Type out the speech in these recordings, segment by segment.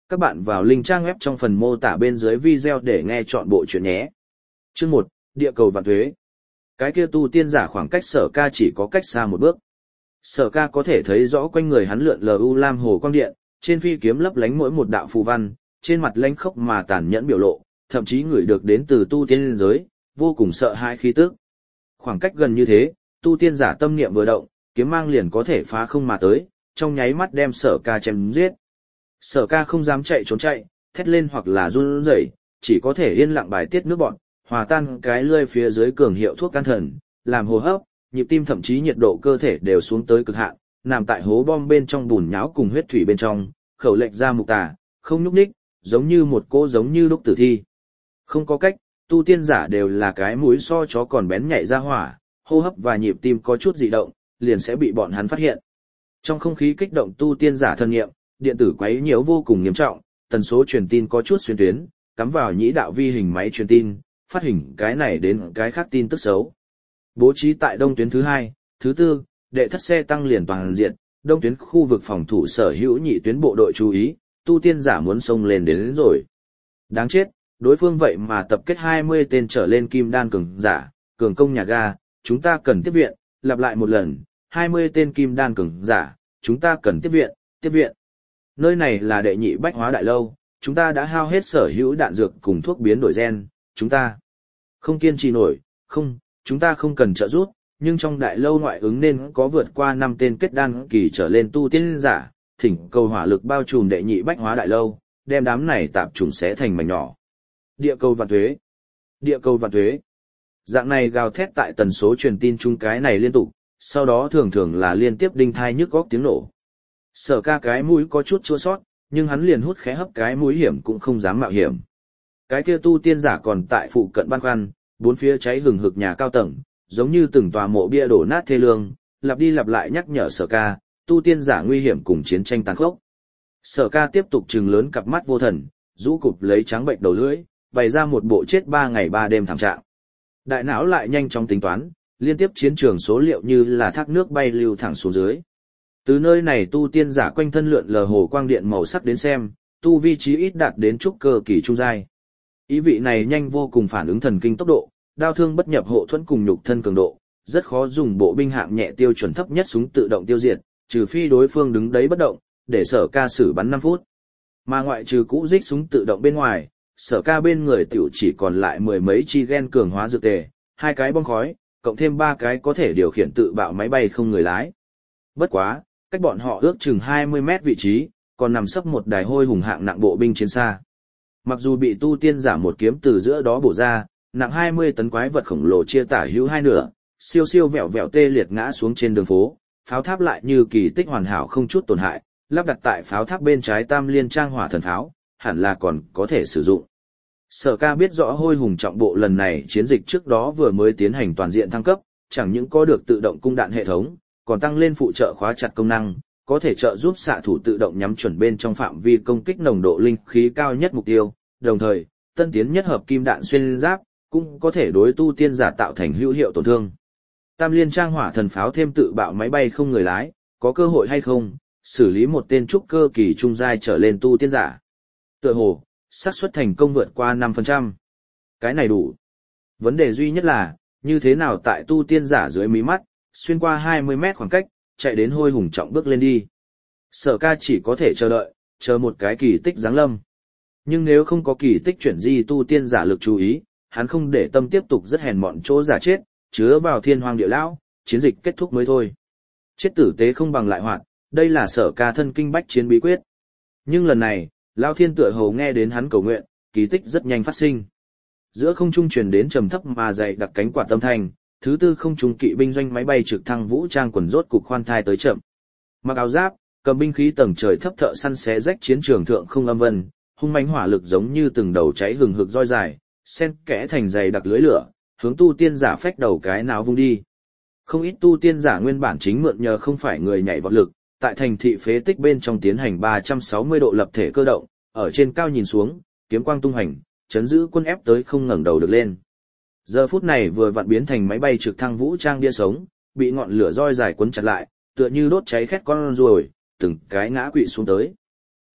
Các bạn vào link trang web trong phần mô tả bên dưới video để nghe chọn bộ truyện nhé. Chương 1, Địa cầu vạn thuế. Cái kia tu tiên giả khoảng cách Sở Ca chỉ có cách xa một bước. Sở Ca có thể thấy rõ quanh người hắn lượn lờ u lam hồ quang điện, trên phi kiếm lấp lánh mỗi một đạo phù văn, trên mặt lãnh khốc mà tàn nhẫn biểu lộ, thậm chí ngửi được đến từ tu tiên giới, vô cùng sợ hãi khí tức. Khoảng cách gần như thế, tu tiên giả tâm niệm vừa động, kiếm mang liền có thể phá không mà tới, trong nháy mắt đem Sở Ca chém giết. Sở Ca không dám chạy trốn chạy, thét lên hoặc là run rẩy, chỉ có thể yên lặng bài tiết nước bọt, hòa tan cái lưỡi phía dưới cường hiệu thuốc can thần, làm hô hấp, nhịp tim thậm chí nhiệt độ cơ thể đều xuống tới cực hạn, nằm tại hố bom bên trong bùn nhão cùng huyết thủy bên trong, khẩu lệnh ra mục tà, không nhúc nhích, giống như một cô giống như lúc tử thi. Không có cách, tu tiên giả đều là cái mũi so chó còn bén nhạy ra hỏa, hô hấp và nhịp tim có chút dị động, liền sẽ bị bọn hắn phát hiện. Trong không khí kích động tu tiên giả thân nghiệm, điện tử quấy nhiễu vô cùng nghiêm trọng, tần số truyền tin có chút xuyên tuyến, cắm vào nhĩ đạo vi hình máy truyền tin, phát hình cái này đến cái khác tin tức xấu. Bố trí tại đông tuyến thứ 2, thứ 4, đệ thất xe tăng liền toàn diện, đông tuyến khu vực phòng thủ sở hữu nhị tuyến bộ đội chú ý, tu tiên giả muốn xông lên đến rồi. Đáng chết, đối phương vậy mà tập kết 20 tên trở lên kim đan cường giả, cường công nhà ga, chúng ta cần tiếp viện, lặp lại một lần, 20 tên kim đan cường giả, chúng ta cần tiếp viện, tiếp viện. Nơi này là đệ nhị bách hóa đại lâu, chúng ta đã hao hết sở hữu đạn dược cùng thuốc biến đổi gen, chúng ta không kiên trì nổi, không, chúng ta không cần trợ giúp, nhưng trong đại lâu ngoại ứng nên có vượt qua 5 tên kết đan kỳ trở lên tu tiên giả, thỉnh cầu hỏa lực bao trùm đệ nhị bách hóa đại lâu, đem đám này tạp trùng xé thành mảnh nhỏ. Địa cầu vạn thuế, địa cầu vạn thuế. Dạng này gào thét tại tần số truyền tin chung cái này liên tục, sau đó thường thường là liên tiếp đinh thai nhức góc tiếng nổ. Sở Ca cái mũi có chút chua sót, nhưng hắn liền hút khẽ hấp cái mũi hiểm cũng không dám mạo hiểm. Cái kia tu tiên giả còn tại phụ cận băn khoăn, bốn phía cháy hừng hực nhà cao tầng, giống như từng tòa mộ bia đổ nát thê lương, lặp đi lặp lại nhắc nhở Sở Ca, tu tiên giả nguy hiểm cùng chiến tranh tàn khốc. Sở Ca tiếp tục trừng lớn cặp mắt vô thần, rũ cụp lấy trắng bệnh đầu lưỡi, bày ra một bộ chết 3 ngày 3 đêm thảm trạng. Đại não lại nhanh chóng tính toán, liên tiếp chiến trường số liệu như là thác nước bay lưu thẳng xuống dưới. Từ nơi này tu tiên giả quanh thân lượn lờ hồ quang điện màu sắc đến xem, tu vi trí ít đạt đến trúc cơ kỳ trung giai. Ý vị này nhanh vô cùng phản ứng thần kinh tốc độ, đao thương bất nhập hộ thuẫn cùng nhục thân cường độ, rất khó dùng bộ binh hạng nhẹ tiêu chuẩn thấp nhất súng tự động tiêu diệt, trừ phi đối phương đứng đấy bất động, để Sở Ca xử bắn 5 phút. Mà ngoại trừ cũ dích súng tự động bên ngoài, Sở Ca bên người tiểu chỉ còn lại 10 mấy chi gen cường hóa dược tề, 2 cái bom khói, cộng thêm 3 cái có thể điều khiển tự bạo máy bay không người lái. Bất quá, cách bọn họ ước chừng 20 mét vị trí, còn nằm sấp một đài hôi hùng hạng nặng bộ binh chiến xa. Mặc dù bị tu tiên giả một kiếm từ giữa đó bổ ra, nặng 20 tấn quái vật khổng lồ chia tả hữu hai nửa, siêu siêu vẹo vẹo tê liệt ngã xuống trên đường phố, pháo tháp lại như kỳ tích hoàn hảo không chút tổn hại, lắp đặt tại pháo tháp bên trái tam liên trang hỏa thần pháo, hẳn là còn có thể sử dụng. Sở Ca biết rõ hôi hùng trọng bộ lần này chiến dịch trước đó vừa mới tiến hành toàn diện thăng cấp, chẳng những có được tự động cung đạn hệ thống, còn tăng lên phụ trợ khóa chặt công năng, có thể trợ giúp xạ thủ tự động nhắm chuẩn bên trong phạm vi công kích nồng độ linh khí cao nhất mục tiêu, đồng thời, tân tiến nhất hợp kim đạn xuyên giáp, cũng có thể đối tu tiên giả tạo thành hữu hiệu tổn thương. Tam liên trang hỏa thần pháo thêm tự bạo máy bay không người lái, có cơ hội hay không, xử lý một tên trúc cơ kỳ trung giai trở lên tu tiên giả. Tựa hồ, xác suất thành công vượt qua 5%. Cái này đủ. Vấn đề duy nhất là, như thế nào tại tu tiên giả dưới mí mắt, xuyên qua 20 mét khoảng cách, chạy đến hôi hùng trọng bước lên đi. Sở Ca chỉ có thể chờ đợi, chờ một cái kỳ tích giáng lâm. Nhưng nếu không có kỳ tích chuyển di tu tiên giả lực chú ý, hắn không để tâm tiếp tục rất hèn mọn chỗ giả chết, chứa vào thiên hoang địa lão, chiến dịch kết thúc mới thôi. Chết tử tế không bằng lại hoạt, đây là Sở Ca thân kinh bách chiến bí quyết. Nhưng lần này, Lão Thiên tựa hồ nghe đến hắn cầu nguyện, kỳ tích rất nhanh phát sinh. Giữa không trung truyền đến trầm thấp mà dày đặc cánh quạt âm thanh, thứ tư không trung kỵ binh doanh máy bay trực thăng vũ trang quần rốt cục khoan thai tới chậm. Mặc áo giáp, cầm binh khí tầng trời thấp thợ săn xé rách chiến trường thượng không âm vân, hung mãnh hỏa lực giống như từng đầu cháy hừng hực roi dài, xen kẽ thành dày đặc lưới lửa, hướng tu tiên giả phách đầu cái nào vung đi. Không ít tu tiên giả nguyên bản chính mượn nhờ không phải người nhảy vọt lực, tại thành thị phế tích bên trong tiến hành 360 độ lập thể cơ động, ở trên cao nhìn xuống, kiếm quang tung hành, chấn giữ quân ép tới không ngẩng đầu được lên. Giờ phút này vừa vặn biến thành máy bay trực thăng vũ trang bia sống, bị ngọn lửa roi dài cuốn chặt lại, tựa như đốt cháy khét con ruồi, từng cái ngã quỵ xuống tới.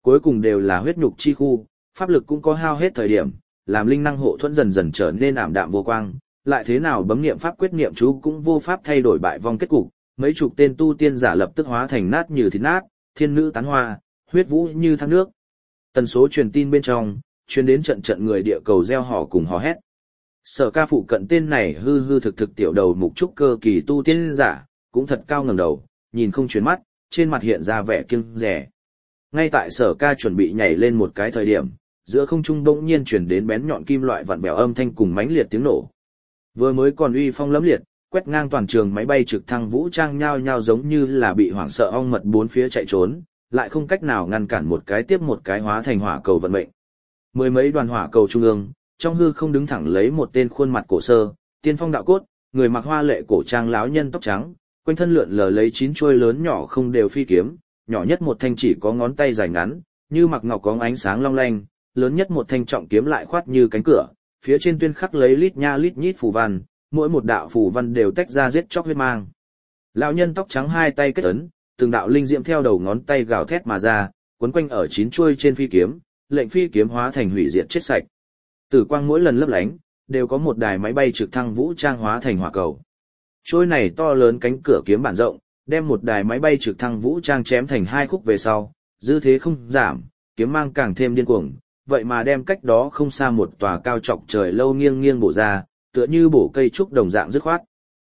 Cuối cùng đều là huyết nhục chi khu, pháp lực cũng có hao hết thời điểm, làm linh năng hộ thuẫn dần dần trở nên ảm đạm vô quang, lại thế nào bấm niệm pháp quyết niệm chú cũng vô pháp thay đổi bại vong kết cục, mấy chục tên tu tiên giả lập tức hóa thành nát như thịt nát, thiên nữ tán hoa, huyết vũ như thác nước. Tần số truyền tin bên trong, truyền đến trận trận người địa cầu reo hò cùng hò hét. Sở Ca phụ cận tên này hư hư thực thực tiểu đầu mục trúc cơ kỳ tu tiên giả, cũng thật cao ngẩng đầu, nhìn không chuyển mắt, trên mặt hiện ra vẻ kiêng dè. Ngay tại Sở Ca chuẩn bị nhảy lên một cái thời điểm, giữa không trung bỗng nhiên truyền đến bén nhọn kim loại vặn vẹo âm thanh cùng mãnh liệt tiếng nổ. Vừa mới còn uy phong lẫm liệt, quét ngang toàn trường máy bay trực thăng vũ trang nhao nhao giống như là bị hoảng sợ ong mật bốn phía chạy trốn, lại không cách nào ngăn cản một cái tiếp một cái hóa thành hỏa cầu vận mệnh. Mười mấy đoàn hỏa cầu trung ương, trong hư không đứng thẳng lấy một tên khuôn mặt cổ sơ, tiên phong đạo cốt, người mặc hoa lệ cổ trang láo nhân tóc trắng, quanh thân lượn lờ lấy 9 chuôi lớn nhỏ không đều phi kiếm, nhỏ nhất một thanh chỉ có ngón tay dài ngắn, như mặc ngọc có ánh sáng long lanh, lớn nhất một thanh trọng kiếm lại khoát như cánh cửa, phía trên tuyên khắc lấy lít nha lít nhít phù văn, mỗi một đạo phù văn đều tách ra giết chóc huyết mang. Lão nhân tóc trắng hai tay kết ấn, từng đạo linh diễm theo đầu ngón tay gào thét mà ra, quấn quanh ở 9 chuôi trên phi kiếm, lệnh phi kiếm hóa thành hủy diệt chết sạch. Tử quang mỗi lần lấp lánh, đều có một đài máy bay trực thăng vũ trang hóa thành hỏa cầu. Trôi này to lớn cánh cửa kiếm bản rộng, đem một đài máy bay trực thăng vũ trang chém thành hai khúc về sau, dư thế không giảm, kiếm mang càng thêm điên cuồng, vậy mà đem cách đó không xa một tòa cao chọc trời lâu nghiêng nghiêng bổ ra, tựa như bổ cây trúc đồng dạng dứt khoát.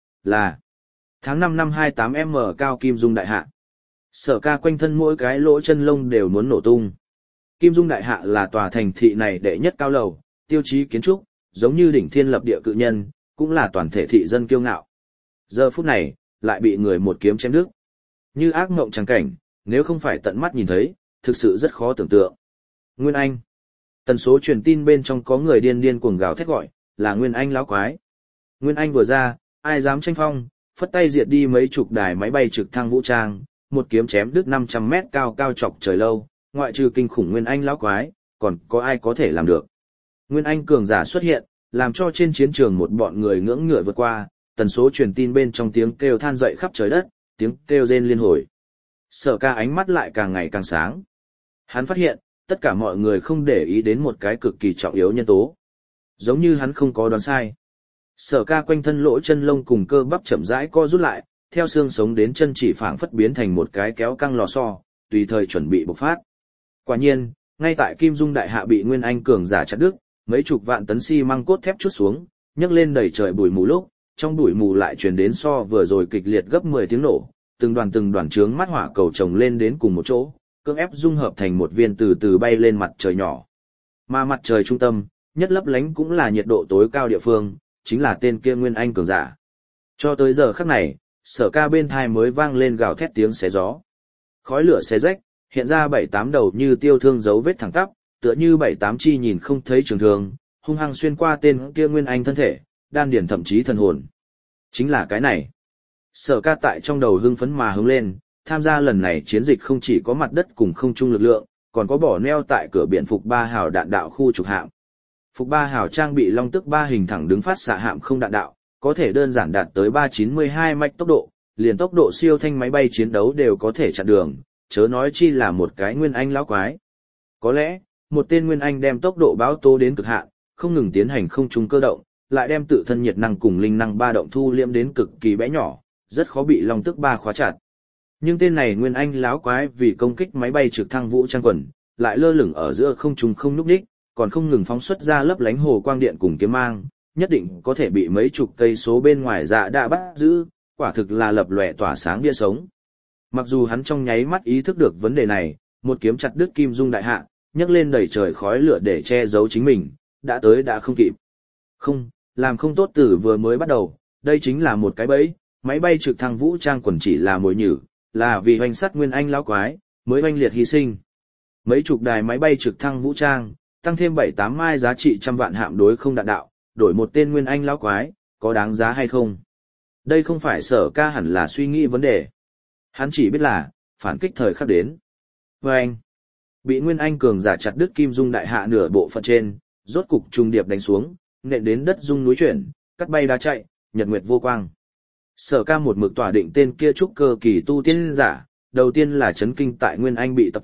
Là tháng 5 năm 28m cao Kim Dung đại hạ. Sở Ca quanh thân mỗi cái lỗ chân lông đều muốn nổ tung. Kim Dung đại hạ là tòa thành thị này đệ nhất cao lầu, tiêu chí kiến trúc, giống như đỉnh thiên lập địa cự nhân, cũng là toàn thể thị dân kiêu ngạo. Giờ phút này, lại bị người một kiếm chém đứt. Như ác mộng trắng cảnh, nếu không phải tận mắt nhìn thấy, thực sự rất khó tưởng tượng. Nguyên Anh. Tần số truyền tin bên trong có người điên điên cuồng gào thét gọi, là Nguyên Anh lão quái. Nguyên Anh vừa ra, ai dám tranh phong, phất tay diệt đi mấy chục đài máy bay trực thăng vũ trang, một kiếm chém đứt 500 mét cao cao chọc trời lâu, ngoại trừ kinh khủng Nguyên Anh lão quái, còn có ai có thể làm được. Nguyên Anh cường giả xuất hiện, làm cho trên chiến trường một bọn người ngưỡng ngựa vượt qua, tần số truyền tin bên trong tiếng kêu than dậy khắp trời đất, tiếng kêu rên liên hồi. Sở Ca ánh mắt lại càng ngày càng sáng. Hắn phát hiện, tất cả mọi người không để ý đến một cái cực kỳ trọng yếu nhân tố. Giống như hắn không có đoán sai. Sở Ca quanh thân lỗ chân lông cùng cơ bắp chậm rãi co rút lại, theo xương sống đến chân chỉ phảng phất biến thành một cái kéo căng lò xo, tùy thời chuẩn bị bộc phát. Quả nhiên, ngay tại Kim Dung đại hạ bị Nguyên Anh cường giả chặt đứt, mấy chục vạn tấn xi măng cốt thép trút xuống, nhấc lên đầy trời bụi mù lúc, trong bụi mù lại truyền đến so vừa rồi kịch liệt gấp 10 tiếng nổ, từng đoàn chướng mắt hỏa cầu chồng lên đến cùng một chỗ, cưỡng ép dung hợp thành một viên từ từ bay lên mặt trời nhỏ. Mà mặt trời trung tâm, nhất lấp lánh cũng là nhiệt độ tối cao địa phương, chính là tên kia Nguyên Anh cường giả. Cho tới giờ khắc này, Sở Ca bên thai mới vang lên gào thét tiếng xé gió. Khói lửa xé rách, hiện ra 7-8 đầu như tiêu thương dấu vết thẳng tắp, tựa như 7-8 chi nhìn không thấy trường thương, hung hăng xuyên qua tên kia Nguyên Anh thân thể, đan điển thậm chí thần hồn. Chính là cái này. Sở Ca tại trong đầu hưng phấn mà hướng lên, tham gia lần này chiến dịch không chỉ có mặt đất cùng không trung lực lượng, còn có bỏ neo tại cửa biển Phục Ba Hào đạn đạo khu trục hạm. Phục Ba Hào trang bị long tức 3 hình thẳng đứng phát xạ hạm không đạn đạo, có thể đơn giản đạt tới 392 mạch tốc độ, liền tốc độ siêu thanh máy bay chiến đấu đều có thể chặn đường, chớ nói chi là một cái Nguyên Anh lão quái. Có lẽ, một tên Nguyên Anh đem tốc độ báo tố đến cực hạn, không ngừng tiến hành không trung cơ động, lại đem tự thân nhiệt năng cùng linh năng ba động thu liễm đến cực kỳ bé nhỏ, rất khó bị long tức 3 khóa chặt. Nhưng tên này Nguyên Anh lão quái vì công kích máy bay trực thăng vũ trang quần, lại lơ lửng ở giữa không trung không nhúc nhích, còn không ngừng phóng xuất ra lấp lánh hồ quang điện cùng kiếm mang, nhất định có thể bị mấy chục cây số bên ngoài dạ đã bắt giữ, quả thực là lập lòe tỏa sáng bia sống. Mặc dù hắn trong nháy mắt ý thức được vấn đề này, một kiếm chặt đứt Kim Dung đại hạ, nhấc lên đầy trời khói lửa để che giấu chính mình, đã tới đã không kịp. Không, làm không tốt từ vừa mới bắt đầu, đây chính là một cái bẫy, máy bay trực thăng vũ trang quần chỉ là mồi nhử, là vì hoành sắt Nguyên Anh lão quái, mới oanh liệt hy sinh. Mấy chục đài máy bay trực thăng vũ trang, tăng thêm 7-8 mai giá trị trăm vạn hạm đối không đạn đạo, đổi một tên Nguyên Anh lão quái, có đáng giá hay không? Đây không phải Sở Ca hẳn là suy nghĩ vấn đề. Hắn chỉ biết là, phản kích thời khắc đến. Và anh, bị Nguyên Anh cường giả chặt đứt Kim Dung đại hạ nửa bộ phận trên, rốt cục trùng điệp đánh xuống, nện đến đất rung núi chuyển, cắt bay đá chạy, nhật nguyệt vô quang. Sở Ca một mực tỏa định tên kia trúc cơ kỳ tu tiên giả, đầu tiên là chấn kinh tại Nguyên Anh bị tập kích,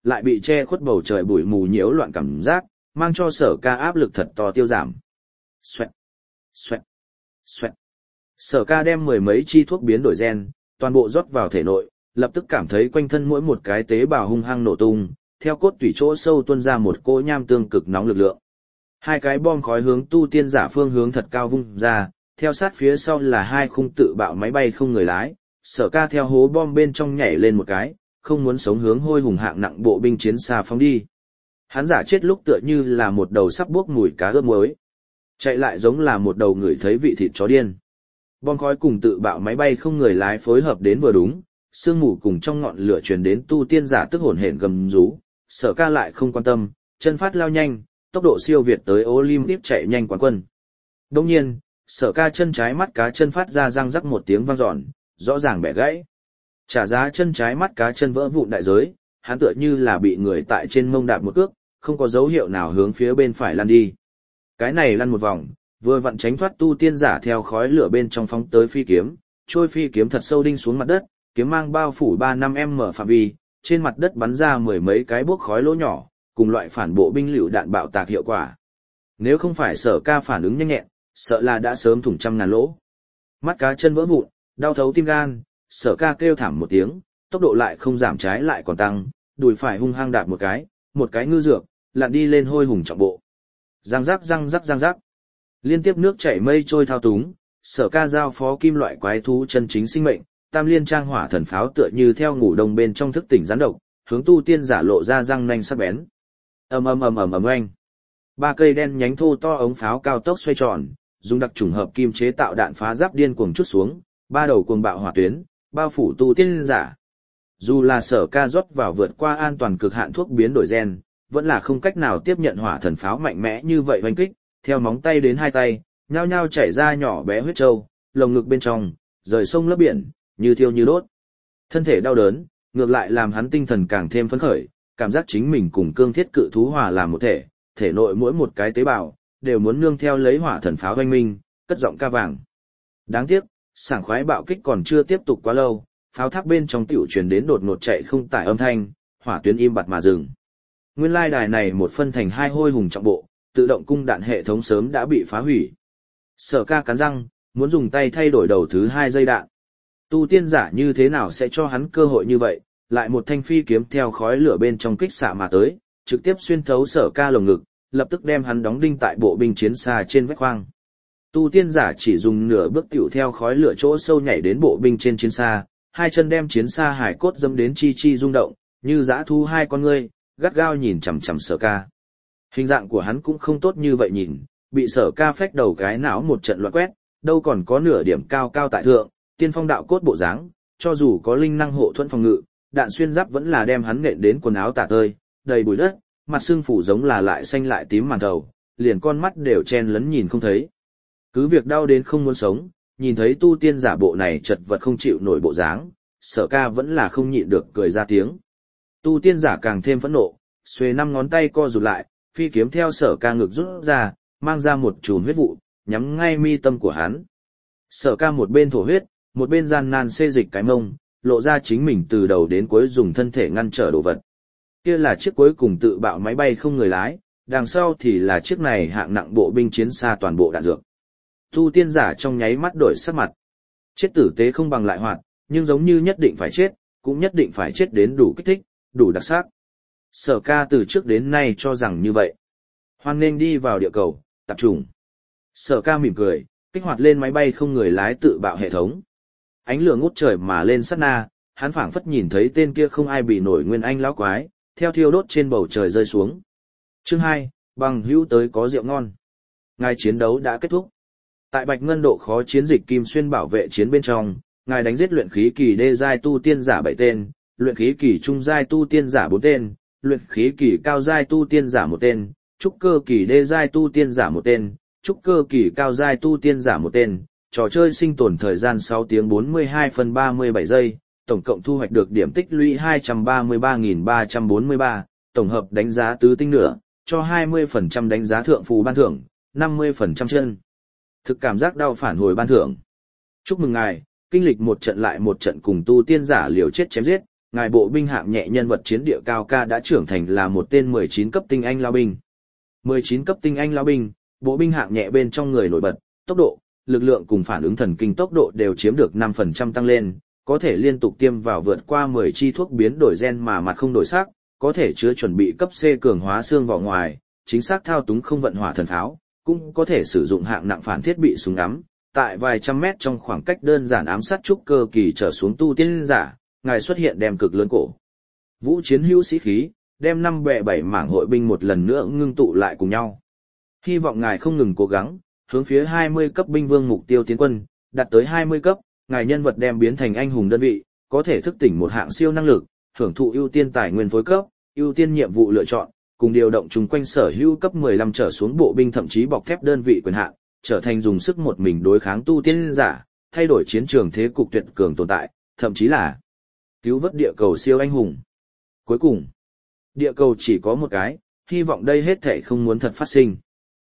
lại bị che khuất bầu trời bụi mù nhiễu loạn cảm giác, mang cho Sở Ca áp lực thật to tiêu giảm. Xoẹt, xoẹt, xoẹt. Sở Ca đem mười mấy chi thuốc biến đổi gen, toàn bộ rót vào thể nội, lập tức cảm thấy quanh thân mỗi một cái tế bào hung hăng nổ tung, theo cốt tủy chỗ sâu tuôn ra một cỗ nham tương cực nóng lực lượng. Hai cái bom khói hướng tu tiên giả phương hướng thật cao vung ra, theo sát phía sau là hai khung tự bạo máy bay không người lái, Sở Ca theo hố bom bên trong nhảy lên một cái, không muốn sống hướng hôi hùng hạng nặng bộ binh chiến xa phóng đi. Hắn giả chết lúc tựa như là một đầu sắp buốc mùi cá ướp muối, chạy lại giống là một đầu người thấy vị thịt chó điên. Bom khói cùng tự bạo máy bay không người lái phối hợp đến vừa đúng, sương mù cùng trong ngọn lửa truyền đến tu tiên giả tức hổn hển gầm rú, Sở Ca lại không quan tâm, chân phát lao nhanh, tốc độ siêu việt tới Olympic chạy nhanh quán quân. Đương nhiên, Sở Ca chân trái mắt cá chân phát ra răng rắc một tiếng vang dọn, rõ ràng bẻ gãy. Trả giá chân trái mắt cá chân vỡ vụn đại giới, hắn tựa như là bị người tại trên mông đạp một cước, không có dấu hiệu nào hướng phía bên phải lăn đi. Cái này lăn một vòng, vừa vặn tránh thoát tu tiên giả theo khói lửa bên trong phóng tới phi kiếm, trôi phi kiếm thật sâu đinh xuống mặt đất, kiếm mang bao phủ 3-5m phạm vi, trên mặt đất bắn ra mười mấy cái bốc khói lỗ nhỏ, cùng loại phản bộ binh lựu đạn bạo tạc hiệu quả. Nếu không phải Sở Ca phản ứng nhanh nhẹn, sợ là đã sớm thủng trăm ngàn lỗ. Mắt cá chân vỡ vụn, đau thấu tim gan, Sở Ca kêu thảm một tiếng, tốc độ lại không giảm trái lại còn tăng, đùi phải hung hăng đạp một cái ngư dược, lặn đi lên hôi hùng trọng bộ. Răng rắc răng rắc răng rắc. Liên tiếp nước chảy mây trôi thao túng, Sở Ca giao phó kim loại quái thú chân chính sinh mệnh, tam liên trang hỏa thần pháo tựa như theo ngủ đông bên trong thức tỉnh rắn độc, hướng tu tiên giả lộ ra răng nanh sắc bén. Ầm ầm ầm ầm ầm oanh. Ba cây đen nhánh thô to ống pháo cao tốc xoay tròn, dùng đặc trùng hợp kim chế tạo đạn phá giáp điên cuồng chút xuống, ba đầu cuồng bạo hỏa tuyến, bao phủ tu tiên giả. Dù là Sở Ca rót vào vượt qua an toàn cực hạn thuốc biến đổi gen, vẫn là không cách nào tiếp nhận hỏa thần pháo mạnh mẽ như vậy oanh kích, theo móng tay đến hai tay, nhao nhao chảy ra nhỏ bé huyết trâu, lồng ngực bên trong, rời sông lấp biển, như thiêu như đốt. Thân thể đau đớn, ngược lại làm hắn tinh thần càng thêm phấn khởi, cảm giác chính mình cùng cương thiết cự thú hòa làm một thể, thể nội mỗi một cái tế bào đều muốn nương theo lấy hỏa thần pháo oanh minh, cất giọng ca vàng. Đáng tiếc, sảng khoái bạo kích còn chưa tiếp tục quá lâu, pháo tháp bên trong tiểu truyền đến đột ngột chạy không tải âm thanh, hỏa tuyến im bặt mà dừng. Nguyên lai đài này một phân thành hai hôi hùng trọng bộ, tự động cung đạn hệ thống sớm đã bị phá hủy. Sở Ca cắn răng, muốn dùng tay thay đổi đầu thứ hai dây đạn. Tu tiên giả như thế nào sẽ cho hắn cơ hội như vậy, lại một thanh phi kiếm theo khói lửa bên trong kích xạ mà tới, trực tiếp xuyên thấu Sở Ca lồng ngực, lập tức đem hắn đóng đinh tại bộ binh chiến xa trên vách khoang. Tu tiên giả chỉ dùng nửa bước tiểu theo khói lửa chỗ sâu nhảy đến bộ binh trên chiến xa, hai chân đem chiến xa hải cốt dâm đến chi chi rung động, như dã thú hai con ngươi, gắt gao nhìn chằm chằm Sở Ca. Hình dạng của hắn cũng không tốt như vậy nhìn, bị Sở Ca phách đầu cái não một trận loạn quét, đâu còn có nửa điểm cao cao tại thượng, tiên phong đạo cốt bộ dáng, cho dù có linh năng hộ thuẫn phòng ngự, đạn xuyên giáp vẫn là đem hắn nện đến quần áo tả tơi, đầy bụi đất, mặt xương phủ giống là lại xanh lại tím màn thầu, liền con mắt đều chen lấn nhìn không thấy. Cứ việc đau đến không muốn sống, nhìn thấy tu tiên giả bộ này chật vật không chịu nổi bộ dáng, Sở Ca vẫn là không nhịn được cười ra tiếng. Tu tiên giả càng thêm phẫn nộ, xuề năm ngón tay co rụt lại, phi kiếm theo Sở Ca ngực rút ra, mang ra một chùm huyết vụ, nhắm ngay mi tâm của hắn. Sở Ca một bên thổ huyết, một bên gian nan xê dịch cái mông, lộ ra chính mình từ đầu đến cuối dùng thân thể ngăn trở đồ vật. Kia là chiếc cuối cùng tự bạo máy bay không người lái, đằng sau thì là chiếc này hạng nặng bộ binh chiến xa toàn bộ đạn dược. Tu tiên giả trong nháy mắt đổi sắc mặt. Chết tử tế không bằng lại hoạt, nhưng giống như nhất định phải chết, cũng nhất định phải chết đến đủ kích thích, đủ đặc sắc. Sở Ca từ trước đến nay cho rằng như vậy. Hoan nên đi vào địa cầu, tập trung. Sở Ca mỉm cười, kích hoạt lên máy bay không người lái tự bạo hệ thống. Ánh lửa ngút trời mà lên sát na, hắn phảng phất nhìn thấy tên kia không ai bị nổi nguyên anh lão quái, theo thiêu đốt trên bầu trời rơi xuống. Chương 2, bằng hữu tới có rượu ngon. Ngài chiến đấu đã kết thúc. Tại Bạch Ngân độ khó chiến dịch Kim Xuyên bảo vệ chiến bên trong, ngài đánh giết luyện khí kỳ đê giai tu tiên giả 7 tên, luyện khí kỳ trung giai tu tiên giả 4 tên, luyện khí kỳ cao giai tu tiên giả 1 tên, trúc cơ kỳ đê giai tu tiên giả 1 tên, trúc cơ kỳ cao giai tu tiên giả 1 tên. Trò chơi sinh tồn thời gian 6 tiếng 42 phân 37 giây, tổng cộng thu hoạch được điểm tích lũy 233.343, tổng hợp đánh giá tứ tinh nửa, cho 20% đánh giá thượng phù ban thưởng, 50% chân. Thực cảm giác đau phản hồi ban thưởng. Chúc mừng ngài, kinh lịch một trận lại một trận cùng tu tiên giả liều chết chém giết, ngài bộ binh hạng nhẹ nhân vật chiến địa cao ca đã trưởng thành là một tên 19 cấp tinh anh lao binh. 19 cấp tinh anh lao binh, bộ binh hạng nhẹ bên trong người nổi bật, tốc độ, lực lượng cùng phản ứng thần kinh tốc độ đều chiếm được 5% tăng lên, có thể liên tục tiêm vào vượt qua 10 chi thuốc biến đổi gen mà mặt không đổi sắc, có thể chứa chuẩn bị cấp C cường hóa xương vỏ ngoài, chính xác thao túng không vận hỏa thần pháo, cũng có thể sử dụng hạng nặng phản thiết bị súng ngắm, tại vài trăm mét trong khoảng cách đơn giản ám sát trúc cơ kỳ trở xuống tu tiên giả, ngài xuất hiện đem cực lớn cổ. Vũ chiến hữu sĩ khí, đem 5 bè 7 mảng hội binh một lần nữa ngưng tụ lại cùng nhau. Hy vọng ngài không ngừng cố gắng, hướng phía 20 cấp binh vương mục tiêu tiến quân, đạt tới 20 cấp, ngài nhân vật đem biến thành anh hùng đơn vị, có thể thức tỉnh một hạng siêu năng lực, hưởng thụ ưu tiên tài nguyên phối cấp, ưu tiên nhiệm vụ lựa chọn, cùng điều động chung quanh sở hữu cấp 15 trở xuống bộ binh thậm chí bọc thép đơn vị quyền hạn, trở thành dùng sức một mình đối kháng tu tiên giả, thay đổi chiến trường thế cục tuyệt cường tồn tại, thậm chí là cứu vớt địa cầu siêu anh hùng. Cuối cùng, địa cầu chỉ có một cái, hy vọng đây hết thảy không muốn thật phát sinh.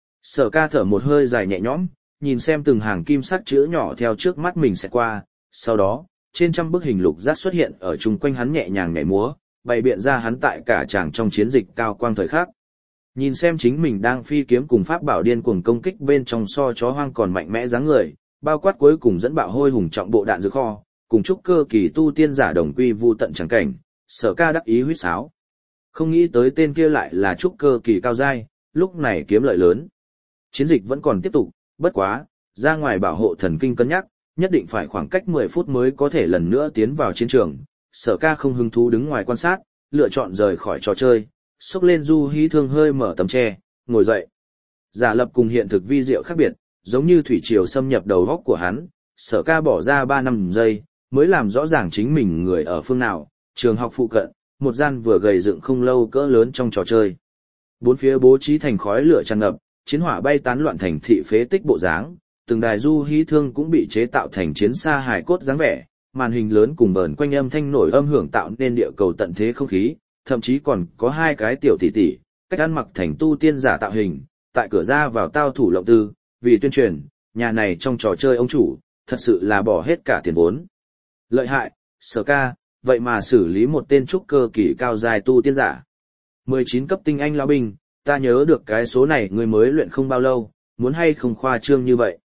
Sở Ca thở một hơi dài nhẹ nhõm, nhìn xem từng hàng kim sắc chữ nhỏ theo trước mắt mình sẽ qua, sau đó, trên trăm bức hình lục giác xuất hiện ở chung quanh hắn nhẹ nhàng nhảy múa, bày biện ra hắn tại cả tràng trong chiến dịch cao quang thời khắc. Nhìn xem chính mình đang phi kiếm cùng pháp bảo điên cuồng công kích bên trong so chó hoang còn mạnh mẽ dáng người, bao quát cuối cùng dẫn bạo hôi hùng trọng bộ đạn dược kho, cùng chúc cơ kỳ tu tiên giả đồng quy vu tận chẳng cảnh, Sở Ca đắc ý huýt sáo. Không nghĩ tới tên kia lại là trúc cơ kỳ cao giai, lúc này kiếm lợi lớn. Chiến dịch vẫn còn tiếp tục, bất quá, ra ngoài bảo hộ thần kinh cân nhắc, nhất định phải khoảng cách 10 phút mới có thể lần nữa tiến vào chiến trường. Sở Ca không hứng thú đứng ngoài quan sát, lựa chọn rời khỏi trò chơi, xốc lên du hí thương hơi mở tấm tre, ngồi dậy. Giả lập cùng hiện thực vi diệu khác biệt, giống như thủy triều xâm nhập đầu óc của hắn, Sở Ca bỏ ra 3 năm giây, mới làm rõ ràng chính mình người ở phương nào, trường học phụ cận, một gian vừa gầy dựng không lâu cỡ lớn trong trò chơi. Bốn phía bố trí thành khói lửa tràn ngập, chiến hỏa bay tán loạn thành thị phế tích bộ dáng, từng đài du hí thương cũng bị chế tạo thành chiến xa hài cốt dáng vẻ, màn hình lớn cùng vờn quanh âm thanh nổi âm hưởng tạo nên địa cầu tận thế không khí, thậm chí còn có hai cái tiểu tỷ tỷ, cách ăn mặc thành tu tiên giả tạo hình, tại cửa ra vào tao thủ lộng tư, vì tuyên truyền, nhà này trong trò chơi ông chủ, thật sự là bỏ hết cả tiền vốn. Lợi hại, Sở Ca, vậy mà xử lý một tên trúc cơ kỳ cao dài tu tiên giả. 19 cấp tinh anh lão binh, ta nhớ được cái số này ngươi mới luyện không bao lâu, muốn hay không khoa trương như vậy.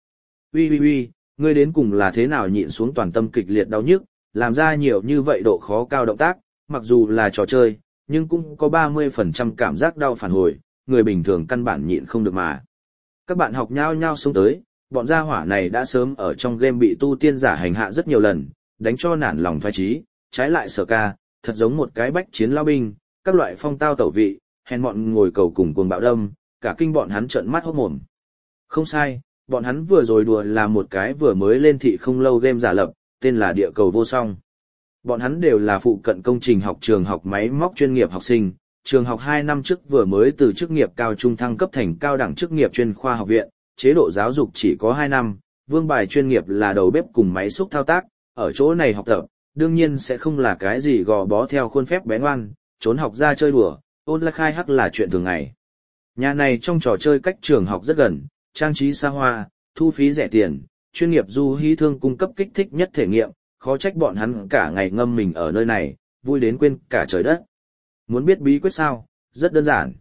Uy, ngươi đến cùng là thế nào nhịn xuống toàn tâm kịch liệt đau nhức, làm ra nhiều như vậy độ khó cao động tác, mặc dù là trò chơi, nhưng cũng có 30% cảm giác đau phản hồi, người bình thường căn bản nhịn không được mà. Các bạn học nhao nhao xông tới, bọn gia hỏa này đã sớm ở trong game bị tu tiên giả hành hạ rất nhiều lần, đánh cho nản lòng thoái chí, trái lại Sở Ca, thật giống một cái bách chiến lao binh, các loại phong tao tẩu vị, hèn mọn ngồi cầu cùng cuồng bạo đâm, cả kinh bọn hắn trợn mắt hốt mồm. Không sai, bọn hắn vừa rồi đùa là một cái vừa mới lên thị không lâu game giả lập, tên là Địa cầu vô song. Bọn hắn đều là phụ cận công trình học trường học máy móc chuyên nghiệp học sinh, trường học 2 năm trước vừa mới từ chức nghiệp cao trung thăng cấp thành cao đẳng chức nghiệp chuyên khoa học viện, chế độ giáo dục chỉ có 2 năm, vương bài chuyên nghiệp là đầu bếp cùng máy xúc thao tác, ở chỗ này học tập, đương nhiên sẽ không là cái gì gò bó theo khuôn phép bé ngoan, trốn học ra chơi đùa, ôn lại khai hắc là chuyện thường ngày. Nhà này trong trò chơi cách trường học rất gần, trang trí xa hoa, thu phí rẻ tiền, chuyên nghiệp du hí thương cung cấp kích thích nhất thể nghiệm, khó trách bọn hắn cả ngày ngâm mình ở nơi này, vui đến quên cả trời đất. Muốn biết bí quyết sao? Rất đơn giản.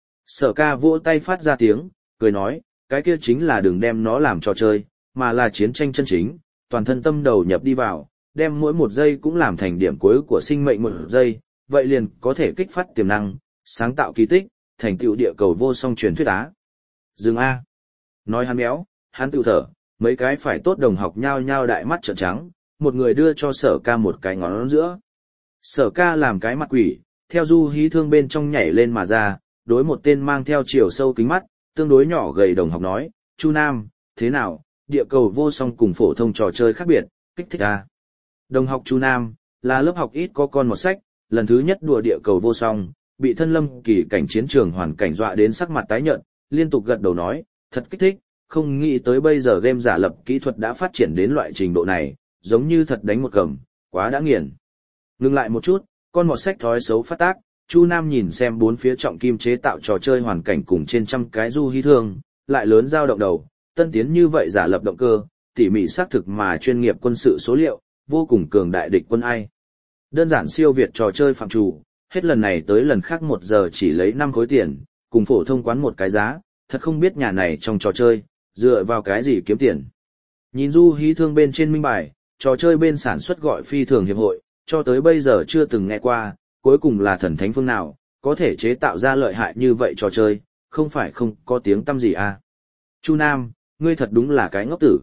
Sở Ca vỗ tay phát ra tiếng, cười nói, cái kia chính là đừng đem nó làm trò chơi, mà là chiến tranh chân chính, toàn thân tâm đầu nhập đi vào, đem mỗi một giây cũng làm thành điểm cuối của sinh mệnh một giây, vậy liền có thể kích phát tiềm năng, sáng tạo kỳ tích, thành tựu địa cầu vô song truyền thuyết á. Dừng A. Nói hắn béo, hắn tự thở, mấy cái phải tốt đồng học nhao nhao đại mắt trợn trắng, một người đưa cho Sở Ca một cái ngón giữa. Sở Ca làm cái mặt quỷ, theo du hí thương bên trong nhảy lên mà ra, đối một tên mang theo chiều sâu kính mắt, tương đối nhỏ gầy đồng học nói, Chu Nam, thế nào, địa cầu vô song cùng phổ thông trò chơi khác biệt, kích thích à? Đồng học Chu Nam, là lớp học ít có con một sách, lần thứ nhất đùa địa cầu vô song, bị thân lâm kỳ cảnh chiến trường hoàn cảnh dọa đến sắc mặt tái nhợt, liên tục gật đầu nói, thật kích thích, không nghĩ tới bây giờ game giả lập kỹ thuật đã phát triển đến loại trình độ này, giống như thật đánh một cầm, quá đã nghiền. Ngừng lại một chút, con mọt sách thói xấu phát tác, Chu Nam nhìn xem bốn phía trọng kim chế tạo trò chơi hoàn cảnh cùng trên trăm cái du hí thương, lại lớn dao động đầu, tân tiến như vậy giả lập động cơ, tỉ mỉ xác thực mà chuyên nghiệp quân sự số liệu, vô cùng cường đại địch quân ai. Đơn giản siêu việt trò chơi phạm chủ, hết lần này tới lần khác 1 giờ chỉ lấy 5 khối tiền, cùng phổ thông quán một cái giá, thật không biết nhà này trong trò chơi, dựa vào cái gì kiếm tiền. Nhìn du hí thương bên trên minh bài, trò chơi bên sản xuất gọi phi thường hiệp hội, cho tới bây giờ chưa từng nghe qua, cuối cùng là thần thánh phương nào, có thể chế tạo ra lợi hại như vậy trò chơi, không phải không có tiếng tăm gì à. Chu Nam, ngươi thật đúng là cái ngốc tử.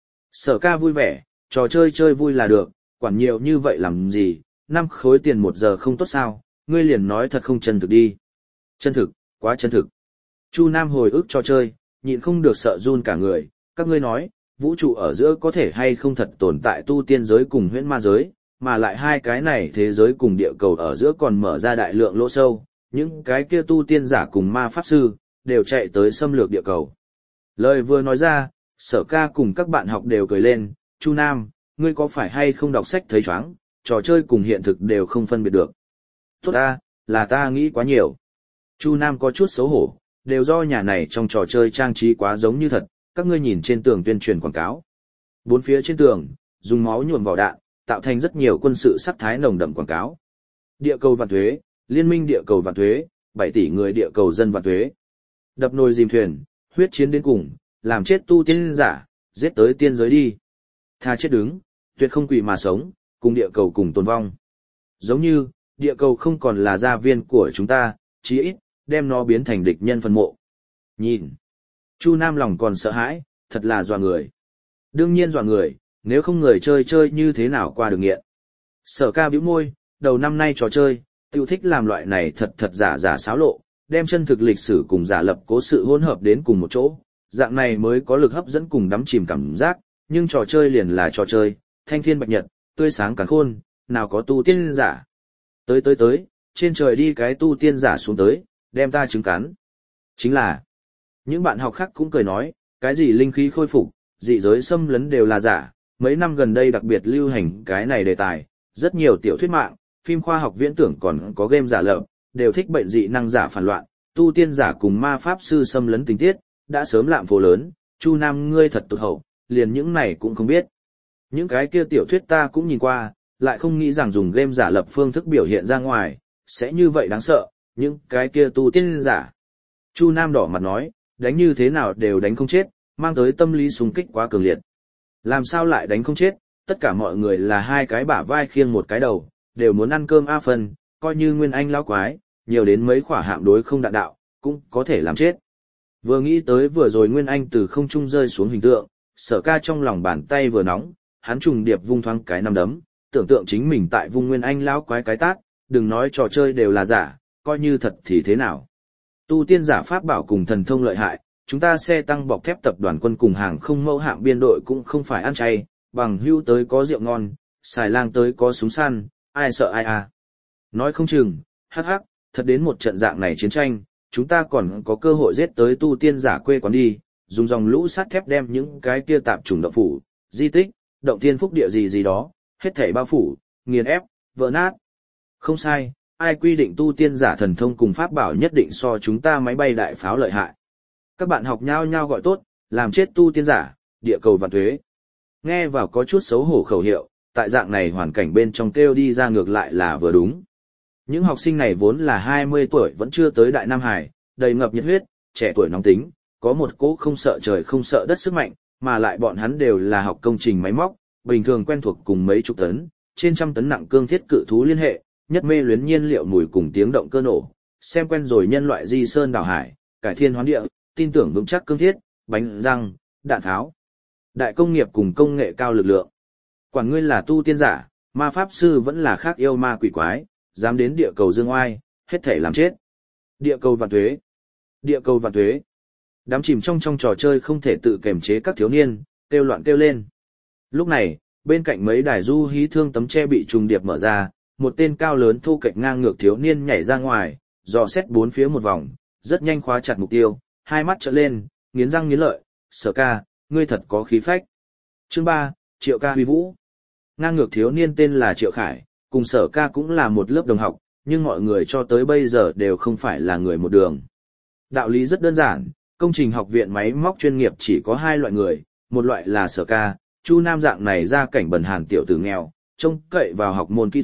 Sở ca vui vẻ, trò chơi chơi vui là được, quản nhiều như vậy làm gì, 5 khối tiền 1 giờ không tốt sao, ngươi liền nói thật không chân thực đi. Chân thực, quá chân thực. Chu Nam hồi ức trò chơi, nhịn không được sợ run cả người, các ngươi nói, vũ trụ ở giữa có thể hay không thật tồn tại tu tiên giới cùng huyễn ma giới, mà lại hai cái này thế giới cùng địa cầu ở giữa còn mở ra đại lượng lỗ sâu, những cái kia tu tiên giả cùng ma pháp sư, đều chạy tới xâm lược địa cầu. Lời vừa nói ra, Sở ca cùng các bạn học đều cười lên, Chu Nam, ngươi có phải hay không đọc sách thấy choáng, trò chơi cùng hiện thực đều không phân biệt được. Tốt ta, là ta nghĩ quá nhiều. Chu Nam có chút xấu hổ, đều do nhà này trong trò chơi trang trí quá giống như thật, các ngươi nhìn trên tường tuyên truyền quảng cáo. 4 phía trên tường, dùng máu nhuộm vào đạn, tạo thành rất nhiều quân sự sắc thái nồng đậm quảng cáo. Địa cầu vạn thuế, liên minh địa cầu vạn thuế, 7 tỷ người địa cầu dân vạn thuế. Đập nồi dìm thuyền, huyết chiến đến cùng, làm chết tu tiên giả, giết tới tiên giới đi. Tha chết đứng, tuyệt không quỷ mà sống, cùng địa cầu cùng tồn vong. Giống như, địa cầu không còn là gia viên của chúng ta, chí ít, đem nó biến thành địch nhân phân mộ. Nhìn, Chu Nam lòng còn sợ hãi, thật là dọa người. Đương nhiên dọa người, nếu không người chơi chơi như thế nào qua được nghiện. Sở ca bĩu môi, đầu năm nay trò chơi, tiêu thích làm loại này thật giả giả xáo lộ, đem chân thực lịch sử cùng giả lập cố sự hỗn hợp đến cùng một chỗ, dạng này mới có lực hấp dẫn cùng đắm chìm cảm giác, nhưng trò chơi liền là trò chơi, thanh thiên bạch nhật, tươi sáng càn khôn, nào có tu tiên giả. Tới, trên trời đi cái tu tiên giả xuống tới, đem ta trứng cắn. Chính là, những bạn học khác cũng cười nói, cái gì linh khí khôi phục, dị giới xâm lấn đều là giả, mấy năm gần đây đặc biệt lưu hành cái này đề tài, rất nhiều tiểu thuyết mạng, phim khoa học viễn tưởng còn có game giả lập, đều thích bệnh dị năng giả phản loạn, tu tiên giả cùng ma pháp sư xâm lấn tình tiết, đã sớm lạm phố lớn, Chu Nam ngươi thật tụt hậu, liền những này cũng không biết. Những cái kia tiểu thuyết ta cũng nhìn qua, lại không nghĩ rằng dùng game giả lập phương thức biểu hiện ra ngoài, sẽ như vậy đáng sợ, những cái kia tu tiên giả. Chu Nam đỏ mặt nói, đánh như thế nào đều đánh không chết, mang tới tâm lý xung kích quá cường liệt. Làm sao lại đánh không chết, tất cả mọi người là hai cái bả vai khiêng một cái đầu, đều muốn ăn cơm A phần, coi như Nguyên Anh lão quái, nhiều đến mấy khỏa hạm đối không đạn đạo, cũng có thể làm chết. Vừa nghĩ tới vừa rồi Nguyên Anh từ không trung rơi xuống hình tượng, Sở ca trong lòng bàn tay vừa nóng, hắn trùng điệp vung thoáng cái nắm đấm, tưởng tượng chính mình tại vung Nguyên Anh lão quái cái tát, đừng nói trò chơi đều là giả, coi như thật thì thế nào. Tu tiên giả pháp bảo cùng thần thông lợi hại, chúng ta xe tăng bọc thép tập đoàn quân cùng hàng không mẫu hạm biên đội cũng không phải ăn chay, bằng hưu tới có rượu ngon, xài lang tới có súng săn, ai sợ ai à. Nói không chừng, hắc, thật đến một trận dạng này chiến tranh, chúng ta còn có cơ hội giết tới tu tiên giả quê quán đi, dùng dòng lũ sắt thép đem những cái kia tạp chủng động phủ, di tích, động thiên phúc địa gì đó, hết thảy bao phủ, nghiền ép, vỡ nát. Không sai, ai quy định tu tiên giả thần thông cùng pháp bảo nhất định so chúng ta máy bay đại pháo lợi hại. Các bạn học nhau nhau gọi tốt, làm chết tu tiên giả, địa cầu vạn thuế. Nghe vào có chút xấu hổ khẩu hiệu, tại dạng này hoàn cảnh bên trong kêu đi ra ngược lại là vừa đúng. Những học sinh này vốn là 20 tuổi vẫn chưa tới Đại Nam Hải, đầy ngập nhiệt huyết, trẻ tuổi nóng tính, có một cỗ không sợ trời không sợ đất sức mạnh, mà lại bọn hắn đều là học công trình máy móc, bình thường quen thuộc cùng mấy chục tấn, trên trăm tấn nặng cương thiết cự thú liên hệ, nhất mê luyến nhiên liệu mùi cùng tiếng động cơ nổ, xem quen rồi nhân loại di sơn đảo hải, cải thiên hoán địa, tin tưởng vững chắc cương thiết, bánh răng, đạn tháo. Đại công nghiệp cùng công nghệ cao lực lượng. Quản ngươi là tu tiên giả, ma pháp sư vẫn là khác yêu ma quỷ quái, dám đến địa cầu dương oai, hết thể làm chết. Địa cầu vạn thuế. Địa cầu vạn thuế. Đám chìm trong trò chơi không thể tự kiềm chế các thiếu niên, kêu loạn kêu lên. Lúc này, bên cạnh mấy đài du hí thương tấm che bị trùng điệp mở ra, một tên cao lớn thu kệch ngang ngược thiếu niên nhảy ra ngoài, dò xét bốn phía một vòng, rất nhanh khóa chặt mục tiêu, hai mắt trợn lên, nghiến răng nghiến lợi, Sở ca, ngươi thật có khí phách. Chương 3, Triệu ca huy vũ. Ngang ngược thiếu niên tên là Triệu Khải, cùng Sở ca cũng là một lớp đồng học, nhưng mọi người cho tới bây giờ đều không phải là người một đường. Đạo lý rất đơn giản, công trình học viện máy móc chuyên nghiệp chỉ có hai loại người, một loại là Sở ca, Chu Nam dạng này ra cảnh bần hàn tiểu tử nghèo, trông cậy vào học môn kỹ thuật,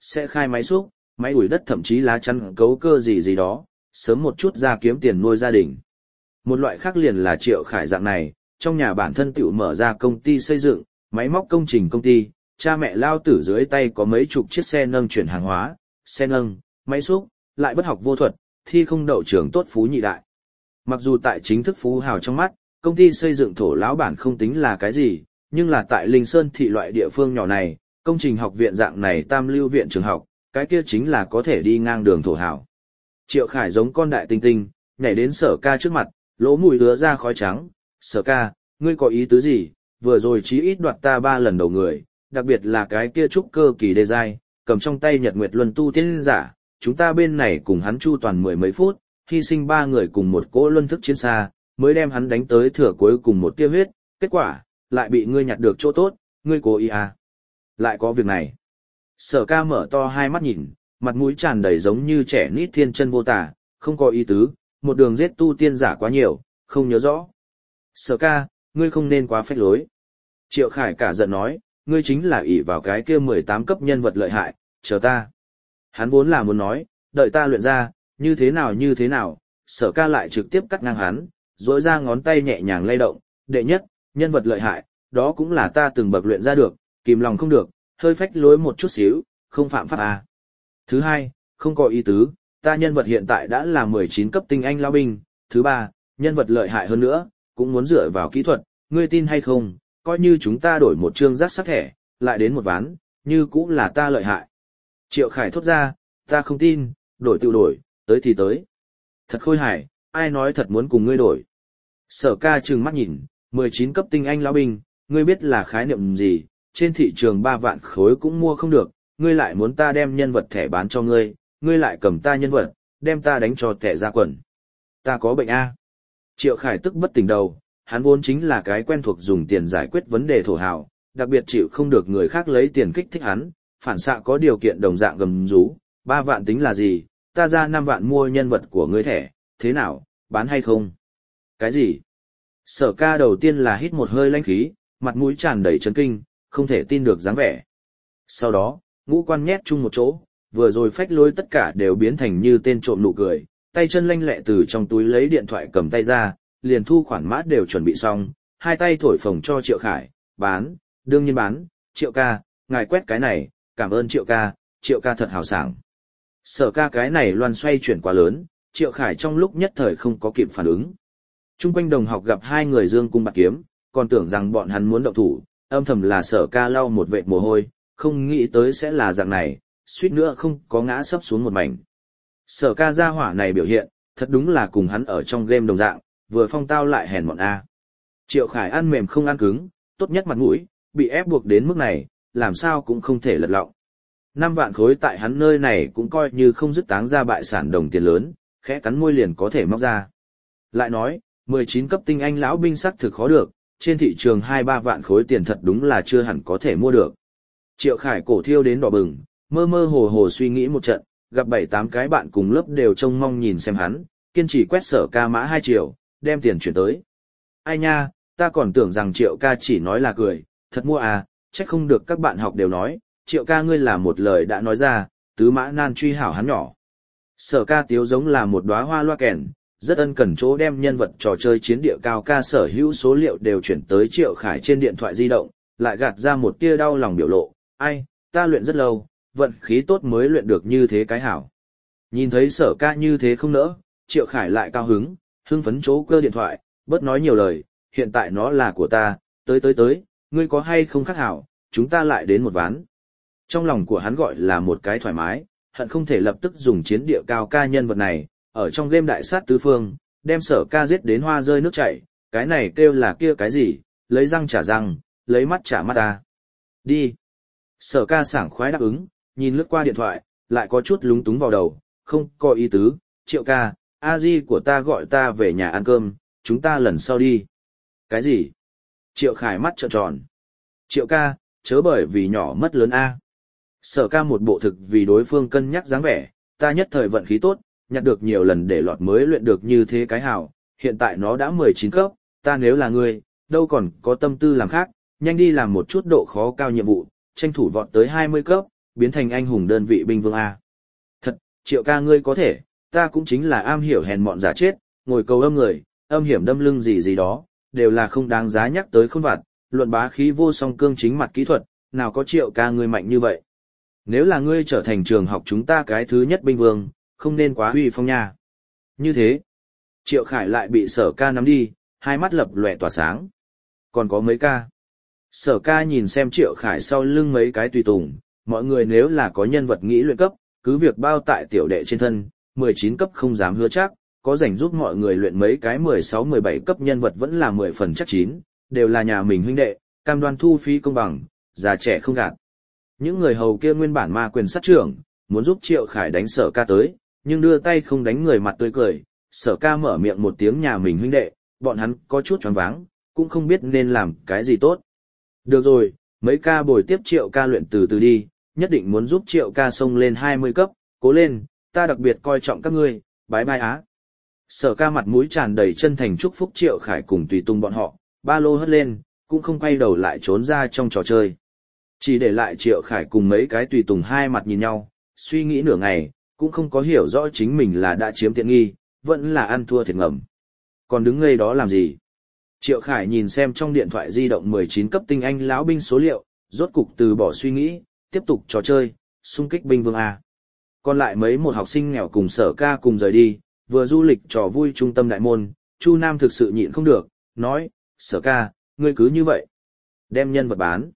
sẽ khai máy xúc, máy ủi đất thậm chí lá chắn cấu cơ gì gì đó, sớm một chút ra kiếm tiền nuôi gia đình. Một loại khác liền là Triệu Khải dạng này, trong nhà bản thân tự mở ra công ty xây dựng, máy móc công trình công ty, cha mẹ lao tử dưới tay có mấy chục chiếc xe nâng chuyển hàng hóa, xe nâng, máy xúc, lại bất học vô thuật, thi không đậu trường tốt phú nhị đại. Mặc dù tại chính thức phú hào trong mắt, công ty xây dựng thổ lão bản không tính là cái gì, nhưng là tại Linh Sơn thị loại địa phương nhỏ này, công trình học viện dạng này tam lưu viện trường học, cái kia chính là có thể đi ngang đường thổ hào. Triệu Khải giống con đại tinh tinh, nhảy đến Sở Ca trước mặt, lỗ mũi hứa ra khói trắng. Sở Ca, ngươi có ý tứ gì? Vừa rồi chí ít đoạt ta 3 lần đầu người, đặc biệt là cái kia trúc cơ kỳ đê giai, cầm trong tay Nhật Nguyệt Luân tu tiên giả, chúng ta bên này cùng hắn chu toàn 10 mấy phút, hy sinh 3 người cùng một cỗ luân thức chiến xa, mới đem hắn đánh tới thừa cuối cùng một tia huyết, kết quả, lại bị ngươi nhặt được chỗ tốt, ngươi cố ý à? Lại có việc này. Sở Ca mở to hai mắt nhìn, mặt mũi tràn đầy giống như trẻ nít thiên chân vô tả, không có ý tứ, một đường giết tu tiên giả quá nhiều, không nhớ rõ. Sở Ca, ngươi không nên quá phách lối. Triệu Khải cả giận nói, ngươi chính là ỷ vào cái kia 18 cấp nhân vật lợi hại, chờ ta. Hắn vốn là muốn nói, đợi ta luyện ra, như thế nào, Sở Ca lại trực tiếp cắt ngang hắn, rỗi ra ngón tay nhẹ nhàng lay động, đệ nhất, nhân vật lợi hại, đó cũng là ta từng bậc luyện ra được, kìm lòng không được, hơi phách lối một chút xíu, không phạm pháp à. Thứ hai, không có ý tứ, ta nhân vật hiện tại đã là 19 cấp tinh anh lao binh. Thứ ba, nhân vật lợi hại hơn nữa, cũng muốn dựa vào kỹ thuật, ngươi tin hay không, coi như chúng ta đổi một chương giác sắc thẻ, lại đến một ván, như cũng là ta lợi hại. Triệu Khải thốt ra, ta không tin, đổi tự đổi, tới thì tới. Thật khôi hài, ai nói thật muốn cùng ngươi đổi. Sở Ca trừng mắt nhìn, 19 cấp tinh anh lão binh, ngươi biết là khái niệm gì, trên thị trường 3 vạn khối cũng mua không được, ngươi lại muốn ta đem nhân vật thẻ bán cho ngươi, ngươi lại cầm ta nhân vật, đem ta đánh cho thẻ ra quần. Ta có bệnh A. Triệu Khải tức bất tỉnh đầu, hắn vốn chính là cái quen thuộc dùng tiền giải quyết vấn đề thổ hào, đặc biệt chịu không được người khác lấy tiền kích thích hắn, phản xạ có điều kiện đồng dạng gầm rú, 3 vạn tính là gì, ta ra 5 vạn mua nhân vật của ngươi thẻ, thế nào, bán hay không? Cái gì? Sở Ca đầu tiên là hít một hơi lãnh khí, mặt mũi tràn đầy chấn kinh, không thể tin được dáng vẻ. Sau đó, ngũ quan nhét chung một chỗ, vừa rồi phách lối tất cả đều biến thành như tên trộm nụ cười, tay chân lanh lẹ từ trong túi lấy điện thoại cầm tay ra, liền thu khoản mã đều chuẩn bị xong, hai tay thổi phồng cho Triệu Khải, bán, đương nhiên bán, Triệu ca, ngài quét cái này, cảm ơn Triệu ca thật hào sảng. Sở Ca cái này loan xoay chuyển quá lớn, Triệu Khải trong lúc nhất thời không có kịp phản ứng. Trung quanh đồng học gặp hai người dương cung bạc kiếm, còn tưởng rằng bọn hắn muốn động thủ, âm thầm là Sở Ca lau một vệt mồ hôi, không nghĩ tới sẽ là dạng này, suýt nữa không có ngã sấp xuống một mảnh. Sở Ca gia hỏa này biểu hiện, thật đúng là cùng hắn ở trong game đồng dạng, vừa phong tao lại hèn mọn A. Triệu Khải ăn mềm không ăn cứng, tốt nhất mặt mũi, bị ép buộc đến mức này, làm sao cũng không thể lật lọng. 5 vạn khối tại hắn nơi này cũng coi như không dứt táng ra bại sản đồng tiền lớn, khẽ cắn môi liền có thể móc ra. Lại nói, 19 cấp tinh anh lão binh sắc thực khó được, trên thị trường 2-3 vạn khối tiền thật đúng là chưa hẳn có thể mua được. Triệu Khải cổ thiêu đến đỏ bừng, mơ mơ hồ hồ suy nghĩ một trận, gặp 7-8 cái bạn cùng lớp đều trông mong nhìn xem hắn, kiên trì quét Sở Ca mã 2 triệu, đem tiền chuyển tới. Ai nha, ta còn tưởng rằng Triệu ca chỉ nói là cười, thật mua à, chắc không được các bạn học đều nói, Triệu ca ngươi là một lời đã nói ra, tứ mã nan truy hảo hắn nhỏ. Sở Ca tiếu giống là một đóa hoa loa kèn, rất ân cần chỗ đem nhân vật trò chơi chiến địa cao ca sở hữu số liệu đều chuyển tới Triệu Khải trên điện thoại di động, lại gạt ra một tia đau lòng biểu lộ, ai, ta luyện rất lâu, vận khí tốt mới luyện được như thế cái hảo. Nhìn thấy Sở Ca như thế không nỡ, Triệu Khải lại cao hứng, hưng phấn chỗ cơ điện thoại, bớt nói nhiều lời, hiện tại nó là của ta, tới, ngươi có hay không khác hảo, chúng ta lại đến một ván. Trong lòng của hắn gọi là một cái thoải mái, hận không thể lập tức dùng chiến địa cao ca nhân vật này, ở trong game đại sát tứ phương, đem Sở Ca giết đến hoa rơi nước chảy, cái này kêu là kia cái gì, lấy răng trả răng, lấy mắt trả mắt ta. Đi. Sở Ca sảng khoái đáp ứng, nhìn lướt qua điện thoại, lại có chút lúng túng vào đầu, không có ý tứ, Triệu ca, A-di của ta gọi ta về nhà ăn cơm, chúng ta lần sau đi. Cái gì? Triệu Khải mắt trợn tròn. Triệu ca, chớ bởi vì nhỏ mất lớn A. Sở Ca một bộ thực vì đối phương cân nhắc dáng vẻ, ta nhất thời vận khí tốt, nhặt được nhiều lần để lọt mới luyện được như thế cái hảo, hiện tại nó đã 19 cấp, ta nếu là ngươi, đâu còn có tâm tư làm khác, nhanh đi làm một chút độ khó cao nhiệm vụ, tranh thủ vọt tới 20 cấp, biến thành anh hùng đơn vị binh vương A. Thật, Triệu ca ngươi có thể, ta cũng chính là am hiểu hèn mọn giả chết, ngồi cầu âm người, âm hiểm đâm lưng gì gì đó, đều là không đáng giá nhắc tới khôn vặt, luận bá khí vô song cương chính mặt kỹ thuật, nào có Triệu ca ngươi mạnh như vậy. Nếu là ngươi trở thành trường học chúng ta cái thứ nhất binh vương, không nên quá uy phong nha. Như thế, Triệu Khải lại bị Sở ca nắm đi, hai mắt lập lòe tỏa sáng. Còn có mấy ca. Sở ca nhìn xem Triệu Khải sau lưng mấy cái tùy tùng, mọi người nếu là có nhân vật nghĩ luyện cấp, cứ việc bao tại tiểu đệ trên thân, 19 cấp không dám hứa chắc, có rảnh giúp mọi người luyện mấy cái 16-17 cấp nhân vật vẫn là 10 phần chắc chín, đều là nhà mình huynh đệ, cam đoan thu phí công bằng, già trẻ không gạt. Những người hầu kia nguyên bản ma quyền sát trưởng, muốn giúp Triệu Khải đánh Sở ca tới, nhưng đưa tay không đánh người mặt tươi cười, Sở ca mở miệng một tiếng nhà mình huynh đệ, bọn hắn có chút choáng váng, cũng không biết nên làm cái gì tốt. Được rồi, mấy ca bồi tiếp Triệu ca luyện từ từ đi, nhất định muốn giúp Triệu ca xông lên 20 cấp, cố lên, ta đặc biệt coi trọng các ngươi, bái bai á. Sở ca mặt mũi tràn đầy chân thành chúc phúc Triệu Khải cùng tùy tùng bọn họ, ba lô hất lên, cũng không quay đầu lại trốn ra trong trò chơi. Chỉ để lại Triệu Khải cùng mấy cái tùy tùng hai mặt nhìn nhau, suy nghĩ nửa ngày, cũng không có hiểu rõ chính mình là đã chiếm tiện nghi, vẫn là ăn thua thiệt ngầm. Còn đứng ngây đó làm gì? Triệu Khải nhìn xem trong điện thoại di động 19 cấp tinh anh lão binh số liệu, rốt cục từ bỏ suy nghĩ, tiếp tục trò chơi, xung kích binh vương A. Còn lại mấy một học sinh nghèo cùng Sở ca cùng rời đi, vừa du lịch trò vui trung tâm đại môn, Chu Nam thực sự nhịn không được, nói, Sở ca, ngươi cứ như vậy. Đem nhân vật bán.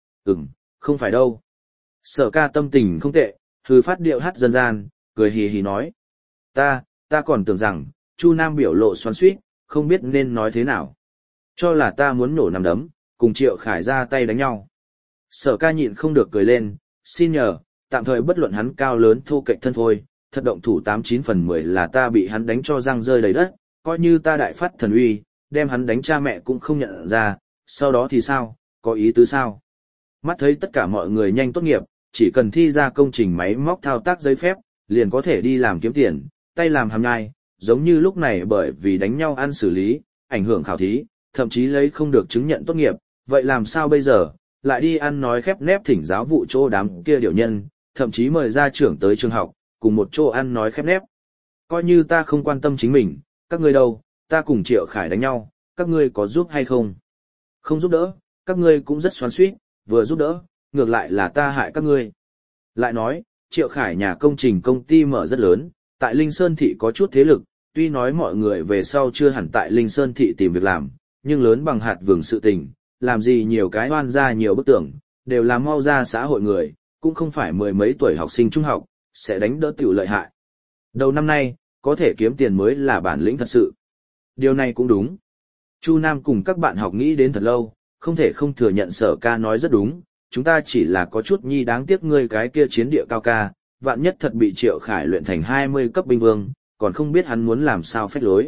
Không phải đâu. Sở ca tâm tình không tệ, hừ phát điệu hát dân gian, cười hì hì nói. Ta còn tưởng rằng, Chu Nam biểu lộ xoắn xuýt, không biết nên nói thế nào. Cho là ta muốn nổ nằm đấm, cùng Triệu Khải ra tay đánh nhau. Sở ca nhịn không được cười lên, xin nhờ, tạm thời bất luận hắn cao lớn thô kệch thân phôi, thật động thủ 89 phần 10 là ta bị hắn đánh cho răng rơi đầy đất, coi như ta đại phát thần uy, đem hắn đánh cha mẹ cũng không nhận ra, sau đó thì sao, có ý tứ sao? Mắt thấy tất cả mọi người nhanh tốt nghiệp, chỉ cần thi ra công trình máy móc thao tác giấy phép, liền có thể đi làm kiếm tiền, tay làm hàm nhai, giống như lúc này bởi vì đánh nhau ăn xử lý, ảnh hưởng khảo thí, thậm chí lấy không được chứng nhận tốt nghiệp, vậy làm sao bây giờ, lại đi ăn nói khép nép thỉnh giáo vụ chỗ đám kia điều nhân, thậm chí mời gia trưởng tới trường học, cùng một chỗ ăn nói khép nép. Coi như ta không quan tâm chính mình, các ngươi đâu, ta cùng Triệu Khải đánh nhau, các ngươi có giúp hay không? Không giúp đỡ, các ngươi cũng rất xoắn xuýt, vừa giúp đỡ, ngược lại là ta hại các ngươi. Lại nói, Triệu Khải nhà công trình công ty mở rất lớn, tại Linh Sơn Thị có chút thế lực, tuy nói mọi người về sau chưa hẳn tại Linh Sơn Thị tìm việc làm, nhưng lớn bằng hạt vừng sự tình, làm gì nhiều cái oan ra nhiều bức tưởng, đều là mau ra xã hội người, cũng không phải mười mấy tuổi học sinh trung học, sẽ đánh đỡ tiểu lợi hại. Đầu năm nay, có thể kiếm tiền mới là bản lĩnh thật sự. Điều này cũng đúng. Chu Nam cùng các bạn học nghĩ đến thật lâu, không thể không thừa nhận Sở ca nói rất đúng, chúng ta chỉ là có chút nhi đáng tiếc ngươi cái kia chiến địa cao ca, vạn nhất thật bị Triệu Khải luyện thành 20 cấp binh vương, còn không biết hắn muốn làm sao phách lối.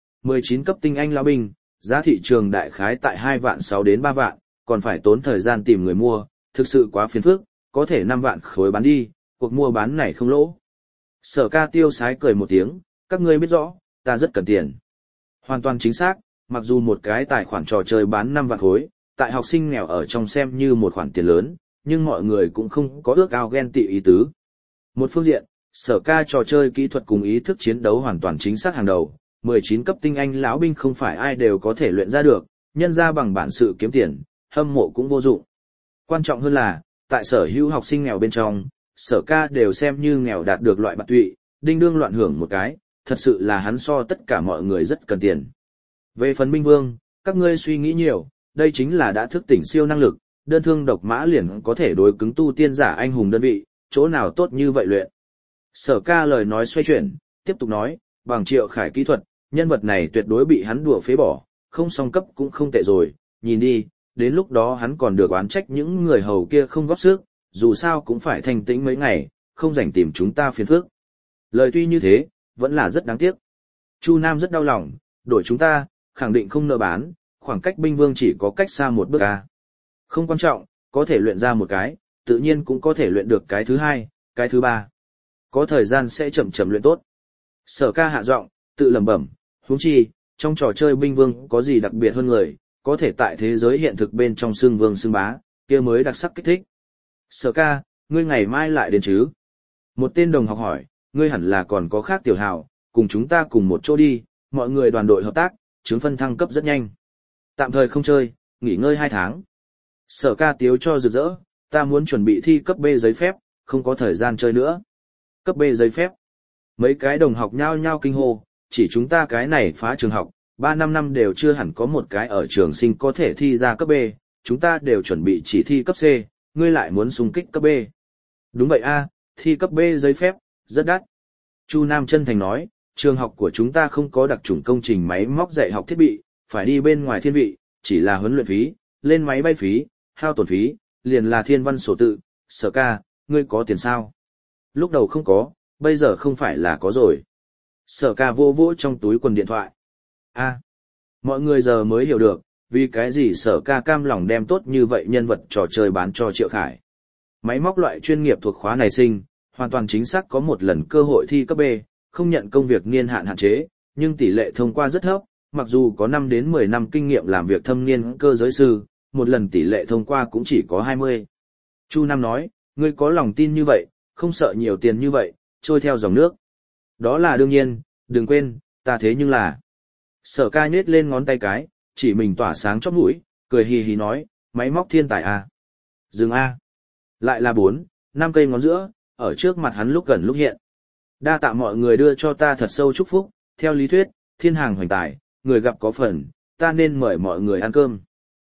19 cấp tinh anh lão binh, giá thị trường đại khái tại 2 vạn 6 đến 3 vạn, còn phải tốn thời gian tìm người mua, thực sự quá phiền phức, có thể 5 vạn khối bán đi, cuộc mua bán này không lỗ. Sở ca tiêu sái cười một tiếng, các ngươi biết rõ, ta rất cần tiền. Hoàn toàn chính xác, mặc dù một cái tài khoản trò chơi bán 5 vạn khối, tại học sinh nghèo ở trong xem như một khoản tiền lớn, nhưng mọi người cũng không có ước ao ghen tị ý tứ. Một phương diện, Sở ca trò chơi kỹ thuật cùng ý thức chiến đấu hoàn toàn chính xác hàng đầu, 19 cấp tinh anh lão binh không phải ai đều có thể luyện ra được, nhân ra bằng bản sự kiếm tiền, hâm mộ cũng vô dụng. Quan trọng hơn là, tại sở hữu học sinh nghèo bên trong, Sở ca đều xem như nghèo đạt được loại bạc tụy, đinh đương loạn hưởng một cái, thật sự là hắn so tất cả mọi người rất cần tiền. Về phần binh vương, các ngươi suy nghĩ nhiều, đây chính là đã thức tỉnh siêu năng lực, đơn thương độc mã liền có thể đối cứng tu tiên giả anh hùng đơn vị, chỗ nào tốt như vậy luyện. Sở ca lời nói xoay chuyển, tiếp tục nói, bằng Triệu Khải kỹ thuật, nhân vật này tuyệt đối bị hắn đùa phế bỏ, không song cấp cũng không tệ rồi, nhìn đi, đến lúc đó hắn còn được oán trách những người hầu kia không góp sức, dù sao cũng phải thanh tĩnh mấy ngày, không rảnh tìm chúng ta phiền phức. Lời tuy như thế, vẫn là rất đáng tiếc. Chu Nam rất đau lòng, đổi chúng ta, khẳng định không nợ bán, khoảng cách binh vương chỉ có cách xa một bước a. Không quan trọng, có thể luyện ra một cái, tự nhiên cũng có thể luyện được cái thứ hai, cái thứ ba. Có thời gian sẽ chậm chậm luyện tốt. Sở ca hạ giọng, tự lẩm bẩm, huống chi, trong trò chơi binh vương có gì đặc biệt hơn người, có thể tại thế giới hiện thực bên trong xưng vương xưng bá, kia mới đặc sắc kích thích. Sở ca, ngươi ngày mai lại đến chứ? Một tên đồng học hỏi, ngươi hẳn là còn có khác tiểu hào, cùng chúng ta cùng một chỗ đi, mọi người đoàn đội hợp tác, chứng phân thăng cấp rất nhanh. Tạm thời không chơi, nghỉ ngơi 2 tháng. Sở Ca tiếu cho rực rỡ, ta muốn chuẩn bị thi cấp B giấy phép, không có thời gian chơi nữa. Cấp B giấy phép. Mấy cái đồng học nhao nhao kinh hô, chỉ chúng ta cái này phá trường học, 3-5 năm đều chưa hẳn có một cái ở trường sinh có thể thi ra cấp B, chúng ta đều chuẩn bị chỉ thi cấp C, ngươi lại muốn xung kích cấp B. Đúng vậy a, thi cấp B giấy phép, rất đắt. Chu Nam chân thành nói, trường học của chúng ta không có đặc chủng công trình máy móc dạy học thiết bị, phải đi bên ngoài thiên vị, chỉ là huấn luyện phí, lên máy bay phí, hao tổn phí, liền là thiên văn sổ tự. Sở Ca, ngươi có tiền sao? Lúc đầu không có, bây giờ không phải là có rồi. Sở Ca vô vỗ trong túi quần điện thoại. Mọi người giờ mới hiểu được, vì cái gì Sở Ca cam lòng đem tốt như vậy nhân vật trò chơi bán cho Triệu Khải. Máy móc loại chuyên nghiệp thuộc khóa này sinh, hoàn toàn chính xác có một lần cơ hội thi cấp B, không nhận công việc niên hạn hạn chế, nhưng tỷ lệ thông qua rất thấp, mặc dù có 5 đến 10 năm kinh nghiệm làm việc thâm niên cơ giới sư, một lần tỷ lệ thông qua cũng chỉ có 20. Chu Nam nói, ngươi có lòng tin như vậy, không sợ nhiều tiền như vậy, trôi theo dòng nước. Đó là đương nhiên, đừng quên, ta thế nhưng là. Sở Ca nhếch lên ngón tay cái, chỉ mình tỏa sáng chóp mũi, cười hì hì nói, máy móc thiên tài à. Dừng a. Lại là 4-5 cây ngón giữa, ở trước mặt hắn lúc gần lúc hiện. Đa tạ mọi người đưa cho ta thật sâu chúc phúc, theo lý thuyết, thiên hàng hoành tài, người gặp có phần, ta nên mời mọi người ăn cơm.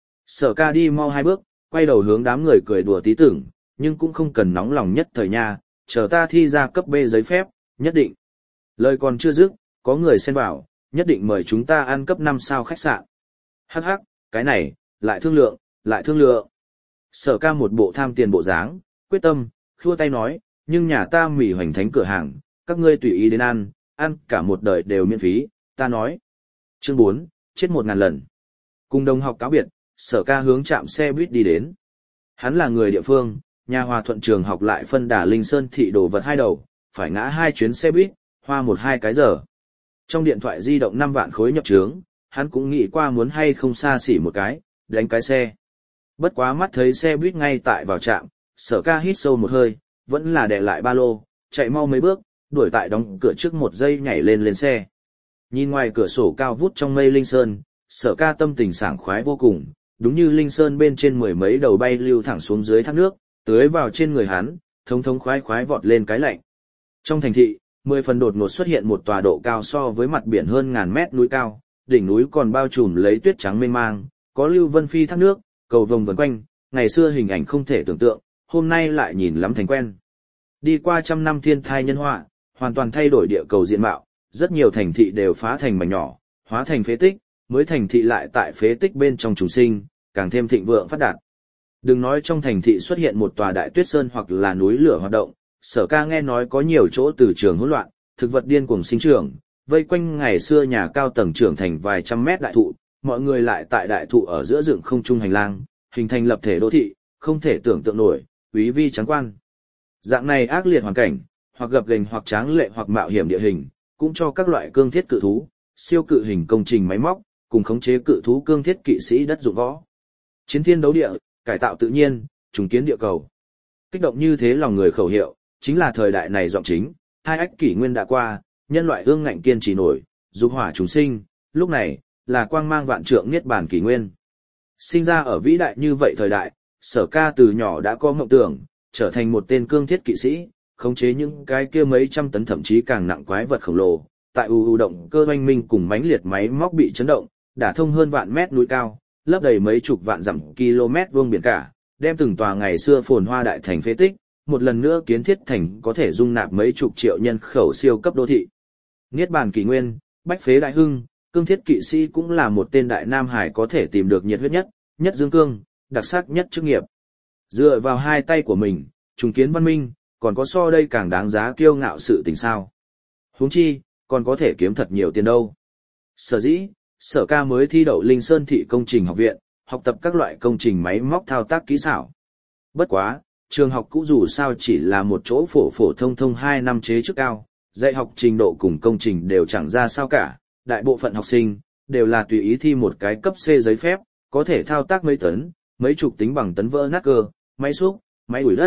Sở Ca đi mau 2 bước, quay đầu hướng đám người cười đùa tí tưởng, nhưng cũng không cần nóng lòng nhất thời nha, chờ ta thi ra cấp B giấy phép, nhất định. Lời còn chưa dứt, có người xen vào, nhất định mời chúng ta ăn cấp 5 sao khách sạn. Hắc hắc, cái này, lại thương lượng. Sở Ca một bộ tham tiền bộ dáng, quyết tâm, khua tay nói, nhưng nhà ta mì hoành thánh cửa hàng, các ngươi tùy ý đến ăn cả một đời đều miễn phí, ta nói. Chương 4, chết 1000 lần. Cùng đồng học cáo biệt, Sở Ca hướng trạm xe buýt đi đến. Hắn là người địa phương, nhà Hòa Thuận trường học lại phân đà Linh Sơn thị đồ vật 2 đầu, phải ngã 2 chuyến xe buýt, hoa 1-2 cái giờ. Trong điện thoại di động 5 vạn khối nhập trướng, hắn cũng nghĩ qua muốn hay không xa xỉ một cái, đánh cái xe. Bất quá mắt thấy xe buýt ngay tại vào trạm, Sở Ca hít sâu một hơi, vẫn là đè lại ba lô, chạy mau mấy bước, đuổi tại đóng cửa trước 1 giây nhảy lên xe. Nhìn ngoài cửa sổ cao vút trong mây Linh Sơn, Sở Ca tâm tình sảng khoái vô cùng, đúng như Linh Sơn bên trên 10 mấy đầu bay lưu thẳng xuống dưới thác nước, tưới vào trên người hắn, thống khoái vọt lên cái lạnh. Trong thành thị, 10 phần đột ngột xuất hiện một tòa độ cao so với mặt biển hơn 1000 mét núi cao, đỉnh núi còn bao trùm lấy tuyết trắng mênh mang, có lưu vân phi thác nước, cầu vồng vần quanh, ngày xưa hình ảnh không thể tưởng tượng, hôm nay lại nhìn lắm thành quen. Đi qua 100 năm thiên thai nhân họa, hoàn toàn thay đổi địa cầu diện mạo, rất nhiều thành thị đều phá thành mảnh nhỏ, hóa thành phế tích, mới thành thị lại tại phế tích bên trong trùng sinh, càng thêm thịnh vượng phát đạt. Đừng nói trong thành thị xuất hiện một tòa đại tuyết sơn hoặc là núi lửa hoạt động, Sở Ca nghe nói có nhiều chỗ từ trường hỗn loạn, thực vật điên cuồng sinh trưởng, vây quanh ngày xưa nhà cao tầng trưởng thành vài trăm mét đại thụ, mọi người lại tại đại thụ ở giữa dựng không trung hành lang, hình thành lập thể đô thị, không thể tưởng tượng nổi, úy vi trắng quan. Dạng này ác liệt hoàn cảnh, hoặc gập ghềnh hoặc tráng lệ hoặc mạo hiểm địa hình, cũng cho các loại cương thiết cự thú, siêu cự hình công trình máy móc, cùng khống chế cự thú cương thiết kỵ sĩ đất dụng võ. Chiến thiên đấu địa, cải tạo tự nhiên, trùng kiến địa cầu. Kích động như thế lòng người khẩu hiệu, chính là thời đại này giọng chính, 2 ách kỷ nguyên đã qua, nhân loại ương ngạnh kiên trì nổi, dục hỏa chúng sinh, lúc này, là quang mang vạn trượng niết bàn kỷ nguyên. Sinh ra ở vĩ đại như vậy thời đại, Sở Ca từ nhỏ đã có mộng tưởng, trở thành một tên cương thiết kỵ sĩ, khống chế những cái kia mấy trăm tấn thậm chí càng nặng quái vật khổng lồ, tại động cơ oanh minh cùng mãnh liệt máy móc bị chấn động, đả thông hơn vạn mét núi cao, lấp đầy mấy chục vạn dặm km vuông biển cả, đem từng tòa ngày xưa phồn hoa đại thành phế tích, một lần nữa kiến thiết thành có thể dung nạp mấy chục triệu nhân khẩu siêu cấp đô thị. Niết bàn kỷ nguyên, bách phế đại hưng, cương thiết kỵ sĩ cũng là một tên đại nam hải có thể tìm được nhiệt huyết nhất, nhất dương cương, đặc sắc nhất chức nghiệp. Dựa vào 2 tay của mình, trùng kiến văn minh, còn có so đây càng đáng giá kiêu ngạo sự tình sao. Huống chi, còn có thể kiếm thật nhiều tiền đâu. Sở dĩ, Sở Ca mới thi đậu Linh Sơn thị công trình học viện, học tập các loại công trình máy móc thao tác kỹ xảo. Bất quá, trường học cũ dù sao chỉ là một chỗ phổ thông 2 năm chế chức cao, dạy học trình độ cùng công trình đều chẳng ra sao cả, đại bộ phận học sinh đều là tùy ý thi một cái cấp C giấy phép, có thể thao tác mấy tấn, mấy chục tính bằng tấn vỡ nát cơ, máy xúc, máy đuổi đất,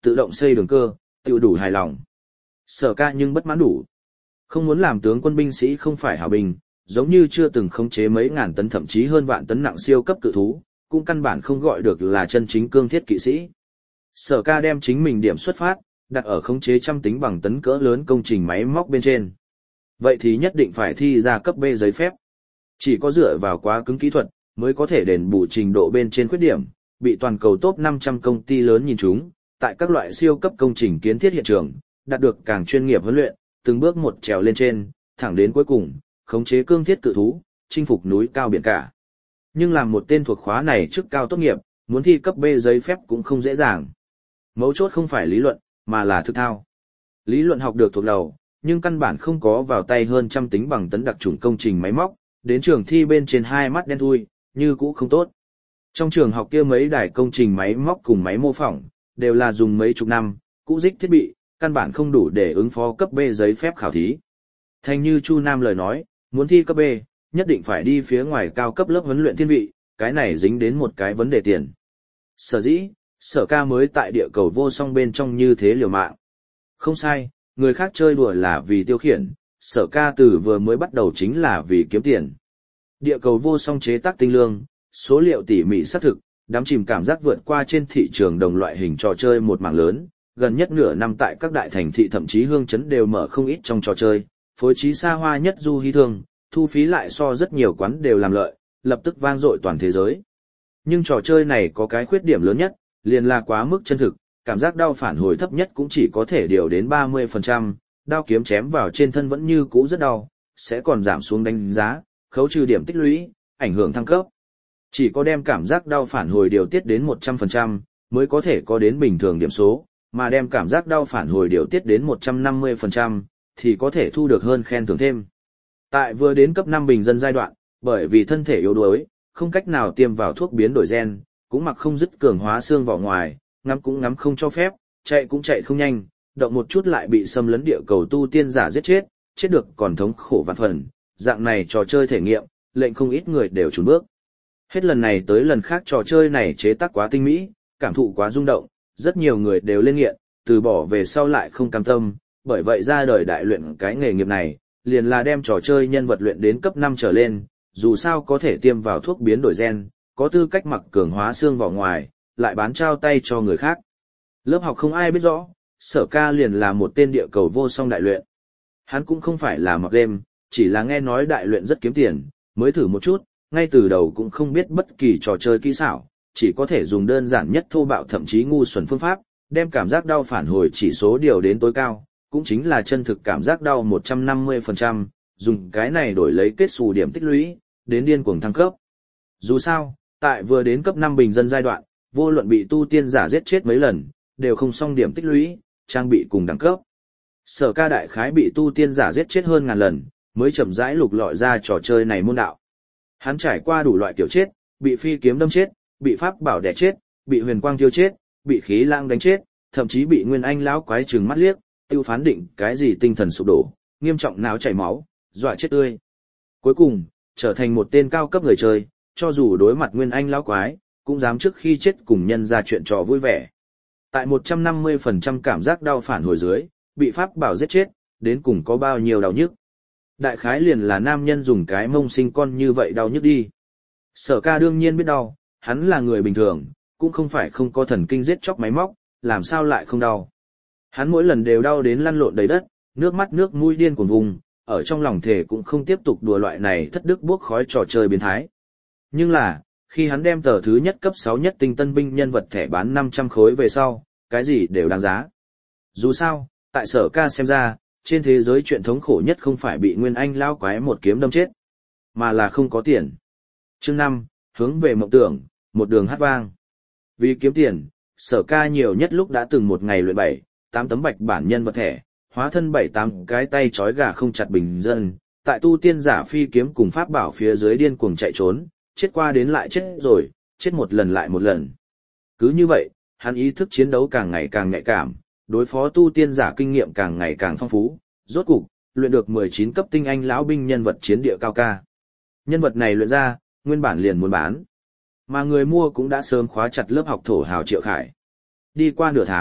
tự động xây đường cơ, tự đủ hài lòng. Sở Ca nhưng bất mãn đủ. Không muốn làm tướng quân binh sĩ không phải hảo binh, giống như chưa từng khống chế mấy ngàn tấn thậm chí hơn vạn tấn nặng siêu cấp cự thú, cũng căn bản không gọi được là chân chính cương thiết kỵ sĩ. Sở Ca đem chính mình điểm xuất phát, đặt ở khống chế trăm tính bằng tấn cỡ lớn công trình máy móc bên trên. Vậy thì nhất định phải thi ra cấp B giấy phép. Chỉ có dựa vào quá cứng kỹ thuật, mới có thể đền bù trình độ bên trên khuyết điểm, bị toàn cầu top 500 công ty lớn nhìn chúng, tại các loại siêu cấp công trình kiến thiết hiện trường, đạt được càng chuyên nghiệp huấn luyện, từng bước một trèo lên trên, thẳng đến cuối cùng, khống chế cương thiết cự thú, chinh phục núi cao biển cả. Nhưng làm một tên thuộc khóa này trước cao tốt nghiệp, muốn thi cấp B giấy phép cũng không dễ dàng. Mấu chốt không phải lý luận, mà là thực thao. Lý luận học được thuộc đầu, nhưng căn bản không có vào tay hơn trăm tính bằng tấn đặc trùng công trình máy móc, đến trường thi bên trên hai mắt đen thui, như cũ không tốt. Trong trường học kia mấy đài công trình máy móc cùng máy mô phỏng, đều là dùng mấy chục năm, cũ dích thiết bị, căn bản không đủ để ứng phó cấp B giấy phép khảo thí. Thành như Chu Nam lời nói, muốn thi cấp B, nhất định phải đi phía ngoài cao cấp lớp huấn luyện thiên vị, cái này dính đến một cái vấn đề tiền. Sở dĩ, Sở Ca mới tại địa cầu vô song bên trong như thế liều mạng. Không sai, người khác chơi đùa là vì tiêu khiển, Sở Ca từ vừa mới bắt đầu chính là vì kiếm tiền. Địa cầu vô song chế tác tinh lương, số liệu tỉ mỉ xác thực, đám chìm cảm giác vượt qua trên thị trường đồng loại hình trò chơi một mảng lớn, gần nhất nửa năm tại các đại thành thị thậm chí hương chấn đều mở không ít trong trò chơi, phối trí xa hoa nhất du hí thương, thu phí lại so rất nhiều quán đều làm lợi, lập tức vang dội toàn thế giới. Nhưng trò chơi này có cái khuyết điểm lớn nhất, liền là quá mức chân thực, cảm giác đau phản hồi thấp nhất cũng chỉ có thể điều đến 30%, đao kiếm chém vào trên thân vẫn như cũ rất đau, sẽ còn giảm xuống đánh giá, khấu trừ điểm tích lũy, ảnh hưởng thăng cấp. Chỉ có đem cảm giác đau phản hồi điều tiết đến 100% mới có thể có đến bình thường điểm số, mà đem cảm giác đau phản hồi điều tiết đến 150% thì có thể thu được hơn khen thưởng thêm. Tại vừa đến cấp 5 bình dân giai đoạn, bởi vì thân thể yếu đuối, không cách nào tiêm vào thuốc biến đổi gen, cũng mặc không dứt cường hóa xương vỏ ngoài, ngắm cũng ngắm không cho phép, chạy cũng chạy không nhanh, động một chút lại bị xâm lấn địa cầu tu tiên giả giết chết, chết được còn thống khổ vạn phần, dạng này trò chơi thể nghiệm, lệnh không ít người đều chùn bước. Hết lần này tới lần khác trò chơi này chế tác quá tinh mỹ, cảm thụ quá rung động, rất nhiều người đều lên nghiện, từ bỏ về sau lại không cam tâm, bởi vậy ra đời đại luyện cái nghề nghiệp này, liền là đem trò chơi nhân vật luyện đến cấp 5 trở lên, dù sao có thể tiêm vào thuốc biến đổi gen, có tư cách mặc cường hóa xương vỏ ngoài, lại bán trao tay cho người khác. Lớp học không ai biết rõ, Sở Ca liền là một tên địa cầu vô song đại luyện. Hắn cũng không phải là mặc game, chỉ là nghe nói đại luyện rất kiếm tiền, mới thử một chút, ngay từ đầu cũng không biết bất kỳ trò chơi kỹ xảo, chỉ có thể dùng đơn giản nhất thô bạo thậm chí ngu xuẩn phương pháp, đem cảm giác đau phản hồi chỉ số điều đến tối cao, cũng chính là chân thực cảm giác đau 150%, dùng cái này đổi lấy kết xù điểm tích lũy, đến điên cuồng thăng cấp. Dù sao, tại vừa đến cấp 5 bình dân giai đoạn, vô luận bị tu tiên giả giết chết mấy lần, đều không xong điểm tích lũy, trang bị cùng đẳng cấp. Sở Ca đại khái bị tu tiên giả giết chết hơn ngàn lần, mới chậm rãi lục lọi ra trò chơi này môn đạo. Hắn trải qua đủ loại kiểu chết, bị phi kiếm đâm chết, bị pháp bảo đè chết, bị huyền quang thiêu chết, bị khí lãng đánh chết, thậm chí bị nguyên anh lão quái trừng mắt liếc, tiêu phán định cái gì tinh thần sụp đổ, nghiêm trọng não chảy máu, dọa chết tươi. Cuối cùng, trở thành một tên cao cấp người chơi, cho dù đối mặt nguyên anh lão quái, cũng dám trước khi chết cùng nhân ra chuyện trò vui vẻ. Tại 150% cảm giác đau phản hồi dưới, bị pháp bảo giết chết, đến cùng có bao nhiêu đau nhức. Đại khái liền là nam nhân dùng cái mông sinh con như vậy đau nhức đi. Sở Ca đương nhiên biết đau, hắn là người bình thường, cũng không phải không có thần kinh giết chóc máy móc, làm sao lại không đau. Hắn mỗi lần đều đau đến lăn lộn đầy đất, nước mắt nước mũi điên cuồng vùng, ở trong lòng thể cũng không tiếp tục đùa loại này thất đức buốc khói trò chơi biến thái. Nhưng là, khi hắn đem tờ thứ nhất cấp 6 nhất tinh tân binh nhân vật thẻ bán 500 khối về sau, cái gì đều đáng giá. Dù sao, tại Sở Ca xem ra, trên thế giới chuyện thống khổ nhất không phải bị nguyên anh lao quái một kiếm đâm chết, mà là không có tiền. Chương 5, hướng về mộng tưởng, một đường hát vang. Vì kiếm tiền, Sở Ca nhiều nhất lúc đã từng một ngày luyện 7-8 tấm bạch bản nhân vật thẻ, hóa thân 7-8 cái tay trói gà không chặt bình dân, tại tu tiên giả phi kiếm cùng pháp bảo phía dưới điên cuồng chạy trốn, chết qua đến lại chết rồi, chết một lần lại một lần. Cứ như vậy, hắn ý thức chiến đấu càng ngày càng nhạy cảm, đối phó tu tiên giả kinh nghiệm càng ngày càng phong phú, rốt cục, luyện được 19 cấp tinh anh lão binh nhân vật chiến địa cao ca. Nhân vật này luyện ra, nguyên bản liền muốn bán. Mà người mua cũng đã sớm khóa chặt lớp học thổ hào Triệu Khải. Đi qua nửa tháng,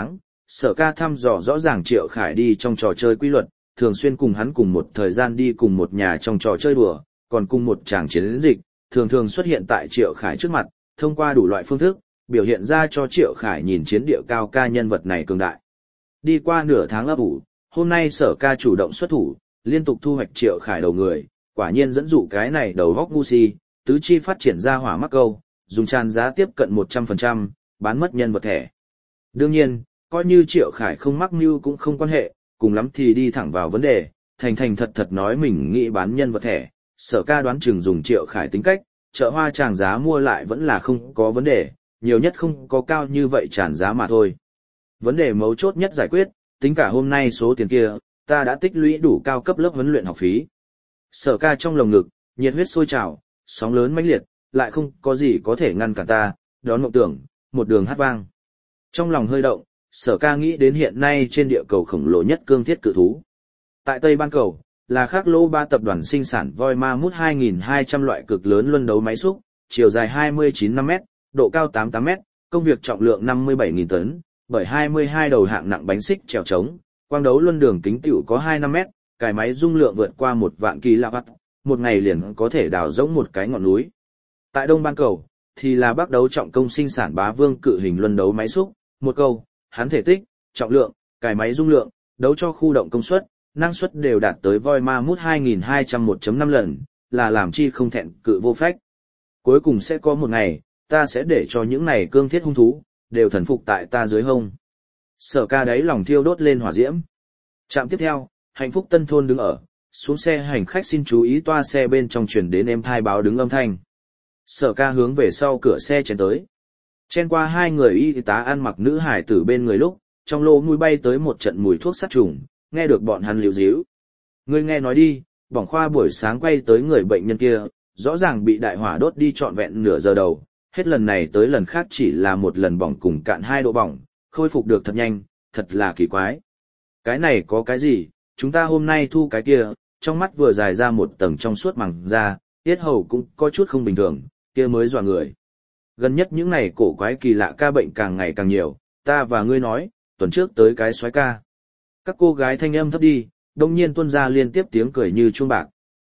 Sở Ca thăm dò rõ ràng Triệu Khải đi trong trò chơi quy luật, thường xuyên cùng hắn cùng một thời gian đi cùng một nhà trong trò chơi đùa, còn cùng một tràng chiến dịch, thường thường xuất hiện tại Triệu Khải trước mặt, thông qua đủ loại phương thức, biểu hiện ra cho Triệu Khải nhìn chiến địa cao ca nhân vật này cường đại. Đi qua nửa tháng ấp ủ, hôm nay Sở Ca chủ động xuất thủ, liên tục thu hoạch Triệu Khải đầu người, quả nhiên dẫn dụ cái này đầu góc ngu si, tứ chi phát triển ra hỏa mắc câu, dùng tràn giá tiếp cận 100%, bán mất nhân vật thẻ. Đương nhiên, coi như Triệu Khải không mắc mưu cũng không quan hệ, cùng lắm thì đi thẳng vào vấn đề, thành thành thật thật nói mình nghĩ bán nhân vật thẻ. Sở Ca đoán chừng dùng Triệu Khải tính cách, chợ hoa tràng giá mua lại vẫn là không có vấn đề, nhiều nhất không có cao như vậy tràn giá mà thôi. Vấn đề mấu chốt nhất giải quyết, tính cả hôm nay số tiền kia, ta đã tích lũy đủ cao cấp lớp huấn luyện học phí. Sở Ca trong lồng ngực, nhiệt huyết sôi trào, sóng lớn mãnh liệt, lại không có gì có thể ngăn cản ta, đón mộng tưởng, một đường hát vang. Trong lòng hơi động, Sở Ca nghĩ đến hiện nay trên địa cầu khổng lồ nhất cương thiết cự thú. Tại Tây Ban Cầu, là Khắc Lô Ba tập đoàn sinh sản voi ma mút 2.200 loại cực lớn luân đấu máy xúc, chiều dài 29,5 m, độ cao 88 m, công việc trọng lượng 57.000 tấn, bởi 22 đầu hạng nặng bánh xích trèo trống, quang đấu luân đường kính tiểu có 25 m, cài máy dung lượng vượt qua 1 vạn kW, một ngày liền có thể đào rỗng một cái ngọn núi. Tại Đông Ban Cầu, thì là Bắc đấu trọng công sinh sản bá vương cự hình luân đấu máy xúc, một câu, hắn thể tích, trọng lượng, cài máy dung lượng, đấu cho khu động công suất, năng suất đều đạt tới voi ma mút 2201.5 lần, là làm chi không thẹn cự vô phách. Cuối cùng sẽ có một ngày, ta sẽ để cho những này cương thiết hung thú, đều thần phục tại ta dưới hông. Sở Ca đáy lòng thiêu đốt lên hỏa diễm. Trạm tiếp theo, Hạnh Phúc Tân Thôn đứng ở, xuống xe hành khách xin chú ý toa xe bên trong truyền đến êm thai báo đứng âm thanh. Sở Ca hướng về sau cửa xe chen tới. Chen qua hai người y tá ăn mặc nữ hải tử bên người lúc, trong lỗ mũi bay tới một trận mùi thuốc sát trùng, nghe được bọn hắn liều díu. Ngươi nghe nói đi, bỏng khoa buổi sáng quay tới người bệnh nhân kia, rõ ràng bị đại hỏa đốt đi trọn vẹn nửa giờ đầu, hết lần này tới lần khác chỉ là một lần bỏng cùng cạn 2 độ bỏng, khôi phục được thật nhanh, thật là kỳ quái. Cái này có cái gì, chúng ta hôm nay thu cái kia, trong mắt vừa dài ra một tầng trong suốt màng da, yết hầu cũng có chút không bình thường, kia mới dọa người. Gần nhất những này cổ quái kỳ lạ ca bệnh càng ngày càng nhiều, ta và ngươi nói, tuần trước tới cái soái ca. Các cô gái thanh âm thấp đi, đông nhiên tuôn ra liên tiếp tiếng cười như chuông bạc.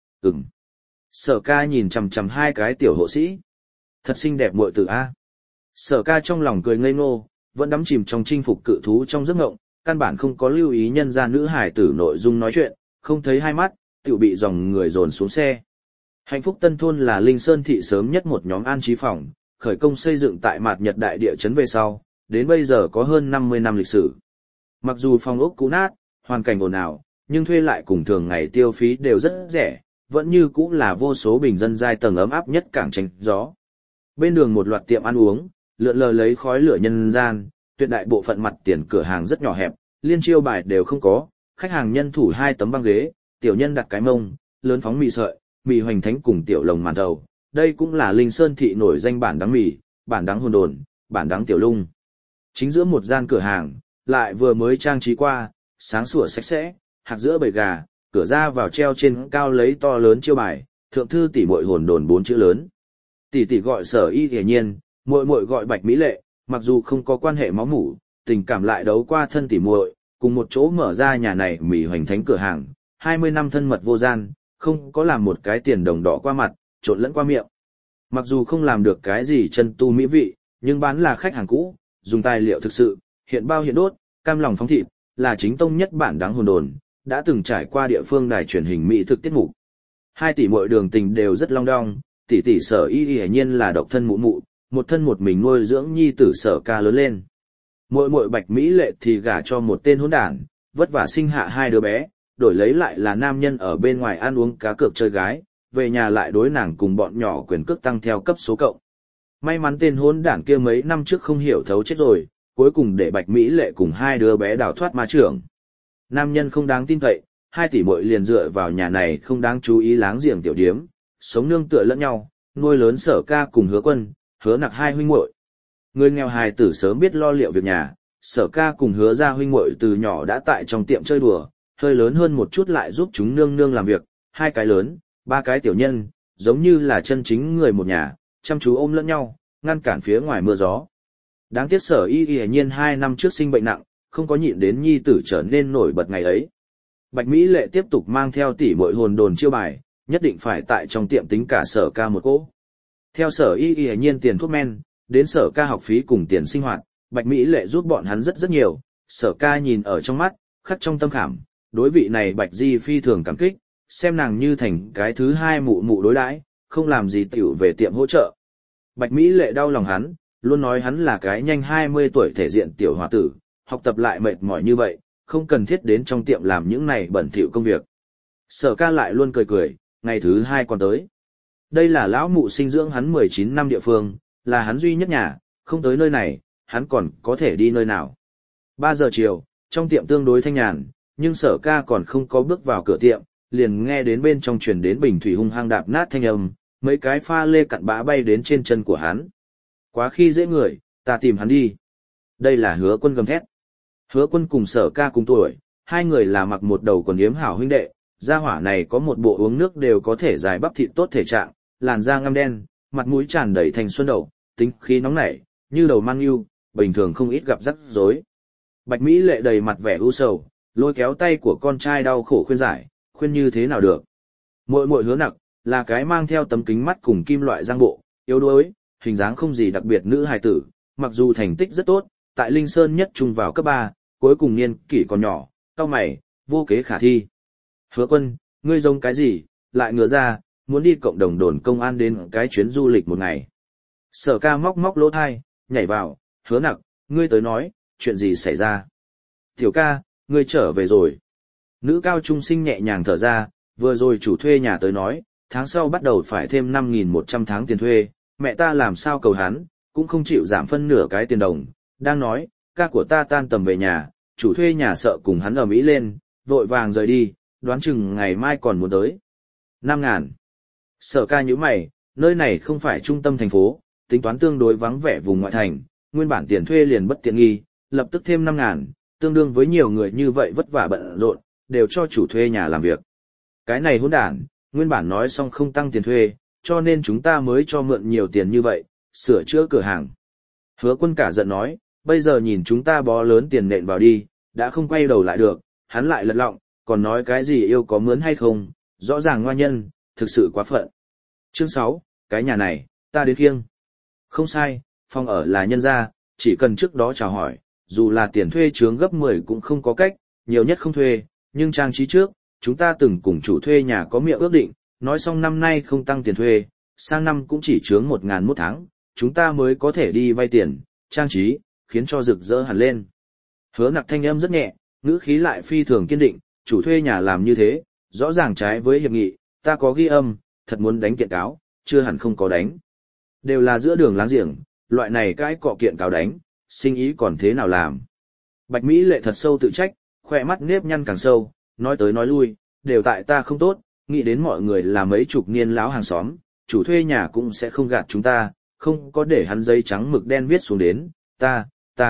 Sở Ca nhìn chằm chằm hai cái tiểu hộ sĩ. Thật xinh đẹp muội tử a. Sở Ca trong lòng cười ngây ngô, vẫn đắm chìm trong chinh phục cự thú trong giấc mộng, căn bản không có lưu ý nhân gia nữ hải tử nội dung nói chuyện, không thấy hai mắt, tiểu bị dòng người dồn xuống xe. Hạnh Phúc Tân Thôn là Linh Sơn thị sớm nhất một nhóm an trí phòng, khởi công xây dựng tại Mạt Nhật đại địa chấn về sau, đến bây giờ có hơn 50 năm lịch sử. Mặc dù phòng ốc cũ nát, hoàn cảnh ồn ào, nhưng thuê lại cùng thường ngày tiêu phí đều rất rẻ, vẫn như cũ là vô số bình dân giai tầng ấm áp nhất cảng tránh gió. Bên đường một loạt tiệm ăn uống, lượn lờ lấy khói lửa nhân gian, tuyệt đại bộ phận mặt tiền cửa hàng rất nhỏ hẹp, liên chiêu bài đều không có, khách hàng nhân thủ 2 tấm băng ghế, tiểu nhân đặt cái mông, lớn phóng mì sợi, mì hoành thánh cùng tiểu lồng màn thầu. Đây cũng là Linh Sơn thị nổi danh bản đắng mì, bản đắng hồn đồn, bản đắng tiểu lung. Chính giữa một gian cửa hàng, lại vừa mới trang trí qua, sáng sủa sạch sẽ, hạt giữa bầy gà, cửa ra vào treo trên cao lấy to lớn chiêu bài, thượng thư tỷ muội hồn đồn 4 chữ lớn. Tỷ tỷ gọi Sở Y Hiển Nhiên, muội muội gọi Bạch Mỹ Lệ, mặc dù không có quan hệ máu mủ, tình cảm lại đấu qua thân tỷ muội, cùng một chỗ mở ra nhà này mì hoành thánh cửa hàng, 20 năm thân mật vô gian, không có làm một cái tiền đồng đỏ qua mặt, trộn lẫn qua miệng. Mặc dù không làm được cái gì chân tu mỹ vị, nhưng bán là khách hàng cũ, dùng tài liệu thực sự, hiện bao hiện đốt, cam lòng phóng thịt, là chính tông nhất bản đáng hồn đồn, đã từng trải qua địa phương đài truyền hình mỹ thực tiết mục. Hai tỷ muội đường tình đều rất long đong, tỷ tỷ Sở Y hiển nhiên là độc thân mụ mụ, một thân một mình nuôi dưỡng nhi tử Sở Ca lớn lên. Muội muội Bạch Mỹ Lệ thì gả cho một tên hỗn đản, vất vả sinh hạ 2 đứa bé, đổi lấy lại là nam nhân ở bên ngoài ăn uống cá cược chơi gái, về nhà lại đối nàng cùng bọn nhỏ quyền cước tăng theo cấp số cộng. May mắn tên hỗn đản kia mấy năm trước không hiểu thấu chết rồi, cuối cùng để Bạch Mỹ Lệ cùng 2 đứa bé đào thoát ma trưởng. Nam nhân không đáng tin cậy, 2 tỷ muội liền dựa vào nhà này không đáng chú ý láng giềng tiểu điếm, sống nương tựa lẫn nhau, nuôi lớn Sở Ca cùng Hứa Quân, Hứa Nặc 2 huynh muội. Người nghèo hài tử sớm biết lo liệu việc nhà, Sở Ca cùng Hứa gia huynh muội từ nhỏ đã tại trong tiệm chơi đùa, hơi lớn hơn một chút lại giúp chúng nương nương làm việc, 2 cái lớn, 3 cái tiểu nhân, giống như là chân chính người một nhà, chăm chú ôm lẫn nhau, ngăn cản phía ngoài mưa gió. Đáng tiếc Sở Y hiển nhiên 2 năm trước sinh bệnh nặng, không có nhịn đến nhi tử trở nên nổi bật ngày ấy. Bạch Mỹ Lệ tiếp tục mang theo tỷ muội hồn đồn chiêu bài, nhất định phải tại trong tiệm tính cả Sở Ca một cỗ. Theo Sở Y nhiên tiền thuốc men, đến Sở Ca học phí cùng tiền sinh hoạt, Bạch Mỹ Lệ giúp bọn hắn rất nhiều, Sở Ca nhìn ở trong mắt, khắc trong tâm khảm, đối vị này Bạch Di phi thường cảm kích, xem nàng như thành cái thứ hai mụ mụ đối đãi, không làm gì tiểu về tiệm hỗ trợ. Bạch Mỹ Lệ đau lòng hắn, luôn nói hắn là cái nhanh 20 tuổi thể diện tiểu hòa tử, học tập lại mệt mỏi như vậy, không cần thiết đến trong tiệm làm những này bẩn thỉu công việc. Sở Ca lại luôn cười cười, ngày thứ hai còn tới. Đây là lão mụ sinh dưỡng hắn 19 năm địa phương, là hắn duy nhất nhà, không tới nơi này, hắn còn có thể đi nơi nào. 3 giờ chiều, trong tiệm tương đối thanh nhàn, nhưng Sở Ca còn không có bước vào cửa tiệm, liền nghe đến bên trong truyền đến bình thủy hung hăng đạp nát thanh âm, mấy cái pha lê cặn bã bay đến trên chân của hắn. Quá khi dễ người, ta tìm hắn đi. Đây là Hứa Quân gầm thét. Hứa Quân cùng Sở Ca cùng tuổi, hai người là mặc một đầu quần yếm hảo huynh đệ, gia hỏa này có một bộ uống nước đều có thể giải bắp thịt tốt thể trạng, làn da ngăm đen, mặt mũi tràn đầy thành xuân đậu, tính khí nóng nảy, như đầu mang yêu, bình thường không ít gặp rắc rối. Bạch Mỹ Lệ đầy mặt vẻ u sầu, lôi kéo tay của con trai đau khổ khuyên giải, khuyên như thế nào được. Muội muội Hứa Nặc, là cái mang theo tấm kính mắt cùng kim loại răng bộ, yếu đuối, hình dáng không gì đặc biệt nữ hài tử, mặc dù thành tích rất tốt, tại Linh Sơn nhất trung vào cấp 3, cuối cùng niên kỷ còn nhỏ, cau mày, vô kế khả thi. Hứa Quân, ngươi giống cái gì, lại ngửa ra, muốn đi cộng đồng đồn công an đến cái chuyến du lịch một ngày. Sở Ca móc móc lỗ thai, nhảy vào, Hứa Nặc, ngươi tới nói, chuyện gì xảy ra? Tiểu ca, ngươi trở về rồi. Nữ cao trung sinh nhẹ nhàng thở ra, vừa rồi chủ thuê nhà tới nói, tháng sau bắt đầu phải thêm 5.100 tháng tiền thuê, mẹ ta làm sao cầu hắn, cũng không chịu giảm phân nửa cái tiền đồng, đang nói, ca của ta tan tầm về nhà, chủ thuê nhà sợ cùng hắn ầm ĩ lên, vội vàng rời đi, đoán chừng ngày mai còn muốn tới. 5.000. Sở Ca nhíu mày, nơi này không phải trung tâm thành phố, tính toán tương đối vắng vẻ vùng ngoại thành, nguyên bản tiền thuê liền bất tiện nghi, lập tức thêm 5.000, tương đương với nhiều người như vậy vất vả bận rộn, đều cho chủ thuê nhà làm việc. Cái này hỗn đản, nguyên bản nói xong không tăng tiền thuê, cho nên chúng ta mới cho mượn nhiều tiền như vậy, sửa chữa cửa hàng. Hứa Quân cả giận nói, bây giờ nhìn chúng ta bó lớn tiền nện vào đi, đã không quay đầu lại được, hắn lại lật lọng, còn nói cái gì yêu có mướn hay không, rõ ràng ngoa nhân, thực sự quá phận. Chương 6, cái nhà này, ta đến khiêng. Không sai, phòng ở là nhân gia, chỉ cần trước đó chào hỏi, dù là tiền thuê chướng gấp 10 cũng không có cách, nhiều nhất không thuê, nhưng trang trí trước, chúng ta từng cùng chủ thuê nhà có miệng ước định, nói xong năm nay không tăng tiền thuê, sang năm cũng chỉ chướng 1.000 một tháng, chúng ta mới có thể đi vay tiền, trang trí, khiến cho rực rỡ hẳn lên. Hứa Nặc thanh âm rất nhẹ, ngữ khí lại phi thường kiên định, chủ thuê nhà làm như thế, rõ ràng trái với hiệp nghị, ta có ghi âm, thật muốn đánh kiện cáo, chưa hẳn không có đánh. Đều là giữa đường láng giềng, loại này cái cọ kiện cáo đánh, sinh ý còn thế nào làm. Bạch Mỹ Lệ thật sâu tự trách, khỏe mắt nếp nhăn càng sâu, nói tới nói lui, đều tại ta không tốt, nghĩ đến mọi người là mấy chục niên láo hàng xóm, chủ thuê nhà cũng sẽ không gạt chúng ta, không có để hắn giấy trắng mực đen viết xuống đến, ta.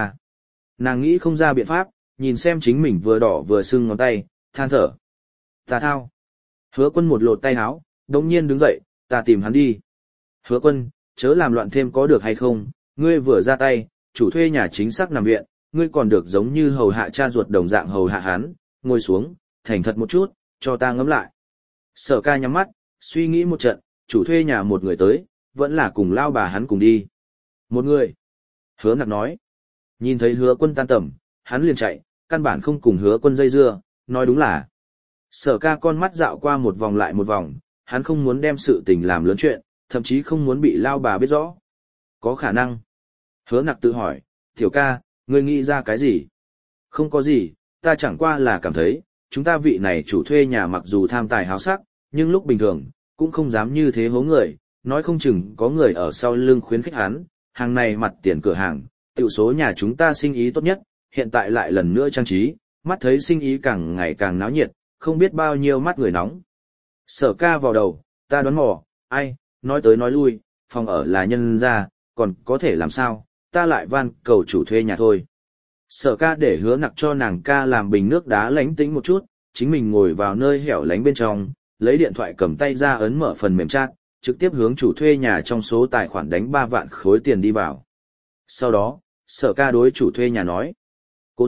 Nàng nghĩ không ra biện pháp, nhìn xem chính mình vừa đỏ vừa sưng ngón tay, than thở. Ta thao. Hứa Quân một lột tay áo, đống nhiên đứng dậy, ta tìm hắn đi. Hứa Quân, chớ làm loạn thêm có được hay không, ngươi vừa ra tay, chủ thuê nhà chính xác nằm viện, ngươi còn được giống như hầu hạ cha ruột đồng dạng hầu hạ hắn, ngồi xuống, thành thật một chút, cho ta ngẫm lại. Sở Ca nhắm mắt, suy nghĩ một trận, chủ thuê nhà một người tới, vẫn là cùng lao bà hắn cùng đi. Một người. Hứa Nặc nói. Nhìn thấy Hứa Quân tan tầm, hắn liền chạy, căn bản không cùng Hứa Quân dây dưa, nói đúng là. Sở Ca con mắt dạo qua một vòng lại một vòng, hắn không muốn đem sự tình làm lớn chuyện, thậm chí không muốn bị lao bà biết rõ. Có khả năng. Hứa Nặc tự hỏi, Tiểu ca, ngươi nghĩ ra cái gì? Không có gì, ta chẳng qua là cảm thấy, chúng ta vị này chủ thuê nhà mặc dù tham tài háo sắc, nhưng lúc bình thường, cũng không dám như thế hố người, nói không chừng có người ở sau lưng khuyến khích hắn, hàng này mặt tiền cửa hàng, tiểu số nhà chúng ta sinh ý tốt nhất, hiện tại lại lần nữa trang trí, mắt thấy sinh ý càng ngày càng náo nhiệt, không biết bao nhiêu mắt người nóng. Sở Ca vào đầu, ta đoán mò, ai, nói tới nói lui, phòng ở là nhân gia, còn có thể làm sao, ta lại van cầu chủ thuê nhà thôi. Sở Ca để Hứa Nặc cho nàng ca làm bình nước đá lánh tĩnh một chút, chính mình ngồi vào nơi hẻo lánh bên trong, lấy điện thoại cầm tay ra ấn mở phần mềm chat, trực tiếp hướng chủ thuê nhà trong số tài khoản đánh 3 vạn khối tiền đi vào. Sau đó, Sở Ca đối chủ thuê nhà nói, Cố thúc,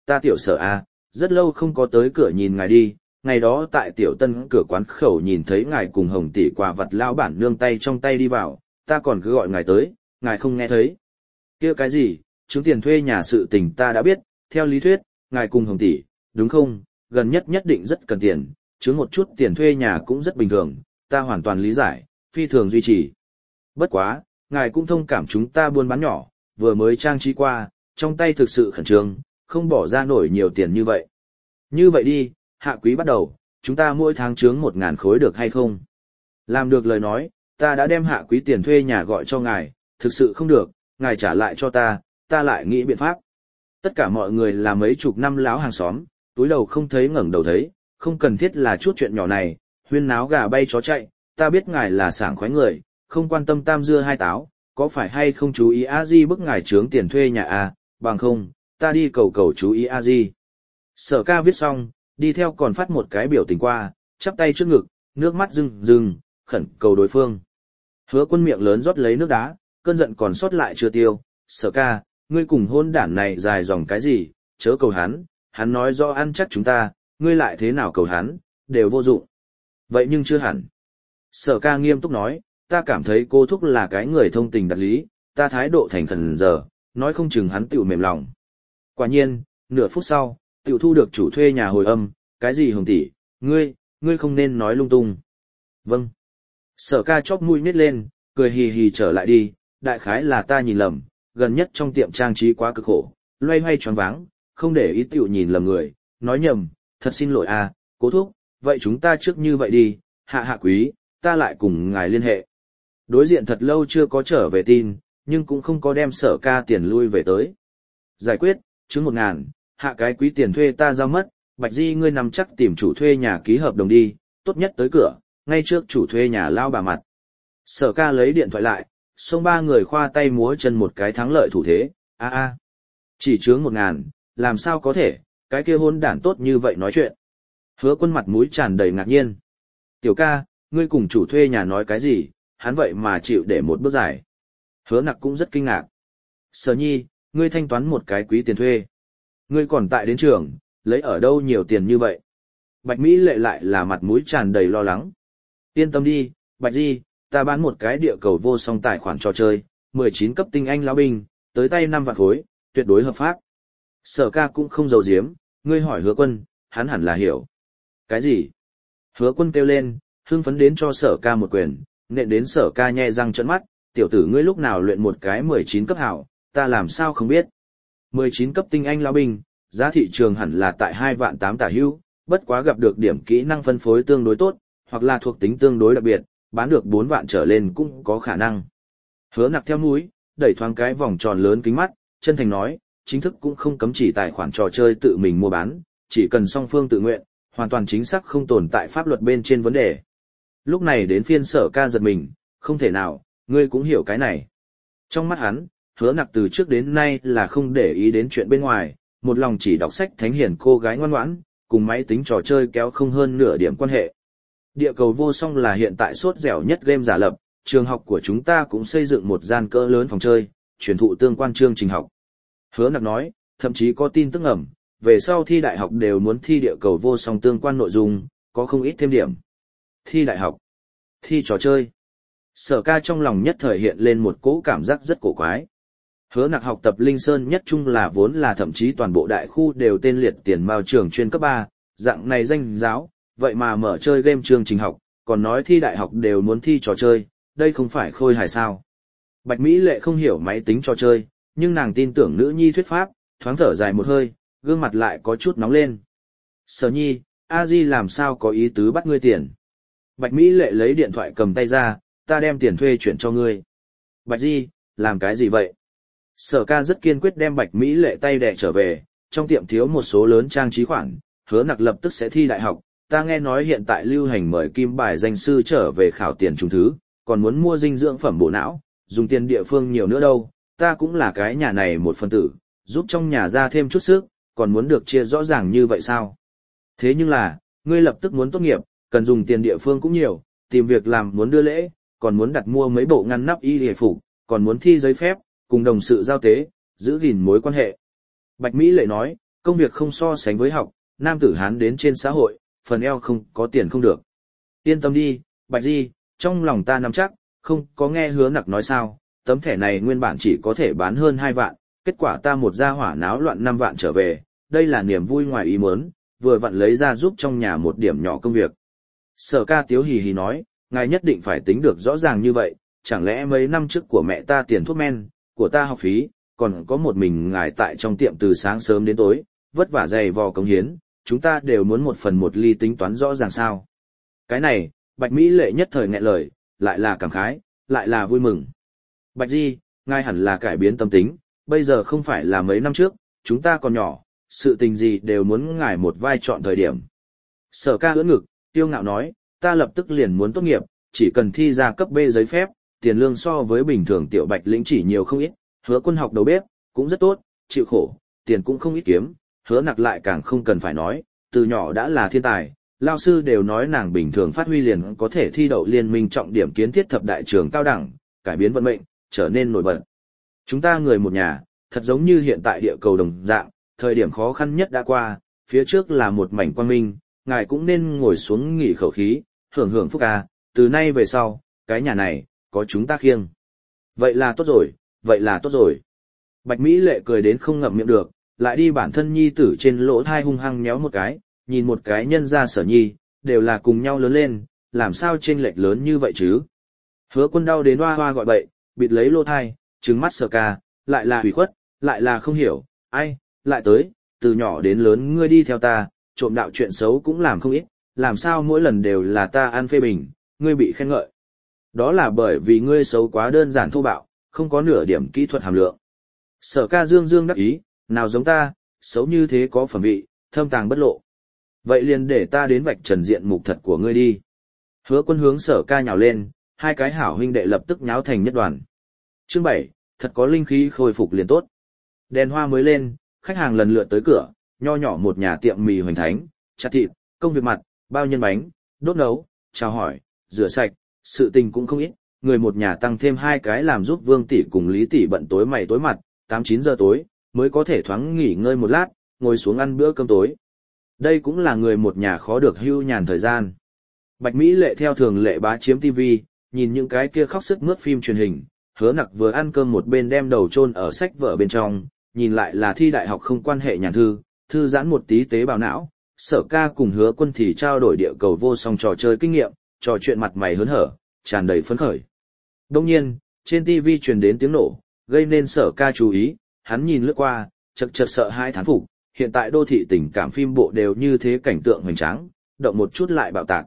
ta tiểu Sở a, rất lâu không có tới cửa nhìn ngài đi, ngày đó tại tiểu tân cửa quán khẩu nhìn thấy ngài cùng Hồng tỷ quả vật lao bản nương tay trong tay đi vào, ta còn cứ gọi ngài tới, ngài không nghe thấy. Kia cái gì, chứng tiền thuê nhà sự tình ta đã biết, theo lý thuyết, ngài cùng Hồng tỷ, đúng không, gần nhất nhất định rất cần tiền, chứng một chút tiền thuê nhà cũng rất bình thường, ta hoàn toàn lý giải, phi thường duy trì. Bất quá, ngài cũng thông cảm chúng ta buôn bán nhỏ, vừa mới trang trí qua, trong tay thực sự khẩn trương, không bỏ ra nổi nhiều tiền như vậy. Như vậy đi, hạ quý bắt đầu, chúng ta mỗi tháng chướng 1.000 khối được hay không? Làm được lời nói, ta đã đem hạ quý tiền thuê nhà gọi cho ngài, thực sự không được, ngài trả lại cho ta lại nghĩ biện pháp. Tất cả mọi người là mấy chục năm láo hàng xóm, túi đầu không thấy ngẩng đầu thấy, không cần thiết là chút chuyện nhỏ này, huyên náo gà bay chó chạy, ta biết ngài là sảng khoái người, không quan tâm tam dưa hai táo, có phải hay không chú ý a di bức ngài trướng tiền thuê nhà à, bằng không, ta đi cầu cầu chú ý a di. Sở ca viết xong, đi theo còn phát một cái biểu tình qua, chắp tay trước ngực, nước mắt rưng rưng, khẩn cầu đối phương. Hứa Quân miệng lớn rót lấy nước đá, cơn giận còn sót lại chưa tiêu, Sở ca, ngươi cùng hôn đản này dài dòng cái gì, chớ cầu hắn nói do ăn chắc chúng ta, ngươi lại thế nào cầu hắn, đều vô dụng. Vậy nhưng chưa hẳn. Sở ca nghiêm túc nói, ta cảm thấy cô thúc là cái người thông tình đạt lý, ta thái độ thành khẩn giờ, nói không chừng hắn tiểu mềm lòng. Quả nhiên, nửa phút sau, tiểu thu được chủ thuê nhà hồi âm, cái gì Hồng tỷ, ngươi không nên nói lung tung. Vâng. Sở ca chóp mũi nít lên, cười hì hì trở lại đi, đại khái là ta nhìn lầm, gần nhất trong tiệm trang trí quá cực khổ, loay hoay choáng váng, không để ý tiểu nhìn lầm người, nói nhầm, thật xin lỗi à, cố thúc, vậy chúng ta trước như vậy đi, hạ quý, ta lại cùng ngài liên hệ. Đối diện thật lâu chưa có trở về tin, nhưng cũng không có đem Sở ca tiền lui về tới. Giải quyết, chứng 1.000, hạ cái quý tiền thuê ta giao mất, Bạch Di ngươi nằm chắc tìm chủ thuê nhà ký hợp đồng đi, tốt nhất tới cửa, ngay trước chủ thuê nhà lao bà mặt. Sở ca lấy điện thoại lại, xông ba người khoa tay múa chân một cái thắng lợi thủ thế, chỉ chướng 1.000, làm sao có thể, cái kia hôn đản tốt như vậy nói chuyện. Hứa Quân mặt mũi tràn đầy ngạc nhiên. Tiểu ca, ngươi cùng chủ thuê nhà nói cái gì, hắn vậy mà chịu để một bước giải. Hứa Nặc cũng rất kinh ngạc. Sở nhi, ngươi thanh toán một cái quý tiền thuê. Ngươi còn tại đến trường, lấy ở đâu nhiều tiền như vậy? Bạch Mỹ Lệ lại là mặt mũi tràn đầy lo lắng. Yên tâm đi, Bạch Di, ta bán một cái địa cầu vô song tài khoản trò chơi, 19 cấp tinh anh lão binh, tới tay 5 vạn khối, tuyệt đối hợp pháp. Sở ca cũng không giấu giếm, ngươi hỏi Hứa Quân, hắn hẳn là hiểu. Cái gì? Hứa Quân kêu lên, hưng phấn đến cho Sở ca một quyền, nện đến Sở ca nhe răng trợn mắt, tiểu tử ngươi lúc nào luyện một cái 19 cấp hảo, ta làm sao không biết. 19 cấp tinh anh lão binh, giá thị trường hẳn là tại 2 vạn 8 tả hữu, bất quá gặp được điểm kỹ năng phân phối tương đối tốt, hoặc là thuộc tính tương đối đặc biệt, bán được 4 vạn trở lên cũng có khả năng. Hứa Nặc theo mũi, đẩy thoáng cái vòng tròn lớn kính mắt, chân thành nói, chính thức cũng không cấm chỉ tài khoản trò chơi tự mình mua bán, chỉ cần song phương tự nguyện, hoàn toàn chính xác không tồn tại pháp luật bên trên vấn đề. Lúc này đến phiên Sở ca giật mình, không thể nào, ngươi cũng hiểu cái này. Trong mắt hắn, Hứa Nặc từ trước đến nay là không để ý đến chuyện bên ngoài, một lòng chỉ đọc sách thánh hiền cô gái ngoan ngoãn, cùng máy tính trò chơi kéo không hơn nửa điểm quan hệ. Địa cầu vô song là hiện tại sốt dẻo nhất game giả lập, trường học của chúng ta cũng xây dựng một gian cỡ lớn phòng chơi, truyền thụ tương quan chương trình học. Hứa Nặc nói, thậm chí có tin tức ẩm, về sau thi đại học đều muốn thi địa cầu vô song tương quan nội dung, có không ít thêm điểm. Thi đại học, thi trò chơi. Sở ca trong lòng nhất thời hiện lên một cỗ cảm giác rất cổ quái. Hứa Nặc học tập Linh Sơn nhất trung là vốn là thậm chí toàn bộ đại khu đều tên liệt tiền mao trường chuyên cấp 3, dạng này danh giáo, vậy mà mở chơi game chương trình học, còn nói thi đại học đều muốn thi trò chơi, đây không phải khôi hài sao. Bạch Mỹ Lệ không hiểu máy tính trò chơi, nhưng nàng tin tưởng nữ nhi thuyết pháp, thoáng thở dài một hơi, gương mặt lại có chút nóng lên. Sở nhi, a di làm sao có ý tứ bắt ngươi tiền. Bạch Mỹ Lệ lấy điện thoại cầm tay ra, ta đem tiền thuê chuyển cho ngươi. Bạch Di, làm cái gì vậy? Sở ca rất kiên quyết đem Bạch Mỹ Lệ tay đẻ trở về, trong tiệm thiếu một số lớn trang trí khoản, Hứa Nặc lập tức sẽ thi đại học, ta nghe nói hiện tại lưu hành mời kim bài danh sư trở về khảo tiền trùng thứ, còn muốn mua dinh dưỡng phẩm bổ não, dùng tiền địa phương nhiều nữa đâu, ta cũng là cái nhà này một phần tử, giúp trong nhà ra thêm chút sức, còn muốn được chia rõ ràng như vậy sao? Thế nhưng là, ngươi lập tức muốn tốt nghiệp, cần dùng tiền địa phương cũng nhiều, tìm việc làm muốn đưa lễ, còn muốn đặt mua mấy bộ ngăn nắp y hề phục, còn muốn thi giấy phép, cùng đồng sự giao tế, giữ gìn mối quan hệ. Bạch Mỹ Lệ nói, Công việc không so sánh với học, nam tử Hán đến trên xã hội, phần eo không có tiền không được. Yên tâm đi, Bạch Di, trong lòng ta nắm chắc, không có nghe Hứa Nặc nói sao, tấm thẻ này nguyên bản chỉ có thể bán hơn 2 vạn, kết quả ta một gia hỏa náo loạn 5 vạn trở về, đây là niềm vui ngoài ý muốn, vừa vặn lấy ra giúp trong nhà một điểm nhỏ công việc. Sở Ca tiếu hì hì nói, ngài nhất định phải tính được rõ ràng như vậy, chẳng lẽ mấy năm trước của mẹ ta tiền thuốc men, của ta học phí, còn có một mình ngài tại trong tiệm từ sáng sớm đến tối, vất vả dày vò cống hiến, chúng ta đều muốn 1/1 ly tính toán rõ ràng sao. Cái này, Bạch Mỹ Lệ nhất thời nghẹn lời, lại là cảm khái, lại là vui mừng. Bạch Di, ngài hẳn là cải biến tâm tính, bây giờ không phải là mấy năm trước, chúng ta còn nhỏ, sự tình gì đều muốn ngài một vai chọn thời điểm. Sở Ca ưỡn ngực, tiêu ngạo nói, ta lập tức liền muốn tốt nghiệp, chỉ cần thi ra cấp B giấy phép, tiền lương so với bình thường tiểu Bạch lĩnh chỉ nhiều không ít, Hứa Quân học đầu bếp, cũng rất tốt, chịu khổ, tiền cũng không ít kiếm, Hứa Nặc lại càng không cần phải nói, từ nhỏ đã là thiên tài, lao sư đều nói nàng bình thường phát huy liền có thể thi đậu liên minh trọng điểm kiến thiết thập đại trường cao đẳng, cải biến vận mệnh, trở nên nổi bật. Chúng ta người một nhà, thật giống như hiện tại địa cầu đồng dạng, thời điểm khó khăn nhất đã qua, phía trước là một mảnh quang minh, ngài cũng nên ngồi xuống nghỉ khẩu khí, hưởng hưởng phúc ca, từ nay về sau, cái nhà này, có chúng ta khiêng. Vậy là tốt rồi, vậy là tốt rồi. Bạch Mỹ Lệ cười đến không ngậm miệng được, lại đi bản thân nhi tử trên lỗ thai hung hăng nhéo một cái, nhìn một cái nhân ra Sở Nhi, đều là cùng nhau lớn lên, làm sao chênh lệch lớn như vậy chứ. Hứa Quân đau đến hoa hoa gọi bậy, bịt lấy lỗ thai, trừng mắt Sở Ca, lại là hủy khuất, lại là không hiểu, ai, lại tới, từ nhỏ đến lớn ngươi đi theo ta, trộm đạo chuyện xấu cũng làm không ít, làm sao mỗi lần đều là ta ăn phê bình, ngươi bị khen ngợi. Đó là bởi vì ngươi xấu quá đơn giản thô bạo, không có nửa điểm kỹ thuật hàm lượng. Sở Ca dương dương đắc ý, nào giống ta, xấu như thế có phẩm vị, thâm tàng bất lộ. Vậy liền để ta đến vạch trần diện mục thật của ngươi đi. Hứa Quân hướng Sở Ca nhào lên, hai cái hảo huynh đệ lập tức nháo thành nhất đoàn. Chương 7, thật có linh khí khôi phục liền tốt. Đèn hoa mới lên, khách hàng lần lượt tới cửa, nho nhỏ một nhà tiệm mì hoành thánh, chặt thịt, công việc mặt, bao nhân bánh, đốt nấu, chào hỏi, rửa sạch, sự tình cũng không ít, người một nhà tăng thêm 2 cái làm giúp Vương tỷ cùng Lý tỷ bận tối mày tối mặt, 8-9 giờ tối, mới có thể thoáng nghỉ ngơi một lát, ngồi xuống ăn bữa cơm tối. Đây cũng là người một nhà khó được hưu nhàn thời gian. Bạch Mỹ Lệ theo thường lệ bá chiếm TV, nhìn những cái kia khóc sướt mướt phim truyền hình, Hứa Nặc vừa ăn cơm một bên đem đầu chôn ở sách vở bên trong, nhìn lại là thi đại học không quan hệ nhàn thư giãn một tí tế bào não. Sở Ca cùng Hứa Quân thì trao đổi địa cầu vô song trò chơi kinh nghiệm, trò chuyện mặt mày hớn hở, tràn đầy phấn khởi. Đông nhiên, trên TV truyền đến tiếng nổ, gây nên Sở Ca chú ý, hắn nhìn lướt qua, chật chật sợ hãi thán phục, hiện tại đô thị tình cảm phim bộ đều như thế cảnh tượng hoành tráng, động một chút lại bạo tạc.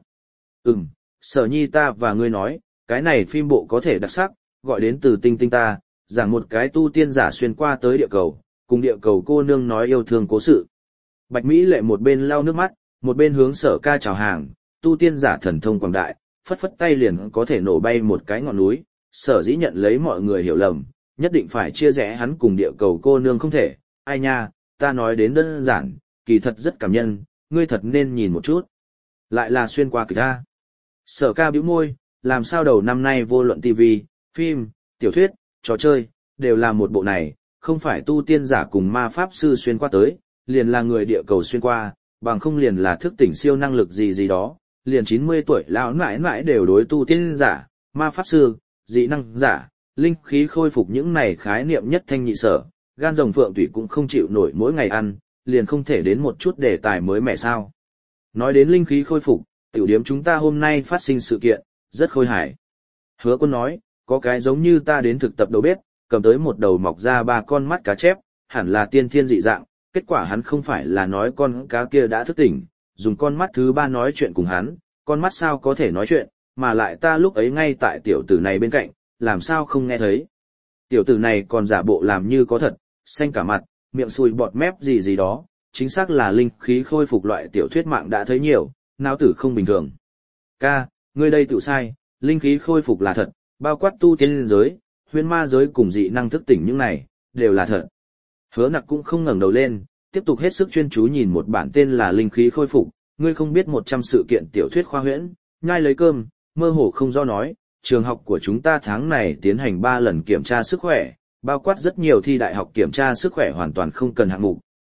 Sở Nhi ta và ngươi nói, cái này phim bộ có thể đặc sắc, gọi đến từ tinh tinh ta, giảng một cái tu tiên giả xuyên qua tới địa cầu, cùng địa cầu cô nương nói yêu thương cố sự. Bạch Mỹ Lệ một bên lau nước mắt, một bên hướng Sở Ca chào hàng, tu tiên giả thần thông quảng đại, phất phất tay liền có thể nổ bay một cái ngọn núi, Sở dĩ nhận lấy mọi người hiểu lầm, nhất định phải chia rẽ hắn cùng địa cầu cô nương không thể, ai nha, ta nói đến đơn giản, kỳ thật rất cảm nhân, ngươi thật nên nhìn một chút. Lại là xuyên qua kịch ta. Sở Ca bĩu môi, làm sao đầu năm nay vô luận TV, phim, tiểu thuyết, trò chơi, đều là một bộ này, không phải tu tiên giả cùng ma pháp sư xuyên qua tới, liền là người địa cầu xuyên qua, bằng không liền là thức tỉnh siêu năng lực gì gì đó, liền 90 tuổi lão nãi nãi đều đối tu tiên giả, ma pháp sư, dị năng giả, linh khí khôi phục những này khái niệm nhất thanh nhị sở, gan rồng phượng thủy cũng không chịu nổi mỗi ngày ăn, liền không thể đến một chút đề tài mới mẻ sao. Nói đến linh khí khôi phục, tiểu điếm chúng ta hôm nay phát sinh sự kiện, rất khôi hài. Hứa Quân nói, có cái giống như ta đến thực tập đầu bếp, cầm tới một đầu mọc ra 3 con mắt cá chép, hẳn là tiên thiên dị dạng, kết quả hắn không phải là nói con cá kia đã thức tỉnh, dùng con mắt thứ 3 nói chuyện cùng hắn, con mắt sao có thể nói chuyện, mà lại ta lúc ấy ngay tại tiểu tử này bên cạnh, làm sao không nghe thấy. Tiểu tử này còn giả bộ làm như có thật, xanh cả mặt, miệng sùi bọt mép gì gì đó, chính xác là linh khí khôi phục loại tiểu thuyết mạng đã thấy nhiều, não tử không bình thường. Ca, ngươi đây tự sai, linh khí khôi phục là thật, bao quát tu tiên giới, huyền ma giới cùng dị năng thức tỉnh những này, đều là thật. Hứa Nặc cũng không ngẩng đầu lên, tiếp tục hết sức chuyên chú nhìn một bản tên là linh khí khôi phục, ngươi không biết 100 sự kiện tiểu thuyết khoa huyễn, nhai lấy cơm, mơ hồ không do nói, trường học của chúng ta tháng này tiến hành 3 lần kiểm tra sức khỏe, bao quát rất nhiều thi đại học kiểm tra sức khỏe hoàn toàn không cần hạng mục,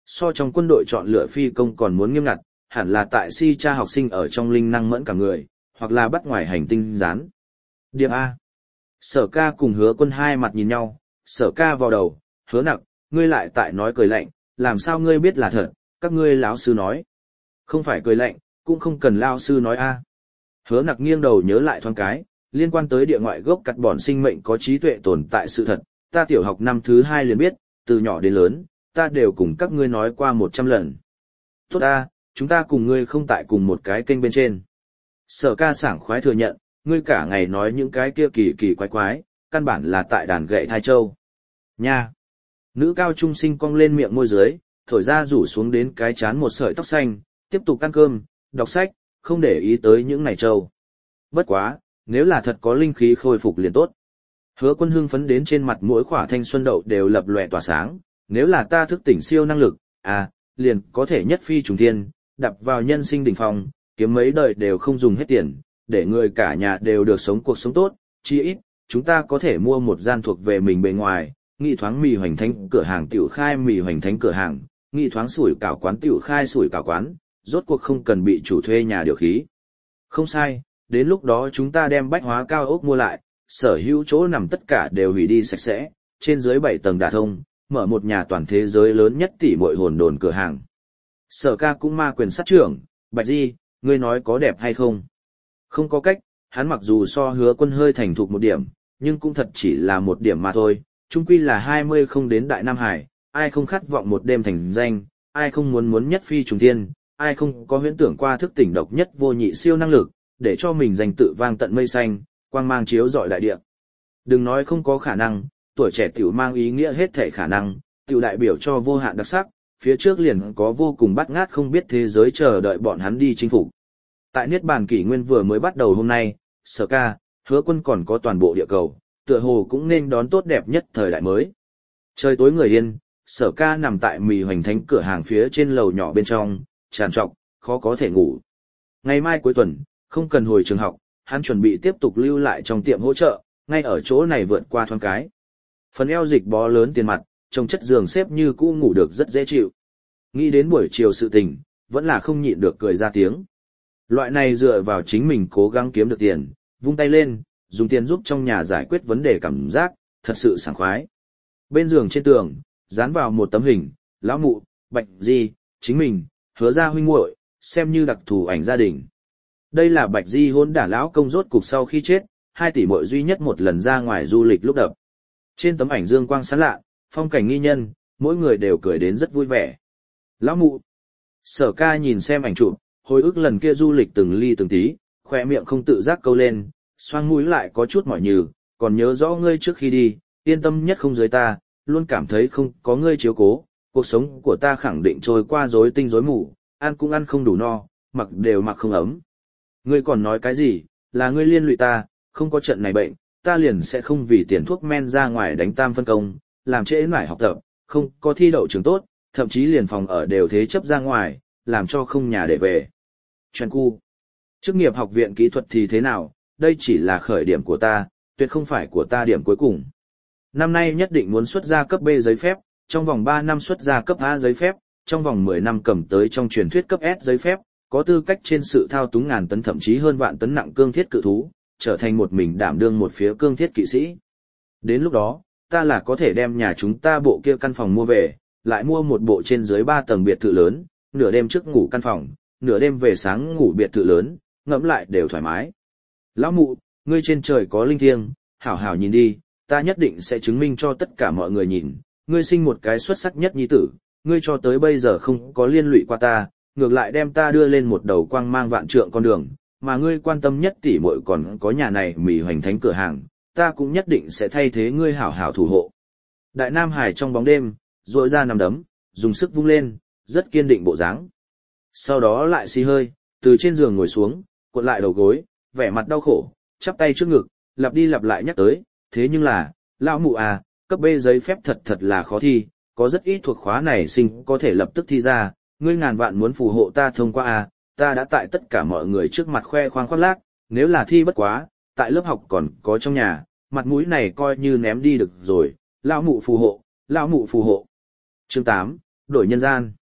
so trong quân đội chọn lựa phi công còn muốn nghiêm ngặt, hẳn là tại si cha học sinh ở trong linh năng mẫn cả người, hoặc là bắt ngoài hành tinh rán. Điểm A. Sở Ca cùng Hứa Quân hai mặt nhìn nhau, Sở Ca vào đầu, Hứa Nặc, ngươi lại tại nói cười lạnh, làm sao ngươi biết là thật, các ngươi lão sư nói. Không phải cười lạnh, cũng không cần lão sư nói A. Hứa Nặc nghiêng đầu nhớ lại thoáng cái, liên quan tới địa ngoại gốc cắt bòn sinh mệnh có trí tuệ tồn tại sự thật, ta tiểu học năm thứ 2 liền biết, từ nhỏ đến lớn, ta đều cùng các ngươi nói qua 100 lần. Tốt ta, chúng ta cùng ngươi không tại cùng một cái kênh bên trên. Sở Ca sảng khoái thừa nhận, ngươi cả ngày nói những cái kia kỳ kỳ quái quái, căn bản là tại đàn gậy thai châu. Nha! Nữ cao trung sinh cong lên miệng môi dưới, thổi ra rủ xuống đến cái chán một sợi tóc xanh, tiếp tục ăn cơm, đọc sách, không để ý tới những này châu. Bất quá, nếu là thật có linh khí khôi phục liền tốt. Hứa Quân hưng phấn đến trên mặt mỗi khỏa thanh xuân đậu đều lập lòe tỏa sáng, nếu là ta thức tỉnh siêu năng lực, liền có thể nhất phi trùng thiên, đập vào nhân sinh đỉnh phong, kiếm mấy đời đều không dùng hết tiền, để người cả nhà đều được sống cuộc sống tốt, chí ít, chúng ta có thể mua một gian thuộc về mình bề ngoài, nghị thoáng mì hoành thánh cửa hàng tiểu khai mì hoành thánh cửa hàng, nghị thoáng sủi cảo quán tiểu khai sủi cảo quán, rốt cuộc không cần bị chủ thuê nhà điều khí. Không sai, đến lúc đó chúng ta đem bách hóa cao ốc mua lại, sở hữu chỗ nằm tất cả đều hủy đi sạch sẽ, trên dưới 7 tầng đả thông, mở một nhà toàn thế giới lớn nhất tỷ muội hồn đồn cửa hàng. Sở Ca cũng ma quyền sát trưởng, Bạch Di, ngươi nói có đẹp hay không? Không có cách, hắn mặc dù so Hứa Quân hơi thành thục một điểm, nhưng cũng thật chỉ là một điểm mà thôi, chung quy là 20 không đến Đại Nam Hải, ai không khát vọng một đêm thành danh, ai không muốn nhất phi trùng thiên, ai không có huyễn tưởng qua thức tỉnh độc nhất vô nhị siêu năng lực, để cho mình danh tự vang tận mây xanh, quang mang chiếu rọi đại địa. Đừng nói không có khả năng, tuổi trẻ tiểu mang ý nghĩa hết thể khả năng, tiểu đại biểu cho vô hạn đặc sắc, phía trước liền có vô cùng bát ngát không biết thế giới chờ đợi bọn hắn đi chinh phục. Tại Niết Bàn kỷ nguyên vừa mới bắt đầu hôm nay, Sở Ca, Hứa Quân còn có toàn bộ địa cầu, tựa hồ cũng nên đón tốt đẹp nhất thời đại mới. Trời tối người yên, Sở Ca nằm tại mì hoành thánh cửa hàng phía trên lầu nhỏ bên trong, tràn trọc, khó có thể ngủ. Ngày mai cuối tuần, không cần hồi trường học, hắn chuẩn bị tiếp tục lưu lại trong tiệm hỗ trợ, ngay ở chỗ này vượt qua thoáng cái. Phần eo dịch bó lớn tiền mặt, trong chất giường xếp như cũ ngủ được rất dễ chịu. Nghĩ đến buổi chiều sự tình, vẫn là không nhịn được cười ra tiếng. Loại này dựa vào chính mình cố gắng kiếm được tiền, vung tay lên, dùng tiền giúp trong nhà giải quyết vấn đề cảm giác, thật sự sảng khoái. Bên giường trên tường, dán vào một tấm hình, lão mụ, Bạch Di, chính mình, Hứa gia huynh muội, xem như đặc thù ảnh gia đình. Đây là Bạch Di hôn đả lão công rốt cục sau khi chết, 2 tỷ muội duy nhất một lần ra ngoài du lịch lúc đập. Trên tấm ảnh dương quang sáng lạ, phong cảnh nghi nhân, mỗi người đều cười đến rất vui vẻ. Lão mụ. Sở Ca nhìn xem ảnh chụp, hồi ức lần kia du lịch từng ly từng tí, khỏe miệng không tự giác câu lên, xoang mũi lại có chút mỏi nhừ, còn nhớ rõ ngươi trước khi đi, yên tâm nhất không dưới ta, luôn cảm thấy không có ngươi chiếu cố, cuộc sống của ta khẳng định trôi qua rối tinh rối mù, ăn cũng ăn không đủ no, mặc đều mặc không ấm. Ngươi còn nói cái gì, là ngươi liên lụy ta, không có trận này bệnh, ta liền sẽ không vì tiền thuốc men ra ngoài đánh tam phân công, làm trễ nải học tập, không có thi đậu trường tốt, thậm chí liền phòng ở đều thế chấp ra ngoài, làm cho không nhà để về. Chuyện cu. Chức nghiệp học viện kỹ thuật thì thế nào, đây chỉ là khởi điểm của ta, tuyệt không phải của ta điểm cuối cùng. Năm nay nhất định muốn xuất ra cấp B giấy phép, trong vòng 3 năm xuất ra cấp A giấy phép, trong vòng 10 năm cầm tới trong truyền thuyết cấp S giấy phép, có tư cách trên sự thao túng ngàn tấn thậm chí hơn vạn tấn nặng cương thiết cự thú, trở thành một mình đảm đương một phía cương thiết kỵ sĩ. Đến lúc đó, ta là có thể đem nhà chúng ta bộ kia căn phòng mua về, lại mua một bộ trên dưới 3 tầng biệt thự lớn, nửa đêm trước ngủ căn phòng, nửa đêm về sáng ngủ biệt thự lớn, ngẫm lại đều thoải mái. Lão mụ, ngươi trên trời có linh thiêng, hảo hảo nhìn đi, ta nhất định sẽ chứng minh cho tất cả mọi người nhìn, ngươi sinh một cái xuất sắc nhất nhi tử, ngươi cho tới bây giờ không có liên lụy qua ta, ngược lại đem ta đưa lên một đầu quang mang vạn trượng con đường, mà ngươi quan tâm nhất tỷ muội còn có nhà này mì hoành thánh cửa hàng, ta cũng nhất định sẽ thay thế ngươi hảo hảo thủ hộ. Đại Nam Hải trong bóng đêm, rỗi ra nằm đấm, dùng sức vung lên, rất kiên định bộ dáng. Sau đó lại xì hơi, từ trên giường ngồi xuống, cuộn lại đầu gối, vẻ mặt đau khổ, chắp tay trước ngực, lặp đi lặp lại nhắc tới, thế nhưng là, lão mụ à, cấp B giấy phép thật là khó thi, có rất ít thuộc khóa này sinh có thể lập tức thi ra, ngươi ngàn vạn muốn phù hộ ta thông qua à, ta đã tại tất cả mọi người trước mặt khoe khoang khoác lác, nếu là thi bất quá, tại lớp học còn có trong nhà, mặt mũi này coi như ném đi được rồi, lão mụ phù hộ, lão mụ phù hộ. Chương 8, đổi nhân gian.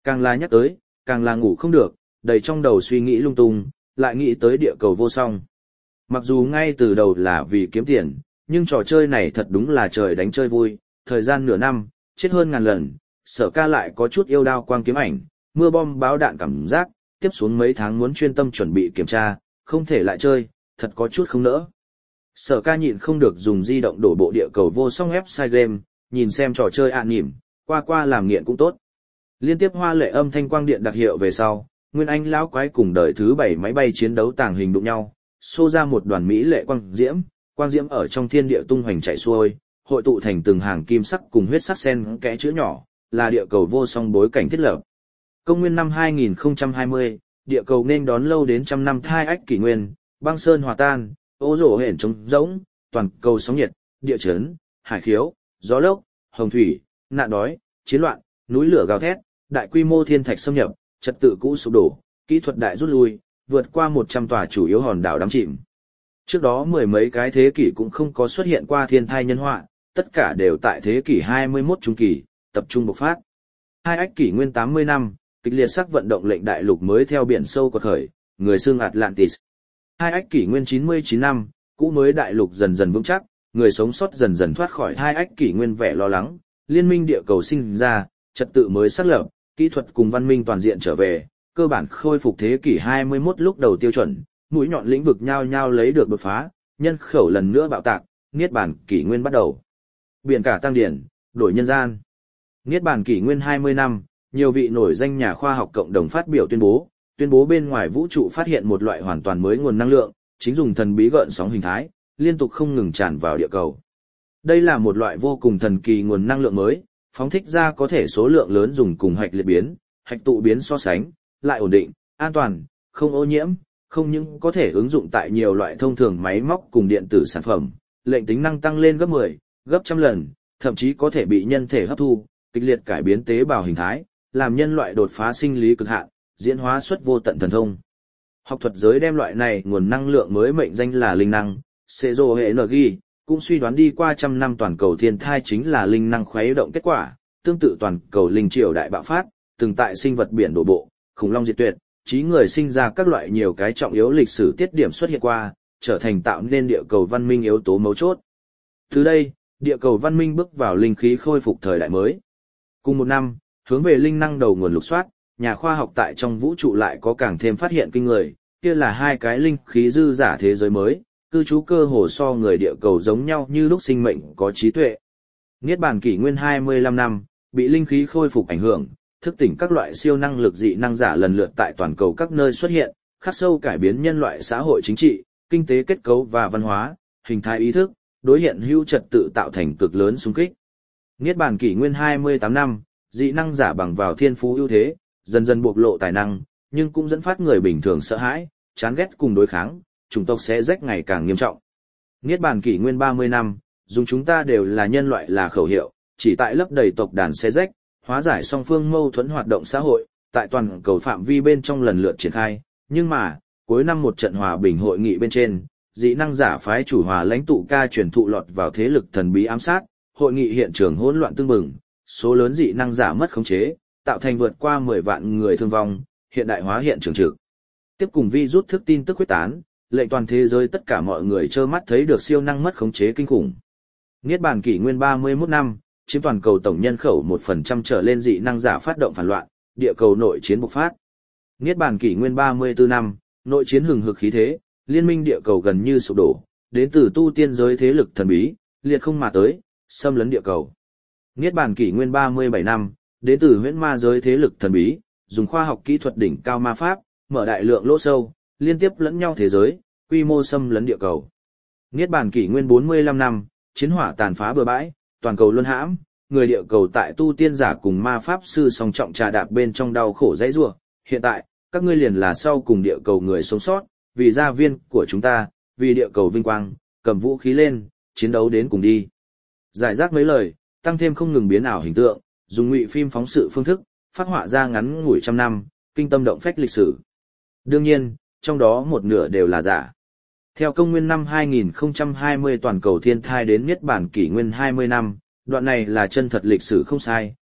Càng là nhắc tới, càng là ngủ không được, đầy trong đầu suy nghĩ lung tung, lại nghĩ tới địa cầu vô song. Mặc dù ngay từ đầu là vì kiếm tiền, nhưng trò chơi này thật đúng là trời đánh chơi vui, thời gian nửa năm, chết hơn ngàn lần, Sở Ca lại có chút yêu đao quang kiếm ảnh, mưa bom báo đạn cảm giác, tiếp xuống mấy tháng muốn chuyên tâm chuẩn bị kiểm tra, không thể lại chơi, thật có chút không nỡ. Sở Ca nhịn không được dùng di động đổ bộ địa cầu vô song website game, nhìn xem trò chơi nhỉm, qua làm nghiện cũng tốt. Liên tiếp hoa lệ âm thanh quang điện đặc hiệu về sau, Nguyên Anh lão quái cùng đời thứ 7 máy bay chiến đấu tàng hình đụng nhau, xô ra một đoàn mỹ lệ quang diễm ở trong thiên địa tung hoành chạy xuôi, hội tụ thành từng hàng kim sắc cùng huyết sắc sen kẽ chữ nhỏ, là địa cầu vô song bối cảnh thiết lập. Công nguyên năm 2020, địa cầu nên đón lâu đến trăm năm thai ách kỷ nguyên, băng sơn hòa tan, ô rổ hển trống rỗng, toàn cầu sóng nhiệt, địa chấn, hải khiếu, gió lốc, hồng thủy, nạn đói, chiến loạn, núi lửa gào thét, đại quy mô thiên thạch xâm nhập, trật tự cũ sụp đổ, kỹ thuật đại rút lui, vượt qua 100 tòa chủ yếu hòn đảo đắm chìm. Trước đó mười mấy cái thế kỷ cũng không có xuất hiện qua thiên thai nhân họa, tất cả đều tại thế kỷ 21 trung kỳ, tập trung bộc phát. Hai ách kỷ nguyên 80 năm, kịch liệt sắc vận động lệnh đại lục mới theo biển sâu quật khởi, người xương Atlantis. Hai ách kỷ nguyên 99 năm, cũ mới đại lục dần dần vững chắc, người sống sót dần dần thoát khỏi hai ách kỷ nguyên vẻ lo lắng, liên minh địa cầu sinh ra, trật tự mới xác lập, kỹ thuật cùng văn minh toàn diện trở về, cơ bản khôi phục thế kỷ 21 lúc đầu tiêu chuẩn, mũi nhọn lĩnh vực nhao nhao lấy được đột phá, nhân khẩu lần nữa bạo tạc, niết bàn kỷ nguyên bắt đầu. Biển cả tăng điển, đổi nhân gian. Niết bàn kỷ nguyên 20 năm, nhiều vị nổi danh nhà khoa học cộng đồng phát biểu tuyên bố bên ngoài vũ trụ phát hiện một loại hoàn toàn mới nguồn năng lượng, chính dùng thần bí gợn sóng hình thái, liên tục không ngừng tràn vào địa cầu. Đây là một loại vô cùng thần kỳ nguồn năng lượng mới, phóng thích ra có thể số lượng lớn dùng cùng hạch liệt biến, hạch tụ biến so sánh, lại ổn định, an toàn, không ô nhiễm, không những có thể ứng dụng tại nhiều loại thông thường máy móc cùng điện tử sản phẩm, lệnh tính năng tăng lên gấp 10, gấp trăm lần, thậm chí có thể bị nhân thể hấp thu, kịch liệt cải biến tế bào hình thái, làm nhân loại đột phá sinh lý cực hạn, diễn hóa xuất vô tận thần thông. Học thuật giới đem loại này nguồn năng lượng mới mệnh danh là linh năng, Sezo Energy, cũng suy đoán đi qua trăm năm toàn cầu thiên thai chính là linh năng khuấy động kết quả, tương tự toàn cầu linh triều đại bạo phát, từng tại sinh vật biển đổ bộ, khủng long diệt tuyệt, trí người sinh ra các loại nhiều cái trọng yếu lịch sử tiết điểm xuất hiện qua, trở thành tạo nên địa cầu văn minh yếu tố mấu chốt. Từ đây, địa cầu văn minh bước vào linh khí khôi phục thời đại mới. Cùng một năm, hướng về linh năng đầu nguồn lục soát, nhà khoa học tại trong vũ trụ lại có càng thêm phát hiện kinh người, kia là hai cái linh khí dư giả thế giới mới, cư trú cơ hồ so người địa cầu giống nhau như lúc sinh mệnh có trí tuệ. Niết bàn kỷ nguyên 25 năm, bị linh khí khôi phục ảnh hưởng, thức tỉnh các loại siêu năng lực dị năng giả lần lượt tại toàn cầu các nơi xuất hiện, khắc sâu cải biến nhân loại xã hội chính trị, kinh tế kết cấu và văn hóa, hình thái ý thức, đối hiện hữu trật tự tạo thành cực lớn xung kích. Niết bàn kỷ nguyên 28 năm, dị năng giả bằng vào thiên phú ưu thế, dần dần bộc lộ tài năng, nhưng cũng dẫn phát người bình thường sợ hãi, chán ghét cùng đối kháng, chủng tộc xé rách ngày càng nghiêm trọng. Niết bàn kỷ nguyên 30 năm, dùng chúng ta đều là nhân loại là khẩu hiệu, chỉ tại lấp đầy tộc đàn xé rách, hóa giải song phương mâu thuẫn hoạt động xã hội, tại toàn cầu phạm vi bên trong lần lượt triển khai, nhưng mà, cuối năm một trận hòa bình hội nghị bên trên, dị năng giả phái chủ hòa lãnh tụ ca truyền thụ lọt vào thế lực thần bí ám sát, hội nghị hiện trường hỗn loạn tương bừng, số lớn dị năng giả mất khống chế, tạo thành vượt qua 10 vạn người thương vong, hiện đại hóa hiện trường trực. Tiếp cùng vi rút thức tin tức huyết tán, lệnh toàn thế giới tất cả mọi người trơ mắt thấy được siêu năng mất khống chế kinh khủng. Niết bàn kỷ nguyên 31 năm, chiếm toàn cầu tổng nhân khẩu 1% trở lên dị năng giả phát động phản loạn, địa cầu nội chiến bộc phát. Niết bàn kỷ nguyên 34 năm, nội chiến hừng hực khí thế, liên minh địa cầu gần như sụp đổ, đến từ tu tiên giới thế lực thần bí, liệt không mà tới, xâm lấn địa cầu. Niết bàn kỷ nguyên 37 năm, đến từ huyễn ma giới thế lực thần bí, dùng khoa học kỹ thuật đỉnh cao ma pháp, mở đại lượng lỗ sâu, liên tiếp lẫn nhau thế giới, quy mô xâm lấn địa cầu. Niết bàn kỷ nguyên 45 năm, chiến hỏa tàn phá bừa bãi, toàn cầu luân hãm, người địa cầu tại tu tiên giả cùng ma pháp sư song trọng trà đạp bên trong đau khổ dãy rủa. Hiện tại, các ngươi liền là sau cùng địa cầu người sống sót, vì gia viên của chúng ta, vì địa cầu vinh quang, cầm vũ khí lên, chiến đấu đến cùng đi. Giải rác mấy lời, tăng thêm không ngừng biến ảo hình tượng, dùng ngụy phim phóng sự phương thức, phát họa ra ngắn ngủi trăm năm, kinh tâm động phách lịch sử. Đương nhiên, trong đó một nửa đều là giả. Theo công nguyên năm 2020 toàn cầu thiên thai đến niết bàn kỷ nguyên 20 năm, đoạn này là chân thật lịch sử không sai,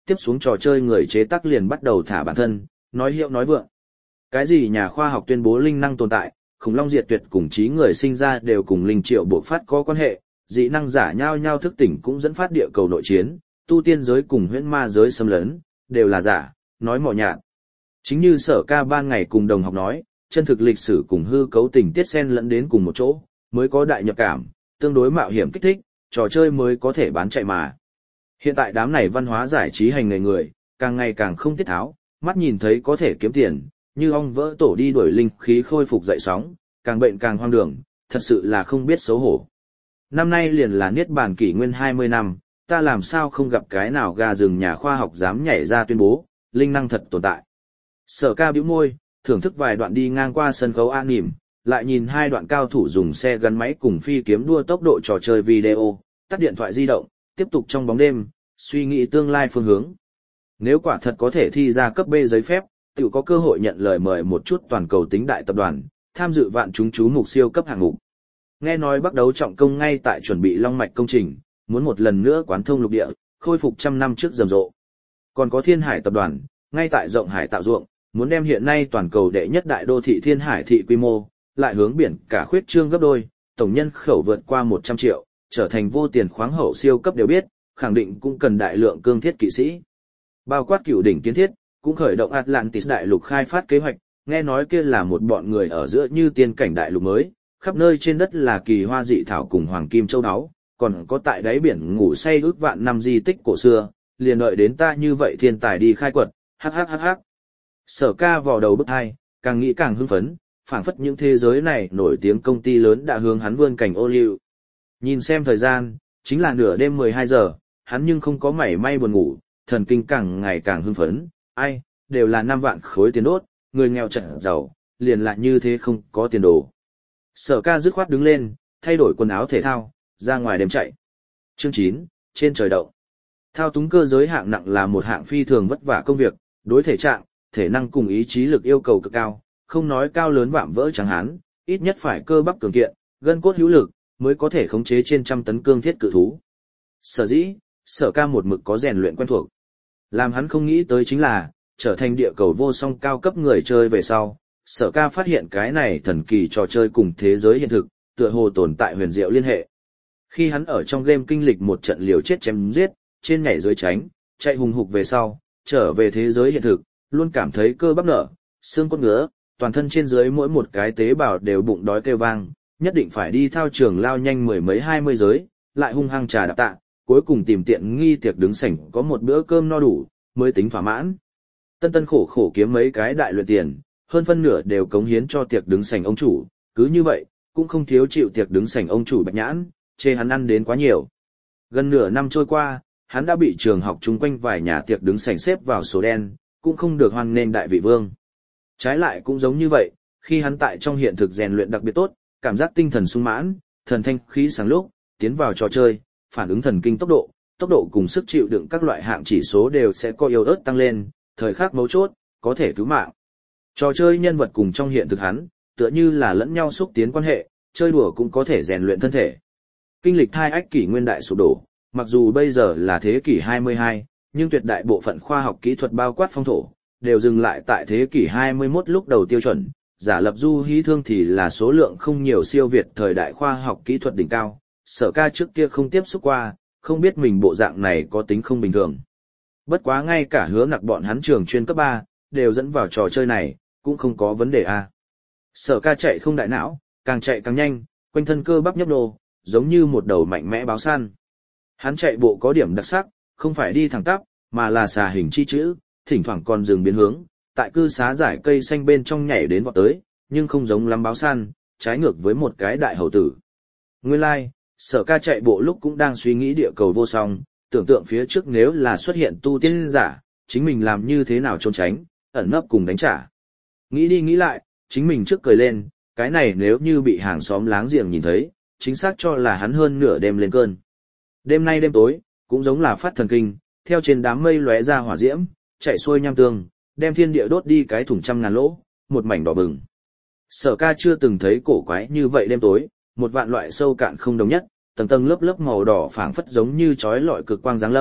tiếp xuống trò chơi người chế tác liền bắt đầu thả bản thân, nói hiệu nói vượng. Cái gì nhà khoa học tuyên bố linh năng tồn tại, khủng long diệt tuyệt cùng trí người sinh ra đều cùng linh triệu bộc phát có quan hệ, dị năng giả nhao nhao thức tỉnh cũng dẫn phát địa cầu nội chiến, tu tiên giới cùng huyễn ma giới xâm lấn, đều là giả, nói mọ nhạt. Chính như Sở Ca ban ngày cùng đồng học nói, chân thực lịch sử cùng hư cấu tình tiết xen lẫn đến cùng một chỗ, mới có đại nhập cảm, tương đối mạo hiểm kích thích, trò chơi mới có thể bán chạy mà. Hiện tại đám này văn hóa giải trí hành nghề người, càng ngày càng không tiết tháo, mắt nhìn thấy có thể kiếm tiền, như ong vỡ tổ đi đuổi linh khí khôi phục dậy sóng, càng bệnh càng hoang đường, thật sự là không biết xấu hổ. Năm nay liền là niết bàn kỷ nguyên 20 năm, ta làm sao không gặp cái nào gà rừng nhà khoa học dám nhảy ra tuyên bố, linh năng thật tồn tại. Sở Ca bĩu môi, thưởng thức vài đoạn đi ngang qua sân khấu an nỉm, lại nhìn hai đoạn cao thủ dùng xe gắn máy cùng phi kiếm đua tốc độ trò chơi video, tắt điện thoại di động, tiếp tục trong bóng đêm, suy nghĩ tương lai phương hướng. Nếu quả thật có thể thi ra cấp B giấy phép, tự có cơ hội nhận lời mời một chút toàn cầu tính đại tập đoàn, tham dự vạn chúng chú mục siêu cấp hạng mục. Nghe nói Bắc Đấu trọng công ngay tại chuẩn bị long mạch công trình, muốn một lần nữa quán thông lục địa, khôi phục trăm năm trước rầm rộ. Còn có Thiên Hải tập đoàn, ngay tại rộng hải tạo ruộng, muốn đem hiện nay toàn cầu đệ nhất đại đô thị Thiên Hải thị quy mô, lại hướng biển cả khuyết trương gấp đôi, tổng nhân khẩu vượt qua 100 triệu, trở thành vô tiền khoáng hậu siêu cấp đều biết, khẳng định cũng cần đại lượng cương thiết kỵ sĩ. Bao quát cửu đỉnh kiến thiết, cũng khởi động Atlantis đại lục khai phát kế hoạch, nghe nói kia là một bọn người ở giữa như tiên cảnh đại lục mới, khắp nơi trên đất là kỳ hoa dị thảo cùng hoàng kim châu áo, còn có tại đáy biển ngủ say ước vạn năm di tích cổ xưa, liền đợi đến ta như vậy thiên tài đi khai quật, hắc. Sở Ca vò đầu bức hai, càng nghĩ càng hưng phấn, phảng phất những thế giới này nổi tiếng công ty lớn đã hướng hắn vươn cảnh ô liu. Nhìn xem thời gian, chính là nửa đêm 12 giờ, hắn nhưng không có mảy may buồn ngủ, thần kinh càng ngày càng hưng phấn, ai, đều là 5 vạn khối tiền đốt, người nghèo trận giàu, liền lại như thế không có tiền đồ. Sở Ca dứt khoát đứng lên, thay đổi quần áo thể thao, ra ngoài đêm chạy. Chương 9, trên trời động. Thao túng cơ giới hạng nặng là một hạng phi thường vất vả công việc, đối thể trạng, thể năng cùng ý chí lực yêu cầu cực cao, không nói cao lớn vạm vỡ chẳng hán, ít nhất phải cơ bắp cường kiện, gân cốt hữu lực, mới có thể khống chế trên trăm tấn cương thiết cự thú. Sở dĩ, Sở Ca một mực có rèn luyện quen thuộc. Làm hắn không nghĩ tới chính là, trở thành địa cầu vô song cao cấp người chơi về sau, Sở Ca phát hiện cái này thần kỳ trò chơi cùng thế giới hiện thực, tựa hồ tồn tại huyền diệu liên hệ. Khi hắn ở trong game kinh lịch một trận liều chết chém giết, trên nhảy dưới tránh, chạy hùng hục về sau, trở về thế giới hiện thực, luôn cảm thấy cơ bắp nở, xương cốt ngứa, toàn thân trên dưới mỗi một cái tế bào đều bụng đói kêu vang, nhất định phải đi thao trường lao nhanh 10 mấy 20 giới, lại hung hăng trà đạp tạ, cuối cùng tìm tiện nghi tiệc đứng sảnh có một bữa cơm no đủ, mới tính thỏa mãn. Tân khổ khổ kiếm mấy cái đại luyện tiền, hơn phân nửa đều cống hiến cho tiệc đứng sảnh ông chủ, cứ như vậy, cũng không thiếu chịu tiệc đứng sảnh ông chủ Bạch Nhãn, chê hắn ăn đến quá nhiều. Gần nửa năm trôi qua, hắn đã bị trường học chung quanh vài nhà tiệc đứng sảnh xếp vào số đen, cũng không được hoan nghênh đại vị vương. Trái lại cũng giống như vậy, khi hắn tại trong hiện thực rèn luyện đặc biệt tốt, cảm giác tinh thần sung mãn, thần thanh khí sáng lúc, tiến vào trò chơi, phản ứng thần kinh tốc độ cùng sức chịu đựng các loại hạng chỉ số đều sẽ có yếu ớt tăng lên, thời khắc mấu chốt, có thể cứu mạng. Trò chơi nhân vật cùng trong hiện thực hắn, tựa như là lẫn nhau xúc tiến quan hệ, chơi đùa cũng có thể rèn luyện thân thể. Kinh lịch 2 ách kỷ nguyên đại sụp đổ, mặc dù bây giờ là thế kỷ 22, nhưng tuyệt đại bộ phận khoa học kỹ thuật bao quát phong thổ, đều dừng lại tại thế kỷ 21 lúc đầu tiêu chuẩn, giả lập du hí thương thì là số lượng không nhiều siêu việt thời đại khoa học kỹ thuật đỉnh cao. Sở Ca trước kia không tiếp xúc qua, không biết mình bộ dạng này có tính không bình thường. Bất quá ngay cả Hứa Nặc bọn hắn trường chuyên cấp 3, đều dẫn vào trò chơi này, cũng không có vấn đề a. Sở Ca chạy không đại não, càng chạy càng nhanh, quanh thân cơ bắp nhấp nô, giống như một đầu mạnh mẽ báo săn. Hắn chạy bộ có điểm đặc sắc, không phải đi thẳng tắp, mà là xà hình chi chữ, thỉnh thoảng còn dừng biến hướng, tại cư xá giải cây xanh bên trong nhảy đến vọt tới, nhưng không giống lắm báo săn, trái ngược với một cái đại hầu tử. Nguyên lai, like, Sở Ca chạy bộ lúc cũng đang suy nghĩ địa cầu vô song, tưởng tượng phía trước nếu là xuất hiện tu tiên giả, chính mình làm như thế nào trốn tránh, ẩn nấp cùng đánh trả. Nghĩ đi nghĩ lại, chính mình trước cười lên, cái này nếu như bị hàng xóm láng giềng nhìn thấy, chính xác cho là hắn hơn nửa đêm lên cơn. Đêm nay đêm tối, cũng giống là phát thần kinh, theo trên đám mây lóe ra hỏa diễm, chạy xuôi nham tương, đem thiên địa đốt đi cái thủng trăm ngàn lỗ, một mảnh đỏ bừng. Sở Ca chưa từng thấy cổ quái như vậy đêm tối, một vạn loại sâu cạn không đồng nhất, tầng tầng lớp lớp màu đỏ phảng phất giống như chói lọi cực quang giáng lâm,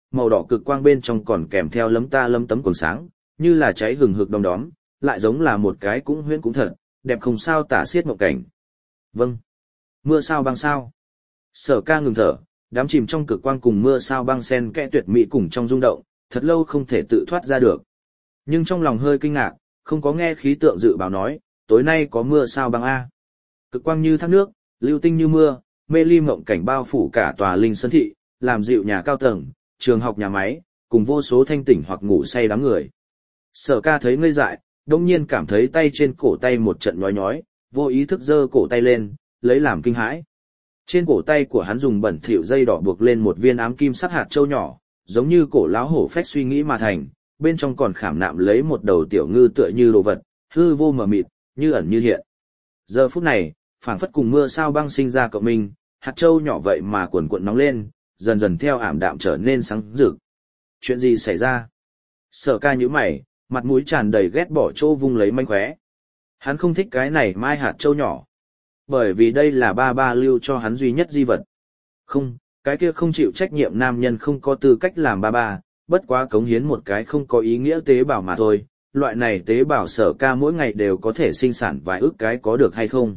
màu đỏ cực quang bên trong còn kèm theo lấm ta lấm tấm quần sáng, như là cháy hừng hực đom đóm, lại giống là một cái cũng huyễn cũng thật, đẹp không sao tả xiết mộng cảnh. Vâng. Mưa sao băng sao. Sở ca ngừng thở, đám chìm trong cực quang cùng mưa sao băng sen kẽ tuyệt mỹ cùng trong rung động, thật lâu không thể tự thoát ra được. Nhưng trong lòng hơi kinh ngạc, không có nghe khí tượng dự báo nói, tối nay có mưa sao băng A. Cực quang như thác nước, lưu tinh như mưa, mê ly mộng cảnh bao phủ cả tòa linh sơn thị, làm dịu nhà cao tầng, trường học nhà máy, cùng vô số thanh tỉnh hoặc ngủ say đám người. Sở ca thấy ngây dại, đông nhiên cảm thấy tay trên cổ tay một trận nhói nhói, vô ý thức giơ cổ tay lên, lấy làm kinh hãi. Trên cổ tay của hắn dùng bẩn thỉu dây đỏ buộc lên một viên ám kim sắc hạt châu nhỏ, giống như cổ láo hổ phách suy nghĩ mà thành, bên trong còn khảm nạm lấy một đầu tiểu ngư tựa như đồ vật, hư vô mờ mịt, như ẩn như hiện. Giờ phút này, phảng phất cùng mưa sao băng sinh ra cộng minh, hạt châu nhỏ vậy mà cuộn cuộn nóng lên, dần dần theo ảm đạm trở nên sáng rực. Chuyện gì xảy ra? Sở ca nhíu mày, mặt mũi tràn đầy ghét bỏ chỗ vung lấy manh khóe. Hắn không thích cái này mai hạt châu nhỏ. Bởi vì đây là ba ba lưu cho hắn duy nhất di vật. Không, cái kia không chịu trách nhiệm nam nhân không có tư cách làm ba ba, bất quá cống hiến một cái không có ý nghĩa tế bào mà thôi. Loại này tế bào sở ca mỗi ngày đều có thể sinh sản vài ức cái có được hay không.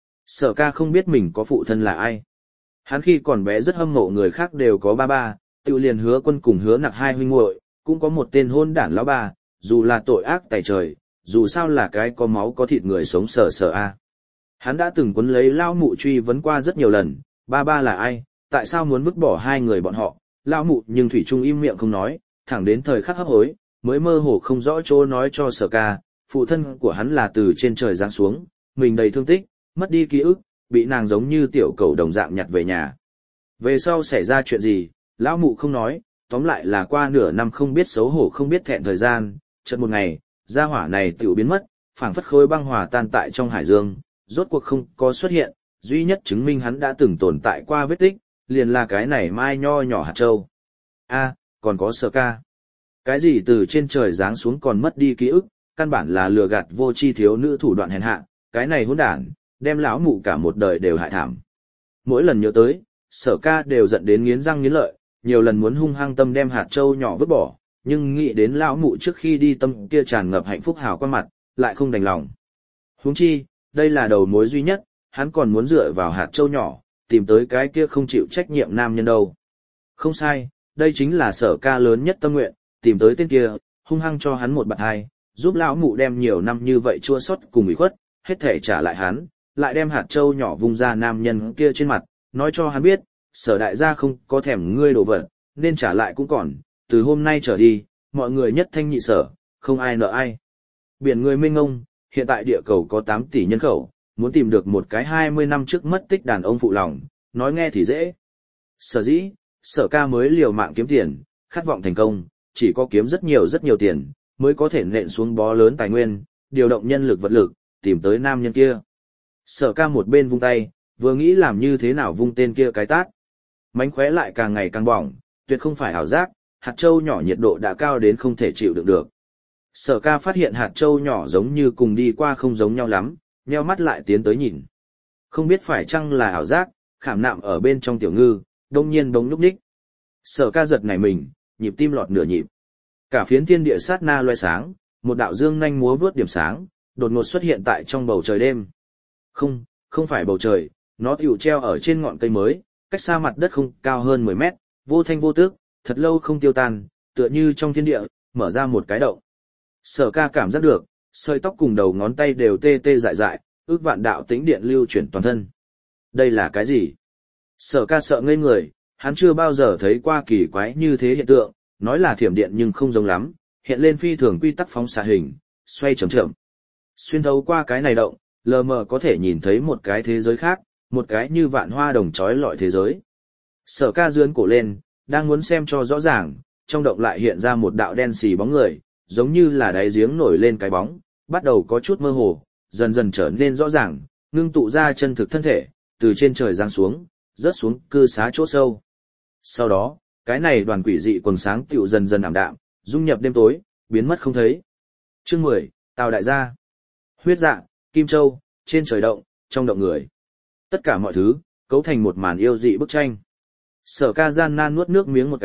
Sở ca không biết mình có phụ thân là ai. Hắn khi còn bé rất hâm mộ người khác đều có ba ba, tự liền Hứa Quân cùng Hứa Nặc hai huynh muội, cũng có một tên hôn đản lão ba, dù là tội ác tày trời, dù sao là cái có máu có thịt người sống sờ sờ a. Hắn đã từng quấn lấy lão mụ truy vấn qua rất nhiều lần, ba ba là ai, tại sao muốn vứt bỏ hai người bọn họ, lão mụ nhưng thủy chung im miệng không nói, thẳng đến thời khắc hấp hối, mới mơ hồ không rõ chỗ nói cho Sở ca, phụ thân của hắn là từ trên trời giáng xuống, mình đầy thương tích, mất đi ký ức, bị nàng giống như tiểu cầu đồng dạng nhặt về nhà. Về sau xảy ra chuyện gì, lão mụ không nói, tóm lại là qua nửa năm không biết xấu hổ không biết thẹn thời gian, chợt một ngày, gia hỏa này tiểu biến mất, phảng phất khối băng hòa tan tại trong hải dương, rốt cuộc không có xuất hiện, duy nhất chứng minh hắn đã từng tồn tại qua vết tích, liền là cái này mai nho nhỏ hạt châu. A, còn có Sở ca. Cái gì từ trên trời giáng xuống còn mất đi ký ức, căn bản là lừa gạt vô tri thiếu nữ thủ đoạn hèn hạ, cái này hỗn đản, đem lão mụ cả một đời đều hại thảm. Mỗi lần nhớ tới, Sở ca đều giận đến nghiến răng nghiến lợi, nhiều lần muốn hung hăng tâm đem hạt châu nhỏ vứt bỏ, nhưng nghĩ đến lão mụ trước khi đi tâm kia tràn ngập hạnh phúc hào quang mặt, lại không đành lòng. Huống chi, đây là đầu mối duy nhất, hắn còn muốn dựa vào hạt châu nhỏ, tìm tới cái kia không chịu trách nhiệm nam nhân đâu. Không sai, đây chính là Sở ca lớn nhất tâm nguyện, tìm tới tên kia, hung hăng cho hắn một bạt hai, giúp lão mụ đem nhiều năm như vậy chua xót cùng ủy khuất, hết thể trả lại hắn, lại đem hạt châu nhỏ vung ra nam nhân kia trên mặt, nói cho hắn biết, Sở đại gia không có thèm ngươi đồ vật, nên trả lại cũng còn, từ hôm nay trở đi, mọi người nhất thanh nhị sở, không ai nợ ai. Biển người mênh mông, hiện tại địa cầu có 8 tỷ nhân khẩu, muốn tìm được một cái 20 năm trước mất tích đàn ông phụ lòng, nói nghe thì dễ. Sở dĩ, Sở ca mới liều mạng kiếm tiền, khát vọng thành công, chỉ có kiếm rất nhiều tiền, mới có thể nện xuống bó lớn tài nguyên, điều động nhân lực vật lực, tìm tới nam nhân kia. Sở ca một bên vung tay, vừa nghĩ làm như thế nào vung tên kia cái tát. Mánh khóe lại càng ngày càng bỏng, tuyệt không phải ảo giác, hạt châu nhỏ nhiệt độ đã cao đến không thể chịu đựng được. Sở ca phát hiện hạt châu nhỏ giống như cùng đi qua không giống nhau lắm, nheo mắt lại tiến tới nhìn. Không biết phải chăng là ảo giác, khảm nạm ở bên trong tiểu ngư, đông nhiên bỗng nhúc nhích. Sở ca giật nảy mình, nhịp tim lọt nửa nhịp. Cả phiến thiên địa sát na loe sáng, một đạo dương nhanh múa vướt điểm sáng, đột ngột xuất hiện tại trong bầu trời đêm. Không phải bầu trời, nó tiểu treo ở trên ngọn cây mới, cách xa mặt đất không cao hơn 10 mét, vô thanh vô tức, thật lâu không tiêu tan, tựa như trong thiên địa, mở ra một cái động. Sở ca cảm giác được, sợi tóc cùng đầu ngón tay đều tê tê dại dại, ước vạn đạo tĩnh điện lưu chuyển toàn thân. Đây là cái gì? Sở ca sợ ngây người, hắn chưa bao giờ thấy qua kỳ quái như thế hiện tượng, nói là thiểm điện nhưng không giống lắm, hiện lên phi thường quy tắc phóng xạ hình, xoay chậm chậm. Xuyên thấu qua cái này động, lờ mờ có thể nhìn thấy một cái thế giới khác, một cái như vạn hoa đồng chói lọi thế giới. Sở ca dướn cổ lên, đang muốn xem cho rõ ràng, trong động lại hiện ra một đạo đen xì bóng người, giống như là đáy giếng nổi lên cái bóng, bắt đầu có chút mơ hồ, dần dần trở nên rõ ràng, ngưng tụ ra chân thực thân thể, từ trên trời giáng xuống, rớt xuống cư xá chỗ sâu. Sau đó, cái này đoàn quỷ dị quần sáng tựu dần dần ảm đạm, dung nhập đêm tối, biến mất không thấy. Chương 10, Tào đại gia. Huyết dạ, Kim Châu, trên trời động, trong động người. Tất cả mọi thứ, cấu thành một màn yêu dị bức tranh. Sở ca gian nan nuốt nước miếng một cái,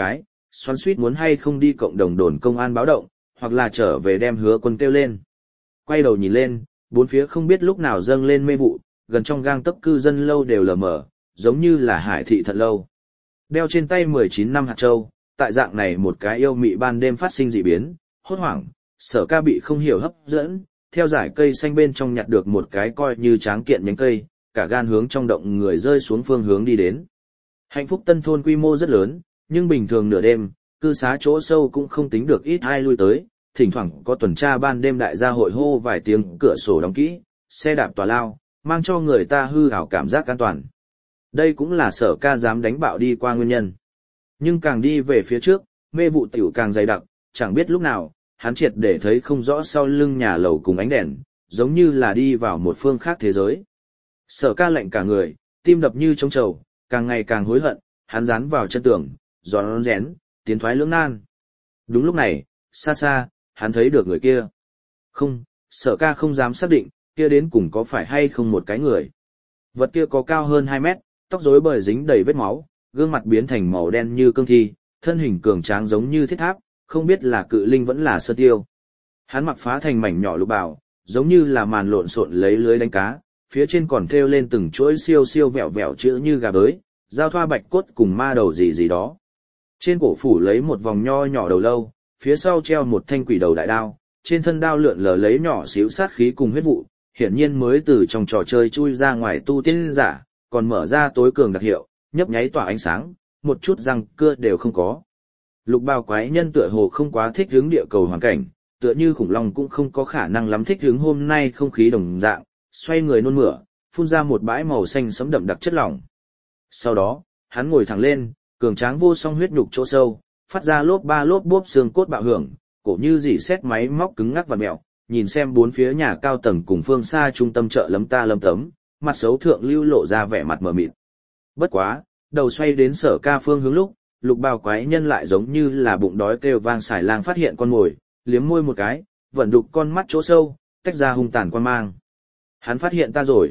Xoắn suýt muốn hay không đi cộng đồng đồn công an báo động, hoặc là trở về đem Hứa Quân kêu lên. Quay đầu nhìn lên, bốn phía không biết lúc nào dâng lên mê vụ, gần trong gang tấc cư dân lâu đều lờ mờ, giống như là hải thị thật lâu. Đeo trên tay 19 năm hạt châu, tại dạng này một cái yêu mị ban đêm phát sinh dị biến, hốt hoảng, Sở Ca bị không hiểu hấp dẫn, theo dải cây xanh bên trong nhặt được một cái coi như tráng kiện nhánh cây, cả gan hướng trong động người rơi xuống phương hướng đi đến. Hạnh phúc tân thôn quy mô rất lớn, nhưng bình thường nửa đêm, cư xá chỗ sâu cũng không tính được ít ai lui tới, thỉnh thoảng có tuần tra ban đêm đại gia hội hô vài tiếng, cửa sổ đóng kỹ, xe đạp tòa lao, mang cho người ta hư ảo cảm giác an toàn. Đây cũng là Sở Ca dám đánh bạo đi qua nguyên nhân. Nhưng càng đi về phía trước, mê vụ tiểu càng dày đặc, chẳng biết lúc nào, hắn triệt để thấy không rõ sau lưng nhà lầu cùng ánh đèn, giống như là đi vào một phương khác thế giới. Sở Ca lạnh cả người, tim đập như trống trầu, càng ngày càng hối hận, hắn dán vào chân tường, giòn rén, tiến thoái lưỡng nan. Đúng lúc này, xa xa, hắn thấy được người kia. Không, Sở Ca không dám xác định, kia đến cùng có phải hay không một cái người. Vật kia có cao hơn 2 mét, tóc rối bời dính đầy vết máu, gương mặt biến thành màu đen như cương thi, thân hình cường tráng giống như thiết tháp, không biết là cự linh vẫn là sơn tiêu. Hắn mặc phá thành mảnh nhỏ lục bào, giống như là màn lộn xộn lấy lưới đánh cá, phía trên còn thêu lên từng chuỗi siêu siêu vẹo vẹo chữ như gà bới, giao thoa bạch cốt cùng ma đầu gì gì đó. Trên cổ phủ lấy một vòng nho nhỏ đầu lâu, phía sau treo một thanh quỷ đầu đại đao, trên thân đao lượn lờ lấy nhỏ xíu sát khí cùng huyết vụ, hiển nhiên mới từ trong trò chơi chui ra ngoài tu tiên giả, còn mở ra tối cường đặc hiệu, nhấp nháy tỏa ánh sáng, một chút răng cưa đều không có. Lục bào quái nhân tựa hồ không quá thích hướng địa cầu hoàn cảnh, tựa như khủng long cũng không có khả năng lắm thích hướng hôm nay không khí đồng dạng, xoay người nôn mửa, phun ra một bãi màu xanh sẫm đậm đặc chất lỏng. Sau đó, hắn ngồi thẳng lên, cường tráng vô song huyết nhục chỗ sâu, phát ra lốp ba lốp bốp xương cốt bạo hưởng, cổ như dỉ sét máy móc cứng ngắc và mèo, nhìn xem bốn phía nhà cao tầng cùng phương xa trung tâm chợ lấm ta lấm tấm, mặt xấu thượng lưu lộ ra vẻ mặt mờ mịt. Bất quá, đầu xoay đến Sở Ca phương hướng lúc, lục bào quái nhân lại giống như là bụng đói kêu vang xài lang phát hiện con mồi, liếm môi một cái, vận đục con mắt chỗ sâu, tách ra hung tàn quan mang. Hắn phát hiện ta rồi.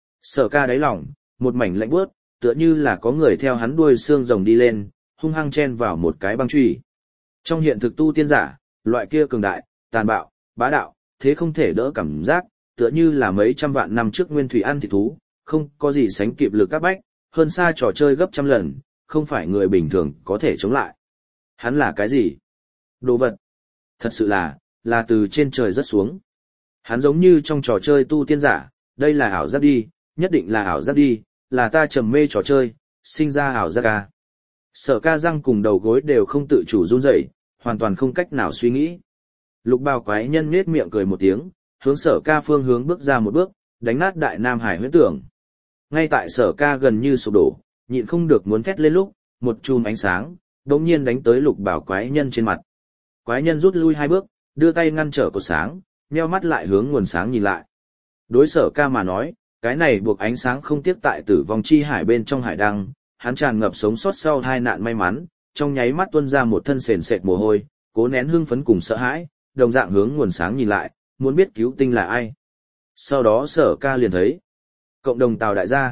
Sở Ca đáy lòng, một mảnh lạnh buốt, tựa như là có người theo hắn đuôi xương rồng đi lên, hung hăng chen vào một cái băng chùy. Trong hiện thực tu tiên giả, loại kia cường đại, tàn bạo, bá đạo, thế không thể đỡ cảm giác, tựa như là mấy trăm vạn năm trước nguyên thủy ăn thịt thú, không có gì sánh kịp lực các bách, hơn xa trò chơi gấp trăm lần, không phải người bình thường có thể chống lại. Hắn là cái gì? Đồ vật. Thật sự là từ trên trời rớt xuống. Hắn giống như trong trò chơi tu tiên giả, đây là ảo giác đi, nhất định là ảo giác đi, là ta trầm mê trò chơi, sinh ra ảo giác à. Sở Ca răng cùng đầu gối đều không tự chủ run rẩy, hoàn toàn không cách nào suy nghĩ. Lục bào quái nhân nhếch miệng cười một tiếng, hướng Sở Ca phương hướng bước ra một bước, đánh nát đại Nam Hải huyễn tưởng. Ngay tại Sở Ca gần như sụp đổ, nhịn không được muốn thét lên lúc, một chùm ánh sáng đột nhiên đánh tới lục bào quái nhân trên mặt. Quái nhân rút lui 2 bước, đưa tay ngăn trở cột sáng, nheo mắt lại hướng nguồn sáng nhìn lại. Đối Sở Ca mà nói, cái này buộc ánh sáng không tiếc tại tử vong chi hải bên trong hải đăng, hắn tràn ngập sống sót sau tai nạn may mắn, trong nháy mắt tuôn ra một thân sền sệt mồ hôi, cố nén hưng phấn cùng sợ hãi, đồng dạng hướng nguồn sáng nhìn lại, muốn biết cứu tinh là ai. Sau đó Sở Ca liền thấy cộng đồng Tào đại gia.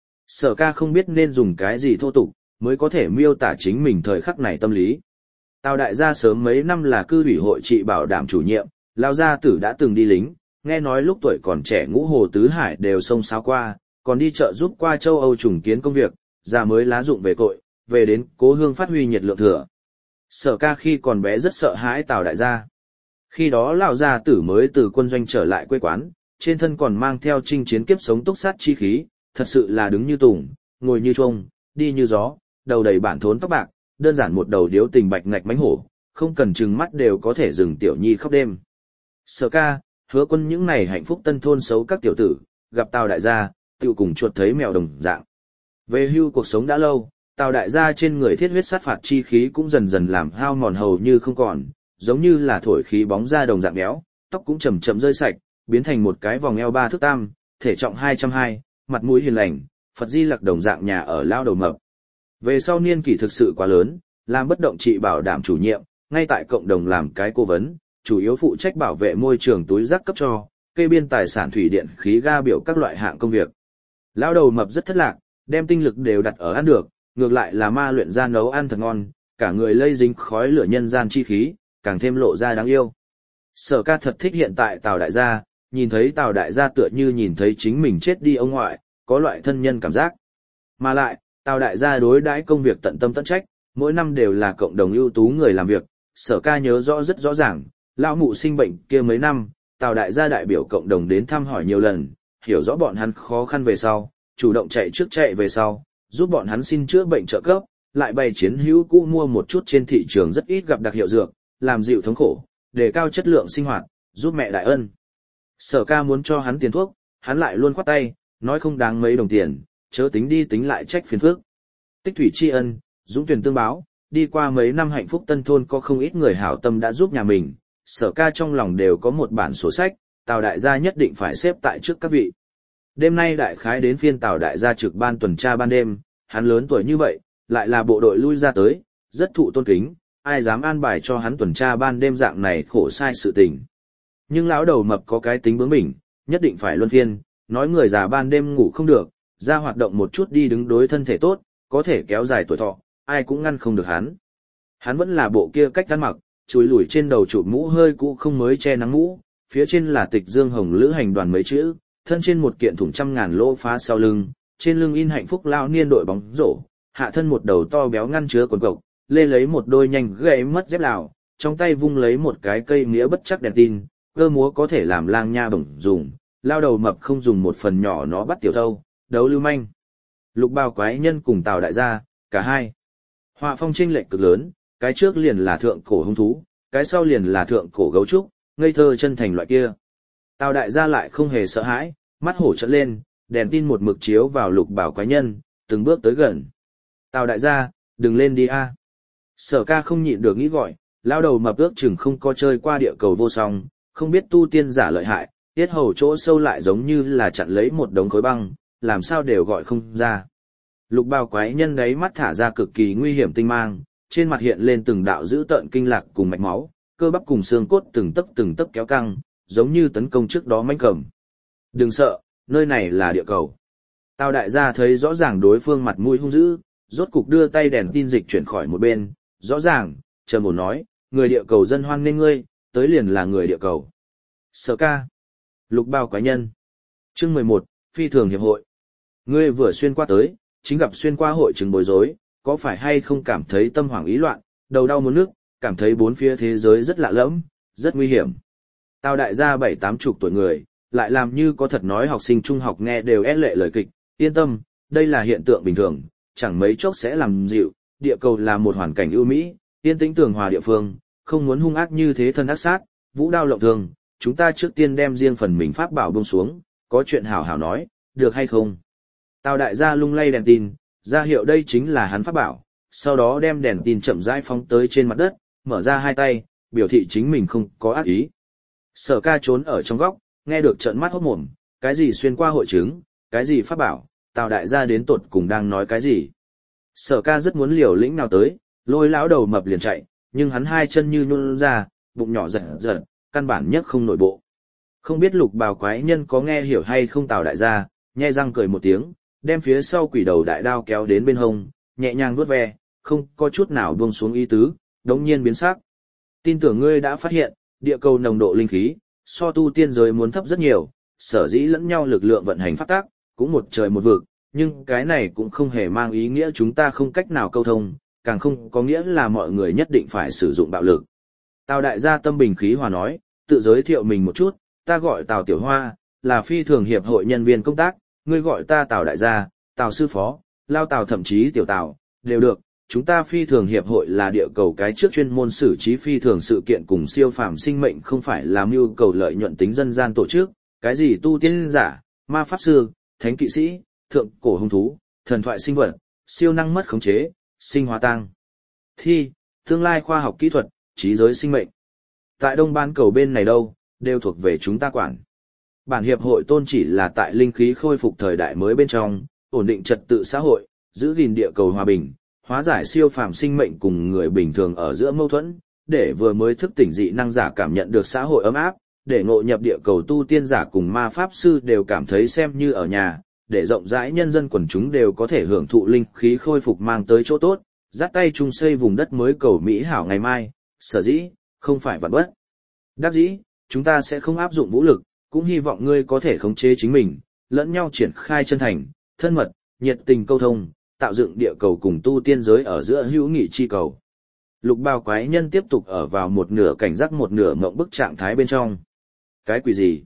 Sở Ca không biết nên dùng cái gì thô tục mới có thể miêu tả chính mình thời khắc này tâm lý. Tào đại gia sớm mấy năm là cư ủy hội trị bảo đảm chủ nhiệm, lao gia tử đã từng đi lính, nghe nói lúc tuổi còn trẻ ngũ hồ tứ hải đều sông sáo qua, còn đi chợ giúp qua châu Âu trùng kiến công việc, già mới lá dụng về cội, về đến cố hương phát huy nhiệt lượng thừa. Sở Ca khi còn bé rất sợ hãi Tào đại gia. Khi đó lão gia tử mới từ quân doanh trở lại quê quán, trên thân còn mang theo chinh chiến kiếp sống túc sát chi khí, thật sự là đứng như tùng, ngồi như trông, đi như gió, đầu đầy bản thốn tóc bạc, đơn giản một đầu điếu tình bạch ngạch mánh hổ, không cần trừng mắt đều có thể dừng tiểu nhi khóc đêm. Sở Ca, Hứa Quân những này hạnh phúc tân thôn xấu các tiểu tử, gặp Tào đại gia, tiêu cùng chuột thấy mèo đồng dạng. Về hưu cuộc sống đã lâu, Tào đại gia trên người thiết huyết sát phạt chi khí cũng dần dần làm hao mòn hầu như không còn, giống như là thổi khí bóng ra đồng dạng béo, tóc cũng chậm chậm rơi sạch, biến thành một cái vòng eo 3 thước tam, thể trọng 220, mặt mũi hiền lành, Phật Di Lặc đồng dạng nhà ở lao đầu mập. Về sau niên kỷ thực sự quá lớn, làm bất động trị bảo đảm chủ nhiệm, ngay tại cộng đồng làm cái cố vấn, chủ yếu phụ trách bảo vệ môi trường túi rác cấp cho, kê biên tài sản thủy điện khí ga biểu các loại hạng công việc. Lao đầu mập rất thất lạc, đem tinh lực đều đặt ở ăn được, ngược lại là ma luyện ra nấu ăn thật ngon, cả người lây dính khói lửa nhân gian chi khí, càng thêm lộ ra đáng yêu. Sở Ca thật thích hiện tại Tào đại gia, nhìn thấy Tào đại gia tựa như nhìn thấy chính mình chết đi ông ngoại, có loại thân nhân cảm giác. Mà lại, Tào đại gia đối đãi công việc tận tâm tận trách, mỗi năm đều là cộng đồng ưu tú người làm việc, Sở Ca nhớ rõ rất rõ ràng, lão mụ sinh bệnh kia mấy năm, Tào đại gia đại biểu cộng đồng đến thăm hỏi nhiều lần, hiểu rõ bọn hắn khó khăn về sau, chủ động chạy trước chạy về sau, giúp bọn hắn xin chữa bệnh trợ cấp, lại bày chiến hữu cũ mua một chút trên thị trường rất ít gặp đặc hiệu dược, làm dịu thống khổ, đề cao chất lượng sinh hoạt, giúp mẹ đại ân. Sở Ca muốn cho hắn tiền thuốc, hắn lại luôn khoát tay, nói không đáng mấy đồng tiền, chớ tính đi tính lại trách phiền phức. Tích thủy tri ân, dũng tuyển tương báo, đi qua mấy năm hạnh phúc tân thôn có không ít người hảo tâm đã giúp nhà mình, Sở Ca trong lòng đều có một bản sổ sách, Tào đại gia nhất định phải xếp tại trước các vị. Đêm nay đại khái đến phiên Tào đại gia trực ban tuần tra ban đêm, hắn lớn tuổi như vậy, lại là bộ đội lui ra tới, rất thụ tôn kính, ai dám an bài cho hắn tuần tra ban đêm dạng này khổ sai sự tình. Nhưng lão đầu mập có cái tính bướng bỉnh, nhất định phải luân phiên, nói người già ban đêm ngủ không được, ra hoạt động một chút đi đứng đối thân thể tốt, có thể kéo dài tuổi thọ, ai cũng ngăn không được hắn. Hắn vẫn là bộ kia cách ăn mặc, chùi lủi trên đầu chụp mũ hơi cũ không mới che nắng mũ, phía trên là Tịch Dương Hồng lữ hành đoàn mấy chữ, thân trên một kiện thủng trăm ngàn lỗ phá sau lưng, trên lưng in hạnh phúc lao niên đội bóng rổ, hạ thân một đầu to béo ngăn chứa quần cộc, lê lấy một đôi nhanh gãy mất dép lào, trong tay vung lấy một cái cây mía bất chắc đèn tin, cơ múa có thể làm lang nha bổng dùng, lao đầu mập không dùng một phần nhỏ nó bắt tiểu thâu, đấu lưu manh. Lục Bào quái nhân cùng Tào đại gia, cả hai. Họa phong chênh lệch cực lớn, cái trước liền là thượng cổ hung thú, cái sau liền là thượng cổ gấu trúc, ngây thơ chân thành loại kia. Tào đại gia lại không hề sợ hãi, mắt hổ trợn lên, đèn tin một mực chiếu vào Lục Bào quái nhân, từng bước tới gần. Tào đại gia, đừng lên đi a. Sở Ca không nhịn được nghĩ gọi, lao đầu mập ước chừng không có chơi qua địa cầu vô song, không biết tu tiên giả lợi hại, tiết hầu chỗ sâu lại giống như là chặn lấy một đống khối băng, làm sao đều gọi không ra. Lục Bào quái nhân đấy mắt thả ra cực kỳ nguy hiểm tinh mang, trên mặt hiện lên từng đạo dữ tợn kinh lạc cùng mạch máu, cơ bắp cùng xương cốt từng tấc kéo căng, giống như tấn công trước đó mãnh cầm. Đừng sợ, nơi này là địa cầu. Tào đại gia thấy rõ ràng đối phương mặt mũi hung dữ, rốt cục đưa tay đèn tin dịch chuyển khỏi một bên, rõ ràng, trầm ổn nói, người địa cầu dân hoan nghênh ngươi, tới liền là người địa cầu. Sở Ca. Lục Bào quái nhân. Chương 11, Phi thường hiệp hội. Ngươi vừa xuyên qua tới, chính gặp xuyên qua hội chứng bối rối, có phải hay không cảm thấy tâm hoảng ý loạn, đầu đau muốn nức, cảm thấy bốn phía thế giới rất lạ lẫm, rất nguy hiểm. Tào đại gia 70-80 tuổi người, lại làm như có thật nói học sinh trung học nghe đều lệ lời kịch, yên tâm, đây là hiện tượng bình thường, chẳng mấy chốc sẽ làm dịu, địa cầu là một hoàn cảnh ưu mỹ, yên tĩnh tường hòa địa phương, không muốn hung ác như thế thân ác sát, vũ đao lộng thường, chúng ta trước tiên đem riêng phần mình pháp bảo buông xuống, có chuyện hảo hảo nói, được hay không? Tào đại gia lung lay đèn tin, ra hiệu đây chính là hắn pháp bảo, sau đó đem đèn tin chậm rãi phóng tới trên mặt đất, mở ra hai tay, biểu thị chính mình không có ác ý. Sở Ca trốn ở trong góc, nghe được trợn mắt hốt mồm, cái gì xuyên qua hội chứng, cái gì pháp bảo, Tào đại gia đến tột cùng đang nói cái gì. Sở Ca rất muốn liều lĩnh nào tới, lôi lão đầu mập liền chạy, nhưng hắn hai chân như nhún ra, bụng nhỏ giật giật, căn bản nhất không nổi bộ. Không biết Lục Bào quái nhân có nghe hiểu hay không Tào đại gia, nhe răng cười một tiếng, đem phía sau quỷ đầu đại đao kéo đến bên hông, nhẹ nhàng vuốt ve, không có chút nào buông xuống ý tứ, đống nhiên biến sắc. Tin tưởng ngươi đã phát hiện, địa cầu nồng độ linh khí, so tu tiên giới muốn thấp rất nhiều, sở dĩ lẫn nhau lực lượng vận hành phát tác, cũng một trời một vực, nhưng cái này cũng không hề mang ý nghĩa chúng ta không cách nào câu thông, càng không có nghĩa là mọi người nhất định phải sử dụng bạo lực. Tào đại gia tâm bình khí hòa nói, tự giới thiệu mình một chút, ta gọi Tào Tiểu Hoa, là phi thường hiệp hội nhân viên công tác, ngươi gọi ta Tào đại gia, Tào sư phó, Lao Tào thậm chí Tiểu Tào, đều được. Chúng ta phi thường hiệp hội là địa cầu cái trước chuyên môn xử trí phi thường sự kiện cùng siêu phàm sinh mệnh, không phải là mưu cầu lợi nhuận tính dân gian tổ chức, cái gì tu tiên giả, ma pháp sư, thánh kỵ sĩ, thượng cổ hung thú, thần thoại sinh vật, siêu năng mất khống chế, sinh hóa tăng thi, tương lai khoa học kỹ thuật, trí giới sinh mệnh. Tại Đông Bán cầu bên này đâu, đều thuộc về chúng ta quản. Bản hiệp hội tôn chỉ là tại linh khí khôi phục thời đại mới bên trong, ổn định trật tự xã hội, giữ gìn địa cầu hòa bình, hóa giải siêu phàm sinh mệnh cùng người bình thường ở giữa mâu thuẫn, để vừa mới thức tỉnh dị năng giả cảm nhận được xã hội ấm áp, để ngộ nhập địa cầu tu tiên giả cùng ma pháp sư đều cảm thấy xem như ở nhà, để rộng rãi nhân dân quần chúng đều có thể hưởng thụ linh khí khôi phục mang tới chỗ tốt, dắt tay chung xây vùng đất mới cầu Mỹ hảo ngày mai, sở dĩ, không phải vạn bất. Đắc dĩ, chúng ta sẽ không áp dụng vũ lực, cũng hy vọng ngươi có thể khống chế chính mình, lẫn nhau triển khai chân thành, thân mật, nhiệt tình câu thông, tạo dựng địa cầu cùng tu tiên giới ở giữa hữu nghị chi cầu. Lục bào quái nhân tiếp tục ở vào một nửa cảnh giác một nửa mộng bức trạng thái bên trong. Cái quỷ gì?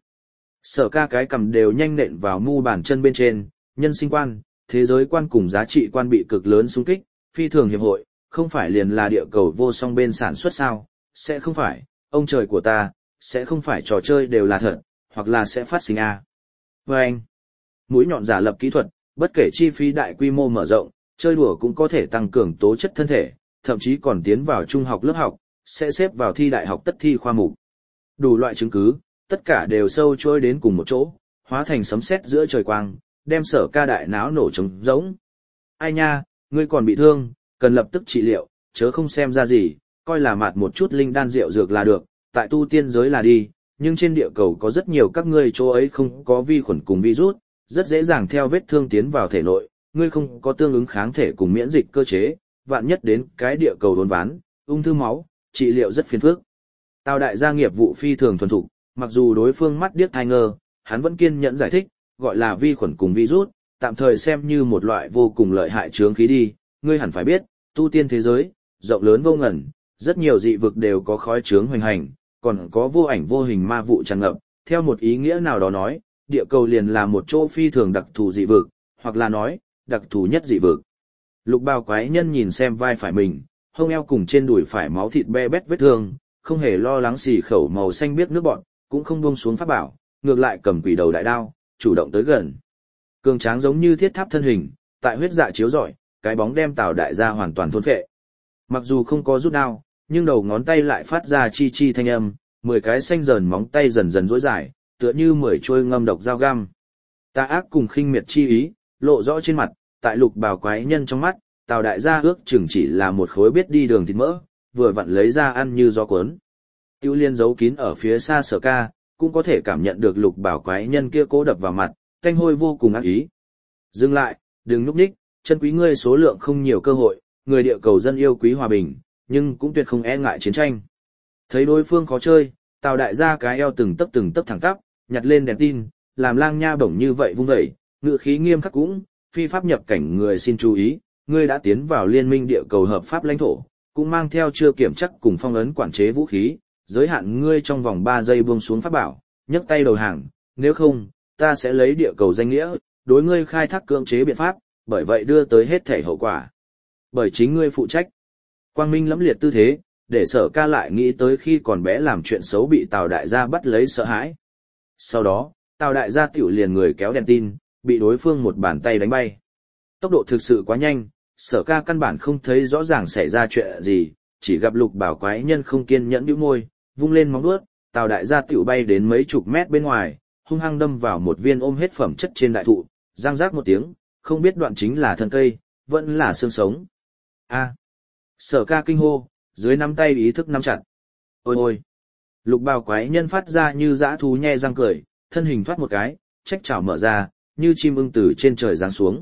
Sở ca cái cầm đều nhanh nện vào mu bàn chân bên trên, nhân sinh quan, thế giới quan cùng giá trị quan bị cực lớn xung kích, phi thường hiệp hội, không phải liền là địa cầu vô song bên sản xuất sao, sẽ không phải, ông trời của ta, sẽ không phải trò chơi đều là thật, hoặc là sẽ phát sinh a. Vâng! Mũi nhọn giả lập kỹ thuật, bất kể chi phí đại quy mô mở rộng, chơi đùa cũng có thể tăng cường tố chất thân thể, thậm chí còn tiến vào trung học lớp học, sẽ xếp vào thi đại học tất thi khoa mục. Đủ loại chứng cứ, tất cả đều sâu trôi đến cùng một chỗ, hóa thành sấm sét giữa trời quang, đem Sở ca đại não nổ trống rỗng. Ai nha, ngươi còn bị thương, cần lập tức trị liệu, chớ không xem ra gì, coi là mạt một chút linh đan rượu dược là được, tại tu tiên giới là đi, nhưng trên địa cầu có rất nhiều các ngươi chỗ ấy không có vi khuẩn cùng virus, rất dễ dàng theo vết thương tiến vào thể nội, ngươi không có tương ứng kháng thể cùng miễn dịch cơ chế, vạn nhất đến cái địa cầu đốn ván, ung thư máu, trị liệu rất phiền phức. Tào đại gia nghiệp vụ phi thường thuần thục, mặc dù đối phương mắt điếc thai ngơ, hắn vẫn kiên nhẫn giải thích, gọi là vi khuẩn cùng virus, tạm thời xem như một loại vô cùng lợi hại chướng khí đi, ngươi hẳn phải biết, tu tiên thế giới, rộng lớn vô ngần, rất nhiều dị vực đều có khói chướng hoành hành, còn có vô ảnh vô hình ma vụ tràn ngập, theo một ý nghĩa nào đó nói, địa cầu liền là một chỗ phi thường đặc thù dị vực, hoặc là nói, đặc thù nhất dị vực. Lục bào quái nhân nhìn xem vai phải mình, hông eo cùng trên đùi phải máu thịt be bét vết thương, không hề lo lắng xì khẩu màu xanh biếc nước bọn, cũng không buông xuống pháp bảo, ngược lại cầm quỷ đầu đại đao, chủ động tới gần. Cường tráng giống như thiết tháp thân hình, tại huyết dạ chiếu rọi, cái bóng đem Tào đại gia hoàn toàn thôn phệ. Mặc dù không có rút đao, nhưng đầu ngón tay lại phát ra chi chi thanh âm, 10 cái xanh dờn móng tay dần dần duỗi dài, tựa như 10 chuôi ngâm độc dao găm. Tà ác cùng khinh miệt chi ý, lộ rõ trên mặt, tại lục bào quái nhân trong mắt, Tào đại gia ước chừng chỉ là một khối biết đi đường thịt mỡ, vừa vặn lấy ra ăn như gió cuốn. Tiêu Liên giấu kín ở phía xa Sở ca, cũng có thể cảm nhận được lục bào quái nhân kia cố đập vào mặt, tanh hôi vô cùng ác ý. Dừng lại, đừng núp ních, chân quý ngươi số lượng không nhiều cơ hội, người địa cầu dân yêu quý hòa bình, nhưng cũng tuyệt không e ngại chiến tranh. Thấy đối phương khó chơi, Tào đại gia cái eo từng tấc thẳng tắp, nhặt lên đèn tin, làm lang nha bổng như vậy vung dậy, ngữ khí nghiêm khắc cũng, phi pháp nhập cảnh người xin chú ý, ngươi đã tiến vào liên minh địa cầu hợp pháp lãnh thổ, cũng mang theo chưa kiểm chắc cùng phong ấn quản chế vũ khí, giới hạn ngươi trong vòng 3 giây buông xuống pháp bảo, nhấc tay đầu hàng, nếu không, ta sẽ lấy địa cầu danh nghĩa, đối ngươi khai thác cưỡng chế biện pháp, bởi vậy đưa tới hết thể hậu quả. Bởi chính ngươi phụ trách. Quang minh lẫm liệt tư thế, để Sở ca lại nghĩ tới khi còn bé làm chuyện xấu bị Tào đại gia bắt lấy sợ hãi. Sau đó, Tào đại gia tiểu liền người kéo đèn tin, bị đối phương một bàn tay đánh bay. Tốc độ thực sự quá nhanh, Sở ca căn bản không thấy rõ ràng xảy ra chuyện gì, chỉ gặp lục bảo quái nhân không kiên nhẫn bĩu môi, vung lên móng vuốt, Tào đại gia tiểu bay đến mấy chục mét bên ngoài, hung hăng đâm vào một viên ôm hết phẩm chất trên đại thụ, răng rác một tiếng, không biết đoạn chính là thân cây, vẫn là xương sống. A. Sở ca kinh hô, dưới nắm tay ý thức nắm chặt. Ôi ôi! Lục bào quái nhân phát ra như dã thú nhe răng cười, thân hình thoát một cái, trách chảo mở ra, như chim ưng từ trên trời giáng xuống.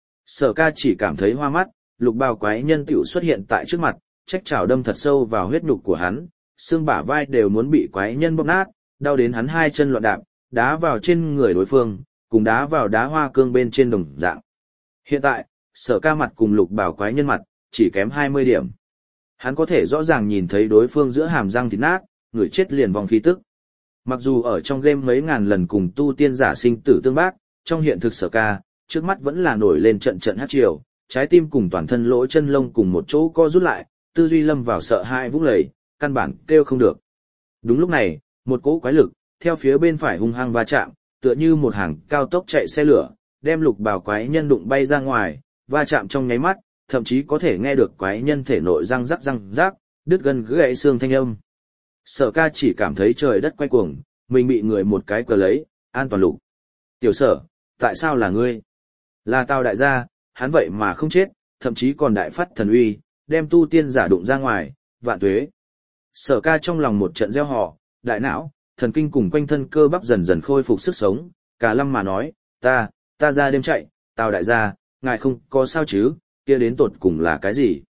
Sở ca chỉ cảm thấy hoa mắt, lục bào quái nhân tiểu xuất hiện tại trước mặt, trách chảo đâm thật sâu vào huyết nhục của hắn, xương bả vai đều muốn bị quái nhân bóp nát, đau đến hắn hai chân loạn đạp, đá vào trên người đối phương, cùng đá vào đá hoa cương bên trên đồng dạng. Hiện tại, Sở ca mặt cùng lục bào quái nhân mặt, chỉ kém 20 điểm. Hắn có thể rõ ràng nhìn thấy đối phương giữa hàm răng thịt nát, người chết liền vòng khí tức. Mặc dù ở trong game mấy ngàn lần cùng tu tiên giả sinh tử tương bác, trong hiện thực Sở ca, trước mắt vẫn là nổi lên trận trận hát chiều, trái tim cùng toàn thân lỗ chân lông cùng một chỗ co rút lại, tư duy lâm vào sợ hãi vũng lầy, căn bản kêu không được. Đúng lúc này, một cỗ quái lực, theo phía bên phải hung hăng va chạm, tựa như một hàng cao tốc chạy xe lửa, đem lục bào quái nhân đụng bay ra ngoài, va chạm trong nháy mắt, thậm chí có thể nghe được quái nhân thể nội răng rắc, đứt gân gãy xương thanh âm. Sở ca chỉ cảm thấy trời đất quay cuồng, mình bị người một cái cờ lấy, an toàn lục. Tiểu Sở, tại sao là ngươi? Là Tào đại gia, hắn vậy mà không chết, thậm chí còn đại phát thần uy, đem tu tiên giả đụng ra ngoài, vạn tuế. Sở ca trong lòng một trận gieo họ, đại não, thần kinh cùng quanh thân cơ bắp dần dần khôi phục sức sống, cả lâm mà nói, ta ra đêm chạy, Tào đại gia, ngài không có sao chứ, kia đến tột cùng là cái gì?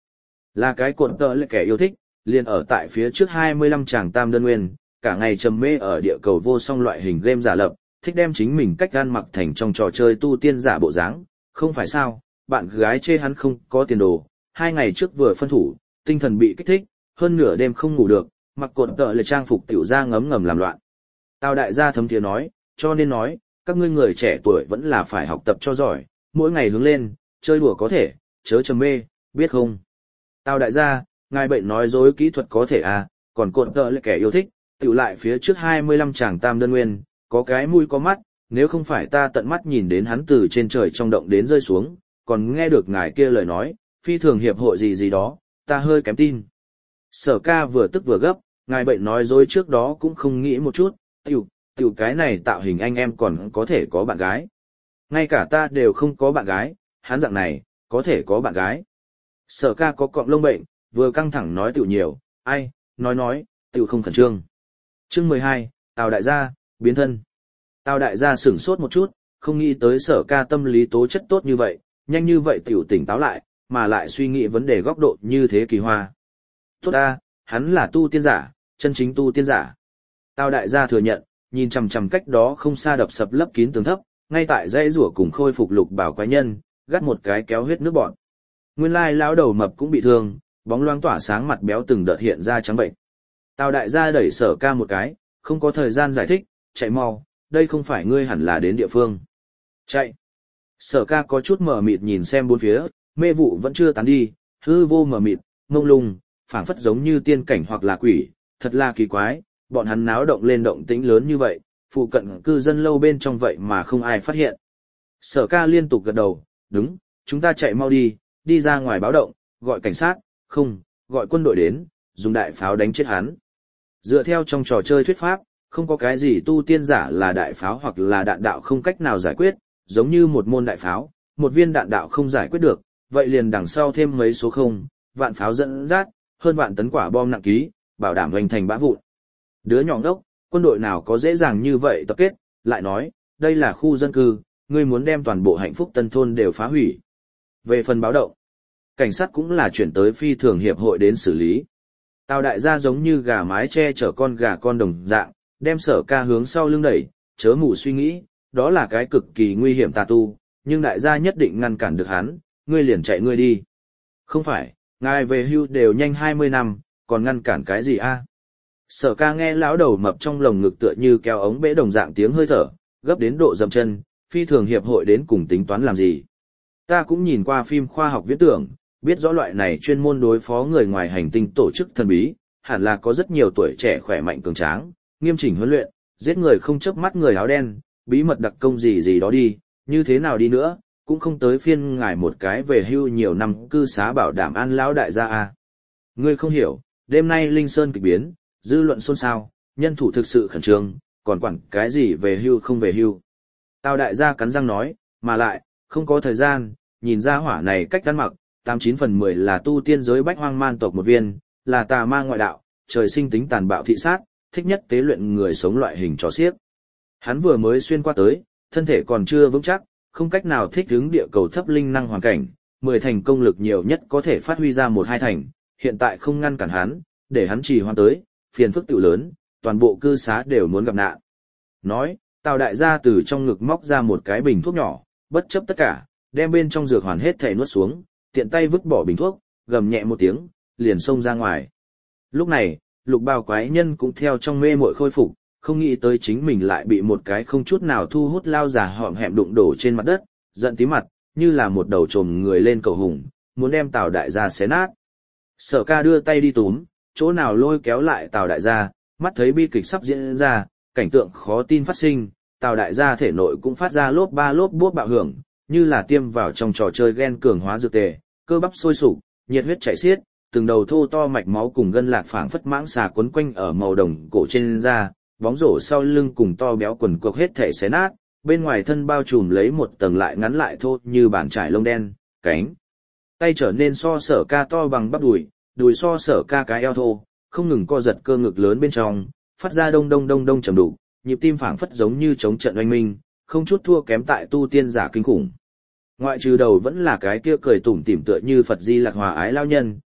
Là cái cột tợ lệ kẻ yêu thích, liền ở tại phía trước 25 chàng tam đơn nguyên, cả ngày trầm mê ở địa cầu vô song loại hình game giả lập, thích đem chính mình cách gan mặc thành trong trò chơi tu tiên giả bộ dáng, không phải sao, bạn gái chê hắn không có tiền đồ, 2 ngày trước vừa phân thủ, tinh thần bị kích thích, hơn nửa đêm không ngủ được, mặc cột tợ lệ trang phục tiểu ra ngấm ngầm làm loạn. Tào đại gia thấm tiếng nói, cho nên nói, các ngươi người trẻ tuổi vẫn là phải học tập cho giỏi, mỗi ngày hướng lên, chơi đùa có thể, chớ trầm mê, biết không? Tào đại gia, ngài bệnh nói dối kỹ thuật có thể à, còn cột tợ lệ kẻ yêu thích, tiểu lại phía trước 25 chàng tam đơn nguyên, có cái mũi có mắt, nếu không phải ta tận mắt nhìn đến hắn từ trên trời trong động đến rơi xuống, còn nghe được ngài kia lời nói, phi thường hiệp hội gì gì đó, ta hơi kém tin. Sở ca vừa tức vừa gấp, ngài bệnh nói dối trước đó cũng không nghĩ một chút, tiểu cái này tạo hình anh em còn có thể có bạn gái. Ngay cả ta đều không có bạn gái, hắn dạng này, có thể có bạn gái. Sở ca có cọng lông bệnh, vừa căng thẳng nói tiểu nhiều, ai, nói, tiểu không khẩn trương. Chương 12, Tào đại gia, biến thân. Tào đại gia sửng sốt một chút, không nghĩ tới sở ca tâm lý tố chất tốt như vậy, nhanh như vậy tiểu tỉnh táo lại, mà lại suy nghĩ vấn đề góc độ như thế kỳ hoa. Tốt ta, hắn là tu tiên giả, chân chính tu tiên giả. Tào đại gia thừa nhận, nhìn chằm chằm cách đó không xa đập sập lấp kín tường thấp, ngay tại dãy rủa cùng khôi phục lục bảo quái nhân, gắt một cái kéo huyết nước bọt. Nguyên lai lão đầu mập cũng bị thương, bóng loáng tỏa sáng mặt béo từng đợt hiện ra trắng bệnh. Tào đại gia đẩy sở ca một cái, không có thời gian giải thích, chạy mau, đây không phải ngươi hẳn là đến địa phương. Chạy. Sở ca có chút mờ mịt nhìn xem bốn phía, mê vụ vẫn chưa tán đi, hư vô mờ mịt, mông lung, phảng phất giống như tiên cảnh hoặc là quỷ, thật là kỳ quái, bọn hắn náo động lên động tĩnh lớn như vậy, phụ cận cư dân lâu bên trong vậy mà không ai phát hiện. Sở ca liên tục gật đầu, đúng, chúng ta chạy mau đi ra ngoài báo động, gọi cảnh sát, không, gọi quân đội đến, dùng đại pháo đánh chết hắn. Dựa theo trong trò chơi thuyết pháp, không có cái gì tu tiên giả là đại pháo hoặc là đạn đạo không cách nào giải quyết, giống như một môn đại pháo, một viên đạn đạo không giải quyết được, vậy liền đằng sau thêm mấy số không, vạn pháo dẫn dắt, hơn vạn tấn quả bom nặng ký, bảo đảm hoành thành bã vụn. Đứa nhỏ ngốc, quân đội nào có dễ dàng như vậy tập kết, lại nói, đây là khu dân cư, ngươi muốn đem toàn bộ hạnh phúc tân thôn đều phá hủy. Về phần báo động, cảnh sát cũng là chuyển tới phi thường hiệp hội đến xử lý. Tào đại gia giống như gà mái che chở con gà con đồng dạng, đem sở ca hướng sau lưng đẩy, chớ mù suy nghĩ, đó là cái cực kỳ nguy hiểm tà tu, nhưng đại gia nhất định ngăn cản được hắn, ngươi liền chạy ngươi đi. Không phải, ngài về hưu đều nhanh 20 năm, còn ngăn cản cái gì a? Sở ca nghe lão đầu mập trong lồng ngực tựa như kéo ống bể đồng dạng tiếng hơi thở, gấp đến độ dầm chân, phi thường hiệp hội đến cùng tính toán làm gì. Ta cũng nhìn qua phim khoa học viễn tưởng, biết rõ loại này chuyên môn đối phó người ngoài hành tinh tổ chức thần bí, hẳn là có rất nhiều tuổi trẻ khỏe mạnh cường tráng, nghiêm chỉnh huấn luyện, giết người không chớp mắt người áo đen, bí mật đặc công gì gì đó đi, như thế nào đi nữa, cũng không tới phiên ngài một cái về hưu nhiều năm cư xá bảo đảm an lão đại gia a. Ngươi không hiểu, đêm nay Linh Sơn kịch biến, dư luận xôn xao, nhân thủ thực sự khẩn trương, còn quản cái gì về hưu không về hưu. Tào đại gia cắn răng nói, mà lại, không có thời gian, nhìn ra hỏa này cách ăn mặc, 89/10 là tu tiên giới bách hoang man tộc một viên, là tà ma ngoại đạo, trời sinh tính tàn bạo thị sát, thích nhất tế luyện người sống loại hình chó xiếc. Hắn vừa mới xuyên qua tới, thân thể còn chưa vững chắc, không cách nào thích ứng địa cầu thấp linh năng hoàn cảnh, 10 thành công lực nhiều nhất có thể phát huy ra 1-2 thành, hiện tại không ngăn cản hắn, để hắn trì hoãn tới, phiền phức tiểu lớn, toàn bộ cư xá đều muốn gặp nạn. Nói, Tào đại gia từ trong ngực móc ra một cái bình thuốc nhỏ, bất chấp tất cả, đem bên trong dược hoàn hết thể nuốt xuống, tiện tay vứt bỏ bình thuốc, gầm nhẹ một tiếng, liền xông ra ngoài. Lúc này, lục bào quái nhân cũng theo trong mê muội khôi phục, không nghĩ tới chính mình lại bị một cái không chút nào thu hút lao già hõm hẹm đụng đổ trên mặt đất, giận tí mặt, như là một đầu trồm người lên cầu hùng, muốn đem Tào đại gia xé nát. Sở ca đưa tay đi túm, chỗ nào lôi kéo lại Tào đại gia, mắt thấy bi kịch sắp diễn ra, cảnh tượng khó tin phát sinh, Tào đại gia thể nội cũng phát ra lốp ba lốp bốp bạo hưởng, như là tiêm vào trong trò chơi ghen cường hóa dược tề, cơ bắp sôi sục, nhiệt huyết chảy xiết, từng đầu thô to mạch máu cùng gân lạc phảng phất mãng xà quấn quanh ở màu đồng cổ trên da, bóng rổ sau lưng cùng to béo quần cộc hết thể xé nát, bên ngoài thân bao trùm lấy một tầng lại ngắn lại thô như bàn trải lông đen, cánh tay trở nên so sở ca to bằng bắp đùi, đùi so sở ca cái eo thô, không ngừng co giật cơ ngực lớn bên trong, phát ra đông đông đông đông trầm đủ, nhịp tim phảng phất giống như chống trận oanh minh, không chút thua kém tại tu tiên giả kinh khủng. Ngoại trừ đầu vẫn là cái kia cười tủm tỉm tựa như Phật Di Lặc hòa ái lao nhân,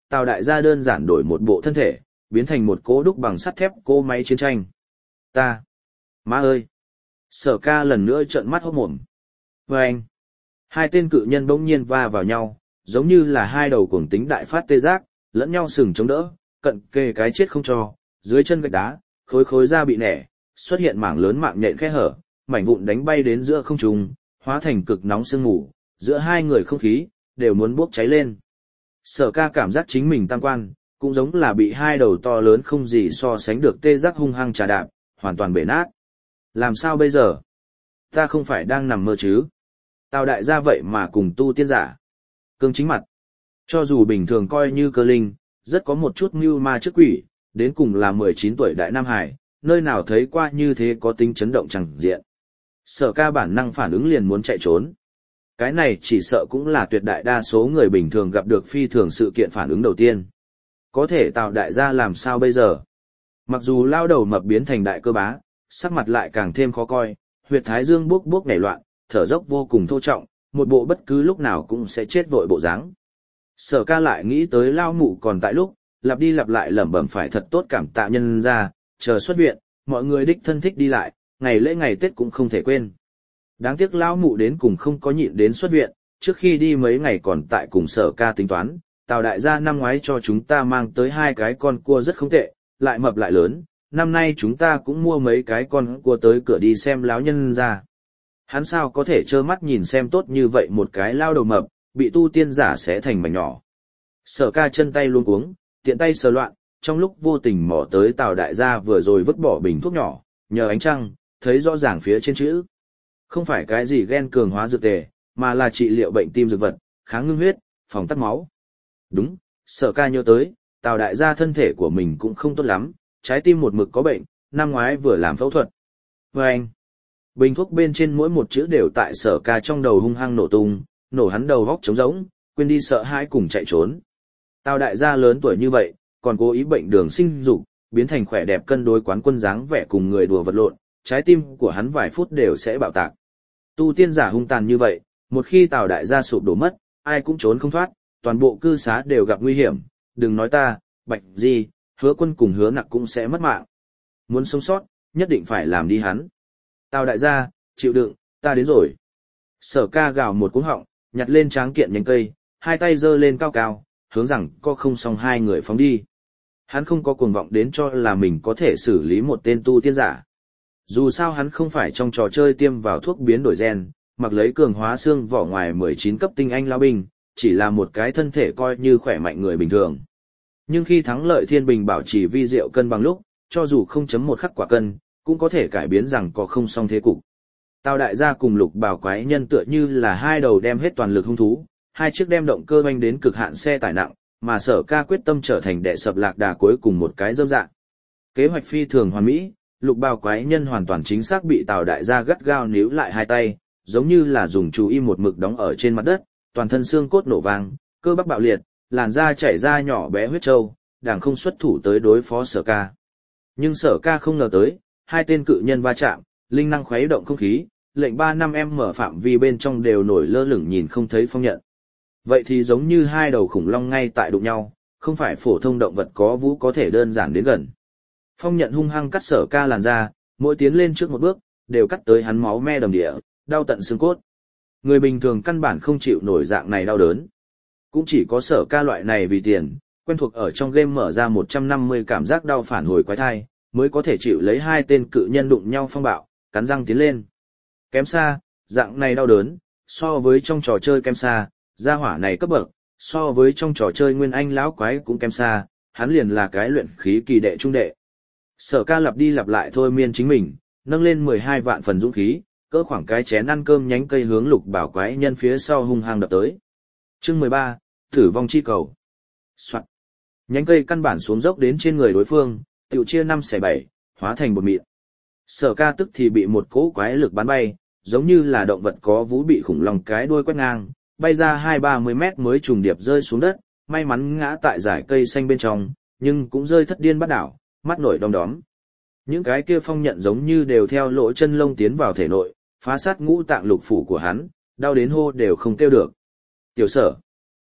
Tào đại gia đơn giản đổi một bộ thân thể, biến thành một cỗ đúc bằng sắt thép cỗ máy chiến tranh. Má ơi! Sở Ca lần nữa trợn mắt hốt mồm. Và anh! Hai tên cự nhân bỗng nhiên va vào nhau, giống như là hai đầu cuồng tính đại phát tê giác, lẫn nhau sừng chống đỡ, cận kề cái chết không cho, dưới chân gạch đá, khối khối da bị nẻ, xuất hiện mảng lớn mạng nhện khe hở, mảnh vụn đánh bay đến giữa không trung, hóa thành cực nóng sương mù, giữa hai người không khí đều muốn bốc cháy lên. Sở Ca cảm giác chính mình tam quan, cũng giống là bị hai đầu to lớn không gì so sánh được tê giác hung hăng trà đạp, hoàn toàn bể nát. Làm sao bây giờ? Ta không phải đang nằm mơ chứ? Tào đại gia vậy mà cùng tu tiên giả. Cương chính mặt. Cho dù bình thường coi như cơ linh, rất có một chút mưu ma trước quỷ, đến cùng là 19 tuổi đại Nam Hải, nơi nào thấy qua như thế có tính chấn động chẳng diện. Sở Ca bản năng phản ứng liền muốn chạy trốn. Cái này chỉ sợ cũng là tuyệt đại đa số người bình thường gặp được phi thường sự kiện phản ứng đầu tiên. Có thể Tào đại gia làm sao bây giờ? Mặc dù lao đầu mập biến thành đại cơ bá, sắc mặt lại càng thêm khó coi, huyệt thái dương buốc buốc nảy loạn, thở dốc vô cùng thô trọng, một bộ bất cứ lúc nào cũng sẽ chết vội bộ dáng. Sở Ca lại nghĩ tới lao mụ còn tại lúc, lặp đi lặp lại lẩm bẩm phải thật tốt cảm tạ nhân ra, chờ xuất viện, mọi người đích thân thích đi lại, ngày lễ ngày Tết cũng không thể quên. Đáng tiếc lao mụ đến cùng không có nhịn đến xuất viện, trước khi đi mấy ngày còn tại cùng Sở Ca tính toán, Tào đại gia năm ngoái cho chúng ta mang tới 2 cái con cua rất không tệ, lại mập lại lớn, năm nay chúng ta cũng mua mấy cái con cua tới cửa đi xem láo nhân ra. Hắn sao có thể trơ mắt nhìn xem tốt như vậy một cái lao đầu mập, bị tu tiên giả xé thành mảnh nhỏ. Sở Ca chân tay luống cuống, tiện tay sờ loạn, trong lúc vô tình mò tới Tào đại gia vừa rồi vứt bỏ bình thuốc nhỏ, nhờ ánh trăng, thấy rõ ràng phía trên chữ. Không phải cái gì gen cường hóa dược tề, mà là trị liệu bệnh tim dược vật, kháng ngưng huyết, phòng tắc máu. Đúng, Sở Ca nhớ tới, Tào đại gia thân thể của mình cũng không tốt lắm, trái tim một mực có bệnh, năm ngoái vừa làm phẫu thuật. Và anh, bình thuốc bên trên mỗi một chữ đều tại Sở Ca trong đầu hung hăng nổ tung, nổ hắn đầu góc trống rỗng, quên đi sợ hãi cùng chạy trốn. Tào đại gia lớn tuổi như vậy, còn cố ý bệnh đường sinh dục, biến thành khỏe đẹp cân đối quán quân dáng vẻ cùng người đùa vật lộn, trái tim của hắn vài phút đều sẽ bạo tạc. Tu tiên giả hung tàn như vậy, một khi Tào đại gia sụp đổ mất, ai cũng trốn không thoát, toàn bộ cư xá đều gặp nguy hiểm, đừng nói ta, Bạch Di, Hứa Quân cùng Hứa Nặc cũng sẽ mất mạng. Muốn sống sót, nhất định phải làm đi hắn. Tào đại gia, chịu đựng, ta đến rồi. Sở Ca gào một cú họng, nhặt lên tráng kiện nhánh cây, hai tay giơ lên cao cao, hướng rằng có không xong hai người phóng đi. Hắn không có cuồng vọng đến cho là mình có thể xử lý một tên tu tiên giả. Dù sao hắn không phải trong trò chơi tiêm vào thuốc biến đổi gen, mặc lấy cường hóa xương vỏ ngoài 19 cấp tinh anh lao binh, chỉ là một cái thân thể coi như khỏe mạnh người bình thường. Nhưng khi thắng lợi thiên bình bảo trì vi diệu cân bằng lúc, cho dù 0.1 khắc quả cân, cũng có thể cải biến rằng có không xong thế cục. Tào đại gia cùng Lục Bảo quái nhân tựa như là hai đầu đem hết toàn lực hung thú, hai chiếc đem động cơ oanh đến cực hạn xe tải nặng, mà Sở Ca quyết tâm trở thành đệ sập lạc đà cuối cùng một cái dâm dạng. Kế hoạch phi thường hoàn mỹ, Lục Bảo quái nhân hoàn toàn chính xác bị Tào đại gia gắt gao níu lại hai tay, giống như là dùng chú y một mực đóng ở trên mặt đất, toàn thân xương cốt nổ vang, cơ bắp bạo liệt, làn da chảy ra nhỏ bé huyết trâu, đàng không xuất thủ tới đối phó Sở Ca. Nhưng Sở Ca không ngờ tới, hai tên cự nhân va chạm, linh năng khuấy động không khí, lệnh 3-5 mở phạm vi bên trong đều nổi lơ lửng nhìn không thấy phong nhận. Vậy thì giống như hai đầu khủng long ngay tại đụng nhau, không phải phổ thông động vật có vú có thể đơn giản đến gần. Phong nhận hung hăng cắt Sở Ca làn da, mỗi tiến lên trước một bước, đều cắt tới hắn máu me đầm địa, đau tận xương cốt. Người bình thường căn bản không chịu nổi dạng này đau đớn. Cũng chỉ có Sở Ca loại này vì tiền, quen thuộc ở trong game mở ra 150 cảm giác đau phản hồi quái thai, mới có thể chịu lấy hai tên cự nhân đụng nhau phong bạo, cắn răng tiến lên. Kém xa, dạng này đau đớn, so với trong trò chơi kém xa, gia hỏa này cấp bậc, so với trong trò chơi nguyên anh lão quái cũng kém xa, hắn liền là cái luyện khí kỳ đệ trung đệ. Sở Ca lặp đi lặp lại thôi miên chính mình, nâng lên 12 vạn phần dũng khí, cỡ khoảng cái chén ăn cơm nhánh cây hướng Lục Bảo quái nhân phía sau hung hăng đập tới. Chương 13, Tử vong chi cầu. Soạt. Nhánh cây căn bản xuống dốc đến trên người đối phương, tiểu chia 5/7, hóa thành bột mịn. Sở Ca tức thì bị một cỗ quái lực bắn bay, giống như là động vật có vú bị khủng long cái đuôi quét ngang, bay ra 20-30 mét mới trùng điệp rơi xuống đất, may mắn ngã tại dải cây xanh bên trong, nhưng cũng rơi thất điên bắt đảo, mắt nổi đom đóm. Những cái kia phong nhận giống như đều theo lỗ chân lông tiến vào thể nội, phá sát ngũ tạng lục phủ của hắn, đau đến hô đều không kêu được. Tiểu Sở.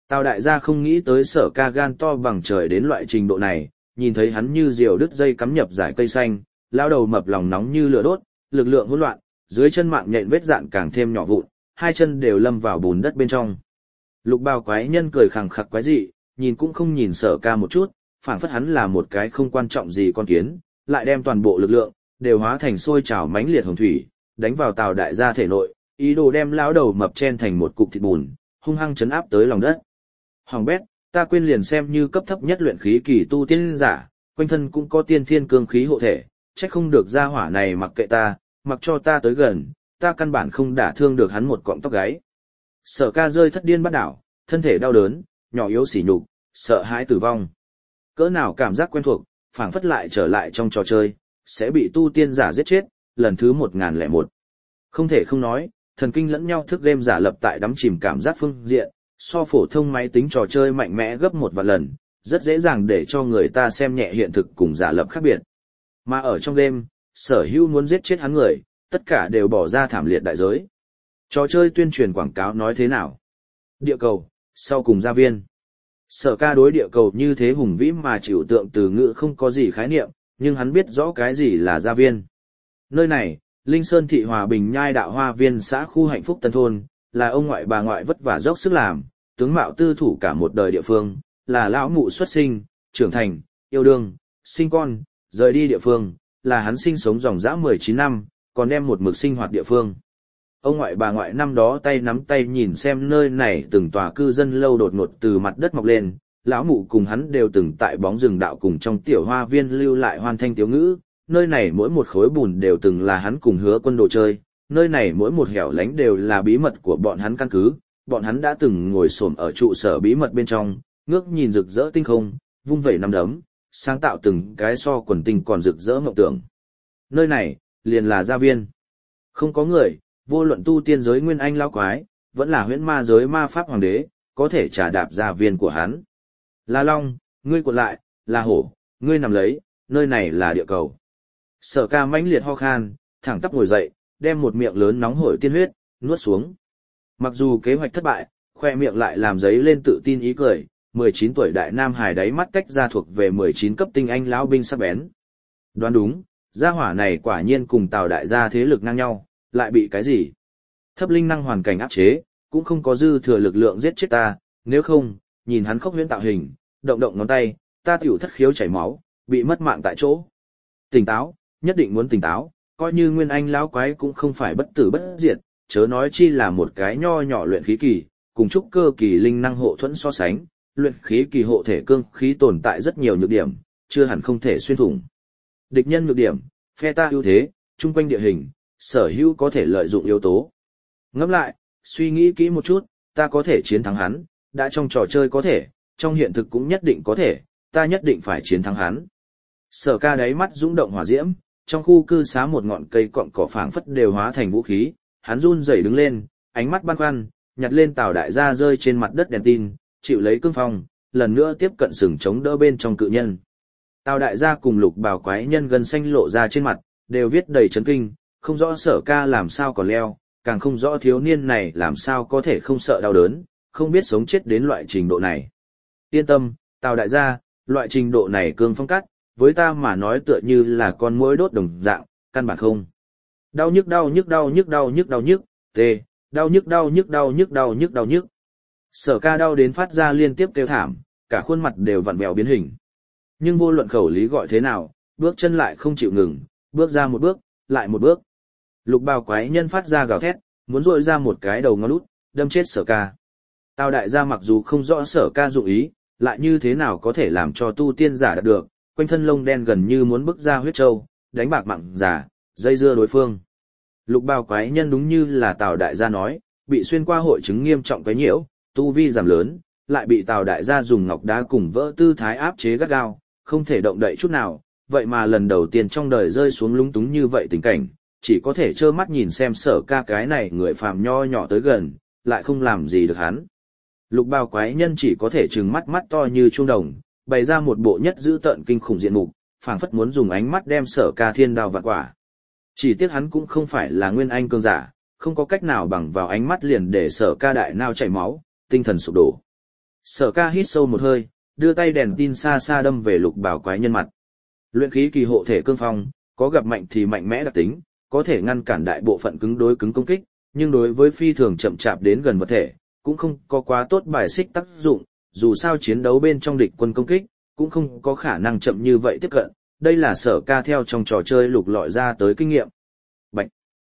Tào đại gia không nghĩ tới Sở Ca gan to bằng trời đến loại trình độ này, nhìn thấy hắn như diều đứt dây cắm nhập giải cây xanh, lao đầu mập lòng nóng như lửa đốt, lực lượng hỗn loạn, dưới chân mạng nhện vết dạn càng thêm nhỏ vụn, hai chân đều lâm vào bùn đất bên trong. Lục bào quái nhân cười khẳng khặc quái dị, nhìn cũng không nhìn Sở Ca một chút, phảng phất hắn là một cái không quan trọng gì con kiến, lại đem toàn bộ lực lượng đều hóa thành sôi trào mãnh liệt hồng thủy, đánh vào Tào đại gia thể nội, ý đồ đem lão đầu mập chen thành một cục thịt bùn, hung hăng chấn áp tới lòng đất. Hoàng bét, ta quên liền xem như cấp thấp nhất luyện khí kỳ tu tiên giả, quanh thân cũng có tiên thiên cương khí hộ thể, trách không được gia hỏa này mặc kệ ta, mặc cho ta tới gần, ta căn bản không đả thương được hắn một cọng tóc gáy. Sở Ca rơi thất điên bắt đảo, thân thể đau đớn, nhỏ yếu sỉ nhục, sợ hãi tử vong. Cỡ nào cảm giác quen thuộc, phảng phất lại trở lại trong trò chơi, sẽ bị tu tiên giả giết chết, lần thứ 1001. Không thể không nói, thần kinh lẫn nhau thức game giả lập tại đắm chìm cảm giác phương diện, so phổ thông máy tính trò chơi mạnh mẽ gấp 1 vạn lần, rất dễ dàng để cho người ta xem nhẹ hiện thực cùng giả lập khác biệt. Mà ở trong game, Sở Hữu muốn giết chết hắn người, tất cả đều bỏ ra thảm liệt đại giới. Trò chơi tuyên truyền quảng cáo nói thế nào? Địa cầu, sau cùng gia viên. Sở Ca đối địa cầu như thế hùng vĩ mà chịu tượng từ ngữ không có gì khái niệm, nhưng hắn biết rõ cái gì là gia viên. Nơi này, Linh Sơn thị Hòa Bình Nhai Đạo Hoa Viên xã khu Hạnh Phúc Tân Thôn, là ông ngoại bà ngoại vất vả dốc sức làm, tướng mạo tư thủ cả một đời địa phương, là lão mụ xuất sinh, trưởng thành, yêu đương, sinh con, rời đi địa phương, là hắn sinh sống dòng dã 19 năm, còn đem một mực sinh hoạt địa phương. Ông ngoại bà ngoại năm đó tay nắm tay nhìn xem nơi này từng tòa cư dân lâu đột ngột từ mặt đất mọc lên, lão mụ cùng hắn đều từng tại bóng rừng đạo cùng trong tiểu hoa viên lưu lại hoan thanh tiếu ngữ, nơi này mỗi một khối bùn đều từng là hắn cùng Hứa Quân đồ chơi, nơi này mỗi một hẻo lánh đều là bí mật của bọn hắn căn cứ, bọn hắn đã từng ngồi xổm ở trụ sở bí mật bên trong, ngước nhìn rực rỡ tinh không, vung vẩy nắm đấm, sáng tạo từng cái so quần tinh còn rực rỡ mộng tưởng. Nơi này, liền là gia viên. Không có người, vô luận tu tiên giới nguyên anh lão quái, vẫn là huyễn ma giới ma pháp hoàng đế, có thể trả đạp gia viên của hắn. La Long, ngươi cuộn lại, là hổ, ngươi nằm lấy, nơi này là địa cầu. Sở Ca mãnh liệt ho khan, thẳng tắp ngồi dậy, đem một miệng lớn nóng hổi tiên huyết, nuốt xuống. Mặc dù kế hoạch thất bại, khoe miệng lại làm giấy lên tự tin ý cười, 19 tuổi đại nam hài đáy mắt tách ra thuộc về 19 cấp tinh anh lão binh sắc bén. Đoán đúng, gia hỏa này quả nhiên cùng Tào đại gia thế lực ngang nhau, lại bị cái gì? Thấp linh năng hoàn cảnh áp chế, cũng không có dư thừa lực lượng giết chết ta, nếu không, nhìn hắn khốc huyễn tạo hình, động động ngón tay, ta tiểu thất khiếu chảy máu, bị mất mạng tại chỗ. Tỉnh táo, nhất định muốn tỉnh táo, coi như nguyên anh lão quái cũng không phải bất tử bất diệt, chớ nói chi là một cái nho nhỏ luyện khí kỳ, cùng trúc cơ kỳ linh năng hộ thuẫn so sánh, luyện khí kỳ hộ thể cương khí tồn tại rất nhiều nhược điểm, chưa hẳn không thể xuyên thủng. Địch nhân nhược điểm, phe ta ưu thế, chung quanh địa hình, Sở Hữu có thể lợi dụng yếu tố. Ngẫm lại, suy nghĩ kỹ một chút, ta có thể chiến thắng hắn, đã trong trò chơi có thể, trong hiện thực cũng nhất định có thể, ta nhất định phải chiến thắng hắn. Sở Ca đáy mắt dũng động hỏa diễm, trong khu cư xá một ngọn cây cọn cỏ phảng phất đều hóa thành vũ khí, hắn run rẩy đứng lên, ánh mắt băn khoăn, nhặt lên Tào đại gia rơi trên mặt đất đèn tin, chịu lấy cương phong, lần nữa tiếp cận sừng chống đỡ bên trong cự nhân. Tào đại gia cùng Lục bào quái nhân gần xanh lộ ra trên mặt, đều viết đầy chấn kinh, không rõ Sở Ca làm sao còn leo, càng không rõ thiếu niên này làm sao có thể không sợ đau đớn, không biết sống chết đến loại trình độ này. Yên tâm, Tào đại gia, loại trình độ này cương phong cắt, với ta mà nói tựa như là con muỗi đốt đồng dạng, căn bản không. Đau nhức đau nhức đau nhức đau nhức đau nhức, tê, đau nhức đau nhức đau nhức đau nhức đau nhức. Sở Ca đau đến phát ra liên tiếp kêu thảm, cả khuôn mặt đều vặn vẹo biến hình. Nhưng vô luận khẩu lý gọi thế nào, bước chân lại không chịu ngừng, bước ra một bước, lại một bước. Lục bào quái nhân phát ra gào thét, muốn rội ra một cái đầu ngón út, đâm chết Sở Ca. Tào đại gia mặc dù không rõ Sở Ca dụng ý, lại như thế nào có thể làm cho tu tiên giả đạt được, quanh thân lông đen gần như muốn bức ra huyết trâu, đánh bạc mạng giả, dây dưa đối phương. Lục bào quái nhân đúng như là Tào đại gia nói, bị xuyên qua hội chứng nghiêm trọng quấy nhiễu, tu vi giảm lớn, lại bị Tào đại gia dùng ngọc đá cùng vỡ tư thái áp chế gắt gao, không thể động đậy chút nào, vậy mà lần đầu tiên trong đời rơi xuống lúng túng như vậy tình cảnh, chỉ có thể trơ mắt nhìn xem Sở Ca cái này người phàm nho nhỏ tới gần, lại không làm gì được hắn. Lục bào quái nhân chỉ có thể trừng mắt mắt to như chuông đồng, bày ra một bộ nhất dữ tợn kinh khủng diện mục, phảng phất muốn dùng ánh mắt đem Sở Ca thiên đao vạn quả. Chỉ tiếc hắn cũng không phải là nguyên anh cường giả, không có cách nào bằng vào ánh mắt liền để Sở Ca đại nao chảy máu, tinh thần sụp đổ. Sở Ca hít sâu một hơi, đưa tay đèn tin xa xa đâm về lục bảo quái nhân mặt. Luyện khí kỳ hộ thể cương phong, có gặp mạnh thì mạnh mẽ đặc tính, có thể ngăn cản đại bộ phận cứng đối cứng công kích, nhưng đối với phi thường chậm chạp đến gần vật thể, cũng không có quá tốt bài xích tác dụng, dù sao chiến đấu bên trong địch quân công kích, cũng không có khả năng chậm như vậy tiếp cận, đây là Sở Ca theo trong trò chơi lục lọi ra tới kinh nghiệm. Bạch.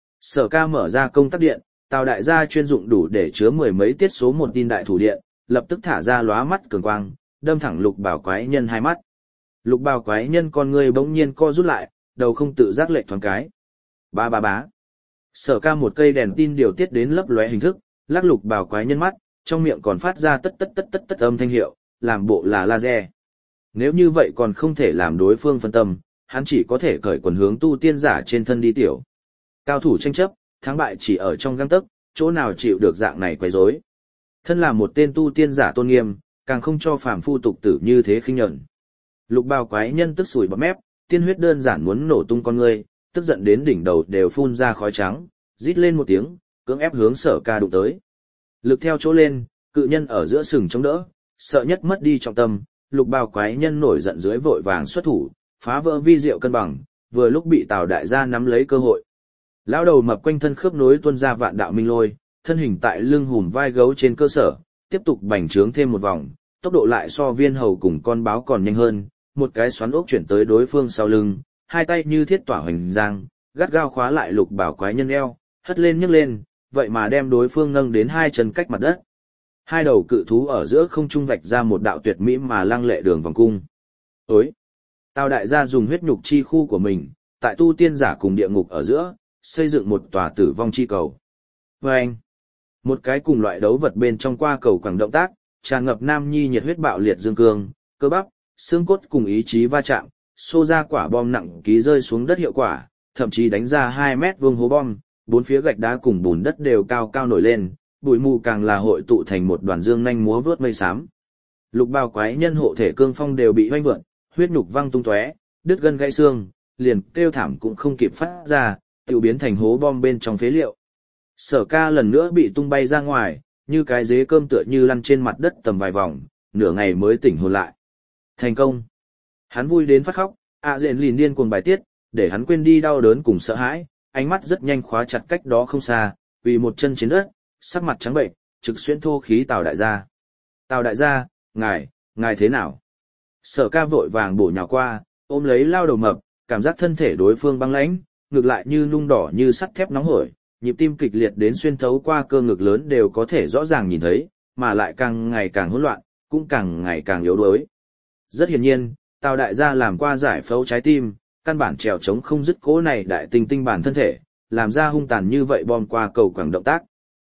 Sở Ca mở ra công tắc điện, Tào đại gia chuyên dụng đủ để chứa mười mấy tiết số một tin đại thủ điện, lập tức thả ra lóa mắt cường quang, đâm thẳng lục bảo quái nhân hai mắt. Lục bảo quái nhân con người bỗng nhiên co rút lại, đầu không tự giác lệch thoáng cái. Ba ba bá. Sở Ca một cây đèn tin điều tiết đến lấp lóe hình thức, lắc lục bảo quái nhân mắt, trong miệng còn phát ra tất tất tất tất tất âm thanh hiệu, làm bộ là laser. Nếu như vậy còn không thể làm đối phương phân tâm, hắn chỉ có thể cởi quần hướng tu tiên giả trên thân đi tiểu. Cao thủ tranh chấp, thắng bại chỉ ở trong gang tấc, chỗ nào chịu được dạng này quấy rối. Thân là một tên tu tiên giả tôn nghiêm, càng không cho phàm phu tục tử như thế khinh nhẫn. Lục bào quái nhân tức sủi bọt mép, tiên huyết đơn giản muốn nổ tung con người, tức giận đến đỉnh đầu đều phun ra khói trắng, rít lên một tiếng, cưỡng ép hướng Sở Ca đụng tới. Lực theo chỗ lên, cự nhân ở giữa sừng chống đỡ, sợ nhất mất đi trọng tâm, lục bào quái nhân nổi giận dưới vội vàng xuất thủ, phá vỡ vi diệu cân bằng, vừa lúc bị Tào đại gia nắm lấy cơ hội. Lão đầu mập quanh thân khớp nối tuôn ra vạn đạo minh lôi, thân hình tại lưng hùm vai gấu trên cơ sở, tiếp tục bành trướng thêm một vòng, tốc độ lại so viên hầu cùng con báo còn nhanh hơn, một cái xoắn ốc chuyển tới đối phương sau lưng, hai tay như thiết tỏa hoành giang, gắt gao khóa lại lục bảo quái nhân eo, hất lên nhấc lên, vậy mà đem đối phương nâng đến hai chân cách mặt đất. Hai đầu cự thú ở giữa không trung vạch ra một đạo tuyệt mỹ mà lăng lệ đường vòng cung. Ối! Tào đại gia dùng huyết nhục chi khu của mình, tại tu tiên giả cùng địa ngục ở giữa, xây dựng một tòa tử vong chi cầu. Và anh! Một cái cùng loại đấu vật bên trong qua cầu quảng động tác, tràn ngập nam nhi nhiệt huyết bạo liệt dương cương, cơ bắp, xương cốt cùng ý chí va chạm, xô ra quả bom nặng ký rơi xuống đất hiệu quả, thậm chí đánh ra 2 mét vuông hố bom, bốn phía gạch đá cùng bùn đất đều cao cao nổi lên, bụi mù càng là hội tụ thành một đoàn dương nhanh múa vớt mây xám. Lục bào quái nhân hộ thể cương phong đều bị hoanh vượn, huyết nhục văng tung tóe, đứt gân gãy xương, liền kêu thảm cũng không kịp phát ra, tiêu biến thành hố bom bên trong phế liệu. Sở Ca lần nữa bị tung bay ra ngoài, như cái dế cơm tựa như lăn trên mặt đất tầm vài vòng, nửa ngày mới tỉnh hồn lại. Thành công! Hắn vui đến phát khóc, dện lìn điên cuồng bài tiết, để hắn quên đi đau đớn cùng sợ hãi, ánh mắt rất nhanh khóa chặt cách đó không xa, quỳ một chân trên đất, sắc mặt trắng bệnh, trực xuyên thô khí Tào đại gia. Tào đại gia, ngài thế nào? Sở Ca vội vàng bổ nhào qua, ôm lấy lao đầu mập, cảm giác thân thể đối phương băng lãnh, ngược lại như nung đỏ như sắt thép nóng hổi, nhịp tim kịch liệt đến xuyên thấu qua cơ ngực lớn đều có thể rõ ràng nhìn thấy, mà lại càng ngày càng hỗn loạn, cũng càng ngày càng yếu đuối. Rất hiển nhiên, Tào đại gia làm qua giải phẫu trái tim, căn bản trèo chống không dứt cố này đại tinh bản thân thể, làm ra hung tàn như vậy bom qua cầu quảng động tác.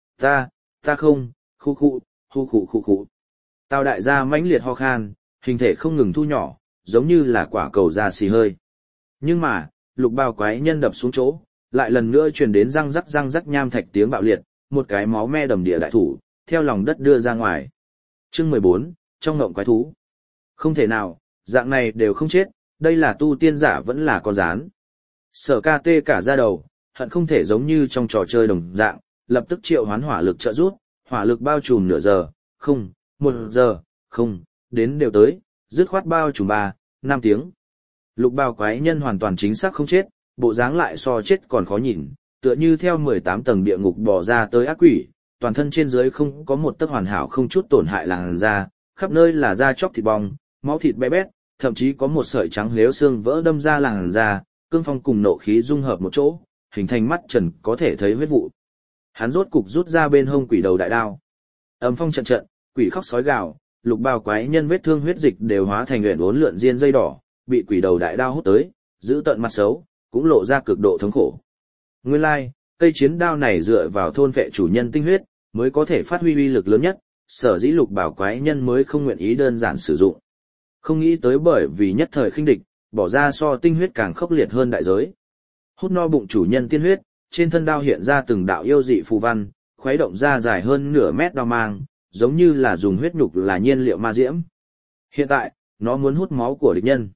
Ta không, khu khu. Tào đại gia mãnh liệt ho khan, hình thể không ngừng thu nhỏ, giống như là quả cầu da xì hơi. Nhưng mà, lục bào quái nhân đập xuống chỗ, lại lần nữa truyền đến răng rắc nham thạch tiếng bạo liệt, một cái máu me đầm địa đại thủ, theo lòng đất đưa ra ngoài. Chương 14, trong ngộng quái thú. Không thể nào, dạng này đều không chết, đây là tu tiên giả vẫn là con rán. Sở Ca tê cả da đầu, hận không thể giống như trong trò chơi đồng dạng, lập tức triệu hoán hỏa lực trợ rút, hỏa lực bao trùm nửa giờ, không, 1 giờ, không, đến đều tới, dứt khoát bao trùm 3-5 tiếng. Lục bào quái nhân hoàn toàn chính xác không chết, bộ dáng lại so chết còn khó nhìn, tựa như theo 18 tầng địa ngục bò ra tới ác quỷ, toàn thân trên dưới không có một tấc hoàn hảo không chút tổn hại làn da, khắp nơi là da chóc thịt bong, máu thịt bé bét, thậm chí có một sợi trắng lếu xương vỡ đâm ra làn da, cương phong cùng nộ khí dung hợp một chỗ, hình thành mắt trần có thể thấy huyết vụ. Hắn rốt cục rút ra bên hông quỷ đầu đại đao. Âm phong trận trận, quỷ khóc sói gào, lục bào quái nhân vết thương huyết dịch đều hóa thành uyển uốn lượn diên dây đỏ, bị quỷ đầu đại đao hút tới, giữ tận mặt xấu, cũng lộ ra cực độ thống khổ. Nguyên lai, cây chiến đao này dựa vào thôn vệ chủ nhân tinh huyết, mới có thể phát huy uy lực lớn nhất, sở dĩ lục bào quái nhân mới không nguyện ý đơn giản sử dụng. Không nghĩ tới bởi vì nhất thời khinh địch, bỏ ra so tinh huyết càng khốc liệt hơn đại giới. Hút no bụng chủ nhân tiên huyết, trên thân đao hiện ra từng đạo yêu dị phù văn, khuấy động ra dài hơn nửa mét đao mang, giống như là dùng huyết nhục là nhiên liệu ma diễm. Hiện tại, nó muốn hút máu của địch nhân.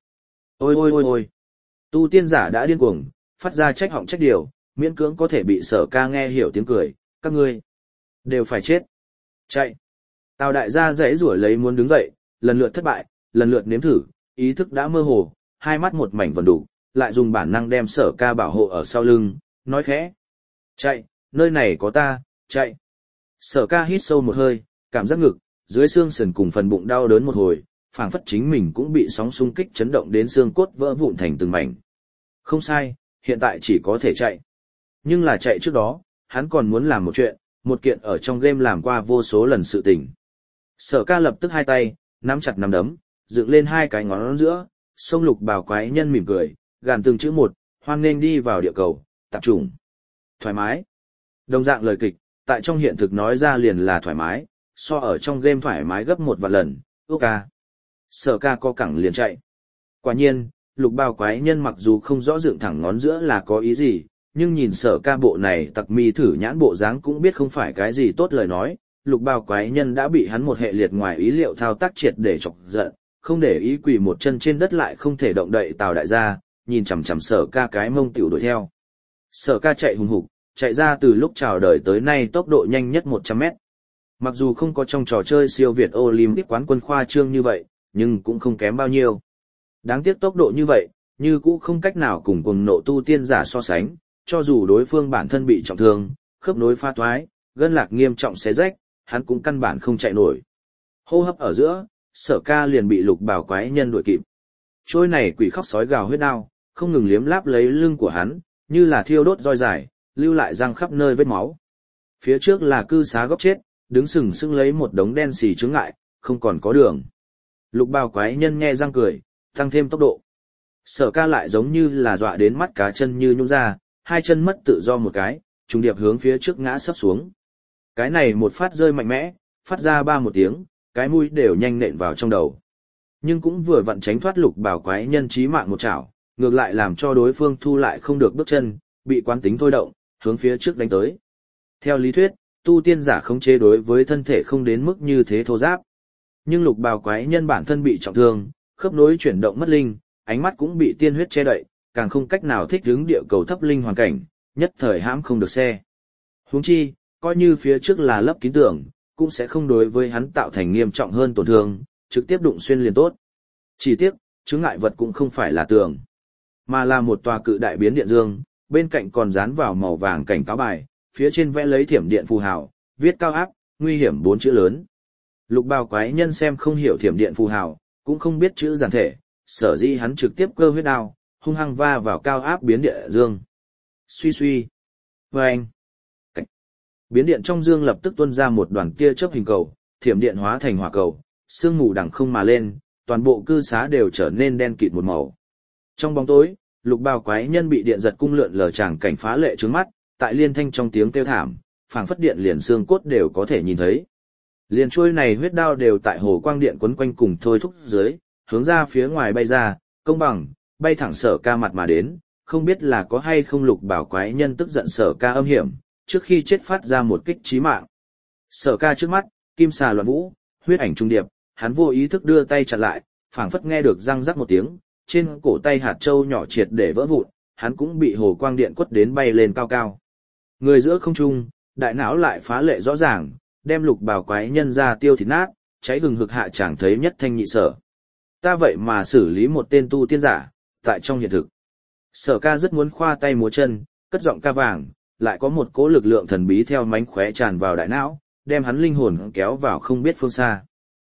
Ôi! Tu tiên giả đã điên cuồng, phát ra trách họng trách điều, miễn cưỡng có thể bị Sở Ca nghe hiểu tiếng cười, các ngươi đều phải chết. Chạy! Tào đại gia rẽ rủa lấy muốn đứng dậy, lần lượt thất bại, lần lượt nếm thử, ý thức đã mơ hồ, hai mắt một mảnh vần đủ, lại dùng bản năng đem Sở Ca bảo hộ ở sau lưng, nói khẽ. Chạy, nơi này có ta, chạy. Sở Ca hít sâu một hơi, cảm giác ngực, dưới xương sườn cùng phần bụng đau đớn một hồi, phảng phất chính mình cũng bị sóng xung kích chấn động đến xương cốt vỡ vụn thành từng mảnh. Không sai, hiện tại chỉ có thể chạy. Nhưng là chạy trước đó, hắn còn muốn làm một chuyện, một kiện ở trong game làm qua vô số lần sự tình. Sở Ca lập tức hai tay, nắm chặt nắm đấm, dựng lên hai cái ngón giữa, sông Lục Bào quái nhân mỉm cười, gàn từng chữ một, hoan nghênh đi vào địa cầu, tạp chủng. Thoải mái. Đồng dạng lời kịch, tại trong hiện thực nói ra liền là thoải mái, so ở trong game thoải mái gấp 1 vạn lần, ước ca. Sở Ca co cẳng liền chạy. Quả nhiên, Lục Bào quái nhân mặc dù không rõ dựng thẳng ngón giữa là có ý gì, nhưng nhìn Sở Ca bộ này tặc mi thử nhãn bộ dáng cũng biết không phải cái gì tốt lời nói. Lục Bào quái nhân đã bị hắn một hệ liệt ngoài ý liệu thao tác triệt để chọc giận, không để ý quỳ một chân trên đất lại không thể động đậy Tào đại gia, nhìn chằm chằm Sở Ca cái mông tiểu đuổi theo. Sở Ca chạy hùng hục, chạy ra từ lúc chào đời tới nay tốc độ nhanh nhất 100 mét. Mặc dù không có trong trò chơi siêu Việt Olympic quán quân khoa trương như vậy, nhưng cũng không kém bao nhiêu. Đáng tiếc tốc độ như vậy, như cũ không cách nào cùng cuồng nộ tu tiên giả so sánh, cho dù đối phương bản thân bị trọng thương, khớp nối pha toái, gân lạc nghiêm trọng xé rách, hắn cũng căn bản không chạy nổi. Hô hấp ở giữa, Sở Ca liền bị Lục Bào quái nhân đuổi kịp. Trôi này quỷ khóc sói gào huyết đao, không ngừng liếm láp lấy lưng của hắn, như là thiêu đốt roi dài, lưu lại răng khắp nơi vết máu. Phía trước là cư xá góc chết, đứng sừng sững lấy một đống đen xì chướng ngại, không còn có đường. Lục Bào quái nhân nhe răng cười, tăng thêm tốc độ. Sở Ca lại giống như là dọa đến mắt cá chân như nhũn ra, hai chân mất tự do một cái, trùng điệp hướng phía trước ngã sấp xuống. Cái này một phát rơi mạnh mẽ, phát ra ba một tiếng, cái mũi đều nhanh nện vào trong đầu. Nhưng cũng vừa vặn tránh thoát Lục Bào quái nhân chí mạng một chảo, ngược lại làm cho đối phương thu lại không được bước chân, bị quán tính thôi động, hướng phía trước đánh tới. Theo lý thuyết, tu tiên giả khống chế đối với thân thể không đến mức như thế thô giáp. Nhưng Lục Bào quái nhân bản thân bị trọng thương, khớp nối chuyển động mất linh, ánh mắt cũng bị tiên huyết che đậy, càng không cách nào thích ứng địa cầu thấp linh hoàn cảnh, nhất thời hãm không được xe. Huống chi, coi như phía trước là lấp kín tường, cũng sẽ không đối với hắn tạo thành nghiêm trọng hơn tổn thương, trực tiếp đụng xuyên liền tốt. Chỉ tiếc, chướng ngại vật cũng không phải là tường, mà là một tòa cự đại biến điện dương, bên cạnh còn dán vào màu vàng cảnh cáo bài, phía trên vẽ lấy thiểm điện phù hào, viết cao áp, nguy hiểm 4 chữ lớn. Lục Bào quái nhân xem không hiểu thiểm điện phù hào, cũng không biết chữ giản thể, sở dĩ hắn trực tiếp cơ huyết đao, hung hăng va vào cao áp biến điện dương. Suy suy. Vâng. Biến điện trong dương lập tức tuôn ra một đoàn tia chớp hình cầu, thiểm điện hóa thành hỏa cầu, sương mù đằng không mà lên, toàn bộ cư xá đều trở nên đen kịt một màu. Trong bóng tối, Lục Bào quái nhân bị điện giật cung lượn lờ tràng cảnh phá lệ trướng mắt, tại liên thanh trong tiếng kêu thảm, phảng phất điện liền xương cốt đều có thể nhìn thấy. Liền chuôi này huyết đao đều tại hồ quang điện quấn quanh cùng thôi thúc dưới, hướng ra phía ngoài bay ra, công bằng, bay thẳng Sở Ca mặt mà đến, không biết là có hay không Lục Bào quái nhân tức giận Sở Ca âm hiểm, trước khi chết phát ra một kích chí mạng. Sở Ca trước mắt, kim xà loạn vũ, huyết ảnh trung điệp, hắn vô ý thức đưa tay chặn lại, phảng phất nghe được răng rắc một tiếng, trên cổ tay hạt châu nhỏ triệt để vỡ vụn, hắn cũng bị hồ quang điện quất đến bay lên cao cao. Người giữa không trung, đại não lại phá lệ rõ ràng, đem Lục Bào quái nhân ra tiêu thịt nát, cháy hừng hực hạ chẳng thấy nhất thanh nhị sở. Ta vậy mà xử lý một tên tu tiên giả, tại trong hiện thực. Sở Ca rất muốn khoa tay múa chân, cất giọng ca vàng, lại có một cỗ lực lượng thần bí theo mánh khóe tràn vào đại não, đem hắn linh hồn kéo vào không biết phương xa.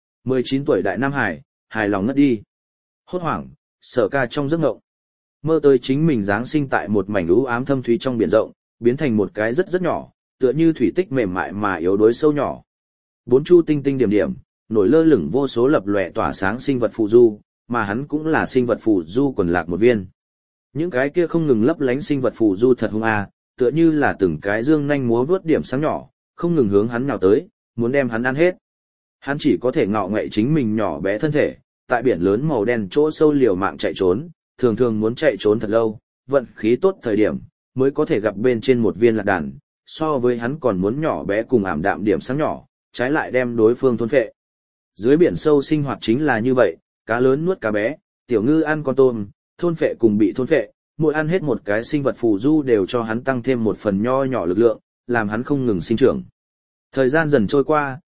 19 tuổi đại Nam Hải, hài lòng ngất đi. Hốt hoảng, Sở Ca trong giấc ngộng, mơ tới chính mình giáng sinh tại một mảnh u ám thâm thúy trong biển rộng, biến thành một cái rất rất nhỏ, tựa như thủy tích mềm mại mà yếu đuối sâu nhỏ. Bốn chu tinh tinh điểm điểm, nổi lơ lửng vô số lập lòe tỏa sáng sinh vật phù du, mà hắn cũng là sinh vật phù du quần lạc một viên. Những cái kia không ngừng lấp lánh sinh vật phù du thật hung tựa như là từng cái dương nhanh múa vớt điểm sáng nhỏ, không ngừng hướng hắn nhào tới, muốn đem hắn ăn hết. Hắn chỉ có thể ngọ ngậy chính mình nhỏ bé thân thể, tại biển lớn màu đen chỗ sâu liều mạng chạy trốn, thường thường muốn chạy trốn thật lâu, vận khí tốt thời điểm, mới có thể gặp bên trên một viên lạc đàn, so với hắn còn muốn nhỏ bé cùng ảm đạm điểm sáng nhỏ, trái lại đem đối phương thôn phệ. Dưới biển sâu sinh hoạt chính là như vậy, cá lớn nuốt cá bé, tiểu ngư ăn con tôm, thôn phệ cùng bị thôn phệ, mỗi ăn hết một cái sinh vật phù du đều cho hắn tăng thêm một phần nho nhỏ lực lượng, làm hắn không ngừng sinh trưởng. Thời gian dần trôi qua,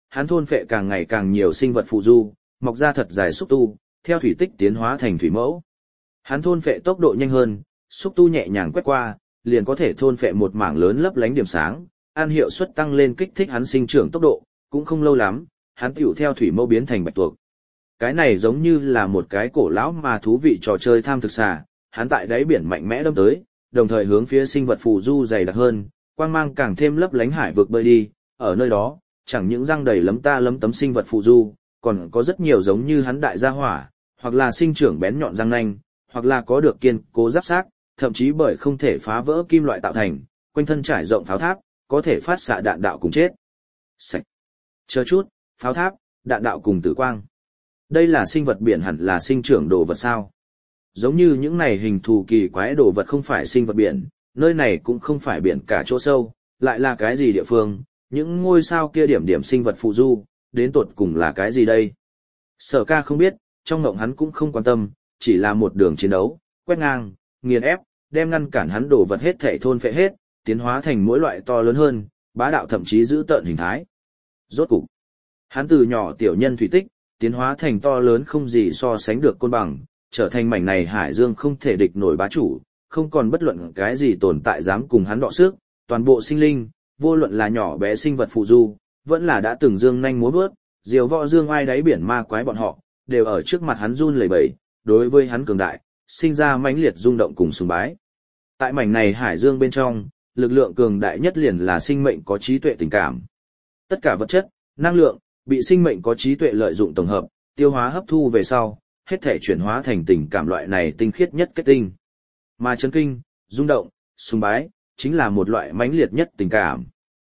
hắn thôn phệ càng ngày càng nhiều sinh vật phụ du, mọc ra thật dài xúc tu, theo thủy tích tiến hóa thành thủy mẫu. Hắn thôn phệ tốc độ nhanh hơn, xúc tu nhẹ nhàng quét qua, liền có thể thôn phệ một mảng lớn lấp lánh điểm sáng, ăn hiệu suất tăng lên kích thích hắn sinh trưởng tốc độ, cũng không lâu lắm, hắn tiểu theo thủy mẫu biến thành bạch tuộc. Cái này giống như là một cái cổ lão mà thú vị trò chơi tham thực xà, hắn tại đáy biển mạnh mẽ đâm tới, đồng thời hướng phía sinh vật phù du dày đặc hơn, quang mang càng thêm lấp lánh hải vực bơi đi, ở nơi đó, chẳng những răng đầy lấm ta lấm tấm sinh vật phù du, còn có rất nhiều giống như hắn đại gia hỏa, hoặc là sinh trưởng bén nhọn răng nanh, hoặc là có được kiên cố giáp xác, thậm chí bởi không thể phá vỡ kim loại tạo thành, quanh thân trải rộng pháo tháp, có thể phát xạ đạn đạo cùng chết. Sạch. Chờ chút, pháo tháp, đạn đạo cùng tử quang. Đây là sinh vật biển hẳn là sinh trưởng đồ vật sao? Giống như những này hình thù kỳ quái đồ vật không phải sinh vật biển, nơi này cũng không phải biển cả chỗ sâu, lại là cái gì địa phương, những ngôi sao kia điểm điểm sinh vật phụ du, đến tột cùng là cái gì đây? Sở Ca không biết, trong ngộng hắn cũng không quan tâm, chỉ là một đường chiến đấu, quét ngang, nghiền ép, đem ngăn cản hắn đồ vật hết thảy thôn phệ hết, tiến hóa thành mỗi loại to lớn hơn, bá đạo thậm chí giữ tợn hình thái. Rốt cục, hắn từ nhỏ tiểu nhân thủy tích, tiến hóa thành to lớn không gì so sánh được côn bằng, trở thành mảnh này hải dương không thể địch nổi bá chủ, không còn bất luận cái gì tồn tại dám cùng hắn đọ sức, toàn bộ sinh linh, vô luận là nhỏ bé sinh vật phụ du, vẫn là đã từng dương nhanh múa vớt, diều võ dương ai đáy biển ma quái bọn họ, đều ở trước mặt hắn run lẩy bẩy, đối với hắn cường đại, sinh ra mãnh liệt rung động cùng sùng bái. Tại mảnh này hải dương bên trong, lực lượng cường đại nhất liền là sinh mệnh có trí tuệ tình cảm. Tất cả vật chất, năng lượng, bị sinh mệnh có trí tuệ lợi dụng tổng hợp, tiêu hóa hấp thu về sau, hết thể chuyển hóa thành tình cảm loại này tinh khiết nhất kết tinh. Mà chấn kinh, rung động, sùng bái, chính là một loại mãnh liệt nhất tình cảm.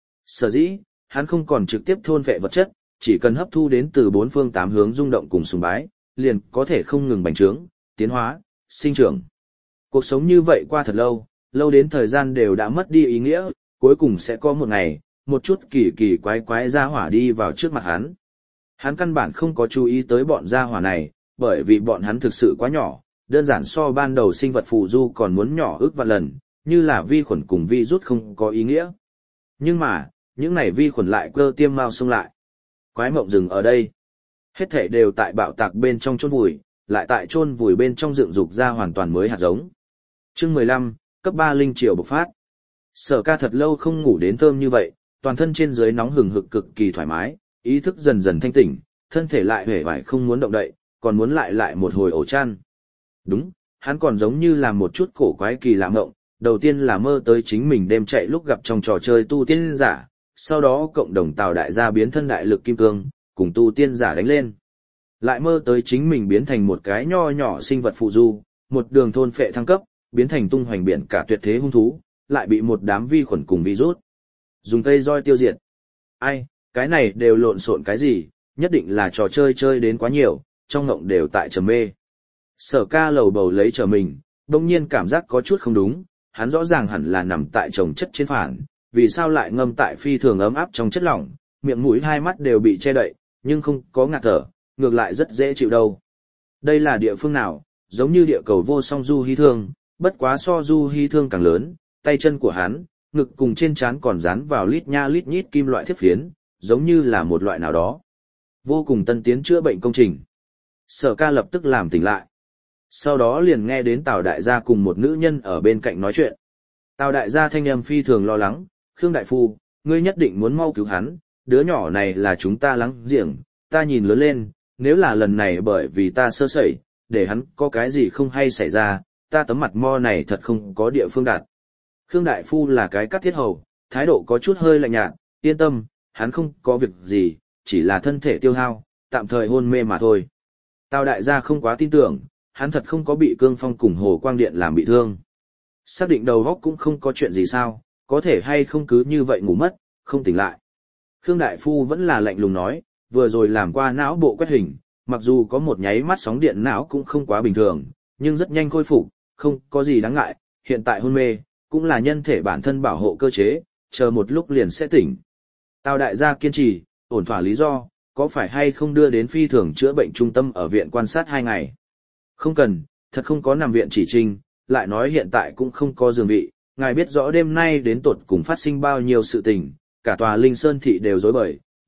Sở dĩ, hắn không còn trực tiếp thôn phệ vật chất, chỉ cần hấp thu đến từ bốn phương tám hướng rung động cùng sùng bái, liền có thể không ngừng bành trướng, tiến hóa, sinh trưởng. Cuộc sống như vậy qua thật lâu, lâu đến thời gian đều đã mất đi ý nghĩa, cuối cùng sẽ có một ngày, một chút kỳ kỳ quái quái gia hỏa đi vào trước mặt hắn. Hắn căn bản không có chú ý tới bọn gia hỏa này, bởi vì bọn hắn thực sự quá nhỏ, đơn giản so ban đầu sinh vật phù du còn muốn nhỏ ước vạn lần, như là vi khuẩn cùng vi rút không có ý nghĩa. Nhưng mà, những này vi khuẩn lại cơ tiêm mau xông lại. Quái mộng rừng ở đây. Hết thể đều tại bạo tạc bên trong chôn vùi, lại tại chôn vùi bên trong dựng dục ra hoàn toàn mới hạt giống. Chương 15, cấp 3 linh triều bộc phát. Sở Ca thật lâu không ngủ đến thơm như vậy, toàn thân trên dưới nóng hừng hực cực kỳ thoải mái, ý thức dần dần thanh tỉnh, thân thể lại hể vải không muốn động đậy, còn muốn lại một hồi ổ chăn. Đúng, hắn còn giống như là một chút cổ quái kỳ lạ mộng, đầu tiên là mơ tới chính mình đêm chạy lúc gặp trong trò chơi tu tiên giả, sau đó cộng đồng Tào đại gia biến thân đại lực kim cương, cùng tu tiên giả đánh lên. Lại mơ tới chính mình biến thành một cái nho nhỏ sinh vật phụ du, một đường thôn phệ thăng cấp, biến thành tung hoành biển cả tuyệt thế hung thú, lại bị một đám vi khuẩn cùng virus dùng cây roi tiêu diệt. Ai, cái này đều lộn xộn cái gì, nhất định là trò chơi chơi đến quá nhiều, trong ngộng đều tại trầm mê. Sở Ca lầu bầu lấy trở mình, đông nhiên cảm giác có chút không đúng, hắn rõ ràng hẳn là nằm tại chồng chất trên phản, vì sao lại ngâm tại phi thường ấm áp trong chất lỏng, miệng mũi hai mắt đều bị che đậy, nhưng không có ngạt thở, ngược lại rất dễ chịu đâu. Đây là địa phương nào, giống như địa cầu vô song du hy thương, bất quá so du hy thương càng lớn, tay chân của hắn, ngực cùng trên trán còn dán vào lít nha lít nhít kim loại thiết phiến, giống như là một loại nào đó. Vô cùng tân tiến chữa bệnh công trình. Sở Ca lập tức làm tỉnh lại. Sau đó liền nghe đến Tào đại gia cùng một nữ nhân ở bên cạnh nói chuyện. Tào đại gia thanh âm phi thường lo lắng, Khương đại phu, ngươi nhất định muốn mau cứu hắn, đứa nhỏ này là chúng ta láng giềng, ta nhìn lớn lên, nếu là lần này bởi vì ta sơ sẩy, để hắn có cái gì không hay xảy ra, ta tấm mặt mo này thật không có địa phương đặt. Khương đại phu là cái cắt thiết hầu, thái độ có chút hơi lạnh nhạt, yên tâm, hắn không có việc gì, chỉ là thân thể tiêu hao, tạm thời hôn mê mà thôi. Tào đại gia không quá tin tưởng, hắn thật không có bị cương phong cùng hồ quang điện làm bị thương. Xác định đầu óc cũng không có chuyện gì sao, có thể hay không cứ như vậy ngủ mất, không tỉnh lại. Khương đại phu vẫn là lạnh lùng nói, vừa rồi làm qua não bộ quét hình, mặc dù có một nháy mắt sóng điện não cũng không quá bình thường, nhưng rất nhanh khôi phục, không có gì đáng ngại, hiện tại hôn mê, cũng là nhân thể bản thân bảo hộ cơ chế, chờ một lúc liền sẽ tỉnh. Tào đại gia kiên trì, ổn thỏa lý do, có phải hay không đưa đến phi thường chữa bệnh trung tâm ở viện quan sát 2 ngày. Không cần, thật không có nằm viện chỉ trình, lại nói hiện tại cũng không có giường vị, ngài biết rõ đêm nay đến tột cùng phát sinh bao nhiêu sự tình, cả tòa Linh Sơn thị đều rối bời,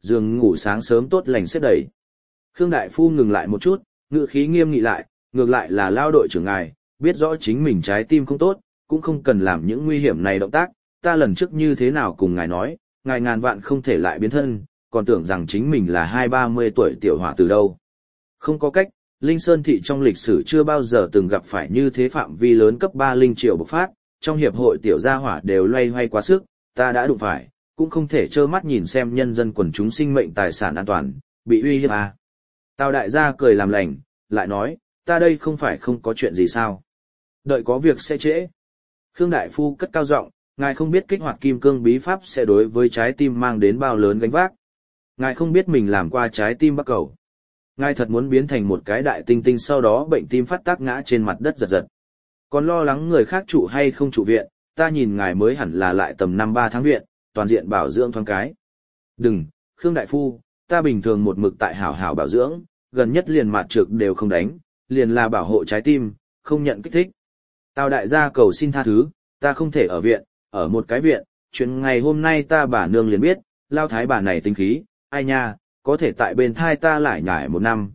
giường ngủ sáng sớm tốt lành xếp đầy. Khương Đại Phu ngừng lại một chút, ngữ khí nghiêm nghị lại, ngược lại là lao đội trưởng ngài, biết rõ chính mình trái tim không tốt, cũng không cần làm những nguy hiểm này động tác, ta lần trước như thế nào cùng ngài nói, ngài ngàn vạn không thể lại biến thân, còn tưởng rằng chính mình là 20-30 tuổi tiểu hỏa từ đâu. Không có cách, Linh Sơn Thị trong lịch sử chưa bao giờ từng gặp phải như thế phạm vi lớn cấp 3 linh triệu bộc phát, trong hiệp hội tiểu gia hỏa đều loay hoay quá sức, ta đã đụng phải, cũng không thể trơ mắt nhìn xem nhân dân quần chúng sinh mệnh tài sản an toàn, bị uy hiếp à. Tào đại gia cười làm lành, lại nói, ta đây không phải không có chuyện gì sao. Đợi có việc sẽ trễ. Khương Đại Phu cất cao giọng, ngài không biết kích hoạt kim cương bí pháp sẽ đối với trái tim mang đến bao lớn gánh vác. Ngài không biết mình làm qua trái tim bắc cầu. Ngài thật muốn biến thành một cái đại tinh tinh sau đó bệnh tim phát tác ngã trên mặt đất giật giật. Còn lo lắng người khác trụ hay không trụ viện, ta nhìn ngài mới hẳn là lại tầm 5-3 tháng viện, toàn diện bảo dưỡng thoáng cái. Đừng, Khương Đại Phu, ta bình thường một mực tại hảo hảo bảo dưỡng, gần nhất liền mạt trực đều không đánh, liền là bảo hộ trái tim, không nhận kích thích. Tào đại gia cầu xin tha thứ, ta không thể ở viện, ở một cái viện, chuyện ngày hôm nay ta bà nương liền biết, lao thái bà này tính khí, ai nha, có thể tại bên thai ta lại nhải 1 năm,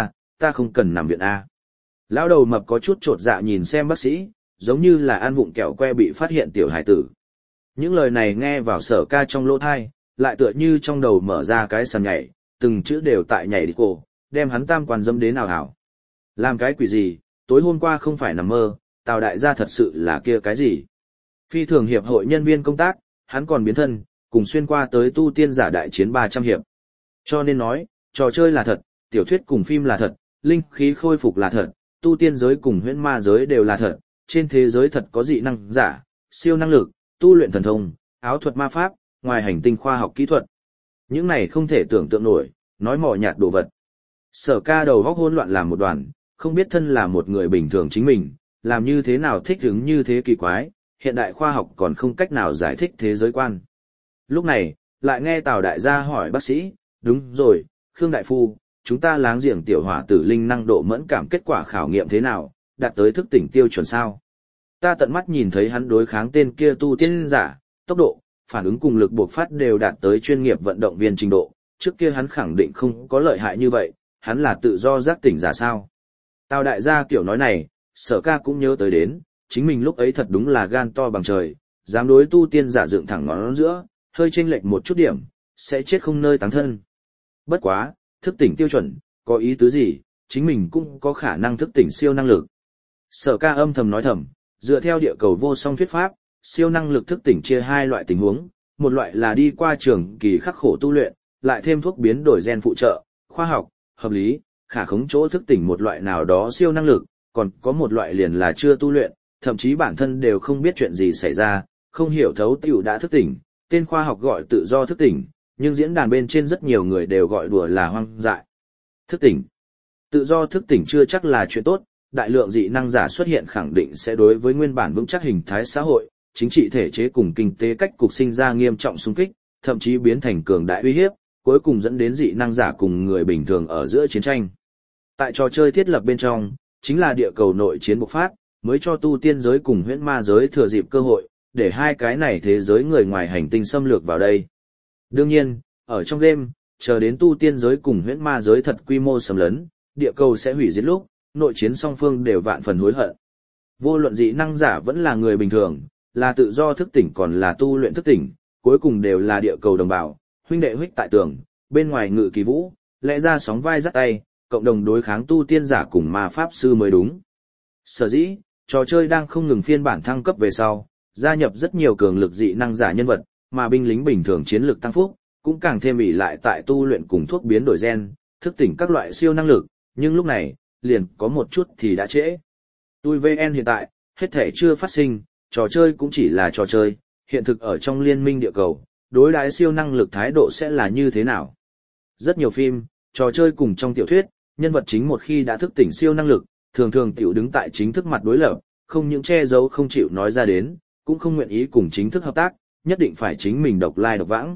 ta không cần nằm viện A. Lão đầu mập có chút trột dạ nhìn xem bác sĩ, giống như là ăn vụng kẹo que bị phát hiện tiểu hải tử. Những lời này nghe vào Sở Ca trong lỗ thai, lại tựa như trong đầu mở ra cái sàn nhảy, từng chữ đều tại nhảy đi cổ, đem hắn tam quan dâm đến ảo ảo. Làm cái quỷ gì, tối hôm qua không phải nằm mơ, Tào đại gia thật sự là kia cái gì. Phi thường hiệp hội nhân viên công tác, hắn còn biến thân, cùng xuyên qua tới tu tiên giả đại chiến 300 hiệp. Cho nên nói, trò chơi là thật, tiểu thuyết cùng phim là thật, linh khí khôi phục là thật, tu tiên giới cùng huyễn ma giới đều là thật, trên thế giới thật có dị năng giả, siêu năng lực, tu luyện thần thông, áo thuật ma pháp, ngoài hành tinh khoa học kỹ thuật. Những này không thể tưởng tượng nổi, nói mò nhạt đồ vật. Sở Ca đầu góc hỗn loạn làm một đoàn, không biết thân là một người bình thường chính mình, làm như thế nào thích ứng như thế kỳ quái, hiện đại khoa học còn không cách nào giải thích thế giới quan. Lúc này, lại nghe Tào đại gia hỏi bác sĩ, đúng rồi, Khương Đại Phu, chúng ta láng giềng tiểu hỏa tử linh năng độ mẫn cảm kết quả khảo nghiệm thế nào, đạt tới thức tỉnh tiêu chuẩn sao? Ta tận mắt nhìn thấy hắn đối kháng tên kia tu tiên giả, tốc độ, phản ứng cùng lực buộc phát đều đạt tới chuyên nghiệp vận động viên trình độ, trước kia hắn khẳng định không có lợi hại như vậy, hắn là tự do giác tỉnh giả sao? Tào đại gia kiểu nói này, Sở Ca cũng nhớ tới đến, chính mình lúc ấy thật đúng là gan to bằng trời, dám đối tu tiên giả dựng thẳng ngón giữa, hơi chênh lệch một chút điểm, sẽ chết không nơi táng thân. Bất quá, thức tỉnh tiêu chuẩn, có ý tứ gì, chính mình cũng có khả năng thức tỉnh siêu năng lực. Sở Ca âm thầm nói thầm, dựa theo địa cầu vô song thuyết pháp, siêu năng lực thức tỉnh chia 2 loại tình huống, một loại là đi qua trường kỳ khắc khổ tu luyện, lại thêm thuốc biến đổi gen phụ trợ, khoa học, hợp lý, khả khống chỗ thức tỉnh một loại nào đó siêu năng lực, còn có một loại liền là chưa tu luyện, thậm chí bản thân đều không biết chuyện gì xảy ra, không hiểu thấu tiểu đã thức tỉnh, tên khoa học gọi tự do thức tỉnh, nhưng diễn đàn bên trên rất nhiều người đều gọi đùa là hoang dại. Thức tỉnh. Tự do thức tỉnh chưa chắc là chuyện tốt, đại lượng dị năng giả xuất hiện khẳng định sẽ đối với nguyên bản vững chắc hình thái xã hội, chính trị thể chế cùng kinh tế cách cục sinh ra nghiêm trọng xung kích, thậm chí biến thành cường đại uy hiếp, cuối cùng dẫn đến dị năng giả cùng người bình thường ở giữa chiến tranh. Tại trò chơi thiết lập bên trong, chính là địa cầu nội chiến bộc phát, mới cho tu tiên giới cùng huyễn ma giới thừa dịp cơ hội, để hai cái này thế giới người ngoài hành tinh xâm lược vào đây. Đương nhiên, ở trong game, chờ đến tu tiên giới cùng huyễn ma giới thật quy mô xâm lấn, địa cầu sẽ hủy diệt lúc, nội chiến song phương đều vạn phần hối hận. Vô luận dị năng giả vẫn là người bình thường, là tự do thức tỉnh còn là tu luyện thức tỉnh, cuối cùng đều là địa cầu đồng bào, huynh đệ huyết tại tường, bên ngoài ngự kỳ vũ, lẽ ra sóng vai dắt tay, cộng đồng đối kháng tu tiên giả cùng ma pháp sư mới đúng. Sở dĩ, trò chơi đang không ngừng phiên bản thăng cấp về sau, gia nhập rất nhiều cường lực dị năng giả nhân vật, mà binh lính bình thường chiến lực tăng phúc, cũng càng thêm ỷ lại tại tu luyện cùng thuốc biến đổi gen, thức tỉnh các loại siêu năng lực, nhưng lúc này, liền có một chút thì đã trễ. Tui VN hiện tại, hết thể chưa phát sinh, trò chơi cũng chỉ là trò chơi, hiện thực ở trong liên minh địa cầu, đối đãi siêu năng lực thái độ sẽ là như thế nào. Rất nhiều phim, trò chơi cùng trong tiểu thuyết, nhân vật chính một khi đã thức tỉnh siêu năng lực, thường thường tiểu đứng tại chính thức mặt đối lập, không những che giấu không chịu nói ra đến, cũng không nguyện ý cùng chính thức hợp tác, nhất định phải chính mình độc lai độc vãng.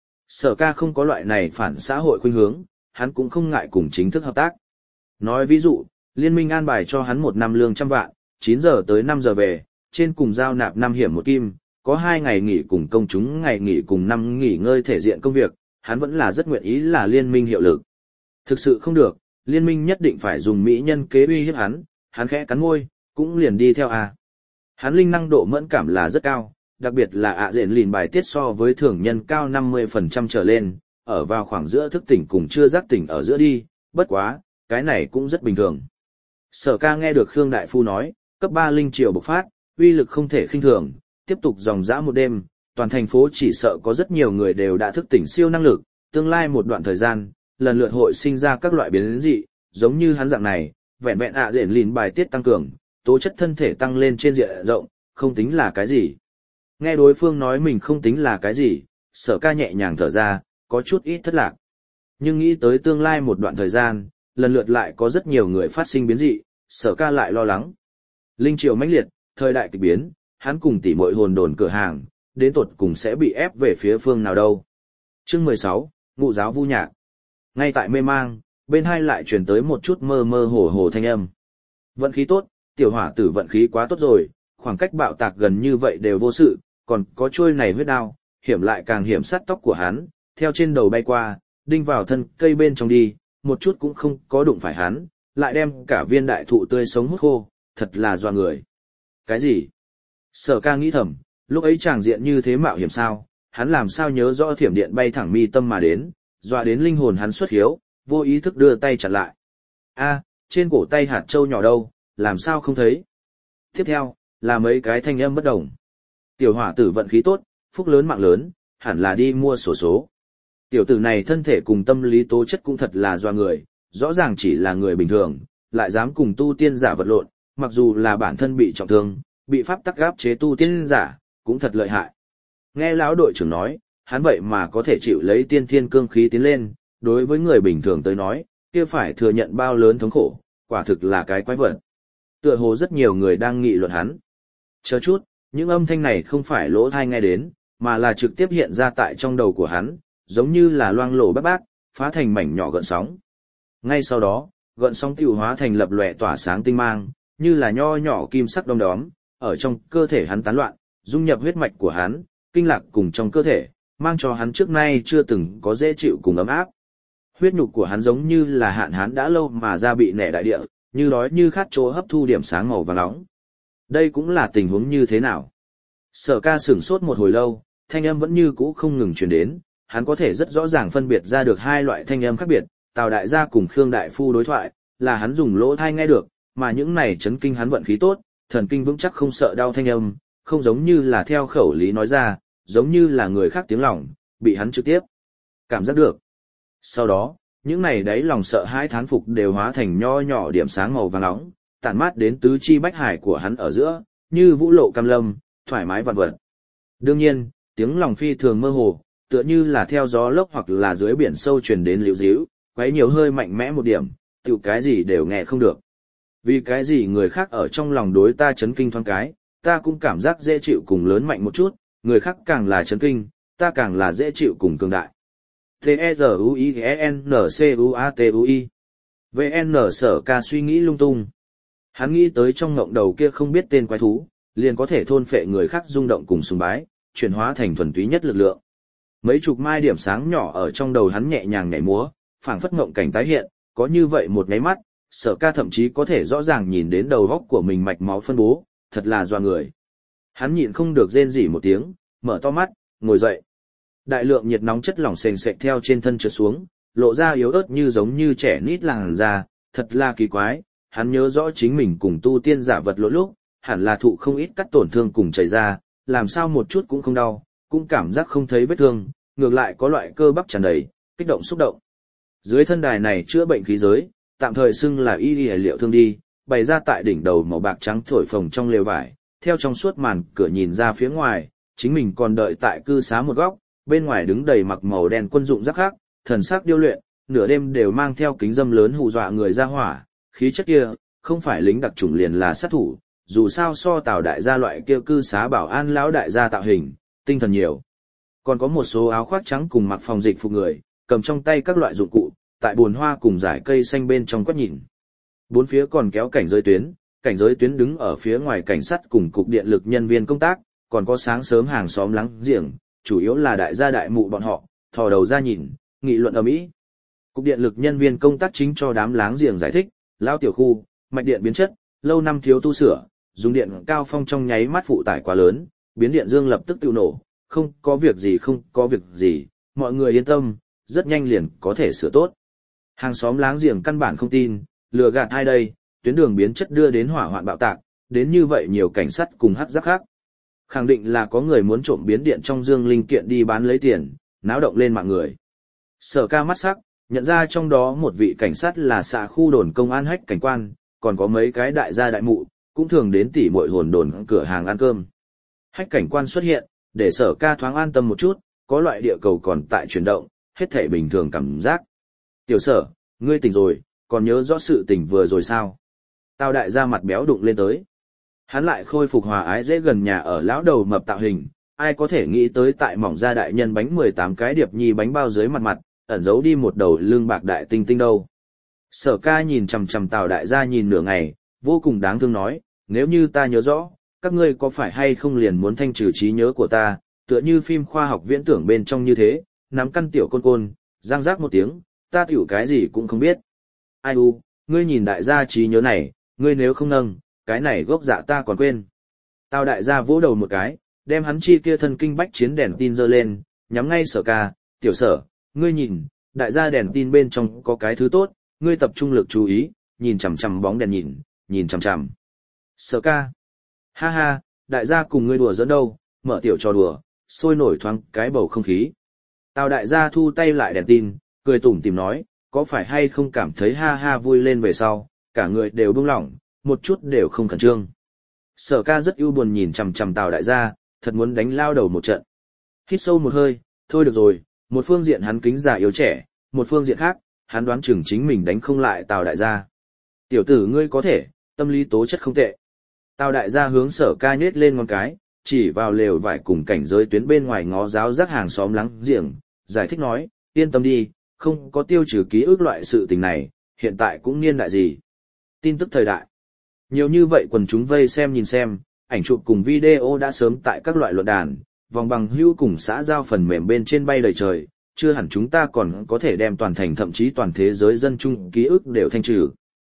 Sở Ca không có loại này phản xã hội khuynh hướng, hắn cũng không ngại cùng chính thức hợp tác. Nói ví dụ, liên minh an bài cho hắn 1 năm lương 100 vạn, 9 giờ tới 5 giờ về, trên cùng giao nạp 5 hiểm 1 kim, có 2 ngày nghỉ cùng công chúng ngày nghỉ cùng 5 nghỉ ngơi thể diện công việc, hắn vẫn là rất nguyện ý là liên minh hiệu lực. Thực sự không được, liên minh nhất định phải dùng mỹ nhân kế uy hiếp hắn khẽ cắn môi, cũng liền đi theo à. Hắn linh năng độ mẫn cảm là rất cao, đặc biệt là ạ dện lìn bài tiết so với thường nhân cao 50% trở lên, ở vào khoảng giữa thức tỉnh cùng chưa giác tỉnh ở giữa đi, bất quá, cái này cũng rất bình thường. Sở Ca nghe được Khương Đại Phu nói, cấp 3 linh triều bộc phát, uy lực không thể khinh thường, tiếp tục dòng dã một đêm, toàn thành phố chỉ sợ có rất nhiều người đều đã thức tỉnh siêu năng lực, tương lai một đoạn thời gian, lần lượt hội sinh ra các loại biến dị, giống như hắn dạng này, vẹn vẹn ạ dện lìn bài tiết tăng cường, tố chất thân thể tăng lên trên diện rộng, không tính là cái gì. Nghe đối phương nói mình không tính là cái gì, Sở Ca nhẹ nhàng thở ra, có chút ít thất lạc. Nhưng nghĩ tới tương lai một đoạn thời gian, lần lượt lại có rất nhiều người phát sinh biến dị, Sở Ca lại lo lắng. Linh triều mãnh liệt, thời đại kịch biến, hắn cùng tỷ muội hồn đồn cửa hàng, đến tột cùng sẽ bị ép về phía phương nào đâu. Chương 16, Ngụ giáo vu nhạc. Ngay tại mê mang, bên hai lại truyền tới một chút mơ mơ hồ hồ thanh âm. Vận khí tốt, tiểu hỏa tử vận khí quá tốt rồi, khoảng cách bạo tạc gần như vậy đều vô sự, còn có trôi này huyết đao, hiểm lại càng hiểm sát tóc của hắn, theo trên đầu bay qua, đinh vào thân cây bên trong đi, một chút cũng không có đụng phải hắn, lại đem cả viên đại thụ tươi sống hút khô, thật là doa người. Cái gì? Sở Ca nghĩ thầm, lúc ấy tràng diện như thế mạo hiểm sao, hắn làm sao nhớ rõ thiểm điện bay thẳng mi tâm mà đến, dọa đến linh hồn hắn xuất hiếu, vô ý thức đưa tay chặt lại. A, trên cổ tay hạt châu nhỏ đâu, làm sao không thấy? Tiếp theo, là mấy cái thanh âm bất đồng. Tiểu hỏa tử vận khí tốt, phúc lớn mạng lớn, hẳn là đi mua sổ số. Tiểu tử này thân thể cùng tâm lý tố chất cũng thật là doa người, rõ ràng chỉ là người bình thường, lại dám cùng tu tiên giả vật lộn, mặc dù là bản thân bị trọng thương, bị pháp tắc gáp chế tu tiên giả, cũng thật lợi hại. Nghe lão đội trưởng nói, hắn vậy mà có thể chịu lấy tiên thiên cương khí tiến lên, đối với người bình thường tới nói, kia phải thừa nhận bao lớn thống khổ, quả thực là cái quái vật. Tựa hồ rất nhiều người đang nghị luận hắn. Chờ chút, những âm thanh này không phải lỗ tai nghe đến, mà là trực tiếp hiện ra tại trong đầu của hắn, giống như là loang lổ bác bác, phá thành mảnh nhỏ gợn sóng. Ngay sau đó, gợn sóng tiêu hóa thành lập lòe tỏa sáng tinh mang, như là nho nhỏ kim sắc đom đóm, ở trong cơ thể hắn tán loạn, dung nhập huyết mạch của hắn, kinh lạc cùng trong cơ thể, mang cho hắn trước nay chưa từng có dễ chịu cùng ấm áp. Huyết nhục của hắn giống như là hạn hán đã lâu mà ra bị nẻ đại địa, như đói như khát chỗ hấp thu điểm sáng màu vàng nóng. Đây cũng là tình huống như thế nào? Sở Ca sửng sốt một hồi lâu, thanh âm vẫn như cũ không ngừng truyền đến, hắn có thể rất rõ ràng phân biệt ra được hai loại thanh âm khác biệt, Tào đại gia cùng Khương đại phu đối thoại, là hắn dùng lỗ tai nghe được, mà những này chấn kinh hắn vận khí tốt, thần kinh vững chắc không sợ đau thanh âm, không giống như là theo khẩu lý nói ra, giống như là người khác tiếng lòng, bị hắn trực tiếp cảm giác được. Sau đó, những này đáy lòng sợ hãi thán phục đều hóa thành nho nhỏ điểm sáng màu vàng nóng, tản mát đến tứ chi bách hải của hắn ở giữa, như vũ lộ cam lâm, thoải mái vạn vật. Đương nhiên, tiếng lòng phi thường mơ hồ, tựa như là theo gió lốc hoặc là dưới biển sâu truyền đến liễu díu, quấy nhiều hơi mạnh mẽ một điểm, tiểu cái gì đều nghe không được. Vì cái gì người khác ở trong lòng đối ta chấn kinh thoáng cái, ta cũng cảm giác dễ chịu cùng lớn mạnh một chút, người khác càng là chấn kinh, ta càng là dễ chịu cùng cường đại. T-E-Z-U-I-N-C-U-A-T-U-I VN Sở Ca suy nghĩ lung tung. Hắn nghĩ tới trong ngộng đầu kia không biết tên quái thú, liền có thể thôn phệ người khác rung động cùng sùng bái, chuyển hóa thành thuần túy nhất lực lượng. Mấy chục mai điểm sáng nhỏ ở trong đầu hắn nhẹ nhàng nhảy múa, phảng phất ngộng cảnh tái hiện, có như vậy một nháy mắt, Sở Ca thậm chí có thể rõ ràng nhìn đến đầu góc của mình mạch máu phân bố, thật là doa người. Hắn nhịn không được rên rỉ một tiếng, mở to mắt, ngồi dậy. Đại lượng nhiệt nóng chất lỏng sền sệt theo trên thân trượt xuống, lộ ra yếu ớt như giống như trẻ nít làn da, thật là kỳ quái. Hắn nhớ rõ chính mình cùng tu tiên giả vật lộn lúc, hẳn là thụ không ít cắt tổn thương cùng chảy ra, làm sao một chút cũng không đau, cũng cảm giác không thấy vết thương, ngược lại có loại cơ bắp tràn đầy, kích động xúc động. Dưới thân đài này chữa bệnh khí giới, tạm thời xưng là y liệu thương đi, bày ra tại đỉnh đầu màu bạc trắng thổi phồng trong lều vải, theo trong suốt màn cửa nhìn ra phía ngoài, chính mình còn đợi tại cư xá một góc, bên ngoài đứng đầy mặc màu đen quân dụng giáp khác, thần sắc điêu luyện, nửa đêm đều mang theo kính dâm lớn hù dọa người ra hỏa, khí chất kia, không phải lính đặc chủng liền là sát thủ, dù sao so Tào đại gia loại kia cư xá bảo an lão đại gia tạo hình, tinh thần nhiều. Còn có một số áo khoác trắng cùng mặc phòng dịch phục người, cầm trong tay các loại dụng cụ, tại bồn hoa cùng dải cây xanh bên trong quét nhìn. Bốn phía còn kéo cảnh giới tuyến đứng ở phía ngoài cảnh sát cùng cục điện lực nhân viên công tác, còn có sáng sớm hàng xóm láng giềng, chủ yếu là đại gia đại mụ bọn họ, thò đầu ra nhìn, nghị luận ầm ĩ. Cục điện lực nhân viên công tác chính cho đám láng giềng giải thích, lao tiểu khu, mạch điện biến chất, lâu năm thiếu tu sửa, dùng điện cao phong trong nháy mắt phụ tải quá lớn, biến điện dương lập tức tự nổ, không có việc gì, mọi người yên tâm, rất nhanh liền có thể sửa tốt. Hàng xóm láng giềng căn bản không tin, lừa gạt ai đây, tuyến đường biến chất đưa đến hỏa hoạn bạo tạc, đến như vậy nhiều cảnh sát cùng hắc giác khác. Khẳng định là có người muốn trộm biến điện trong dương linh kiện đi bán lấy tiền, náo động lên mạng người. Sở Ca mắt sắc, nhận ra trong đó một vị cảnh sát là xã khu đồn công an Hách cảnh quan, còn có mấy cái đại gia đại mụ, cũng thường đến tỉ muội hồn đồn cửa hàng ăn cơm. Hách cảnh quan xuất hiện, để Sở Ca thoáng an tâm một chút, có loại địa cầu còn tại chuyển động, hết thảy bình thường cảm giác. Tiểu Sở, ngươi tỉnh rồi, còn nhớ rõ sự tình vừa rồi sao? Tào đại gia mặt béo đụng lên tới. Hắn lại khôi phục hòa ái dễ gần nhà ở lão đầu mập tạo hình, ai có thể nghĩ tới tại mỏng da đại nhân bánh 18 cái điệp nhi bánh bao dưới mặt, ẩn giấu đi một đầu lương bạc đại tinh tinh đâu. Sở Ca nhìn chằm chằm Tào đại gia nhìn nửa ngày, vô cùng đáng thương nói, nếu như ta nhớ rõ, các ngươi có phải hay không liền muốn thanh trừ trí nhớ của ta, tựa như phim khoa học viễn tưởng bên trong như thế, nắm căn tiểu côn, giang giác một tiếng, ta tiểu cái gì cũng không biết. Ai u, ngươi nhìn đại gia trí nhớ này, ngươi nếu không nâng, cái này gốc dạ ta còn quên. Tào đại gia vỗ đầu một cái, đem hắn chi kia thân kinh bách chiến đèn tin giơ lên, nhắm ngay Sở Ca, tiểu Sở, ngươi nhìn, đại gia đèn tin bên trong có cái thứ tốt, ngươi tập trung lực chú ý, nhìn chằm chằm bóng đèn nhìn chằm chằm. Sở Ca, ha ha, đại gia cùng ngươi đùa giỡn đâu, mở tiểu trò đùa, sôi nổi thoáng cái bầu không khí. Tào đại gia thu tay lại đèn tin, cười tủm tỉm nói, có phải hay không cảm thấy ha ha vui lên về sau, cả người đều buông lỏng, một chút đều không khẩn trương. Sở Ca rất ưu buồn nhìn chằm chằm Tào đại gia, thật muốn đánh lao đầu một trận. Hít sâu một hơi, thôi được rồi, một phương diện hắn kính già yếu trẻ, một phương diện khác, hắn đoán chừng chính mình đánh không lại Tào đại gia. Tiểu tử ngươi có thể, tâm lý tố chất không tệ. Tào đại gia hướng Sở Ca nhếch lên ngón cái, chỉ vào lều vải cùng cảnh giới tuyến bên ngoài ngó giáo giác hàng xóm láng giềng, giải thích nói, yên tâm đi, không có tiêu trừ ký ức loại sự tình này, hiện tại cũng niên đại gì. Tin tức thời đại. Nhiều như vậy quần chúng vây xem nhìn xem, ảnh chụp cùng video đã sớm tại các loại luận đàn, vòng bằng hữu cùng xã giao phần mềm bên trên bay đầy trời, chưa hẳn chúng ta còn có thể đem toàn thành thậm chí toàn thế giới dân chung ký ức đều thanh trừ.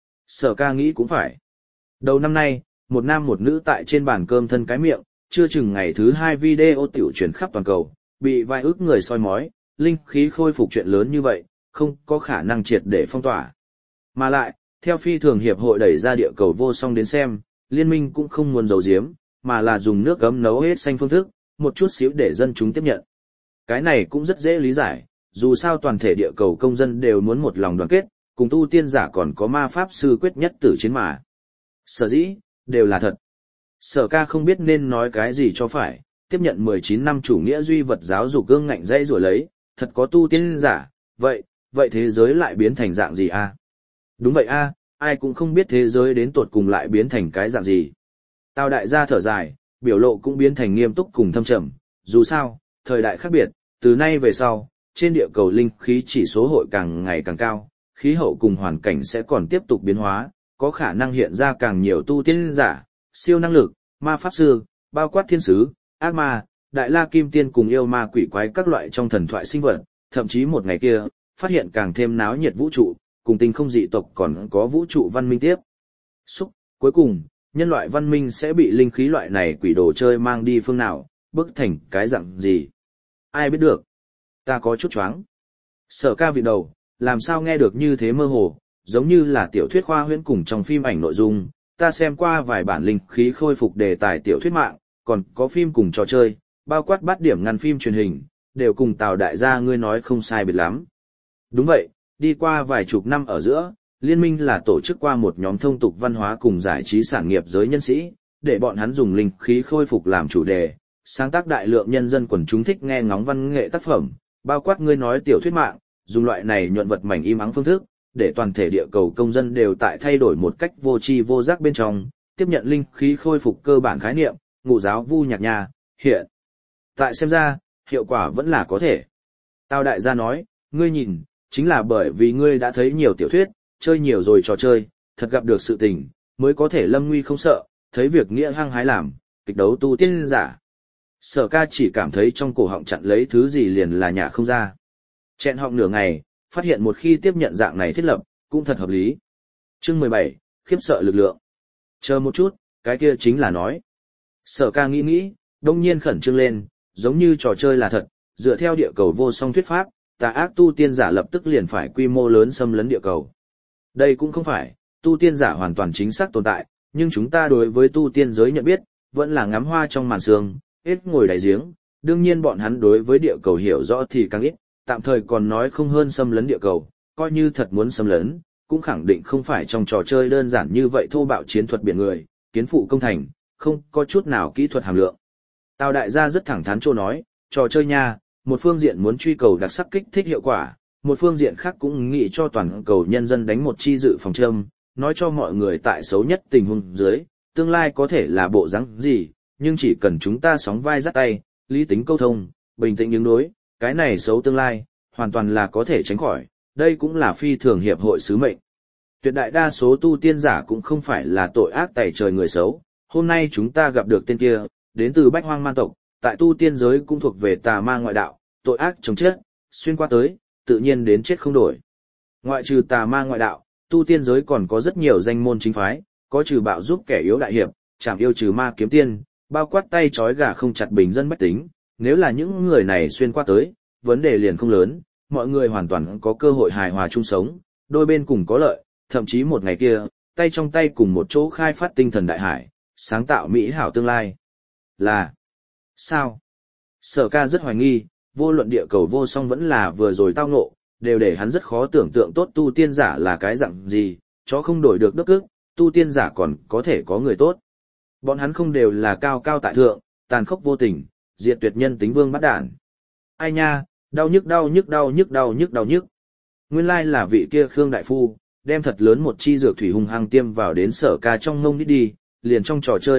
Sở Ca nghĩ cũng phải. Đầu năm nay, một nam một nữ tại trên bàn cơm thân cái miệng, chưa chừng ngày thứ 2 video tiểu truyền khắp toàn cầu, bị vài ức người soi mói, linh khí khôi phục chuyện lớn như vậy, không có khả năng triệt để phong tỏa. Mà lại, theo phi thường hiệp hội đẩy ra địa cầu vô song đến xem, liên minh cũng không muốn giấu giếm, mà là dùng nước gấm nấu hết xanh phương thức, một chút xíu để dân chúng tiếp nhận. Cái này cũng rất dễ lý giải, dù sao toàn thể địa cầu công dân đều muốn một lòng đoàn kết, cùng tu tiên giả còn có ma pháp sư quyết nhất tử chiến mà. Sở dĩ, đều là thật. Sở Ca không biết nên nói cái gì cho phải, tiếp nhận 19 năm chủ nghĩa duy vật giáo dục gương ngạnh dây rồi lấy, thật có tu tiên giả, vậy thế giới lại biến thành dạng gì a? Đúng vậy a, ai cũng không biết thế giới đến tột cùng lại biến thành cái dạng gì. Tào đại gia thở dài, biểu lộ cũng biến thành nghiêm túc cùng thâm trầm, dù sao, thời đại khác biệt, từ nay về sau, trên địa cầu linh khí chỉ số hội càng ngày càng cao, khí hậu cùng hoàn cảnh sẽ còn tiếp tục biến hóa, có khả năng hiện ra càng nhiều tu tiên giả, siêu năng lực, ma pháp sư, bao quát thiên sứ, ác ma, đại la kim tiên cùng yêu ma quỷ quái các loại trong thần thoại sinh vật, thậm chí một ngày kia, phát hiện càng thêm náo nhiệt vũ trụ, cùng tinh không dị tộc còn có vũ trụ văn minh tiếp. Cuối cùng, nhân loại văn minh sẽ bị linh khí loại này quỷ đồ chơi mang đi phương nào, bức thành cái dạng gì. Ai biết được. Ta có chút choáng. Sở Ca vịn đầu, làm sao nghe được như thế mơ hồ, giống như là tiểu thuyết khoa huyễn cùng trong phim ảnh nội dung. Ta xem qua vài bản linh khí khôi phục đề tài tiểu thuyết mạng, còn có phim cùng trò chơi, bao quát bắt điểm ngăn phim truyền hình, đều cùng Tào đại gia ngươi nói không sai biệt lắm. Đúng vậy, đi qua vài chục năm ở giữa, liên minh là tổ chức qua một nhóm thông tục văn hóa cùng giải trí sản nghiệp giới nhân sĩ, để bọn hắn dùng linh khí khôi phục làm chủ đề, sáng tác đại lượng nhân dân quần chúng thích nghe ngóng văn nghệ tác phẩm, bao quát ngươi nói tiểu thuyết mạng, dùng loại này nhuận vật mảnh im ắng phương thức, để toàn thể địa cầu công dân đều tại thay đổi một cách vô tri vô giác bên trong, tiếp nhận linh khí khôi phục cơ bản khái niệm, ngụ giáo vu nhạc nhà, hiện. Tại xem ra, hiệu quả vẫn là có thể. Tào đại gia nói, ngươi nhìn, chính là bởi vì ngươi đã thấy nhiều tiểu thuyết, chơi nhiều rồi trò chơi, thật gặp được sự tình, mới có thể lâm nguy không sợ, thấy việc nghĩa hăng hái làm, kịch đấu tu tiên giả. Sở Ca chỉ cảm thấy trong cổ họng chặn lấy thứ gì liền là nhả không ra. Chẹn họng nửa ngày, phát hiện một khi tiếp nhận dạng này thiết lập, cũng thật hợp lý. Chương 17, khiếp sợ lực lượng. Chờ một chút, cái kia chính là nói. Sở Ca nghĩ, đông nhiên khẩn trương lên, giống như trò chơi là thật, dựa theo địa cầu vô song thuyết pháp, tà ác tu tiên giả lập tức liền phải quy mô lớn xâm lấn địa cầu. Đây cũng không phải, tu tiên giả hoàn toàn chính xác tồn tại, nhưng chúng ta đối với tu tiên giới nhận biết, vẫn là ngắm hoa trong màn sương, hết ngồi đáy giếng, đương nhiên bọn hắn đối với địa cầu hiểu rõ thì càng ít, tạm thời còn nói không hơn xâm lấn địa cầu, coi như thật muốn xâm lấn, cũng khẳng định không phải trong trò chơi đơn giản như vậy thô bạo chiến thuật biển người, kiến phụ công thành, không có chút nào kỹ thuật hàm lượng. Tào đại gia rất thẳng thắn trô nói, trò chơi nha, một phương diện muốn truy cầu đặc sắc kích thích hiệu quả, một phương diện khác cũng nghĩ cho toàn cầu nhân dân đánh một chi dự phòng châm, nói cho mọi người tại xấu nhất tình huống dưới, tương lai có thể là bộ dáng gì, nhưng chỉ cần chúng ta sóng vai dắt tay, lý tính câu thông, bình tĩnh ứng đối, cái này xấu tương lai, hoàn toàn là có thể tránh khỏi, đây cũng là phi thường hiệp hội sứ mệnh. Tuyệt đại đa số tu tiên giả cũng không phải là tội ác tày trời người xấu, hôm nay chúng ta gặp được tên kia, đến từ Bách Hoang Man tộc, tại tu tiên giới cũng thuộc về tà ma ngoại đạo, tội ác chồng chết, xuyên qua tới, tự nhiên đến chết không đổi. Ngoại trừ tà ma ngoại đạo, tu tiên giới còn có rất nhiều danh môn chính phái, có trừ bạo giúp kẻ yếu đại hiệp, chảm yêu trừ ma kiếm tiên, bao quát tay trói gà không chặt bình dân bách tính, nếu là những người này xuyên qua tới, vấn đề liền không lớn, mọi người hoàn toàn có cơ hội hài hòa chung sống, đôi bên cùng có lợi, thậm chí một ngày kia, tay trong tay cùng một chỗ khai phát tinh thần đại hải, sáng tạo mỹ hảo tương lai. Là sao? Sở Ca rất hoài nghi, vô luận địa cầu vô song vẫn là vừa rồi tao ngộ, đều để hắn rất khó tưởng tượng tốt tu tiên giả là cái dạng gì, chó không đổi được đất ức, tu tiên giả còn có thể có người tốt. Bọn hắn không đều là cao cao tại thượng, tàn khốc vô tình, diệt tuyệt nhân tính vương bắt đản. Ai nha, đau nhức đau nhức đau nhức đau nhức đau nhức. Nguyên lai là vị kia Khương đại phu, đem thật lớn một chi dược thủy hung hăng tiêm vào đến Sở Ca trong ngông đi, liền trong trò chơi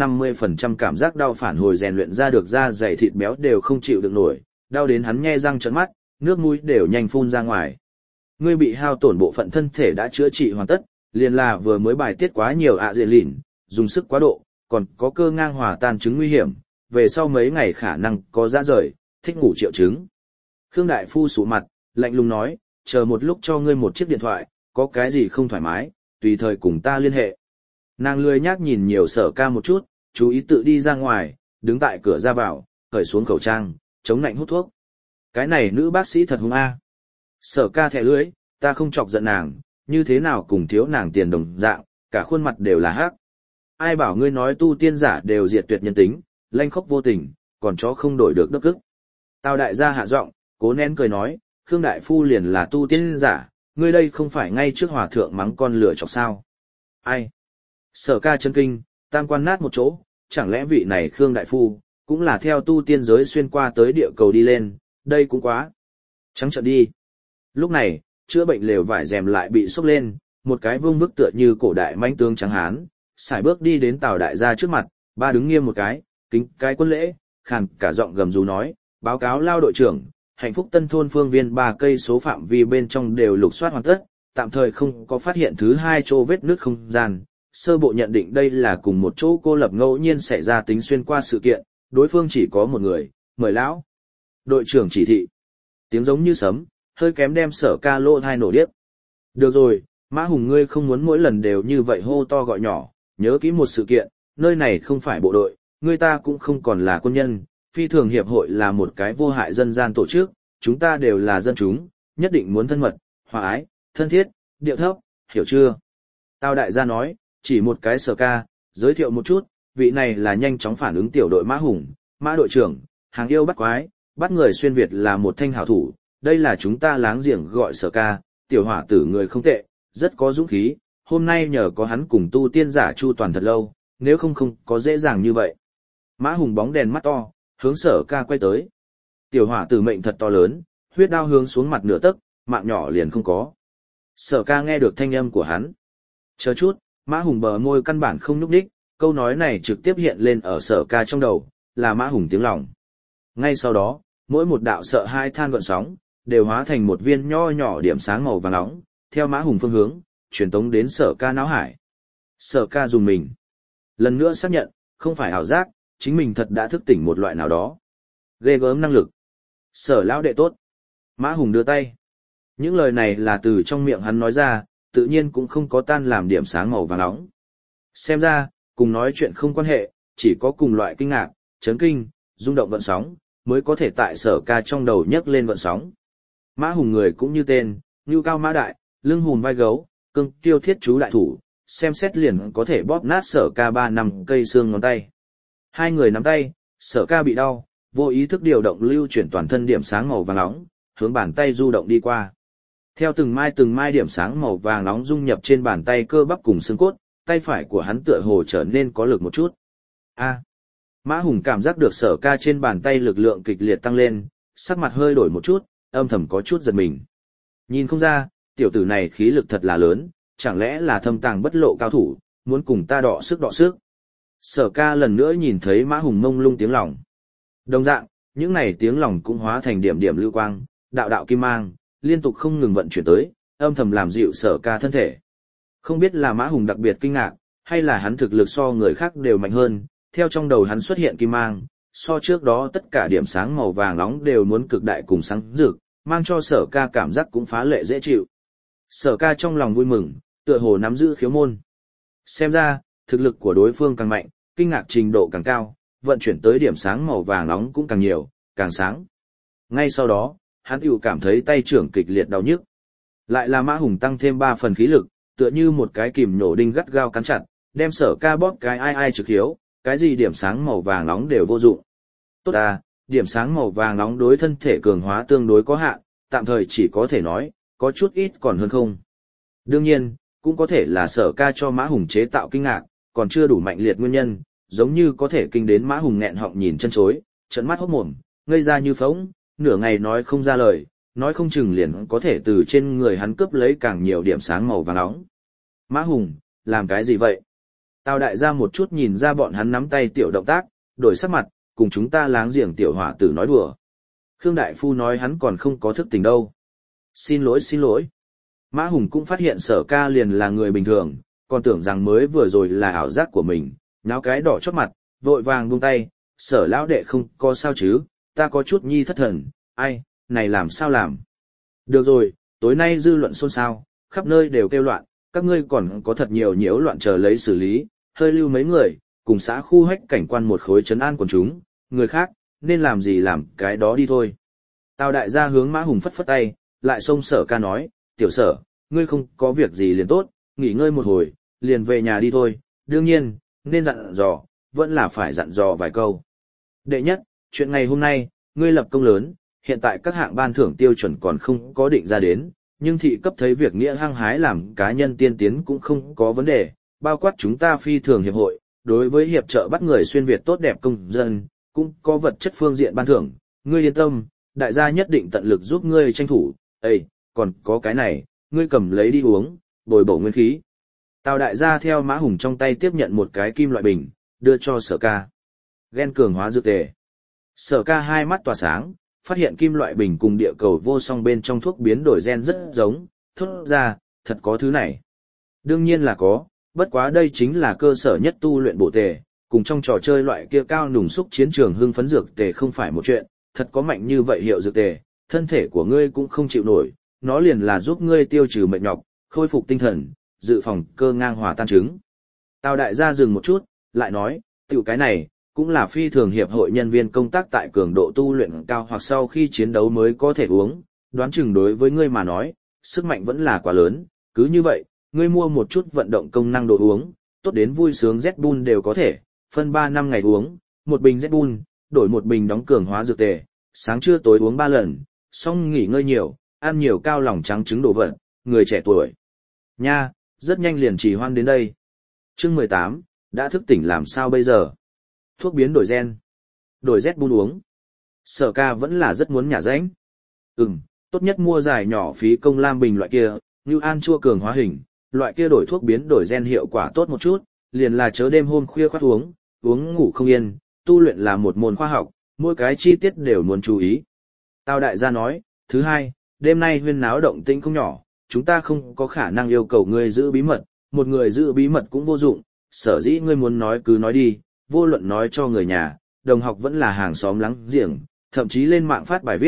150% cảm giác đau phản hồi rèn luyện ra được da dày thịt béo đều không chịu được nổi, đau đến hắn nhe răng trợn mắt, nước mũi đều nhanh phun ra ngoài. Ngươi bị hao tổn bộ phận thân thể đã chữa trị hoàn tất, liền là vừa mới bài tiết quá nhiều ạ dệ lìn, dùng sức quá độ, còn có cơ ngang hòa tan chứng nguy hiểm, về sau mấy ngày khả năng có ra rời, thích ngủ triệu chứng. Khương đại phu sụ mặt, lạnh lùng nói, chờ một lúc cho ngươi một chiếc điện thoại, có cái gì không thoải mái, tùy thời cùng ta liên hệ. Nàng lười nhác nhìn nhiều Sở Ca một chút, chú ý tự đi ra ngoài, đứng tại cửa ra vào, cởi xuống khẩu trang, chống nạnh hút thuốc. Cái này nữ bác sĩ thật hung a. Sở Ca thẻ lưỡi, ta không chọc giận nàng, như thế nào cùng thiếu nàng tiền đồng dạng, cả khuôn mặt đều là hắc. Ai bảo ngươi nói tu tiên giả đều diệt tuyệt nhân tính, lanh khóc vô tình, còn chó không đổi được đất ức. Tào đại gia hạ giọng, cố nén cười nói, Khương đại phu liền là tu tiên giả, ngươi đây không phải ngay trước hòa thượng mắng con lửa chọc sao? Ai? Sở Ca chấn kinh, tam quan nát một chỗ, chẳng lẽ vị này Khương đại phu cũng là theo tu tiên giới xuyên qua tới địa cầu đi lên, đây cũng quá trắng trợn đi. Lúc này, chữa bệnh lều vải rèm lại bị xốc lên, một cái vương bức tựa như cổ đại mãnh tướng trắng hán, sải bước đi đến Tào đại gia trước mặt, ba đứng nghiêm một cái, kính cái quân lễ, khàn cả giọng gầm rú nói, báo cáo lao đội trưởng, hạnh phúc tân thôn phương viên 3 cây số phạm vi bên trong đều lục soát hoàn tất, tạm thời không có phát hiện thứ hai chỗ vết nứt không gian. Sơ bộ nhận định đây là cùng một chỗ cô lập ngẫu nhiên xảy ra tính xuyên qua sự kiện, đối phương chỉ có một người, mời lão đội trưởng chỉ thị. Tiếng giống như sấm, hơi kém đem Sở Ca lỗ thai nổ điếc. Được rồi, Mã Hùng ngươi không muốn mỗi lần đều như vậy hô to gọi nhỏ, nhớ kỹ một sự kiện, nơi này không phải bộ đội, người ta cũng không còn là quân nhân, phi thường hiệp hội là một cái vô hại dân gian tổ chức, chúng ta đều là dân chúng, nhất định muốn thân mật, hòa ái, thân thiết, điệu thấp, hiểu chưa? Tào đại gia nói, chỉ một cái Sở Ca, giới thiệu một chút, vị này là nhanh chóng phản ứng tiểu đội Mã Hùng, Mã đội trưởng, hàng yêu bắt quái, bắt người xuyên Việt là một thanh hảo thủ, đây là chúng ta láng giềng gọi Sở Ca, tiểu hỏa tử người không tệ, rất có dũng khí, hôm nay nhờ có hắn cùng tu tiên giả chu toàn thật lâu, nếu không có dễ dàng như vậy. Mã Hùng bóng đèn mắt to, hướng Sở Ca quay tới. Tiểu hỏa tử mệnh thật to lớn, huyết đao hướng xuống mặt nửa tấc, mạng nhỏ liền không có. Sở Ca nghe được thanh âm của hắn. Chờ chút, Mã Hùng bờ môi căn bản không nhúc đích, câu nói này trực tiếp hiện lên ở Sở Ca trong đầu, là Mã Hùng tiếng lòng. Ngay sau đó, mỗi một đạo sợ hai than gợn sóng, đều hóa thành một viên nho nhỏ điểm sáng màu vàng nóng, theo Mã Hùng phương hướng, truyền tống đến Sở Ca não hải. Sở Ca dùng mình. Lần nữa xác nhận, không phải ảo giác, chính mình thật đã thức tỉnh một loại nào đó. Ghê gớm năng lực. Sở lão đệ tốt. Mã Hùng đưa tay. Những lời này là từ trong miệng hắn nói ra, tự nhiên cũng không có tan làm điểm sáng màu vàng nóng. Xem ra, cùng nói chuyện không quan hệ, chỉ có cùng loại kinh ngạc, chấn kinh, rung động gợn sóng, mới có thể tại Sở Ca trong đầu nhấc lên gợn sóng. Mã Hùng người cũng như tên, ngưu cao mã đại, lưng hùn vai gấu, cương tiêu thiết chú đại thủ, xem xét liền có thể bóp nát Sở Ca 3-5 cây xương ngón tay. Hai người nắm tay, Sở Ca bị đau, vô ý thức điều động lưu chuyển toàn thân điểm sáng màu vàng nóng, hướng bàn tay du động đi qua. Theo từng mai điểm sáng màu vàng nóng dung nhập trên bàn tay cơ bắp cùng xương cốt, tay phải của hắn tựa hồ trở nên có lực một chút. Mã Hùng cảm giác được Sở Ca trên bàn tay lực lượng kịch liệt tăng lên, sắc mặt hơi đổi một chút, âm thầm có chút giật mình. Nhìn không ra, tiểu tử này khí lực thật là lớn, chẳng lẽ là thâm tàng bất lộ cao thủ, muốn cùng ta đọ sức đọ sức. Sở Ca lần nữa nhìn thấy Mã Hùng mông lung tiếng lòng. Đồng dạng, những này tiếng lòng cũng hóa thành điểm điểm lưu quang, đạo đạo kim mang, liên tục không ngừng vận chuyển tới, âm thầm làm dịu Sở Ca thân thể. Không biết là Mã Hùng đặc biệt kinh ngạc, hay là hắn thực lực so người khác đều mạnh hơn, theo trong đầu hắn xuất hiện kim mang, so trước đó tất cả điểm sáng màu vàng nóng đều muốn cực đại cùng sáng rực, mang cho Sở Ca cảm giác cũng phá lệ dễ chịu. Sở Ca trong lòng vui mừng, tựa hồ nắm giữ khiếu môn. Xem ra, thực lực của đối phương càng mạnh, kinh ngạc trình độ càng cao, vận chuyển tới điểm sáng màu vàng nóng cũng càng nhiều, càng sáng. Ngay sau đó, hắn tiểu cảm thấy tay trưởng kịch liệt đau nhức. Lại là Mã Hùng tăng thêm 3 phần khí lực, tựa như một cái kìm nổ đinh gắt gao cắn chặt, đem Sở Ca bóp cái ai trực hiếu, cái gì điểm sáng màu vàng nóng đều vô dụng. Tốt à, điểm sáng màu vàng nóng đối thân thể cường hóa tương đối có hạn, tạm thời chỉ có thể nói, có chút ít còn hơn không. Đương nhiên, cũng có thể là Sở Ca cho Mã Hùng chế tạo kinh ngạc, còn chưa đủ mạnh liệt nguyên nhân, giống như có thể kinh đến Mã Hùng nghẹn họng nhìn chân chối, trợn mắt hốt mồm, ngây ra như phỗng, nửa ngày nói không ra lời, nói không chừng liền có thể từ trên người hắn cướp lấy càng nhiều điểm sáng màu vàng nóng. Mã Hùng, làm cái gì vậy? Tào đại gia một chút nhìn ra bọn hắn nắm tay tiểu động tác, đổi sắc mặt, cùng chúng ta láng giềng tiểu hỏa tử nói đùa. Khương Đại Phu nói hắn còn không có thức tỉnh đâu. Xin lỗi. Mã Hùng cũng phát hiện Sở Ca liền là người bình thường, còn tưởng rằng mới vừa rồi là ảo giác của mình, nháo cái đỏ chót mặt, vội vàng buông tay, Sở lão đệ không có sao chứ, ta có chút nhi thất thần, ai, này làm sao làm. Được rồi, tối nay dư luận xôn xao, khắp nơi đều kêu loạn, các ngươi còn có thật nhiều nhiễu loạn chờ lấy xử lý, hơi lưu mấy người, cùng xã khu hách cảnh quan một khối trấn an quần chúng, người khác, nên làm gì làm cái đó đi thôi. Tào đại gia hướng Mã Hùng phất phất tay, lại xông Sở Ca nói, tiểu Sở, ngươi không có việc gì liền tốt, nghỉ ngơi một hồi, liền về nhà đi thôi, đương nhiên, nên dặn dò, vẫn là phải dặn dò vài câu. Đệ nhất, chuyện ngày hôm nay, ngươi lập công lớn, hiện tại các hạng ban thưởng tiêu chuẩn còn không có định ra đến, nhưng thị cấp thấy việc nghĩa hăng hái làm cá nhân tiên tiến cũng không có vấn đề, bao quát chúng ta phi thường hiệp hội, đối với hiệp trợ bắt người xuyên Việt tốt đẹp công dân, cũng có vật chất phương diện ban thưởng, ngươi yên tâm, đại gia nhất định tận lực giúp ngươi tranh thủ, còn có cái này, ngươi cầm lấy đi uống, bồi bổ nguyên khí. Tào đại gia theo Mã Hùng trong tay tiếp nhận một cái kim loại bình, đưa cho Sở Ca. Gen cường hóa dược tề. Sở Ca hai mắt tỏa sáng, phát hiện kim loại bình cùng địa cầu vô song bên trong thuốc biến đổi gen rất giống, thốt ra, thật có thứ này. Đương nhiên là có, bất quá đây chính là cơ sở nhất tu luyện bổ tề, cùng trong trò chơi loại kia cao nùng xúc chiến trường hưng phấn dược tề không phải một chuyện, thật có mạnh như vậy hiệu dược tề, thân thể của ngươi cũng không chịu nổi, nó liền là giúp ngươi tiêu trừ mệt nhọc, khôi phục tinh thần, dự phòng cơ ngang hòa tan chứng. Tào đại gia dừng một chút, lại nói, tiểu cái này, cũng là phi thường hiệp hội nhân viên công tác tại cường độ tu luyện cao hoặc sau khi chiến đấu mới có thể uống, đoán chừng đối với ngươi mà nói, sức mạnh vẫn là quá lớn, cứ như vậy, ngươi mua một chút vận động công năng đồ uống, tốt đến vui sướng Red Bull đều có thể, phân 3 năm ngày uống, một bình Red Bull, đổi một bình đóng cường hóa dược tề, sáng trưa tối uống 3 lần, xong nghỉ ngơi nhiều, ăn nhiều cao lòng trắng trứng đồ vật, người trẻ tuổi. Nha, rất nhanh liền chỉ hoan đến đây. Chương 18, đã thức tỉnh làm sao bây giờ? Thuốc biến đổi gen. Đổi Red Bull uống. Sở Ca vẫn là rất muốn nhả rãnh. Tốt nhất mua giải nhỏ phí công lam bình loại kia, như an chua cường hóa hình, loại kia đổi thuốc biến đổi gen hiệu quả tốt một chút, liền là chớ đêm hôm khuya khoát uống ngủ không yên, tu luyện là một môn khoa học, mỗi cái chi tiết đều muốn chú ý. Tào đại gia nói, thứ hai, đêm nay huyên náo động tĩnh không nhỏ, chúng ta không có khả năng yêu cầu ngươi giữ bí mật, một người giữ bí mật cũng vô dụng, sở dĩ ngươi muốn nói cứ nói đi, vô luận nói cho người nhà, đồng học vẫn là hàng xóm láng giềng, thậm chí lên mạng phát bài viết,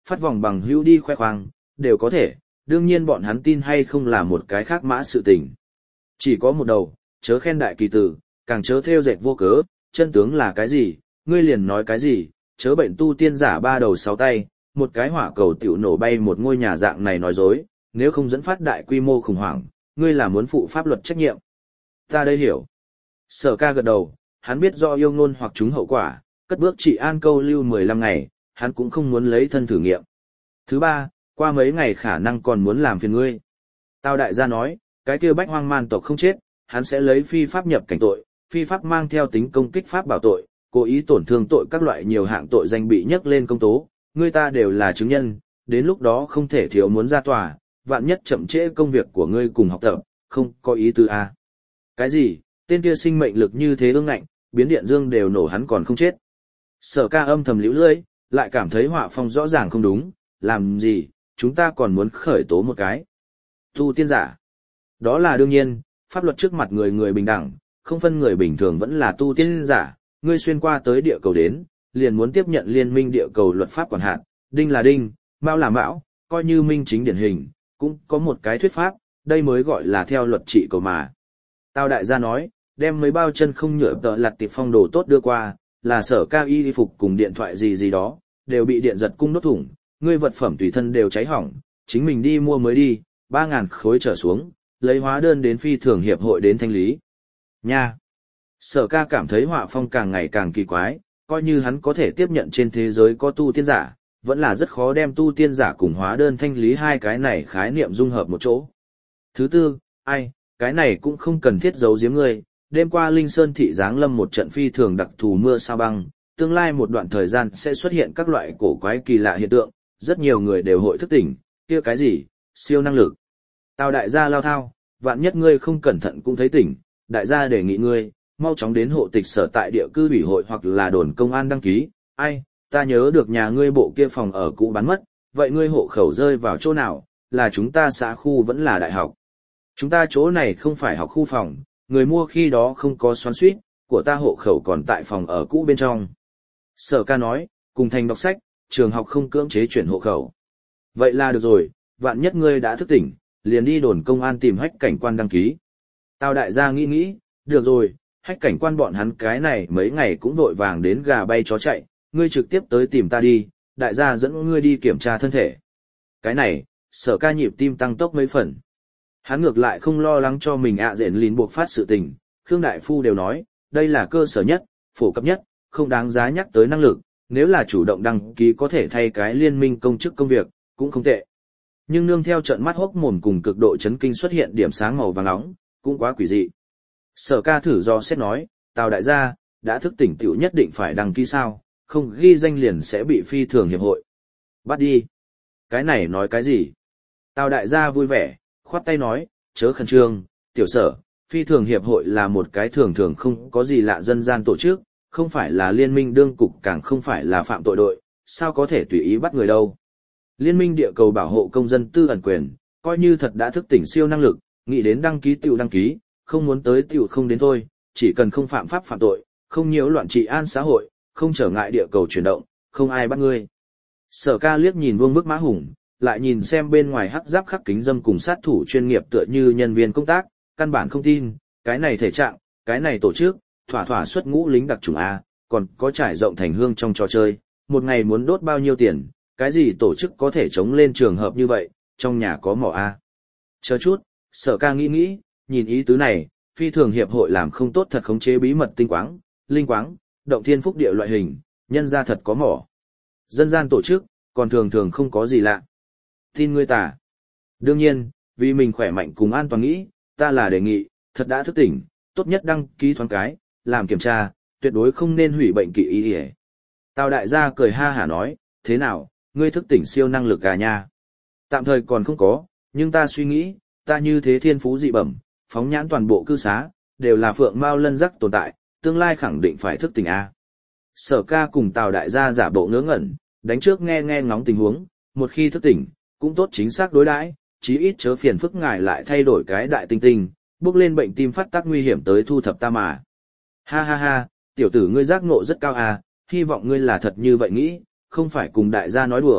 phát vòng bằng hữu đi khoe khoang, đều có thể, đương nhiên bọn hắn tin hay không là một cái khác mã sự tình. Chỉ có một đầu, chớ khen đại kỳ tử, càng chớ theo dệt vô cớ, chân tướng là cái gì, ngươi liền nói cái gì, chớ bệnh tu tiên giả ba đầu sáu tay, một cái hỏa cầu tiểu nổ bay một ngôi nhà dạng này nói dối, nếu không dẫn phát đại quy mô khủng hoảng, ngươi là muốn phụ pháp luật trách nhiệm. Ta đây hiểu. Sở Ca gật đầu, hắn biết do yêu ngôn hoặc chúng hậu quả, cất bước trị an câu lưu 15 ngày, hắn cũng không muốn lấy thân thử nghiệm. Thứ ba, qua mấy ngày khả năng còn muốn làm phiền ngươi. Tào đại gia nói, cái kia bách hoang man tộc không chết, hắn sẽ lấy phi pháp nhập cảnh tội, phi pháp mang theo tính công kích pháp bảo tội, cố ý tổn thương tội các loại nhiều hạng tội danh bị nhắc lên công tố, ngươi ta đều là chứng nhân, đến lúc đó không thể thiếu muốn ra tòa, vạn nhất chậm trễ công việc của ngươi cùng học tập, không có ý tư a. Cái gì, tên kia sinh mệnh lực như thế ương ngạnh, biến điện dương đều nổ hắn còn không chết. Sở Ca âm thầm liễu lưỡi, lại cảm thấy họa phong rõ ràng không đúng, làm gì, chúng ta còn muốn khởi tố một cái. Tu tiên giả. Đó là đương nhiên, pháp luật trước mặt người người bình đẳng, không phân người bình thường vẫn là tu tiên giả, ngươi xuyên qua tới địa cầu đến, liền muốn tiếp nhận liên minh địa cầu luật pháp quản hạt, đinh là đinh, mão là mão, coi như minh chính điển hình, cũng có một cái thuyết pháp, đây mới gọi là theo luật trị cầu mà. Tào đại gia nói, đem mấy bao chân không nhựa tợ lặt tiệp phong đồ tốt đưa qua, là Sở Ca y phục cùng điện thoại gì gì đó, đều bị điện giật cung đốt thủng, ngươi vật phẩm tùy thân đều cháy hỏng, chính mình đi mua mới đi, 3.000 khối trở xuống, lấy hóa đơn đến phi thường hiệp hội đến thanh lý. Nha! Sở Ca cảm thấy họa phong càng ngày càng kỳ quái, coi như hắn có thể tiếp nhận trên thế giới có tu tiên giả, vẫn là rất khó đem tu tiên giả cùng hóa đơn thanh lý hai cái này khái niệm dung hợp một chỗ. Thứ tư, cái này cũng không cần thiết giấu giếm ngươi, đêm qua Linh Sơn thị giáng lâm một trận phi thường đặc thù mưa sao băng, tương lai một đoạn thời gian sẽ xuất hiện các loại cổ quái kỳ lạ hiện tượng, rất nhiều người đều hội thức tỉnh, kia cái gì, siêu năng lực. Tào đại gia lao thao, vạn nhất ngươi không cẩn thận cũng thấy tỉnh, đại gia đề nghị ngươi, mau chóng đến hộ tịch sở tại địa cư ủy hội hoặc là đồn công an đăng ký, ta nhớ được nhà ngươi bộ kia phòng ở cũ bán mất, vậy ngươi hộ khẩu rơi vào chỗ nào, là chúng ta xã khu vẫn là đại học. Chúng ta chỗ này không phải học khu phòng, người mua khi đó không có xoắn xuýt, của ta hộ khẩu còn tại phòng ở cũ bên trong. Sở Ca nói, cùng thành đọc sách, trường học không cưỡng chế chuyển hộ khẩu. Vậy là được rồi, vạn nhất ngươi đã thức tỉnh, liền đi đồn công an tìm hách cảnh quan đăng ký. Tào đại gia nghĩ, được rồi, hách cảnh quan bọn hắn cái này mấy ngày cũng vội vàng đến gà bay chó chạy, ngươi trực tiếp tới tìm ta đi, đại gia dẫn ngươi đi kiểm tra thân thể. Cái này, Sở Ca nhịp tim tăng tốc mấy phần. Hắn ngược lại không lo lắng cho mình dện lín buộc phát sự tình, Khương Đại Phu đều nói, đây là cơ sở nhất, phổ cập nhất, không đáng giá nhắc tới năng lực, nếu là chủ động đăng ký có thể thay cái liên minh công chức công việc, cũng không tệ. Nhưng nương theo trận mắt hốc mồm cùng cực độ chấn kinh xuất hiện điểm sáng màu vàng nóng, cũng quá quỷ dị. Sở Ca thử do xét nói, Tào đại gia, đã thức tỉnh tiểu nhất định phải đăng ký sao, không ghi danh liền sẽ bị phi thường hiệp hội. Bắt đi. Cái này nói cái gì? Tào đại gia vui vẻ, khoát tay nói, chớ khẩn trương, tiểu Sở, phi thường hiệp hội là một cái thường thường không có gì lạ dân gian tổ chức, không phải là liên minh đương cục càng không phải là phạm tội đội, sao có thể tùy ý bắt người đâu. Liên minh địa cầu bảo hộ công dân tư ẩn quyền, coi như thật đã thức tỉnh siêu năng lực, nghĩ đến đăng ký tiểu đăng ký, không muốn tới tiểu không đến thôi, chỉ cần không phạm pháp phạm tội, không nhiễu loạn trị an xã hội, không trở ngại địa cầu chuyển động, không ai bắt ngươi. Sở Ca liếc nhìn Vương Bức Mã Hùng, lại nhìn xem bên ngoài hắc giáp khắc kính dâm cùng sát thủ chuyên nghiệp tựa như nhân viên công tác, căn bản không tin, cái này thể trạng, cái này tổ chức, thỏa xuất ngũ lính đặc chủng A, còn có trải rộng thành hương trong trò chơi, một ngày muốn đốt bao nhiêu tiền, cái gì tổ chức có thể chống lên trường hợp như vậy, trong nhà có mỏ A. Chờ chút, Sở Ca nghĩ, nhìn ý tứ này, phi thường hiệp hội làm không tốt thật khống chế bí mật tinh quáng, linh quáng, động thiên phúc địa loại hình, nhân ra thật có mỏ. Dân gian tổ chức, còn thường không có gì lạ. Tin ngươi tả. Đương nhiên, vì mình khỏe mạnh cùng an toàn nghĩ, ta là đề nghị, thật đã thức tỉnh, tốt nhất đăng ký thoáng cái, làm kiểm tra, tuyệt đối không nên hủy bệnh kỵ y. Tào đại gia cười ha hả nói, thế nào, ngươi thức tỉnh siêu năng lực à nha? Tạm thời còn không có, nhưng ta suy nghĩ, ta như thế thiên phú dị bẩm, phóng nhãn toàn bộ cư xá, đều là phượng mao lân rắc tồn tại, tương lai khẳng định phải thức tỉnh a. Sở Ca cùng Tào đại gia giả bộ ngớ ngẩn, đánh trước nghe ngóng tình huống, một khi thức tỉnh, cũng tốt chính xác đối đãi, chí ít chớ phiền phức ngài lại thay đổi cái đại tinh tinh, bước lên bệnh tim phát tác nguy hiểm tới thu thập ta mà. Ha, tiểu tử ngươi giác ngộ rất cao à, hy vọng ngươi là thật như vậy nghĩ, không phải cùng đại gia nói đùa,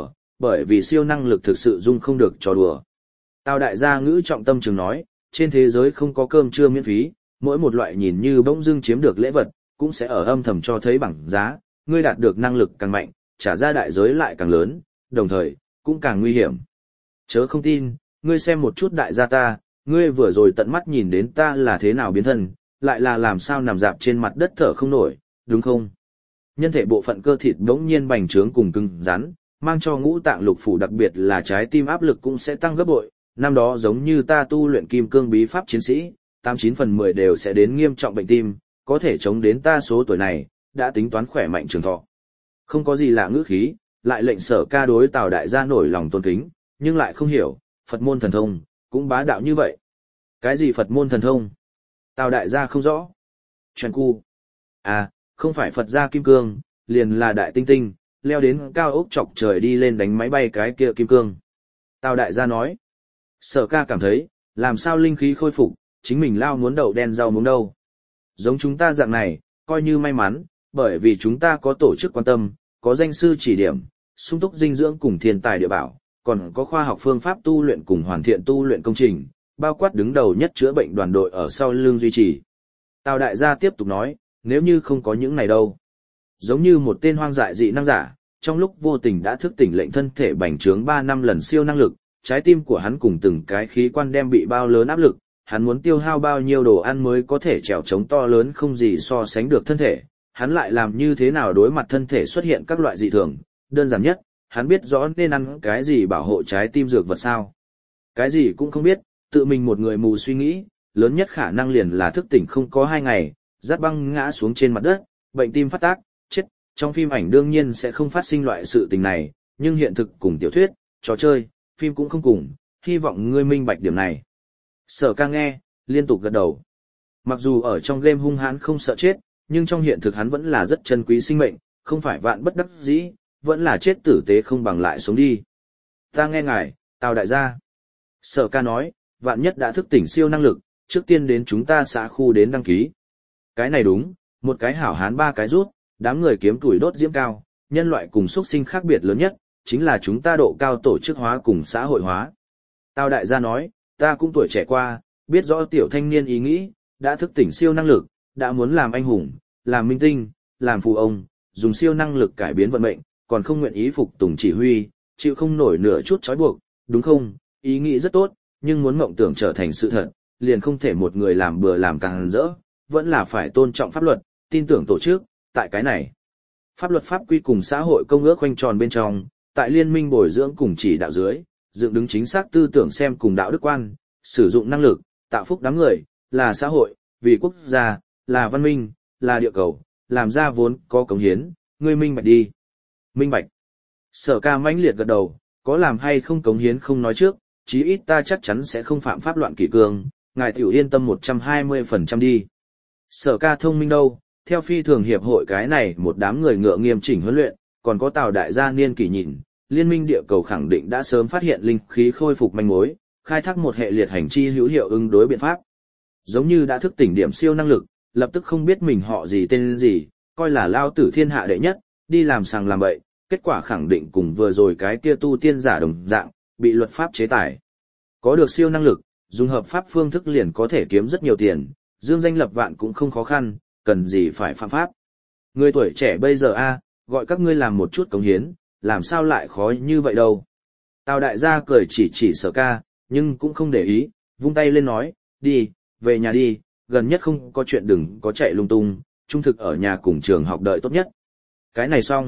bởi vì siêu năng lực thực sự dung không được trò đùa. Tào đại gia ngữ trọng tâm trường nói, trên thế giới không có cơm trưa miễn phí, mỗi một loại nhìn như bỗng dưng chiếm được lễ vật, cũng sẽ ở âm thầm cho thấy bằng giá, ngươi đạt được năng lực càng mạnh, trả ra đại giới lại càng lớn, đồng thời, cũng càng nguy hiểm. Chớ không tin, ngươi xem một chút đại gia ta, ngươi vừa rồi tận mắt nhìn đến ta là thế nào biến thân, lại là làm sao nằm dạp trên mặt đất thở không nổi, đúng không? Nhân thể bộ phận cơ thịt đống nhiên bành trướng cùng cứng rắn, mang cho ngũ tạng lục phủ đặc biệt là trái tim áp lực cũng sẽ tăng gấp bội. Năm đó giống như ta tu luyện kim cương bí pháp chiến sĩ, 89/10 đều sẽ đến nghiêm trọng bệnh tim, có thể chống đến ta số tuổi này, đã tính toán khỏe mạnh trường thọ. Không có gì lạ ngữ khí, lại lệnh Sở Ca đối Tào đại gia nổi lòng tôn kính, nhưng lại không hiểu, Phật môn thần thông, cũng bá đạo như vậy. Cái gì Phật môn thần thông? Tào đại gia không rõ. Chuyện cu. À, không phải Phật gia kim cương, liền là đại tinh tinh, leo đến cao ốc chọc trời đi lên đánh máy bay cái kia kim cương. Tào đại gia nói. Sở Ca cảm thấy, làm sao linh khí khôi phục, chính mình lao muốn đậu đen rau muống đâu. Giống chúng ta dạng này, coi như may mắn, bởi vì chúng ta có tổ chức quan tâm, có danh sư chỉ điểm, sung túc dinh dưỡng cùng thiên tài địa bảo, còn có khoa học phương pháp tu luyện cùng hoàn thiện tu luyện công trình, bao quát đứng đầu nhất chữa bệnh đoàn đội ở sau lưng duy trì. Tào đại gia tiếp tục nói, nếu như không có những này đâu. Giống như một tên hoang dại dị năng giả, trong lúc vô tình đã thức tỉnh lệnh thân thể bành trướng 3 năm lần siêu năng lực, trái tim của hắn cùng từng cái khí quan đem bị bao lớn áp lực, hắn muốn tiêu hao bao nhiêu đồ ăn mới có thể trèo chống to lớn không gì so sánh được thân thể, hắn lại làm như thế nào đối mặt thân thể xuất hiện các loại dị thường, đơn giản nhất, hắn biết rõ nên ăn cái gì bảo hộ trái tim dược vật sao. Cái gì cũng không biết, tự mình một người mù suy nghĩ, lớn nhất khả năng liền là thức tỉnh không có 2 ngày, rát băng ngã xuống trên mặt đất, bệnh tim phát tác, chết, trong phim ảnh đương nhiên sẽ không phát sinh loại sự tình này, nhưng hiện thực cùng tiểu thuyết, trò chơi, phim cũng không cùng, hy vọng ngươi minh bạch điểm này. Sở Ca nghe, liên tục gật đầu. Mặc dù ở trong game hung hãn không sợ chết, nhưng trong hiện thực hắn vẫn là rất chân quý sinh mệnh, không phải vạn bất đắc dĩ, vẫn là chết tử tế không bằng lại sống đi. Ta nghe ngài, Tào đại gia. Sở Ca nói, vạn nhất đã thức tỉnh siêu năng lực, trước tiên đến chúng ta xã khu đến đăng ký. Cái này đúng, một cái hảo hán 3 cái rút, đám người kiếm tuổi đốt diễm cao, nhân loại cùng xuất sinh khác biệt lớn nhất, chính là chúng ta độ cao tổ chức hóa cùng xã hội hóa. Tào đại gia nói, ta cũng tuổi trẻ qua, biết rõ tiểu thanh niên ý nghĩ, đã thức tỉnh siêu năng lực, đã muốn làm anh hùng, làm minh tinh, làm phù ông, dùng siêu năng lực cải biến vận mệnh, còn không nguyện ý phục tùng chỉ huy, chịu không nổi nửa chút trói buộc, đúng không? Ý nghĩ rất tốt, nhưng muốn mộng tưởng trở thành sự thật, liền không thể một người làm bừa làm càng rỡ, vẫn là phải tôn trọng pháp luật, tin tưởng tổ chức, tại cái này. Pháp luật pháp quy cùng xã hội công ước khoanh tròn bên trong, tại liên minh bồi dưỡng cùng chỉ đạo dưới, dựng đứng chính xác tư tưởng xem cùng đạo đức quan, sử dụng năng lực, tạo phúc đám người, là xã hội, vì quốc gia, là văn minh, là địa cầu, làm ra vốn có cống hiến, ngươi minh bạch đi. Minh bạch. Sở Ca mãnh liệt gật đầu, có làm hay không cống hiến không nói trước, chí ít ta chắc chắn sẽ không phạm pháp loạn kỷ cương, ngài tiểu yên tâm 120% đi. Sở Ca thông minh đâu, theo phi thường hiệp hội cái này một đám người ngựa nghiêm chỉnh huấn luyện, còn có Tào đại gia niên kỷ nhìn, liên minh địa cầu khẳng định đã sớm phát hiện linh khí khôi phục manh mối, khai thác một hệ liệt hành chi hữu hiệu ứng đối biện pháp. Giống như đã thức tỉnh điểm siêu năng lực, lập tức không biết mình họ gì tên gì, coi là lao tử thiên hạ đệ nhất, đi làm sàng làm bậy, kết quả khẳng định cùng vừa rồi cái kia tu tiên giả đồng dạng, bị luật pháp chế tài. Có được siêu năng lực, dùng hợp pháp phương thức liền có thể kiếm rất nhiều tiền, dương danh lập vạn cũng không khó khăn, cần gì phải phạm pháp. Người tuổi trẻ bây giờ gọi các ngươi làm một chút cống hiến, làm sao lại khó như vậy đâu. Tào đại gia cười chỉ Sở Ca, nhưng cũng không để ý, vung tay lên nói, đi, về nhà đi, gần nhất không có chuyện đừng có chạy lung tung, trung thực ở nhà cùng trường học đợi tốt nhất. Cái này xong.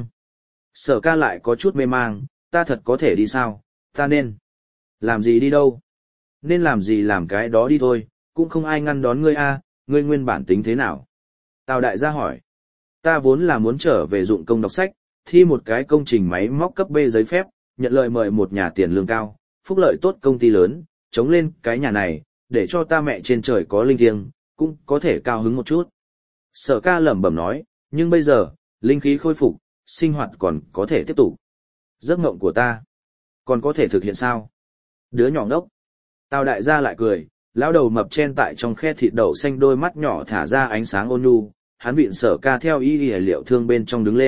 Sở Ca lại có chút mê mang, ta thật có thể đi sao, ta nên làm gì đi đâu. Nên làm gì làm cái đó đi thôi, cũng không ai ngăn đón ngươi ngươi nguyên bản tính thế nào. Tào đại gia hỏi, ta vốn là muốn trở về dụng công đọc sách, thi một cái công trình máy móc cấp B giấy phép, nhận lời mời một nhà tiền lương cao, phúc lợi tốt công ty lớn, chống lên cái nhà này, để cho ta mẹ trên trời có linh thiêng, cũng có thể cao hứng một chút. Sở Ca lẩm bẩm nói, nhưng bây giờ, linh khí khôi phục, sinh hoạt còn có thể tiếp tục. Giấc mộng của ta, còn có thể thực hiện sao? Đứa nhỏ ngốc. Tào đại gia lại cười, lão đầu mập chen tại trong khe thịt đậu xanh đôi mắt nhỏ thả ra ánh sáng ôn nhu, hắn vịn Sở Ca theo y liệu thương bên trong đứng lên,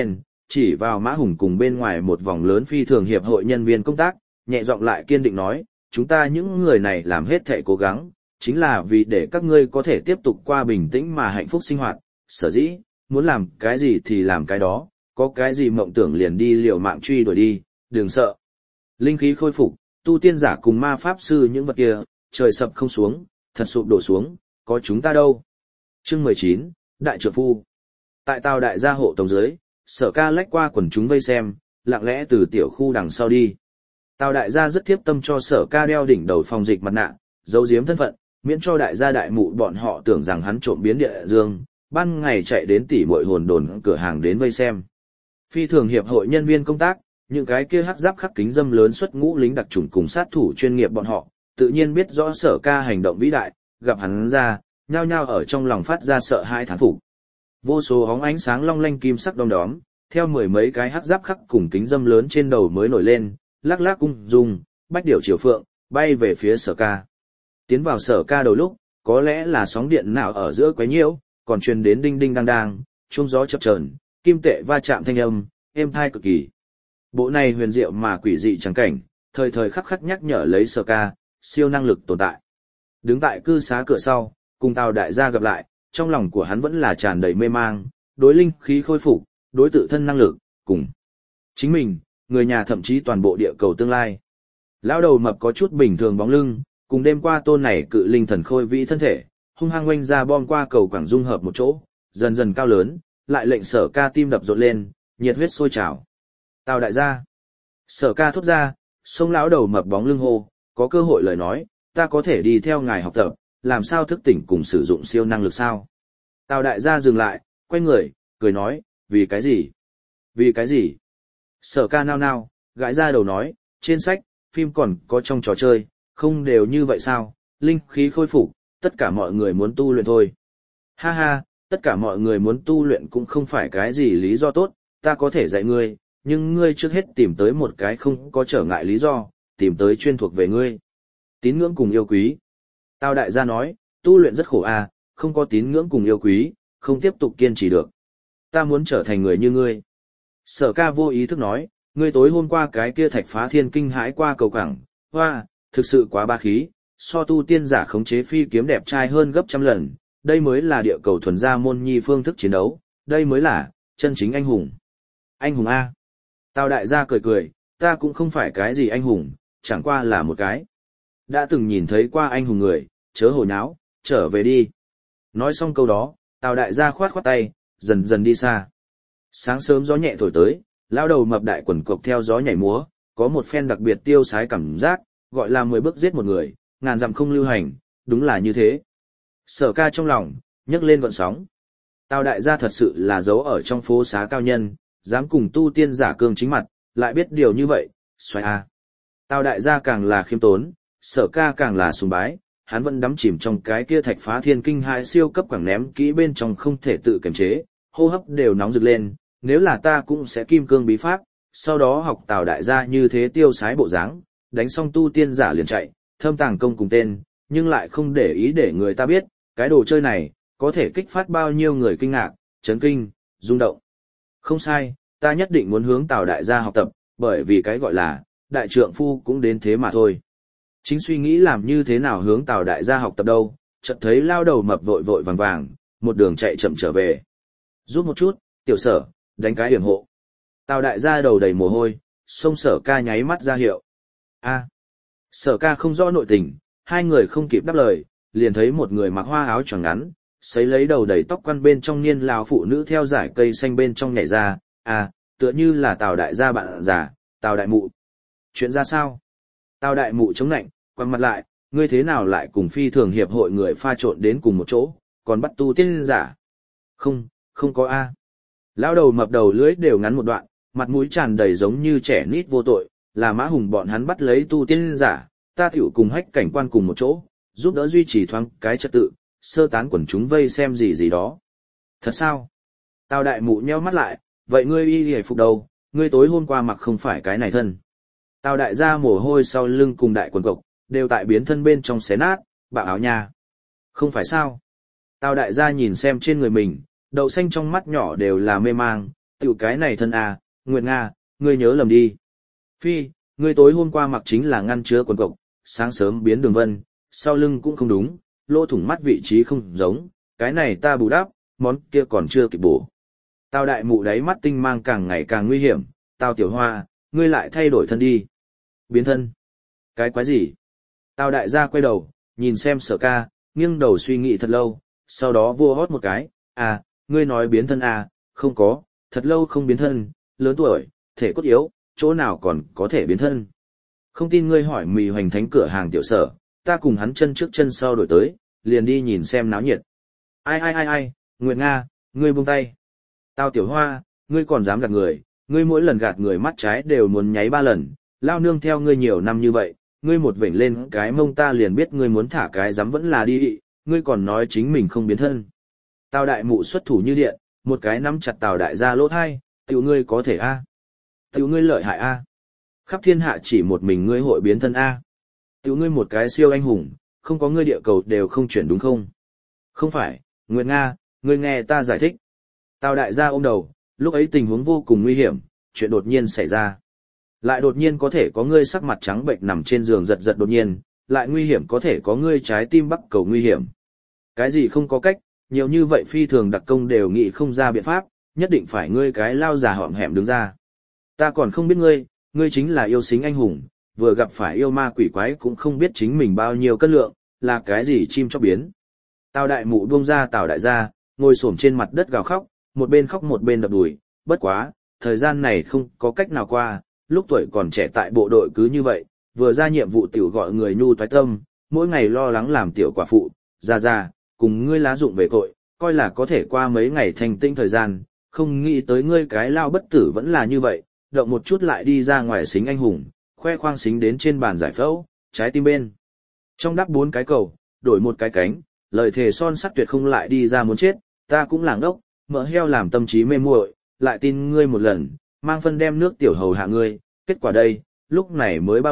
chỉ vào Mã Hùng cùng bên ngoài một vòng lớn phi thường hiệp hội nhân viên công tác, nhẹ giọng lại kiên định nói, chúng ta những người này làm hết thảy cố gắng, chính là vì để các ngươi có thể tiếp tục qua bình tĩnh mà hạnh phúc sinh hoạt, sở dĩ, muốn làm cái gì thì làm cái đó, có cái gì mộng tưởng liền đi liều mạng truy đuổi đi, đừng sợ. Linh khí khôi phục, tu tiên giả cùng ma pháp sư những vật kia, trời sập không xuống, thật sụp đổ xuống, có chúng ta đâu. Chương 19, Đại Trượng Phu. Tại Tào đại gia hộ tống dưới, Sở Ca lách qua quần chúng vây xem, lặng lẽ từ tiểu khu đằng sau đi. Tào đại gia rất tiếp tâm cho Sở Ca đeo đỉnh đầu phòng dịch mặt nạ, giấu giếm thân phận, miễn cho đại gia đại mụ bọn họ tưởng rằng hắn trộm biến địa dương, ban ngày chạy đến tỉ muội hồn đồn cửa hàng đến vây xem. Phi thường hiệp hội nhân viên công tác, những cái kia hắc giáp khắc kính dâm lớn xuất ngũ lính đặc chủng cùng sát thủ chuyên nghiệp bọn họ, tự nhiên biết rõ Sở Ca hành động vĩ đại, gặp hắn ra, nhao nhao ở trong lòng phát ra sợ hãi thán phục. Vô số hóng ánh sáng long lanh kim sắc đom đóm, theo mười mấy cái hắc giáp khắc cùng kính dâm lớn trên đầu mới nổi lên, lắc lắc cung dung, bách điểu chiều phượng, bay về phía Sở Ca. Tiến vào Sở Ca đầu lúc, có lẽ là sóng điện nào ở giữa quấy nhiễu, còn truyền đến đinh đinh đang đang, chuông gió chập chờn, kim tệ va chạm thanh âm, êm tai cực kỳ. Bộ này huyền diệu mà quỷ dị chẳng cảnh, thời thời khắc khắc nhắc nhở lấy Sở Ca, siêu năng lực tồn tại. Đứng tại cư xá cửa sau, cùng Tào đại gia gặp lại, trong lòng của hắn vẫn là tràn đầy mê mang, đối linh khí khôi phục, đối tự thân năng lực, cùng chính mình, người nhà thậm chí toàn bộ địa cầu tương lai. Lão đầu mập có chút bình thường bóng lưng, cùng đêm qua tôn này cự linh thần khôi vĩ thân thể, hung hăng oanh ra bom qua cầu quảng dung hợp một chỗ, dần dần cao lớn, lại lệnh Sở Ca tim đập rộn lên, nhiệt huyết sôi trào. Tào đại gia. Sở Ca thốt ra, xông lão đầu mập bóng lưng hô, có cơ hội lời nói, ta có thể đi theo ngài học tập, làm sao thức tỉnh cùng sử dụng siêu năng lực sao? Tào đại gia dừng lại, quay người, cười nói, vì cái gì? Vì cái gì? Sở Ca nao nao, gãi ra đầu nói, trên sách, phim còn có trong trò chơi, không đều như vậy sao? Linh khí khôi phục, tất cả mọi người muốn tu luyện thôi. Ha ha, tất cả mọi người muốn tu luyện cũng không phải cái gì lý do tốt, ta có thể dạy ngươi, nhưng ngươi trước hết tìm tới một cái không có trở ngại lý do, tìm tới chuyên thuộc về ngươi. Tín ngưỡng cùng yêu quý. Tào đại gia nói, tu luyện rất khổ à, không có tín ngưỡng cùng yêu quý, không tiếp tục kiên trì được. Ta muốn trở thành người như ngươi. Sở Ca vô ý thức nói, ngươi tối hôm qua cái kia thạch phá thiên kinh hãi qua cầu cảng, hoa, thực sự quá ba khí, so tu tiên giả khống chế phi kiếm đẹp trai hơn gấp trăm lần, đây mới là địa cầu thuần gia môn nhi phương thức chiến đấu, đây mới là chân chính anh hùng. Anh hùng A. Tào đại gia cười cười, ta cũng không phải cái gì anh hùng, chẳng qua là một cái. Đã từng nhìn thấy qua anh hùng người, chớ hồ nháo, trở về đi. Nói xong câu đó, Tào đại gia khoát khoát tay, dần dần đi xa. Sáng sớm gió nhẹ thổi tới, lao đầu mập đại quần cộc theo gió nhảy múa, có một phen đặc biệt tiêu sái cảm giác, gọi là 10 bước giết một người, ngàn dặm không lưu hành, đúng là như thế. Sở Ca trong lòng, nhấc lên gọn sóng. Tào đại gia thật sự là giấu ở trong phố xá cao nhân, dám cùng tu tiên giả cương chính mặt, lại biết điều như vậy, xoay a. Tào đại gia càng là khiêm tốn, Sở Ca càng là sùng bái, hắn vẫn đắm chìm trong cái kia thạch phá thiên kinh hai siêu cấp quảng ném kỹ bên trong không thể tự kiềm chế, hô hấp đều nóng rực lên, nếu là ta cũng sẽ kim cương bí pháp, sau đó học Tào đại gia như thế tiêu sái bộ dáng, đánh xong tu tiên giả liền chạy, thâm tàng công cùng tên, nhưng lại không để ý để người ta biết, cái đồ chơi này, có thể kích phát bao nhiêu người kinh ngạc, chấn kinh, rung động. Không sai, ta nhất định muốn hướng Tào đại gia học tập, bởi vì cái gọi là, đại trượng phu cũng đến thế mà thôi. Chính suy nghĩ làm như thế nào hướng Tào đại gia học tập đâu, chợt thấy lao đầu mập vội vội vàng vàng, một đường chạy chậm trở về. Giúp một chút, tiểu Sở, đánh cái yểm hộ. Tào đại gia đầu đầy mồ hôi, xông Sở Ca nháy mắt ra hiệu. A. Sở Ca không rõ nội tình, hai người không kịp đáp lời, liền thấy một người mặc hoa áo choàng ngắn, sấy lấy đầu đầy tóc quăn bên trong niên lão phụ nữ theo dải cây xanh bên trong nhảy ra, tựa như là Tào đại gia bạn già, Tào đại mụ. Chuyện ra sao? Tào đại mụ chống nạnh, quăng mặt lại, ngươi thế nào lại cùng phi thường hiệp hội người pha trộn đến cùng một chỗ, còn bắt tu tiên giả? Không có a. Lão đầu mập đầu lưỡi đều ngắn một đoạn, mặt mũi tràn đầy giống như trẻ nít vô tội, là Mã Hùng bọn hắn bắt lấy tu tiên giả, ta tiểu cùng hách cảnh quan cùng một chỗ, giúp đỡ duy trì thoáng cái trật tự, sơ tán quần chúng vây xem gì đó. Thật sao? Tào đại mụ nheo mắt lại, vậy ngươi y hề phục đâu, ngươi tối hôm qua mặc không phải cái này thân. Tào đại gia mồ hôi sau lưng cùng đại quần cộc, đều tại biến thân bên trong xé nát, bạo áo nha. Không phải sao? Tào đại gia nhìn xem trên người mình, đậu xanh trong mắt nhỏ đều là mê mang, Tiểu cái này thân à, Nguyệt Nga, ngươi nhớ lầm đi. Phi, ngươi tối hôm qua mặc chính là ngăn chứa quần cộc, sáng sớm biến đường vân, sau lưng cũng không đúng, lỗ thủng mắt vị trí không giống, cái này ta bù đắp, món kia còn chưa kịp bổ. Tào đại mụ đáy mắt tinh mang càng ngày càng nguy hiểm, Tào tiểu hoa, ngươi lại thay đổi thân đi. Biến thân? Cái quái gì? Tào đại gia quay đầu, nhìn xem Sở Ca, nghiêng đầu suy nghĩ thật lâu, sau đó vua hót một cái, à, ngươi nói biến thân à, không có, thật lâu không biến thân, lớn tuổi, thể cốt yếu, chỗ nào còn có thể biến thân. Không tin ngươi hỏi Mì Hoành Thánh cửa hàng tiểu Sở, ta cùng hắn chân trước chân sau đổi tới, liền đi nhìn xem náo nhiệt. Ai, Nguyệt Nga, ngươi buông tay. Tào tiểu hoa, ngươi còn dám gạt người, ngươi mỗi lần gạt người mắt trái đều muốn nháy 3 lần, lao nương theo ngươi nhiều năm như vậy, ngươi một vểnh lên cái mông ta liền biết ngươi muốn thả cái dám vẫn là đi, ngươi còn nói chính mình không biến thân. Tào đại mụ xuất thủ như điện, một cái nắm chặt Tào đại gia lỗ thai, tiểu ngươi có thể a, tiểu ngươi lợi hại a, khắp thiên hạ chỉ một mình ngươi hội biến thân a, tiểu ngươi một cái siêu anh hùng, không có ngươi địa cầu đều không chuyển đúng không? Không phải, Nguyệt Nga, ngươi nghe ta giải thích. Tào đại gia ôm đầu, lúc ấy tình huống vô cùng nguy hiểm, chuyện đột nhiên xảy ra. Lại đột nhiên có thể có ngươi sắc mặt trắng bệnh nằm trên giường giật giật đột nhiên, lại nguy hiểm có thể có ngươi trái tim bắc cầu nguy hiểm. Cái gì không có cách, nhiều như vậy phi thường đặc công đều nghĩ không ra biện pháp, nhất định phải ngươi cái lao già hõm hẻm đứng ra. Ta còn không biết ngươi chính là yêu xính anh hùng, vừa gặp phải yêu ma quỷ quái cũng không biết chính mình bao nhiêu cân lượng, là cái gì chim chóc biến. Tào đại mụ buông ra Tào đại gia, ngồi xổm trên mặt đất gào khóc một bên đập đùi, bất quá, thời gian này không có cách nào qua, lúc tuổi còn trẻ tại bộ đội cứ như vậy, vừa ra nhiệm vụ tiểu gọi người nhu toái tâm, mỗi ngày lo lắng làm tiểu quả phụ, ra, cùng ngươi lá dụng về cội, coi là có thể qua mấy ngày thành tinh thời gian, không nghĩ tới ngươi cái lao bất tử vẫn là như vậy, động một chút lại đi ra ngoài xính anh hùng, khoe khoang xính đến trên bàn giải phẫu, trái tim bên. Trong đắp 4 cái cầu, đổi một cái cánh, lời thề son sắt tuyệt không lại đi ra muốn chết, ta cũng làng ốc, mỡ heo làm tâm trí mê muội, lại tin ngươi một lần, mang phân đem nước tiểu hầu hạ ngươi, kết quả đây, lúc này mới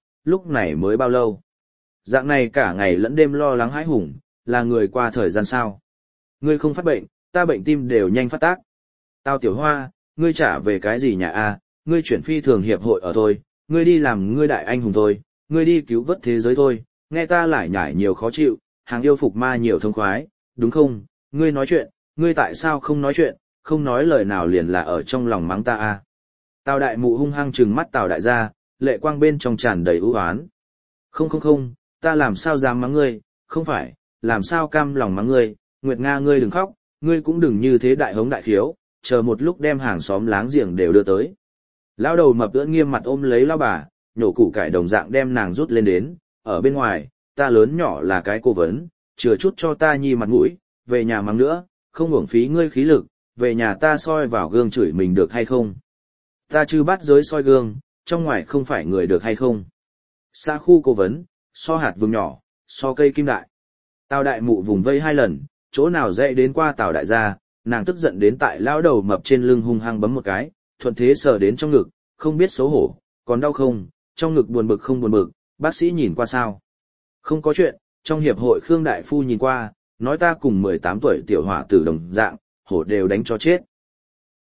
bao lâu. Dạng này cả ngày lẫn đêm lo lắng hãi hùng, là người qua thời gian sao. Ngươi không phát bệnh, ta bệnh tim đều nhanh phát tác. Tao tiểu hoa, ngươi trả về cái gì nhà a? Ngươi chuyển phi thường hiệp hội ở thôi, ngươi đi làm ngươi đại anh hùng thôi, ngươi đi cứu vớt thế giới thôi, nghe ta lải nhải nhiều khó chịu, hàng yêu phục ma nhiều thông khoái, đúng không? Ngươi nói chuyện, ngươi tại sao không nói chuyện, không nói lời nào liền là ở trong lòng mắng ta a. Tào đại mụ hung hăng trừng mắt Tào đại gia, lệ quang bên trong tràn đầy ưu oán. Không, ta làm sao dám mắng ngươi, không phải, làm sao cam lòng mắng ngươi, Nguyệt Nga ngươi đừng khóc, ngươi cũng đừng như thế đại hống đại khiếu, chờ một lúc đem hàng xóm láng giềng đều đưa tới. Lão đầu mập ưỡn nghiêm mặt ôm lấy lão bà, nhổ củ cải đồng dạng đem nàng rút lên đến, ở bên ngoài, ta lớn nhỏ là cái cô vấn, chừa chút cho ta nhi mặt mũi, về nhà mắng nữa, không uổng phí ngươi khí lực, về nhà ta soi vào gương chửi mình được hay không? Ta chư bắt giới soi gương, trong ngoài không phải người được hay không? Xa khu cô vấn, so hạt vương nhỏ, so cây kim đại. Tào đại mụ vùng vây 2 lần, chỗ nào dậy đến qua Tào đại gia, nàng tức giận đến tại lão đầu mập trên lưng hung hăng bấm một cái, thuận thế sờ đến trong ngực, không biết xấu hổ, còn đau không, trong ngực buồn bực không buồn bực, bác sĩ nhìn qua sao? Không có chuyện, trong hiệp hội Khương Đại Phu nhìn qua, nói ta cùng 18 tuổi tiểu hỏa tử đồng dạng, hổ đều đánh cho chết.